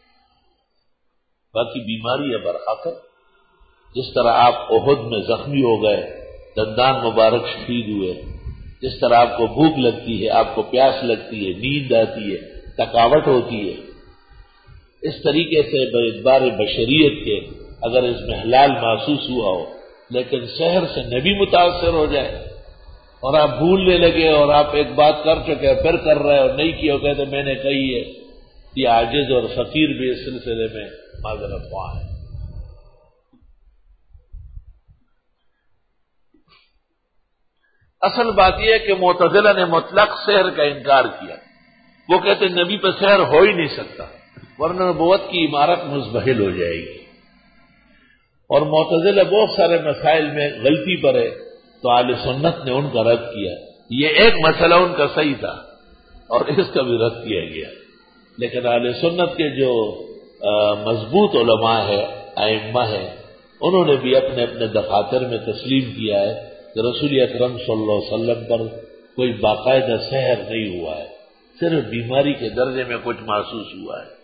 باقی بیماری ہے برحق ہے، جس طرح آپ احد میں زخمی ہو گئے، دندان مبارک شہید ہوئے، جس طرح آپ کو بھوک لگتی ہے، آپ کو پیاس لگتی ہے، نیند آتی ہے، تھکاوٹ ہوتی ہے، اس طریقے سے باعتبار بشریت کے اگر اس میں حلال محسوس ہوا ہو لیکن سحر سے نبی متاثر ہو جائے اور آپ بھولنے لگے اور آپ ایک بات کر چکے پھر کر رہے اور نہیں کیا کہتے میں نے کہی ہے، یہ عاجز اور فقیر بھی اس سلسلے میں معذرت خواہ ہے۔ اصل بات یہ ہے کہ معتزلہ نے مطلق سحر کا انکار کیا، وہ کہتے نبی پہ سحر ہو ہی نہیں سکتا ورنہ نبوت کی عمارت مزبہل ہو جائے گی، اور معتزلہ بہت سارے مسائل میں غلطی پر ہے تو اہل سنت نے ان کا رد کیا۔ یہ ایک مسئلہ ان کا صحیح تھا اور اس کا بھی رد کیا گیا، لیکن اہل سنت کے جو مضبوط علماء ہے، ائمہ ہے، انہوں نے بھی اپنے اپنے دفاتر میں تسلیم کیا ہے کہ رسول اکرم صلی اللہ علیہ وسلم پر کوئی باقاعدہ سحر نہیں ہوا ہے، صرف بیماری کے درجے میں کچھ محسوس ہوا ہے۔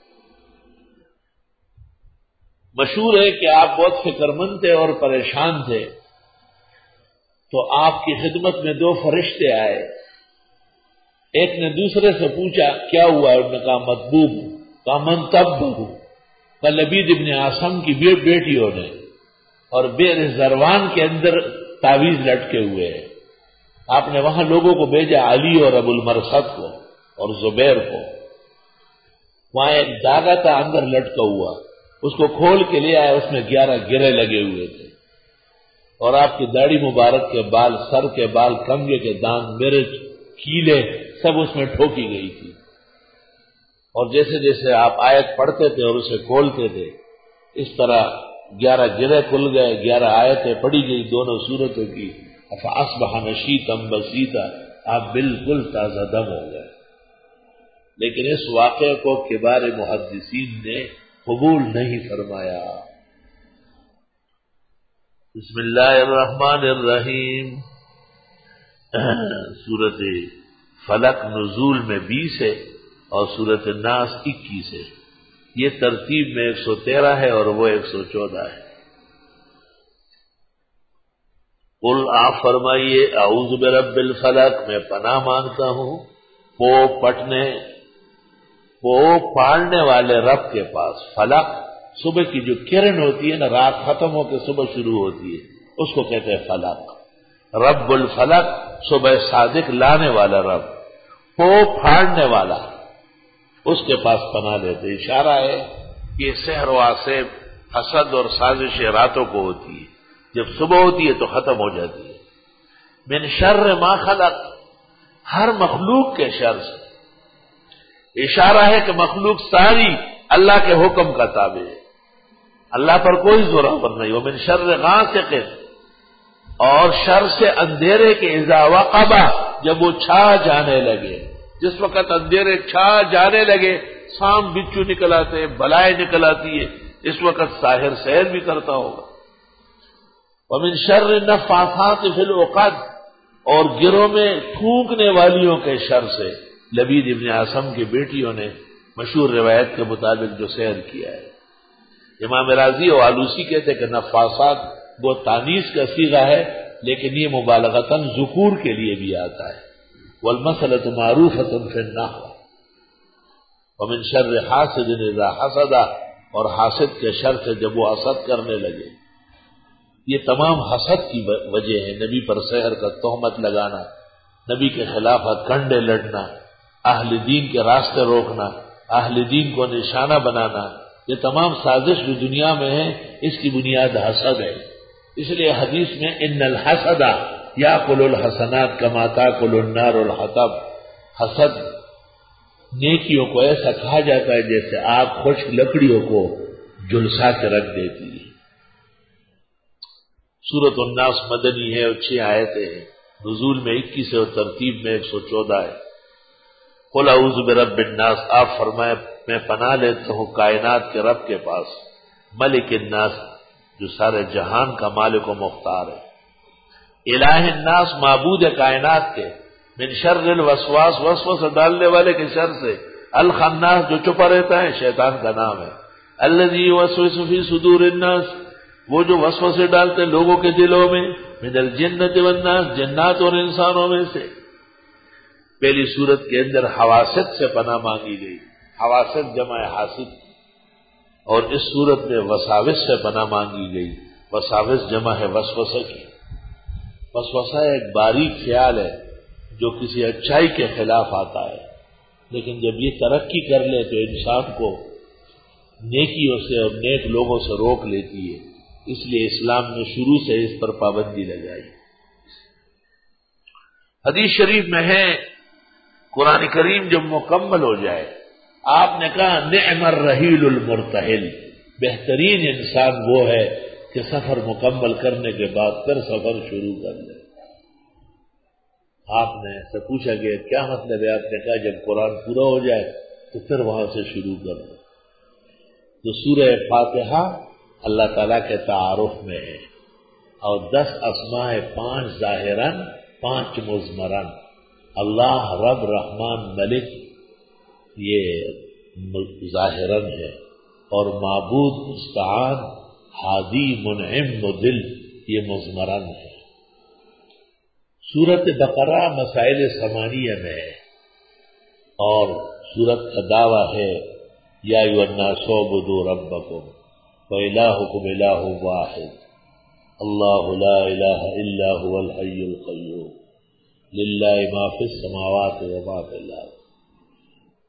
مشہور ہے کہ آپ بہت فکر مند تھے اور پریشان تھے، تو آپ کی خدمت میں 2 فرشتے آئے، ایک نے دوسرے سے پوچھا کیا ہوا ہے، انہوں نے کہا مطبوب ہوں، کہا من تب ہوں، کہا لبید ابن عاصم کی بیٹیوں نے، اور بئر زروان کے اندر تعویذ لٹکے ہوئے ہیں۔ آپ نے وہاں لوگوں کو بھیجا، علی اور ابو المرصد کو اور زبیر کو، وہاں ایک داغا تھا اندر لٹکا ہوا، اس کو کھول کے لے آیا، اس میں 11 گرے لگے ہوئے تھے، اور آپ کی داڑھی مبارک کے بال، سر کے بال، کنگھے کے دانت، مرچ، کیلے سب اس میں ٹھوکی گئی تھی۔ اور جیسے جیسے آپ آیت پڑھتے تھے اور اسے کھولتے تھے، اس طرح 11 گرے کھل گئے، 11 آیتیں پڑھی گئی دونوں سورتوں کی، فاصبح نشیطا بسیطا، آپ بالکل تازہ دم ہو گئے۔ لیکن اس واقعے کو کبار محدثین نے قبول نہیں فرمایا۔ بسم اللہ الرحمن الرحیم۔ سورت فلق نزول میں 20 ہے اور سورت الناس 21 ہے، یہ ترتیب میں 113 ہے اور وہ 114 ہے۔ قل آپ فرمائیے اعوذ برب الفلق، میں پناہ مانگتا ہوں پاڑنے والے رب کے پاس۔ فلق صبح کی جو کرن ہوتی ہے نا، رات ختم ہو کے صبح شروع ہوتی ہے، اس کو کہتے ہیں فلق۔ رب الفلق، صبح صادق لانے والا رب، پھاڑنے والا، اس کے پاس پناہ لیتے۔ اشارہ ہے کہ سحر و آسیب، حسد اور سازش راتوں کو ہوتی ہے، جب صبح ہوتی ہے تو ختم ہو جاتی ہے۔ من شر ما خلق، ہر مخلوق کے شر سے۔ اشارہ ہے کہ مخلوق ساری اللہ کے حکم کا تابع ہے، اللہ پر کوئی زورآور نہیں۔ ومن شر غاسق، اور شر سے اندھیرے کے اذا وقب، جب وہ چھا جانے لگے۔ جس وقت اندھیرے چھا جانے لگے، سام بچھو نکل آتے، بلائیں نکل آتی ہے، اس وقت ساحر سحر بھی کرتا ہوگا۔ ومن شر النفاثات فی العقد، اور گروہ میں پھونکنے والیوں کے شر سے۔ لبید ابن عاصم کی بیٹیوں نے مشہور روایت کے مطابق جو سحر کیا ہے۔ امام راضی اور آلوسی کہتے کہ نفاثات وہ تانیث کا صیغہ ہے، لیکن یہ مبالغتاً ذکور کے لیے بھی آتا ہے۔ والمسألة معروفة فی النحو۔ ومن شر حاسد اذا حسد، اور حاسد کے شر سے جب وہ حسد کرنے لگے۔ یہ تمام حسد کی وجہ ہے، نبی پر سحر کا تہمت لگانا، نبی کے خلاف کنڈے لڑنا، اہل دین کے راستے روکنا، اہل دین کو نشانہ بنانا، یہ تمام سازش جو دنیا میں ہے، اس کی بنیاد حسد ہے۔ اس لیے حدیث میں ان الحسد یاکل الحسنات کما تاکل النار الحطب، حسد نیکیوں کو ایسا کھا جاتا ہے جیسے آگ خشک لکڑیوں کو جلسا کے رکھ دیتی ہے۔ سورۃ الناس مدنی ہے اور 6 آیتیں ہیں، نزول میں 21 ہے اور ترتیب میں 114 ہے۔ قل اعوذ برب الناس، آپ فرمائے میں پناہ لیتا ہوں کائنات کے رب کے پاس، ملک الناس، جو سارے جہان کا مالک و مختار ہے، الہ الناس، معبود کائنات کے، من شر الوسواس، وسوسہ ڈالنے والے کے شر سے، الخناس، جو چھپا رہتا ہے، شیطان کا نام ہے، الذی یوسوس فی صدور الناس، وہ جو وسوسے ڈالتے لوگوں کے دلوں میں، من الجنۃ والناس، جنات اور انسانوں میں سے۔ پہلی صورت کے اندر حواست سے پناہ مانگی گئی، حواست جمع حاسد، اور اس صورت میں وساوس سے پناہ مانگی گئی، وساوس جمع ہے وسوسہ کی۔ وسوسہ ایک باریک خیال ہے جو کسی اچھائی کے خلاف آتا ہے، لیکن جب یہ ترقی کر لے تو انسان کو نیکیوں سے اور نیک لوگوں سے روک لیتی ہے، اس لیے اسلام نے شروع سے اس پر پابندی لگائی۔ حدیث شریف میں ہے قرآن کریم جب مکمل ہو جائے، آپ نے کہا نعم الرحیل المرتحل، بہترین انسان وہ ہے کہ سفر مکمل کرنے کے بعد پھر سفر شروع کر لے۔ آپ نے سے پوچھا کہ کیا مطلب ہے؟ آپ نے کہا جب قرآن پورا ہو جائے تو پھر وہاں سے شروع کر دو۔ تو سورہ فاتحہ اللہ تعالیٰ کے تعارف میں ہے، اور 10 اسماء، 5 ظاہراً، 5 مضمراً، اللہ، رب، رحمان، ملک، یہ ظاہراً ہے، اور معبود، مستعان، ہادی، منعم، مدل، یہ مضمراً ہے۔ سورت بقرہ مسائل ثمانیہ میں ہے، اور سورت کا دعویٰ ہے یا ایھا الناس اعبدوا ربکم وإلہکم الہ واحد اللہ لا الہ الا هو الحی القیوم للہ ما فی السماوات وما فی الارض۔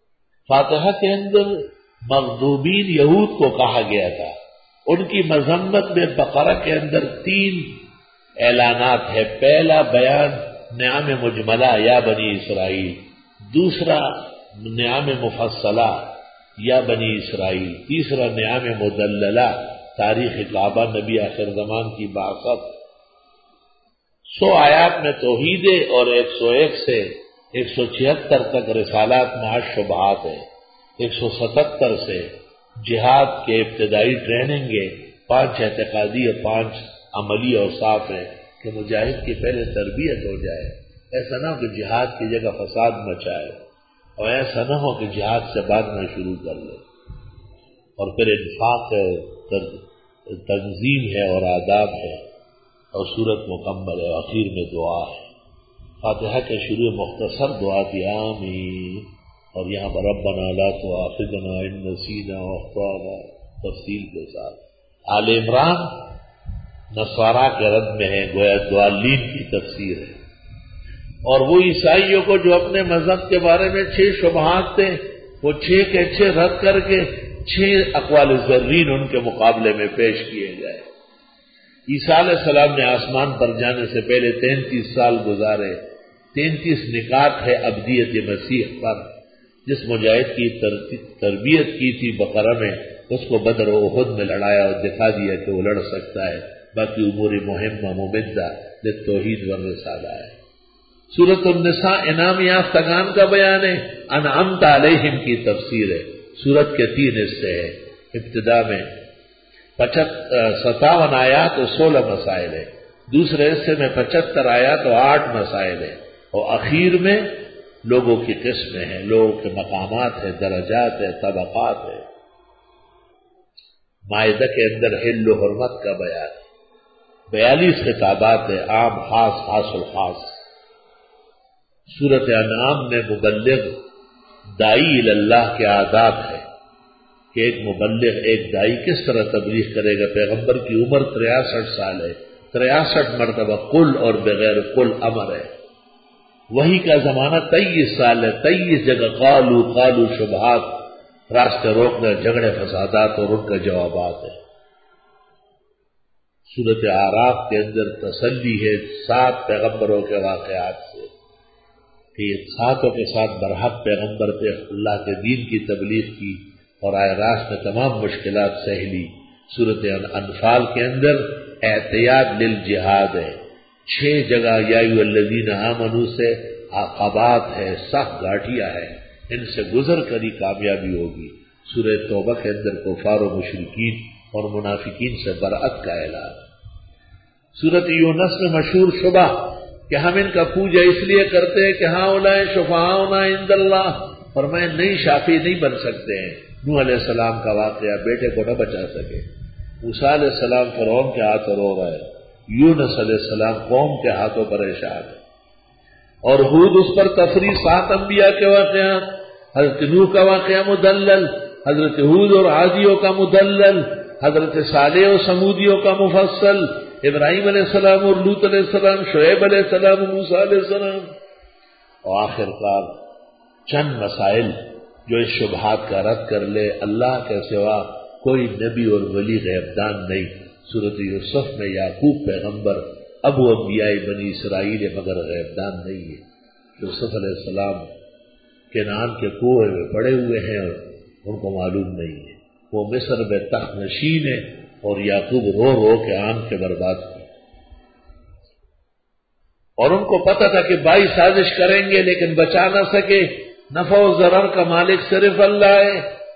فاتحہ کے اندر مغضوبین یہود کو کہا گیا تھا. ان کی مذمت میں بقرہ کے اندر 3 اعلانات ہے. پہلا بیان نعم مجملہ یا بنی اسرائیل، دوسرا نعم مفصلہ یا بنی اسرائیل، تیسرا نعم مدللہ تاریخ کعبہ نبی آخر زمان کی بعثت. 100 آیات میں توحید اور 101 سے 176 تک رسالات مع شبہات ہے. 177 سے جہاد کے ابتدائی ٹریننگ ہے. 5 اعتقادی اور 5 عملی اوصاف ہیں کہ مجاہد کی پہلے تربیت ہو جائے. ایسا نہ ہو کہ جہاد کی جگہ فساد مچائے، اور ایسا نہ ہو کہ جہاد سے بعد میں شروع کر لے. اور پھر انفاق ہے، تنظیم ہے اور آداب ہے، اور صورت مکمل ہے. آخر میں دعا ہے. فاتحہ کے شروع مختصر دعا کی آمین، اور یہاں پر ربنا لا تؤاخذنا ان نسینا واخطانا تفصیل کے ساتھ. آل عمران نصارا کے رد میں ہے، گویا ضالین کی تفسیر ہے. اور وہ عیسائیوں کو جو اپنے مذہب کے بارے میں 6 شبہات تھے، وہ 6 کے 6 رد کر کے 6 اقوال زرین ان کے مقابلے میں پیش کیے گئے. عیسیٰ علیہ السلام نے آسمان پر جانے سے پہلے 33 سال گزارے. 33 نکات ہے ابدیت مسیح پر. جس مجاہد کی تربیت کی تھی بقرہ میں، اس کو بدر و احد میں لڑایا اور دکھا دیا کہ وہ لڑ سکتا ہے. باقی امور مہمہ ممدہ للتوحید والرسالہ ہے. سورۃ النساء انعام یافتگان کا بیان ہے. انعمت علیہم کی تفسیر ہے. سورت کے 3 حصے ہیں. ابتدا میں 57 آیات اور 16 مسائل ہیں. دوسرے حصے میں 75 آیات اور 8 مسائل ہیں. اور اخیر میں لوگوں کی قسمیں ہیں، لوگوں کے مقامات ہیں، درجات ہیں، طبقات ہیں. مائدہ کے اندر حل و حرمت کا بیان ہے. 42 خطابات ہیں، عام، خاص، خاص الخاص. سورۃ انعام میں مبلغ داعی اللہ کے آداب ہے کہ ایک مبلغ، ایک داعی کس طرح تبلیغ کرے گا. پیغمبر کی عمر 63 سال ہے. 63 مرتبہ قل اور بغیر قل امر ہے. وحی کا زمانہ 23 سال ہے. 23 جگہ قالو شبہات، راستے روکنا، جھگڑے فسادات اور ان کا جوابات ہے. سورۃ اعراف کے اندر تسلی ہے 7 پیغمبروں کے واقعات سے کہ یہ 7 کے ساتھ برحق پیغمبر پہ اللہ کے دین کی تبلیغ کی اور آئے راست میں تمام مشکلات سہ لی. سورۃ انفال کے اندر احتیاط للجہاد ہے. 6 جگہ یا ایھا الذین آمنوا سے عقبات ہے، سخت گھاٹیاں ہیں، ان سے گزر کر ہی کامیابی ہوگی. سورہ توبہ کے اندر کفار و مشرکین اور منافقین سے برأت کا اعلان. سورۃ یونس میں مشہور شبہ کہ ہم ان کا پوجا اس لیے کرتے ہیں کہ ہاں اولئک شفعاؤنا عند اللہ، فرمائے نہیں، شافی نہیں بن سکتے ہیں. نوح علیہ السلام کا واقعہ، بیٹے کو نہ بچا سکے. موسیٰ علیہ السلام فرعون کے ہاتھوں رو رہے. یونس علیہ السلام قوم کے ہاتھوں پریشان ہے. اور ہود اس پر تفریح 7 انبیاء کے واقعات. حضرت نوح کا واقعہ مدلل، حضرت ہود اور عادیوں کا مدلل، حضرت صالح اور سمودیوں کا مفصل، ابراہیم علیہ السلام اور لوط علیہ السلام، شعیب علیہ السلام اور موسیٰ علیہ السلام. اور آخر کار چند مسائل جو اس شبہات کا رد کر لے. اللہ کے سوا کوئی نبی اور ولی غیبدان نہیں. سورۃ یوسف میں یعقوب پیغمبر ابو انبیاء بنی اسرائیل مگر غیبدان نہیں ہے. یوسف علیہ السلام کنعان کے کنویں میں پڑے ہوئے ہیں اور ان کو معلوم نہیں ہے. وہ مصر میں تخت نشین ہے اور یعقوب رو رو کے آنکھ کے برباد کی. اور ان کو پتہ تھا کہ 22 سازش کریں گے لیکن بچا نہ سکے. نفع و ضرر کا مالک صرف اللہ ہے.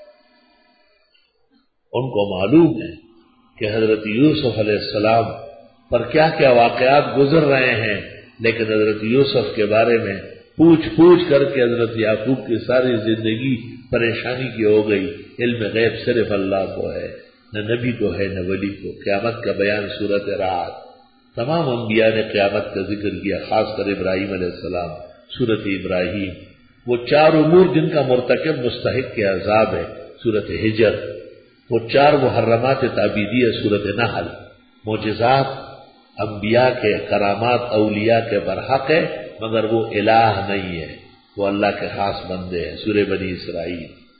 ان کو معلوم ہے کہ حضرت یوسف علیہ السلام پر کیا کیا واقعات گزر رہے ہیں، لیکن حضرت یوسف کے بارے میں پوچھ کر کے حضرت یعقوب کی ساری زندگی پریشانی کی ہو گئی. علم غیب صرف اللہ کو ہے، نہ نبی کو ہے نہ ولی کو. قیامت کا بیان سورۃ رعد. تمام انبیاء نے قیامت کا ذکر کیا، خاص کر ابراہیم علیہ السلام. سورۃ ابراہیم وہ 4 امور جن کا مرتکب مستحق کے عذاب ہے. سورۃ ہجر وہ 4 محرمات تعبیدیہ. سورۃ نحل معجزات انبیاء کے، کرامات اولیاء کے برحق ہے مگر وہ الہ نہیں ہے، وہ اللہ کے خاص بندے ہیں. سورہ بنی اسرائیل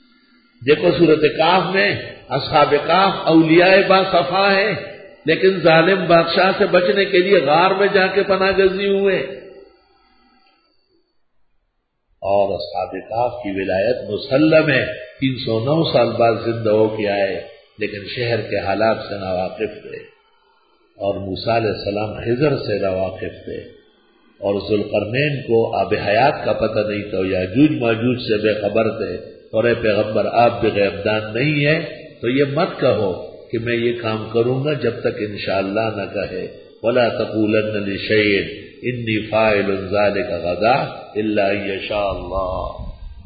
دیکھو سورت کاف میں اصحاب کاف اولیاء باصفا ہیں، لیکن ظالم بادشاہ سے بچنے کے لیے غار میں جا کے پناہ گزین ہوئے، اور اصحاب کاف کی ولایت مسلم ہے، 309 سال بعد زندہ ہو کے آئے، لیکن شہر کے حالات سے ناواقف تھے، اور موسیٰ علیہ السلام خضر سے ناواقف تھے، اور ذوالقرنین کو آب حیات کا پتہ نہیں تھا، یاجوج ماجوج سے بے خبر تھے، اور اے پیغمبر آپ بھی غیبدان نہیں ہیں، تو یہ مت کہو کہ میں یہ کام کروں گا جب تک انشاءاللہ نہ کہے، وَلَا تَقُولَنَّ لِشَيْءٍ إِنِّي فَاعِلٌ ذَلِكَ غَدًا إِلَّا أَن يَشَاءَ اللَّهُ۔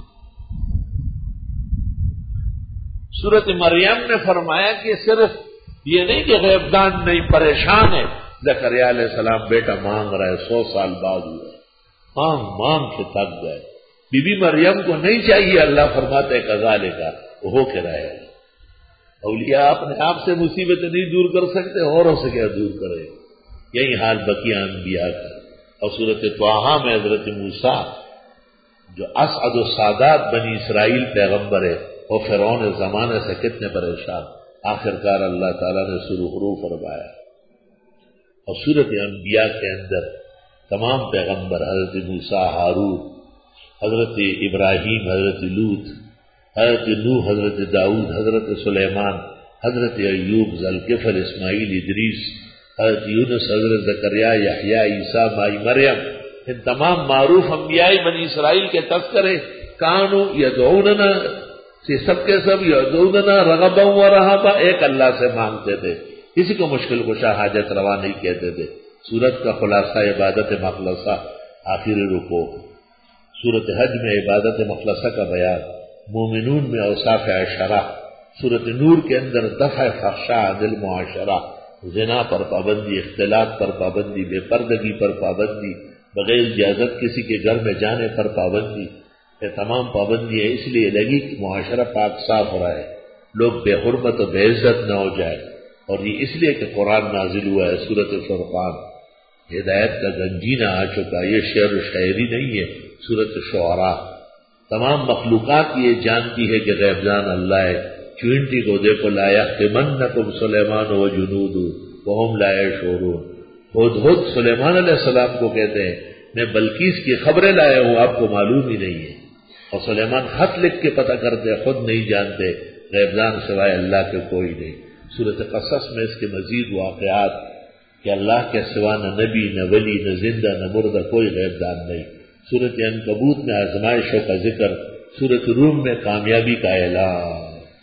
سورۃ مریم نے فرمایا کہ صرف یہ نہیں کہ غیبدان نہیں، پریشان ہے۔ زکریا علیہ السلام بیٹا مانگ رہا ہے، 100 سال بعد ہوا، مانگ مانگ کے تھک گئے۔ بی بی مریم کو نہیں چاہیے، اللہ فرماتے ہیں کذالک، وہ ہو کے رہے۔ اولیاء اپنے آپ سے مصیبتیں نہیں دور کر سکتے، اوروں سے کیا دور کرے؟ یہی حال بقیہ انبیاء کا۔ اور سورۃ طٰہٰ میں حضرت موسیٰ جو اسعد السادات بنی اسرائیل پیغمبر ہے، وہ فرعون زمانے سے کتنے پریشان، آخرکار اللہ تعالیٰ نے سرخرو فرمایا۔ اور سورۃ انبیاء کے اندر تمام پیغمبر، حضرت موسیٰ، ہارون، حضرت ابراہیم، حضرت لوط، حضرت نوح، حضرت داؤد، حضرت سلیمان، حضرت ایوب، ذوالکفل، اسماعیل، ادریس، حضرت یونس، حضرت زکریا، یحییٰ، عیسیٰ، مائی مریم، ان تمام معروف انبیاء بنی اسرائیل کے تذکرے کانوا یدعوننا، سب کے سب یدعوننا رغبا ورہبا، ایک اللہ سے مانگتے تھے، کسی کو مشکل کشا حاجت روا نہیں کہتے تھے۔ سورت کا خلاصہ عبادت مخلصہ، آخری رکوع۔ سورت حج میں عبادت مخلصہ کا بیان، مومنون میں اوصاف عشرہ، سورت نور کے اندر دفع فحشاء عن المعاشرہ، زنا پر پابندی، اختلاط پر پابندی، بے پردگی پر پابندی، بغیر اجازت کسی کے گھر میں جانے پر پابندی، یہ تمام پابندی ہے اس لیے لگی کہ معاشرہ پاک صاف ہو رہا ہے، لوگ بے حرمت و بے عزت نہ ہو جائے، اور یہ اس لیے کہ قرآن نازل ہوا ہے۔ سورۃ فرقان ہدایت کا گنجینہ آ چکا، یہ شعر و شاعری نہیں ہے۔ سورۃ شعراء تمام مخلوقات یہ جانتی ہے کہ غیبدان اللہ ہے۔ چوئنٹی کو دیکھو، لا یحطمنکم سلیمان و جنود وہم لا یشعرون، ہدہد سلیمان علیہ السلام کو کہتے ہیں میں بلقیس کی خبریں لایا ہوں، آپ کو معلوم ہی نہیں ہے، اور سلیمان خط لکھ کے پتہ کرتے، خود نہیں جانتے، غیبدان سوائے اللہ کے کوئی نہیں۔ سورۃ قصص میں اس کے مزید واقعات کہ اللہ کے سوا نہ نبی، نہ ولی، نہ زندہ، نہ مردہ، کوئی غیبدان نہیں۔ سورۃ عنکبوت میں آزمائشوں کا ذکر، سورۃ روم میں کامیابی کا اعلان،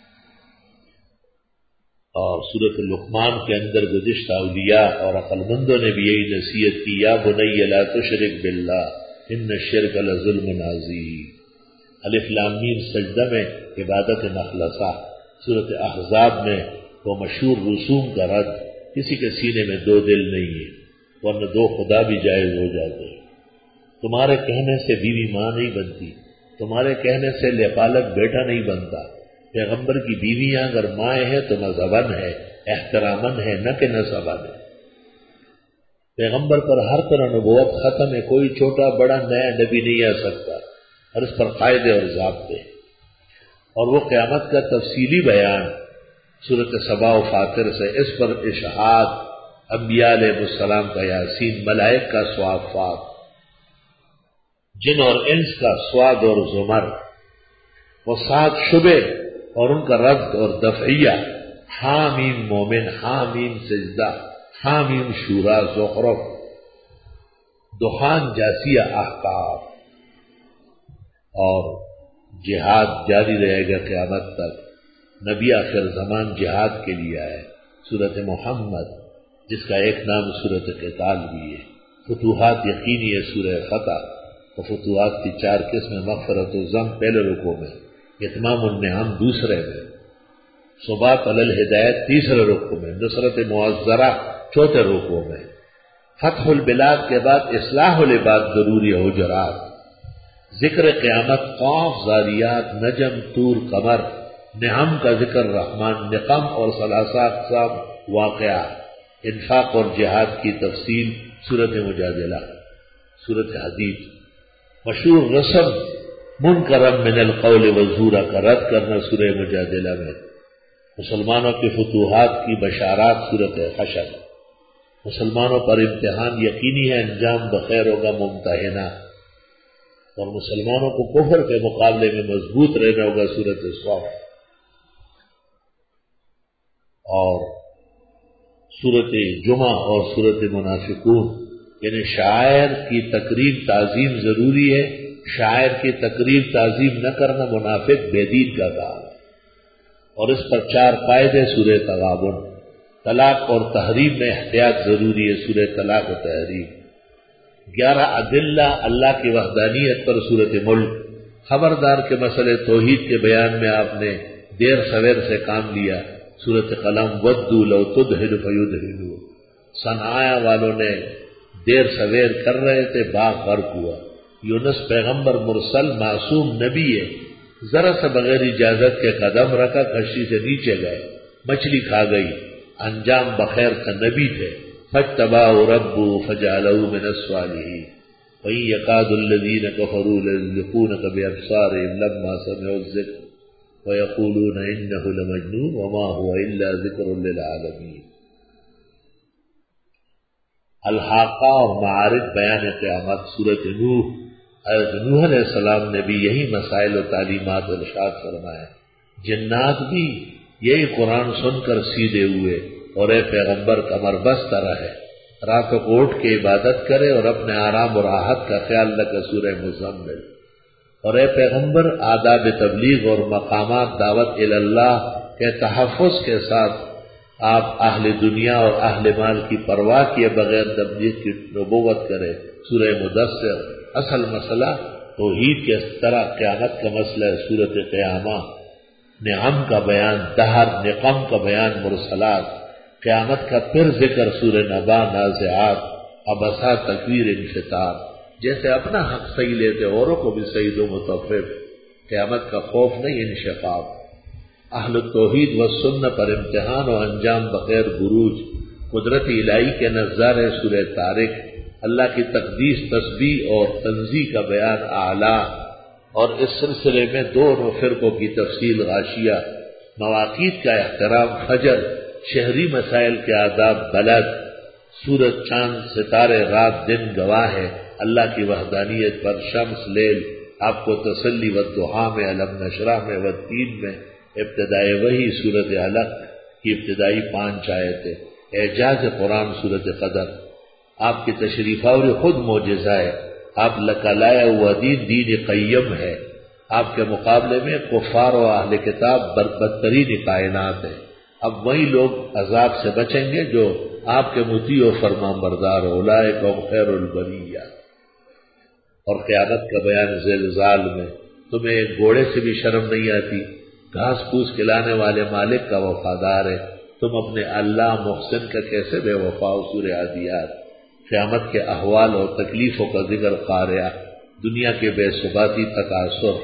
اور سورۃ لقمان کے اندر گزشتہ اولیاء اور عقل مندوں نے بھی یہی نصیحت کی، یا بنی لا تشرک باللہ ان الشرک لظلم عظیم۔ الف لام میم سجدہ میں عبادت مخلصہ، سورۃ احزاب میں وہ مشہور رسوم کا رد، کسی کے سینے میں دو دل نہیں ہے، ورنہ دو خدا بھی جائز ہو جاتے۔ تمہارے کہنے سے بیوی ماں نہیں بنتی، تمہارے کہنے سے لپالک بیٹا نہیں بنتا۔ پیغمبر کی بیویاں اگر مائیں ہیں تو مذہباً ہے، احتراماً ہے، نہ کہ نسباً ہے۔ پیغمبر پر ہر طرح نبوت ختم ہے، کوئی چھوٹا بڑا نیا نبی نہیں آ سکتا، اور اس پر قاعدے اور ضابطے، اور وہ قیامت کا تفصیلی بیان سورۃ سبا و فاطر سے، اس پر اشہاد انبیاء علیہ السلام کا یاسین، ملائک کا صافات، جن اور انس کا سواد اور زمر، وہ 7 شبے اور ان کا رد اور دفعیہ، حامیم مومن، حامیم سجدہ، حامیم شورا، زخرف، دخان، جاسیہ، احقاف، اور جہاد جاری رہے گا قیامت تک۔ نبی آخر زمان جہاد کے لیے آئے۔ سورۃ محمد جس کا ایک نام سورۃ قتال بھی ہے، فتوحات یقینی ہے سورہ فتح، اور فتوحات کی 4 قسمیں، مغفرت و ذم پہلے رکوع میں، اتمام النعم دوسرے میں، ثبات علی الہدایت تیسرے رکوع میں، نصرت معذرہ چوتھے رکوع میں، فتح البلاد کے بعد اصلاح العباد ضروری حجرات، ذکر قیامت، قاف، ذاریات، نجم، طور، قمر، نعم کا ذکر، رحمان، نقم اور ثلاثہ اقسام واقعات، انفاق اور جہاد کی تفصیل، سورۃ مجادلہ، سورۃ حدید، مشہور رسم منکرم من القول وزورا کا رد کرنا سورہ مجادلہ میں، مسلمانوں کے فتوحات کی بشارات سورۃ حشر، مسلمانوں پر امتحان یقینی ہے انجام بخیر ہوگا ممتحنہ، اور مسلمانوں کو کفر کے مقابلے میں مضبوط رہنا ہوگا سورۃ صف، اور سورۃ جمعہ اور سورۃ منافقون، یعنی شاعر کی تقریب تعظیم ضروری ہے، شاعر کی تقریب تعظیم نہ کرنا منافق بے دین کا کام ہے، اور اس پر 4 قاعدے سورہ تغابن، طلاق اور تحریم میں احتیاط ضروری ہے سورہ طلاق و تحریم، 11 ادلہ اللہ کی وحدانیت پر سورۃ ملک، خبردار کے مسئلے توحید کے بیان میں آپ نے دیر سویر سے کام لیا سورۃ قلم، ودوا لو تدہن فیدہنون، صنعاء والوں نے دیر سویر کر رہے تھے، باغ غرق ہوا، یونس پیغمبر مرسل معصوم نبی ہے، ذرا سا بغیر اجازت کے قدم رکھا، کشتی سے نیچے گئے، مچھلی کھا گئی، انجام بخیر کا نبی تھے، فاجتباہ ربہ فجعلہ من الصالحین، وَإِن يَكَادُ الَّذِينَ كَفَرُوا لَيُزْلِقُونَكَ بِأَبْصَارِهِمْ لَمَّا سَمِعُوا الذِّكْرَ وَيَقُولُونَ إِنَّهُ لَمَجْنُونٌ وَمَا هُوَ إِلَّا ذِكْرٌ لِّلْعَالَمِينَ۔ الحاقہ اور معارج بیان قیامت سورۃ نوح، حضرت نوح علیہ السلام نے بھی یہی مسائل و تعلیمات ارشاد فرمایا، جنات بھی یہی قرآن سن کر سیدھے ہوئے، اور اے پیغمبر کمر بست رہے، راتوں کو اٹھ کے عبادت کرے اور اپنے آرام و راحت کا خیال رکھے سورہ مزمل، اور اے پیغمبر آداب تبلیغ اور مقامات دعوت اللہ کے تحفظ کے ساتھ آپ اہل دنیا اور اہل مال کی پرواہ کیے بغیر تبلیغ کی نبوت کرے سورہ مدثر۔ اصل مسئلہ توحید کے طرح قیامت کا مسئلہ ہے سورۃ قیامہ، نعم کا بیان دہر، نقم کا بیان مرسلات، قیامت کا پھر ذکر سورہ نبا، نازعات، عبسہ، تکویر، انفطار، جیسے اپنا حق صحیح لیتے اوروں کو بھی صحیح دو، متفق، قیامت کا خوف نہیں، انشقاق، اہل توحید و سنہ پر امتحان و انجام بغیر بروج، قدرت الہی کے نظارے سورہ طارق، اللہ کی تقدیس، تسبیح اور تنزیہ کا بیان اعلیٰ، اور اس سلسلے میں دونوں فرقوں کی تفصیل غاشیہ، مواقیت کا احترام، فجر، شہری مسائل کے آداب، بلد، سورج، چاند، ستارے، رات دن گواہ ہے اللہ کی وحدانیت پر، شمس، لیل، آپ کو تسلی والضحیٰ میں، علم نشرح میں، والتین میں، ابتدائی وحی سورۃ علق کی ابتدائی 5 آیتیں، اعجاز قرآن سورۃ قدر، آپ کی تشریف آوری خود معجزہ ہے، آپ کا لایا ہوا دین دین قیم ہے، آپ کے مقابلے میں کفار و اہل کتاب بدترین کائنات ہے، اب وہی لوگ عذاب سے بچیں گے جو آپ کے مطیع و فرمان بردار ہو، اولئک هم خیر البریہ۔ اور قیامت کا بیان زلزال میں، تمہیں ایک گھوڑے سے بھی شرم نہیں آتی، گھاس پھوس کھلانے والے مالک کا وفادار ہے، تم اپنے اللہ محسن کا کیسے بے وفا ہو، سورہ عادیات۔ قیامت کے احوال اور تکلیفوں کا ذکر قاریہ، دنیا کے بے ثباتی، تکاثر،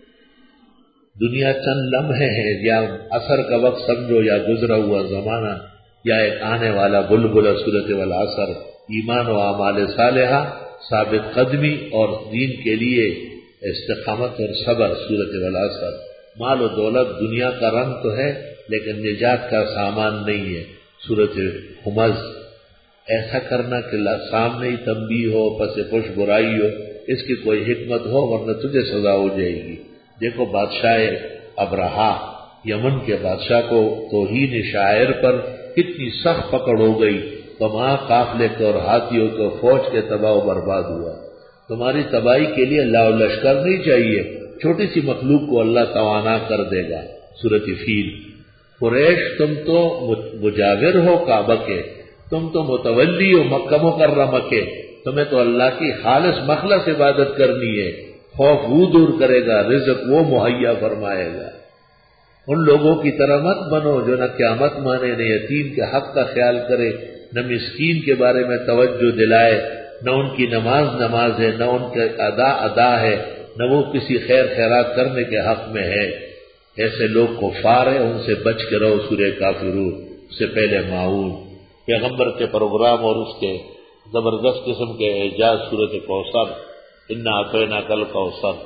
دنیا چند لمحے ہیں، یا عصر کا وقت سمجھو، یا گزرا ہوا زمانہ، یا ایک آنے والا بلبلہ سورۃ والعصر، ایمان و اعمال صالحہ، ثابت قدمی اور دین کے لیے استقامت اور صبر سورۃ والعصر۔ مال و دولت دنیا کا رنگ تو ہے لیکن نجات کا سامان نہیں ہے سورۃ ہمز۔ ایسا کرنا کہ سامنے ہی تنبیہ ہو، پس پش برائی ہو، اس کی کوئی حکمت ہو، ورنہ تجھے سزا ہو جائے گی۔ دیکھو بادشاہ ابرہا، یمن کے بادشاہ کو توہین شاعر پر کتنی سخت پکڑ ہو گئی، تو وہاں قافلے کے اور ہاتھیوں کے فوج کے تباہ و برباد ہوا۔ تمہاری تباہی کے لیے اللہ لشکر نہیں چاہیے، چھوٹی سی مخلوق کو اللہ توانا کر دے گا سورۃ فیل۔ قریش تم تو مجاور ہو کعبہ کے، تم تو متولی ہو مکہ مکرمہ کے، تمہیں تو اللہ کی خالص مخلص عبادت کرنی ہے، خوف وہ دور کرے گا، رزق وہ مہیا فرمائے گا۔ ان لوگوں کی طرح مت بنو جو نہ قیامت مانے، نہ یتیم کے حق کا خیال کرے، نہ مسکین کے بارے میں توجہ دلائے، نہ ان کی نماز ہے، نہ ان کے ادا ہے، نہ وہ کسی خیر خیرات کرنے کے حق میں ہے۔ ایسے لوگ کفار ہیں، ان سے بچ کے رہو سورہ کافرون۔ اس سے پہلے ماعون، پیغمبر کے پروگرام اور اس کے زبردست قسم کے اعجاز سورۃ کوثر، انا اعطیناک الکوثر،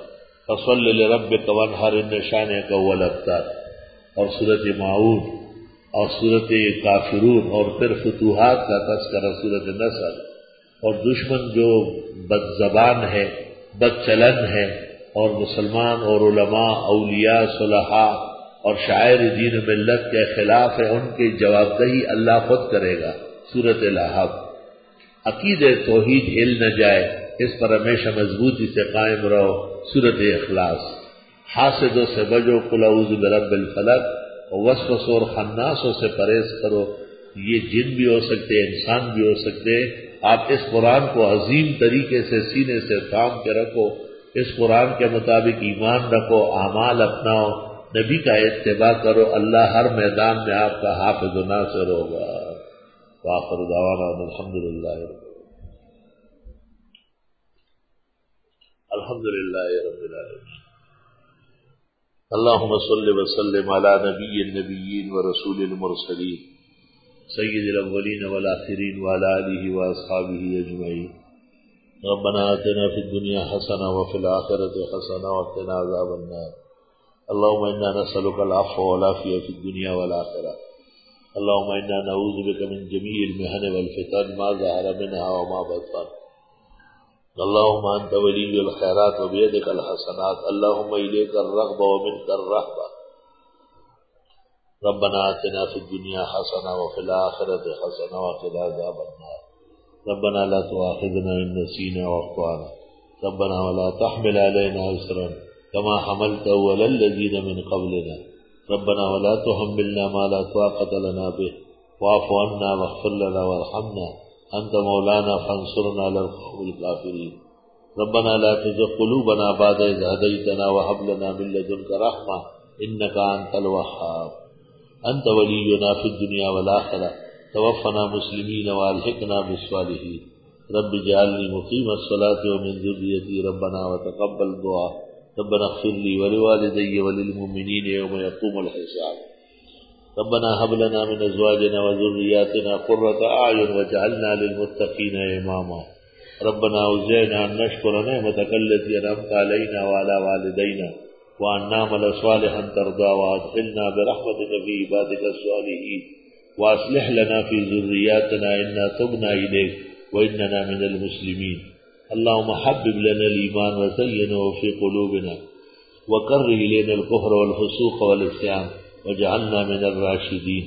فصل لربک وانحر ان شانک هو الابتر، اور سورۃ ماعون اور سورۃ کافرون، اور پھر فتوحات کا تذکرہ سورۃ نصر، اور دشمن جو بد زبان ہے، بد چلن ہے، اور مسلمان اور علماء، اولیاء، صلحاء اور شاعر دین ملت کے خلاف ہے، ان کی جواب دہی اللہ خود کرے گا سورۃ الاحزاب۔ عقید توحید ہل نہ جائے، اس پر ہمیشہ مضبوطی سے قائم رہو، سورۃ اخلاص۔ حاسدوں سے بچو، قل اعوذ برب الفلق، اور وسوسوں اور خناسوں سے پرہیز کرو۔ یہ جن بھی ہو سکتے، انسان بھی ہو سکتے۔ آپ اس قرآن کو عظیم طریقے سے سینے سے تھام کے رکھو، اس قرآن کے مطابق ایمان رکھو، اعمال اپناؤ، نبی کا اتباع کرو، اللہ ہر میدان میں آپ کا حافظ و ناصر ہوگا۔ وآخر دعوانا الحمدللہ رب العالمین۔ اللہم صل وسلم علی نبی النبیین ورسول المرسلین سید الاولین والآخرین وعلی آلہ واصحابہ اجمعین۔ ربنا آتنا فی الدنیا حسنہ وفی الآخرۃ حسنہ وقنا عذاب النار۔ اللہم انا نسألک العفو والعافیہ فی الدنیا والآخرہ۔ اللہم انا نعوذ بک من جمیع المحن والفتن ما ظہر منہا وما بطن۔ اللہم انت ولی الخیرات وبیدک الحسنات، اللہم الیک الرغب ومنک الرہبہ۔ ربنا آتنا فی الدنیا حسنہ وفی الآخرۃ حسنہ وقنا عذاب النار۔ ربنا لا تؤاخذنا ان نسینا واخطأنا، ربنا ولا تحمل علينا إصرا كما حملته على الذين من قبلنا، ربنا ولا تحملنا ما لا طاقة لنا به، واعف عنا واغفر لنا وارحمنا أنت مولانا فانصرنا على القوم الكافرين۔ ربنا لا تزغ قلوبنا بعد إذ هديتنا وهب لنا من لدنك رحمة إنك أنت الوهاب۔ أنت ولينا في الدنيا والآخرة، توفنا مسلمين وألحقنا بالصالحين۔ رب اجعلني مقيم الصلاة ومن ذريتي ربنا وتقبل دعاء، ربنا اغفر لي ولوالدي وللمؤمنين يوم يقوم الحساب۔ ربنا هب لنا من ازواجنا وذرياتنا قرة اعين واجعلنا للمتقين اماما۔ ربنا اوزعنا ان نشكر نعمتك التي انعمت علينا وعلى والدينا وان نعمل صالحا ترضى وادخلنا برحمتك في عبادك الصالحين واصلح لنا في ذرياتنا انا تبنا اليك واننا من المسلمين۔ اللهم حبب لنا الايمان وزينه في قلوبنا وكره الينا الكفر والفسوق والعصيان وجعلنا من الراشدين۔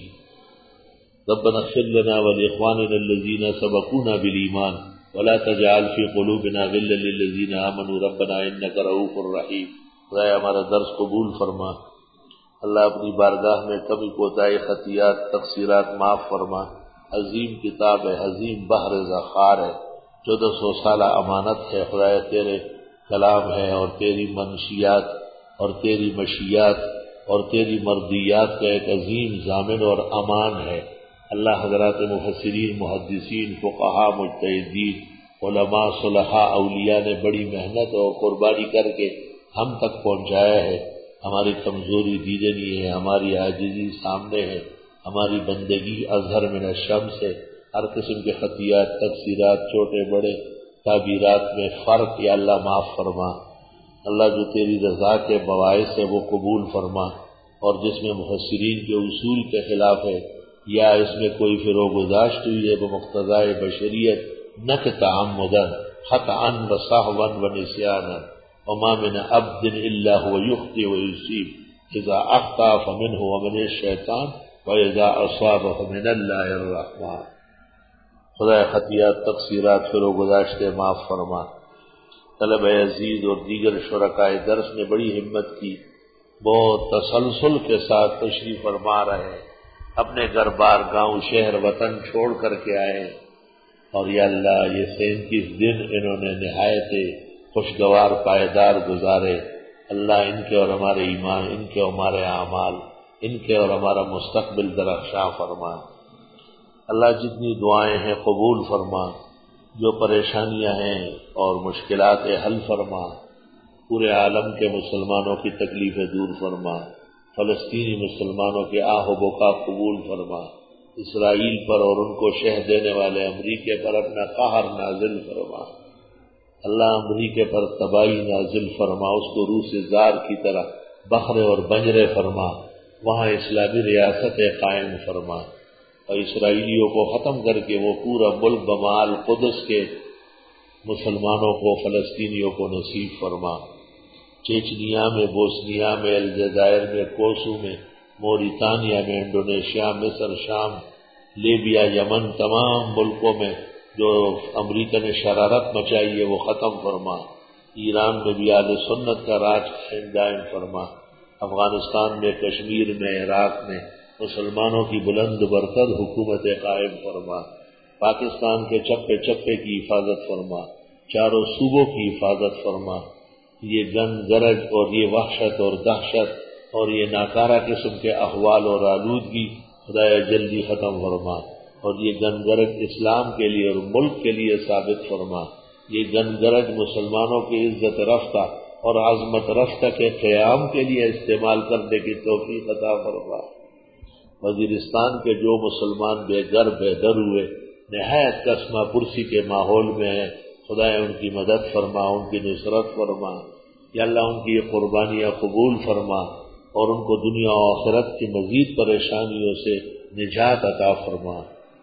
ربنا اغفر لنا ولإخواننا الذين سبقونا بالإيمان ولا تجعل في قلوبنا غلا للذين آمنوا ربنا إنك رؤوف رحيم۔ خدایا ہمارا درس قبول فرما، اللہ اپنی بارگاہ میں کمی کوتاہی، خطیات، تقصیرات معاف فرما۔ عظیم کتاب ہے، عظیم بحر ذخار ہے، 1400 سالہ امانت ہے، خدایا تیرے کلام ہے اور تیری منشیات اور تیری مشیات اور تیری مرضیات کا ایک عظیم ضامن اور امان ہے۔ اللہ حضرات مفسرین، محدثین، فقہاء، مجتہدین، علماء، صلحاء، اولیاء نے بڑی محنت اور قربانی کر کے ہم تک پہنچایا ہے۔ ہماری کمزوری دیدے نہیں ہے، ہماری عاجزی سامنے ہے، ہماری بندگی اظہر من الشمس ہے۔ ہر قسم کے خطیات، تقصیرات، چھوٹے بڑے تعبیرات میں فرق یا اللہ معاف فرما۔ اللہ جو تیری رضا کے باعث ہے وہ قبول فرما، اور جس میں مفسرین کے اصول کے خلاف ہے یا اس میں کوئی فروگزاشت ہوئی ہے بمقتضائے بشریت، نہ کہ تعمدن، خطأ وسہوا ونسیانا، وما من عبد الا هو يخطئ ويصيب، اذا اخطأ فمنه ومن الشیطان واذا اصاب فمن اللہ الرحمن۔ خدا خطیات، تقصیرات، فروگزاشت معاف فرما۔ طلبہ عزیز اور دیگر شرکائے درس نے بڑی ہمت کی، بہت تسلسل کے ساتھ تشریف فرما رہے ہیں، اپنے گھر بار، گاؤں، شہر، وطن چھوڑ کر کے آئے ہیں، اور یا اللہ یہ 37 دن انہوں نے نہایت خوشگوار پائیدار گزارے۔ اللہ ان کے اور ہمارے ایمان، ان کے اور ہمارے اعمال، ان کے اور ہمارا مستقبل درخشاں فرما۔ اللہ جتنی دعائیں ہیں قبول فرما، جو پریشانیاں ہیں اور مشکلات حل فرما، پورے عالم کے مسلمانوں کی تکلیفیں دور فرما، فلسطینی مسلمانوں کے آہ و بکا قبول فرما، اسرائیل پر اور ان کو شہ دینے والے امریکہ پر اپنا قہر نازل فرما۔ اللہ امریکہ پر تباہی نازل فرما، اس کو روح سے زار کی طرح بخرے اور بنجرے فرما، وہاں اسلامی ریاست قائم فرما، اور اسرائیلیوں کو ختم کر کے وہ پورا ملک بمال قدس کے مسلمانوں کو، فلسطینیوں کو نصیب فرما۔ چیچنیا میں، بوسنیا میں، الجزائر میں، کوسو میں، موریتانیہ میں، انڈونیشیا، مصر، شام، لیبیا، یمن، تمام ملکوں میں جو امریکہ نے شرارت مچائی ہے وہ ختم فرما۔ ایران میں بھی اہل سنت کا راج دائم فرما۔ افغانستان میں، کشمیر میں، عراق میں مسلمانوں کی بلند برتر حکومت قائم فرما۔ پاکستان کے چپے چپے کی حفاظت فرما، چاروں صوبوں کی حفاظت فرما۔ یہ گند گرج اور یہ وحشت اور دہشت اور یہ ناکارہ قسم کے احوال اور آلودگی خدایا جلدی ختم فرما، اور یہ گند گرج اسلام کے لیے اور ملک کے لیے ثابت فرما۔ یہ گند گرج مسلمانوں کی عزت رفتہ اور عظمت رفتہ کے قیام کے لیے استعمال کرنے کی توفیق عطا فرما۔ وزیرستان کے جو مسلمان بے گھر بے در ہوئے نہایت کسمہ پرسی کے ماحول میں ہیں، خدایا ان کی مدد فرما، ان کی نصرت فرما۔ یا اللہ ان کی یہ قربانیاں قبول فرما اور ان کو دنیا و آخرت کی مزید پریشانیوں سے نجات عطا فرما۔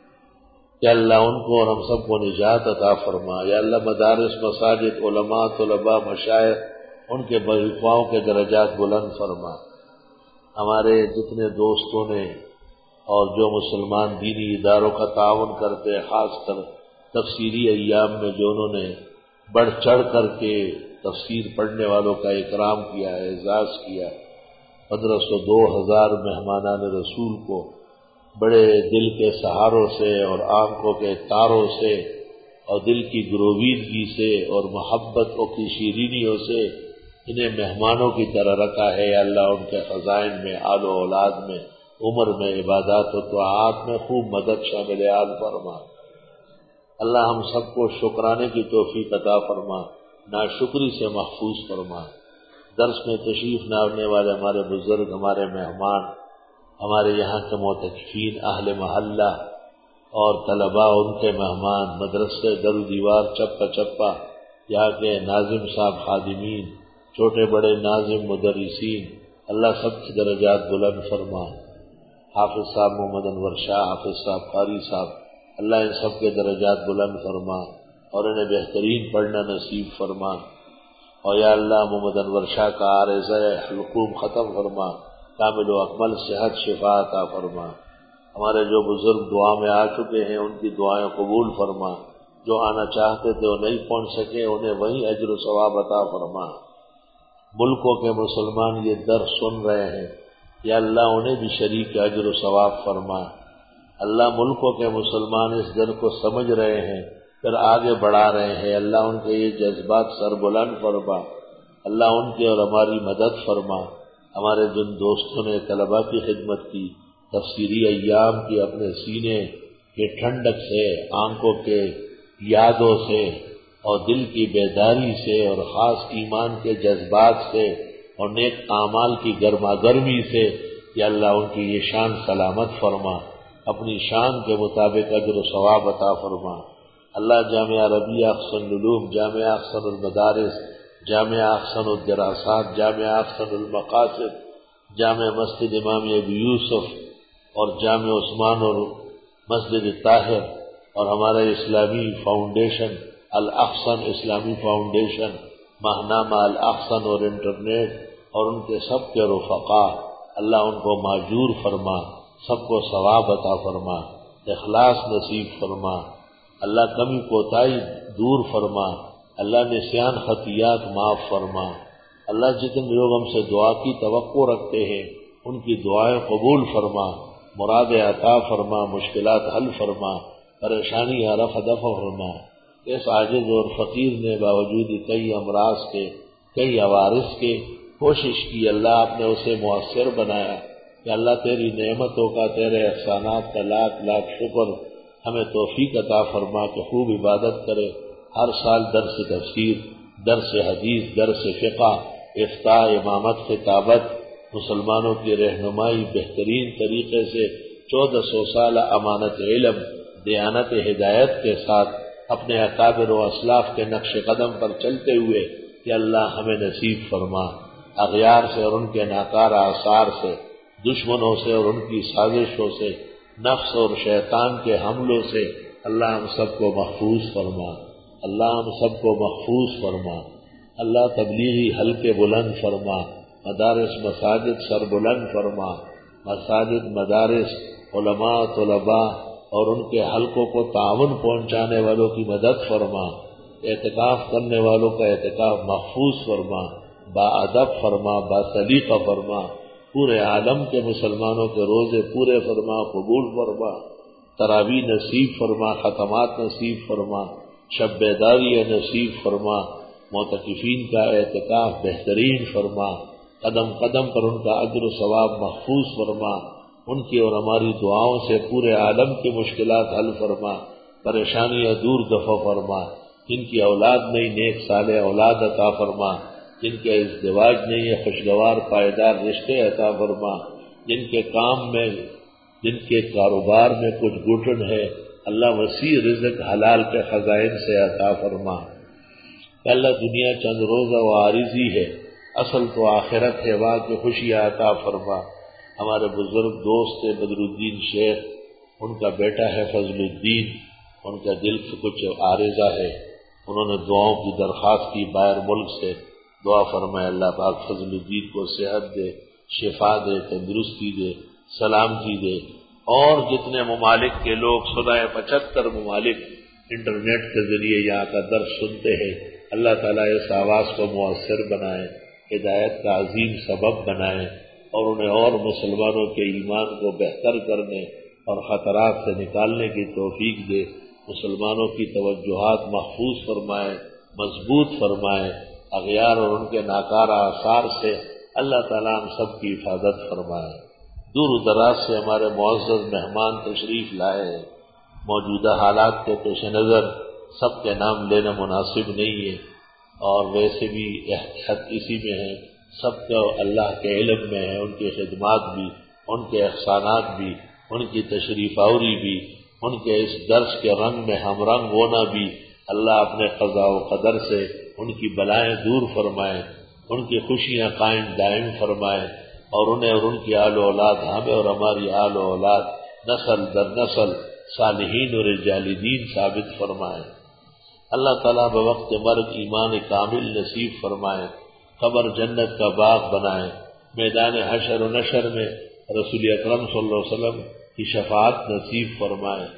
یا اللہ ان کو اور ہم سب کو نجات عطا فرما۔ یا اللہ مدارس، مساجد، علماء، طلباء، مشائخ ان کے وظیفاؤں کے درجات بلند فرما۔ ہمارے جتنے دوستوں نے اور جو مسلمان دینی اداروں کا تعاون کرتے ہیں، خاص کر تفسیری ایام میں جو انہوں نے بڑھ چڑھ کر کے تفسیر پڑھنے والوں کا اکرام کیا ہے، اعزاز کیا ہے، 1500 2000 مہمانان رسول کو بڑے دل کے سہاروں سے اور آنکھوں کے تاروں سے اور دل کی گرویدگی سے اور محبت کی شیرینیوں سے انہیں مہمانوں کی طرح رکھا ہے۔ یا اللہ ان کے خزائن میں، آل و اولاد میں، عمر میں، عبادات و طاعات میں خوب مدد شامل حال فرما۔ اللہ ہم سب کو شکرانے کی توفیق عطا فرما، ناشکری سے محفوظ فرما۔ درس میں تشریف نہ آنے والے ہمارے بزرگ، ہمارے مہمان، ہمارے یہاں کے معتکفین، اہل محلہ اور طلباء ان کے مہمان، مدرسے در و دیوار، چپا چپا یہاں کے ناظم صاحب، خادمین، چھوٹے بڑے ناظم، مدرسین، اللہ سب کی درجات بلند فرما۔ حافظ صاحب محمد انور شاہ، حافظ صاحب قاری صاحب، اللہ ان سب کے درجات بلند فرما اور انہیں بہترین پڑھنا نصیب فرما۔ اور یا اللہ محمد انور شاہ کا عارضہ حلقوم ختم فرما، کامل و اکمل صحت شفا عطا فرما۔ ہمارے جو بزرگ دعا میں آ چکے ہیں ان کی دعائیں قبول فرما، جو آنا چاہتے تھے وہ نہیں پہنچ سکے انہیں وہیں اجر و ثواب عطا فرما۔ ملکوں کے مسلمان یہ درس سن رہے ہیں، یا اللہ انہیں بھی شریک اجر و ثواب فرما۔ اللہ ملکوں کے مسلمان اس در کو سمجھ رہے ہیں، پھر آگے بڑھا رہے ہیں، اللہ ان کے یہ جذبات سربلند فرما۔ اللہ ان کی اور ہماری مدد فرما۔ ہمارے جن دوستوں نے طلباء کی خدمت کی، تفسیری ایام کی، اپنے سینے کے ٹھنڈک سے، آنکھوں کے یادوں سے اور دل کی بیداری سے اور خاص ایمان کے جذبات سے اور نیک اعمال کی گرما گرمی سے، یا اللہ ان کی یہ شان سلامت فرما، اپنی شان کے مطابق اجر و ثواب عطا فرما۔ اللہ جامعہ ربیہ احسن العلوم، جامعہ احسن المدارس، جامعہ احسن الدراسات، جامعہ احسن المقاصد، جامعہ مسجد امام ابو یوسف اور جامعہ عثمان اور مسجد طاہر اور ہمارا اسلامی فاؤنڈیشن الاحسن اسلامی فاؤنڈیشن، ماہنامہ الاحسن اور انٹرنیٹ اور ان کے سب کے رفقا، اللہ ان کو ماجور فرما، سب کو ثواب عطا فرما، اخلاص نصیب فرما۔ اللہ کمی کوتاہی دور فرما، اللہ نسیان خطیات معاف فرما۔ اللہ جتنے لوگ ہم سے دعا کی توقع رکھتے ہیں ان کی دعائیں قبول فرما، مراد عطا فرما، مشکلات حل فرما، پریشانی رفع دفع فرما۔ اس عاجز اور فقیر نے باوجود کئی امراض کے، کئی عوارض کے کوشش کی، اللہ آپ نے اسے مؤثر بنایا۔ کہ اللہ تیری نعمتوں کا، تیرے احسانات کا لاکھ لاکھ شکر، ہمیں توفیق عطا فرما کہ خوب عبادت کرے، ہر سال درس تفسیر، درس حدیث، درس فقہ، افتاء، امامت، خطابت، مسلمانوں کی رہنمائی بہترین طریقے سے 1400 سال امانت علم، دیانت ہدایت کے ساتھ اپنے اکابر و اسلاف کے نقش قدم پر چلتے ہوئے کہ اللہ ہمیں نصیب فرما، اغیار سے اور ان کے ناکارہ آثار سے، دشمنوں سے اور ان کی سازشوں سے، نفس اور شیطان کے حملوں سے اللہ ہم سب کو محفوظ فرما، اللہ ہم سب کو محفوظ فرما، اللہ تبلیغی حلقے بلند فرما، مدارس مساجد سر بلند فرما، مساجد مدارس علماء طلباء اور ان کے حلقوں کو تعاون پہنچانے والوں کی مدد فرما، اعتکاف کرنے والوں کا اعتکاف محفوظ فرما، با ادب فرما، با سلیقہ فرما، پورے عالم کے مسلمانوں کے روزے پورے فرما، قبول فرما، تراویح نصیب فرما، ختمات نصیب فرما، شب بیداری نصیب فرما، معتکفین کا اعتکاف بہترین فرما، قدم قدم پر ان کا اجر و ثواب محفوظ فرما، ان کی اور ہماری دعاؤں سے پورے عالم کی مشکلات حل فرما، پریشانیاں دور دفع فرما، جن کی اولاد نہیں نیک صالح اولاد عطا فرما، جن کے ازدواج نہیں ہے خوشگوار پائیدار رشتے عطا فرما، جن کے کام میں جن کے کاروبار میں کچھ گھٹن ہے اللہ وسیع رزق حلال کے خزائن سے عطا فرما۔ اللہ دنیا چند روزہ و عارضی ہے، اصل تو آخرت ہے، وہاں کی خوشیاں عطا فرما۔ ہمارے بزرگ دوست بدر الدین شیخ، ان کا بیٹا ہے فضل الدین، ان کا دل سے کچھ عارضہ ہے، انہوں نے دعاؤں کی درخواست کی باہر ملک سے، دعا فرمائے اللہ پاک فضل الدین کو صحت دے، شفا دے، تندرستی دے، سلامتی دے، اور جتنے ممالک کے لوگ 75 ممالک انٹرنیٹ کے ذریعے یہاں کا درس سنتے ہیں، اللہ تعالیٰ اس آواز کو مؤثر بنائے، ہدایت کا عظیم سبب بنائے، اور انہیں اور مسلمانوں کے ایمان کو بہتر کرنے اور خطرات سے نکالنے کی توفیق دے، مسلمانوں کی توجہات محفوظ فرمائے، مضبوط فرمائے، اغیار اور ان کے ناکارہ آثار سے اللہ تعالیٰ ہم سب کی حفاظت فرمائے۔ دور و دراز سے ہمارے معزز مہمان تشریف لائے ہیں، موجودہ حالات کے پیش نظر سب کے نام لینا مناسب نہیں ہے، اور ویسے بھی احتیاط اسی میں ہے، سب کو اللہ کے علم میں ہے، ان کی خدمات بھی، ان کے احسانات بھی، ان کی تشریف آوری بھی، ان کے اس درس کے رنگ میں ہم رنگ ہونا بھی، اللہ اپنے قضاء و قدر سے ان کی بلائیں دور فرمائے، ان کی خوشیاں قائم دائم فرمائے، اور انہیں اور ان کی آل و اولاد، ہمیں اور ہماری آل و اولاد نسل در نسل صالحین اور رجال دین ثابت فرمائے۔ اللہ تعالیٰ بوقت مرگ ایمان کامل نصیب فرمائے، قبر جنت کا باغ بنائے، میدان حشر و نشر میں رسول اکرم صلی اللہ علیہ وسلم کی شفاعت نصیب فرمائے،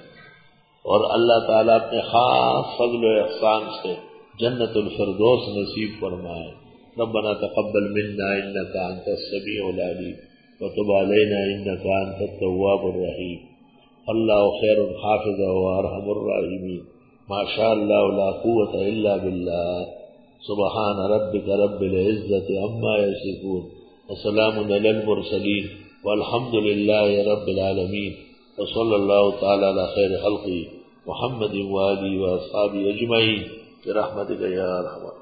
اور اللہ تعالیٰ اپنے خاص فضل و احسان سے جنت الفردوس نصیب فرمائے۔ ربنا تقبل منا انك انت السميع العليم وتب علينا انك انت التواب الرحيم۔ اللہ خیر حافظا وارحم الراحمین۔ ما شاء اللہ لا قوة الا باللہ۔ سبحان ربک رب العزت عما یصفون وسلام علی المرسلین والحمد للہ رب العالمین، وصلی اللہ تعالی علی خیر خلقہ محمد وآلہ واصحابہ اجمعین برحمتک یا ارحم الراحمین۔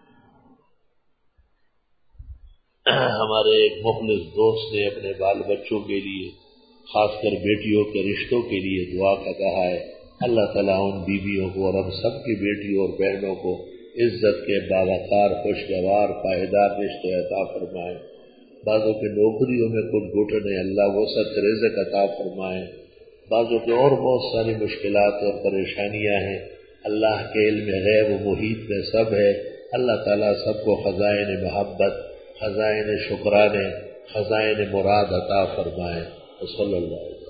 ہمارے ایک مخلص دوست نے اپنے بال بچوں کے لیے، خاص کر بیٹیوں کے رشتوں کے لیے دعا کا کہا ہے، اللہ تعالیٰ ان بیویوں کو اور ہم سب کی بیٹیوں اور بہنوں کو عزت کے باوقار خوشگوار پائیدار رشتے عطا فرمائے۔ بعضوں کے نوکریوں میں کچھ گھٹن ہے، اللہ وسعت رزق عطا فرمائے، بعضوں کے اور بہت ساری مشکلات اور پریشانیاں ہیں، اللہ کے علم غیب و محیط میں سب ہے، اللہ تعالیٰ سب کو خزائن محبت، خزائن شکرانے، خزائن مراد عطا فرمائے۔ صلی اللہ علیہ وسلم۔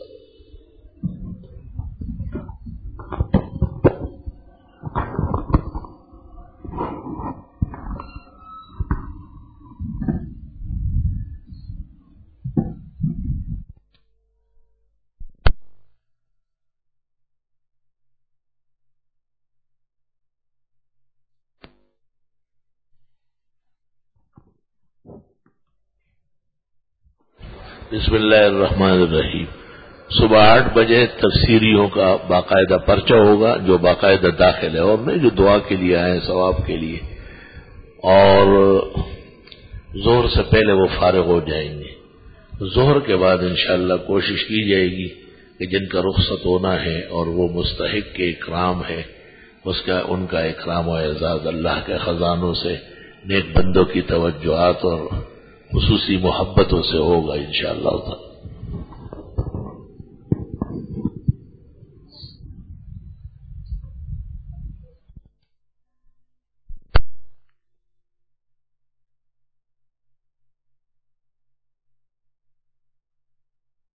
بسم اللہ الرحمن الرحیم۔ صبح 8 بجے تفسیریوں کا باقاعدہ پرچہ ہوگا، جو باقاعدہ داخل ہے، اور نہیں جو دعا کے لیے آئے ثواب کے لیے، اور ظہر سے پہلے وہ فارغ ہو جائیں گے۔ ظہر کے بعد انشاءاللہ کوشش کی جائے گی کہ جن کا رخصت ہونا ہے اور وہ مستحق کے اکرام ہے، ان کا اکرام و اعزاز اللہ کے خزانوں سے، نیک بندوں کی توجہات اور خصوصی محبتوں سے ہوگا انشاءاللہ تعالی۔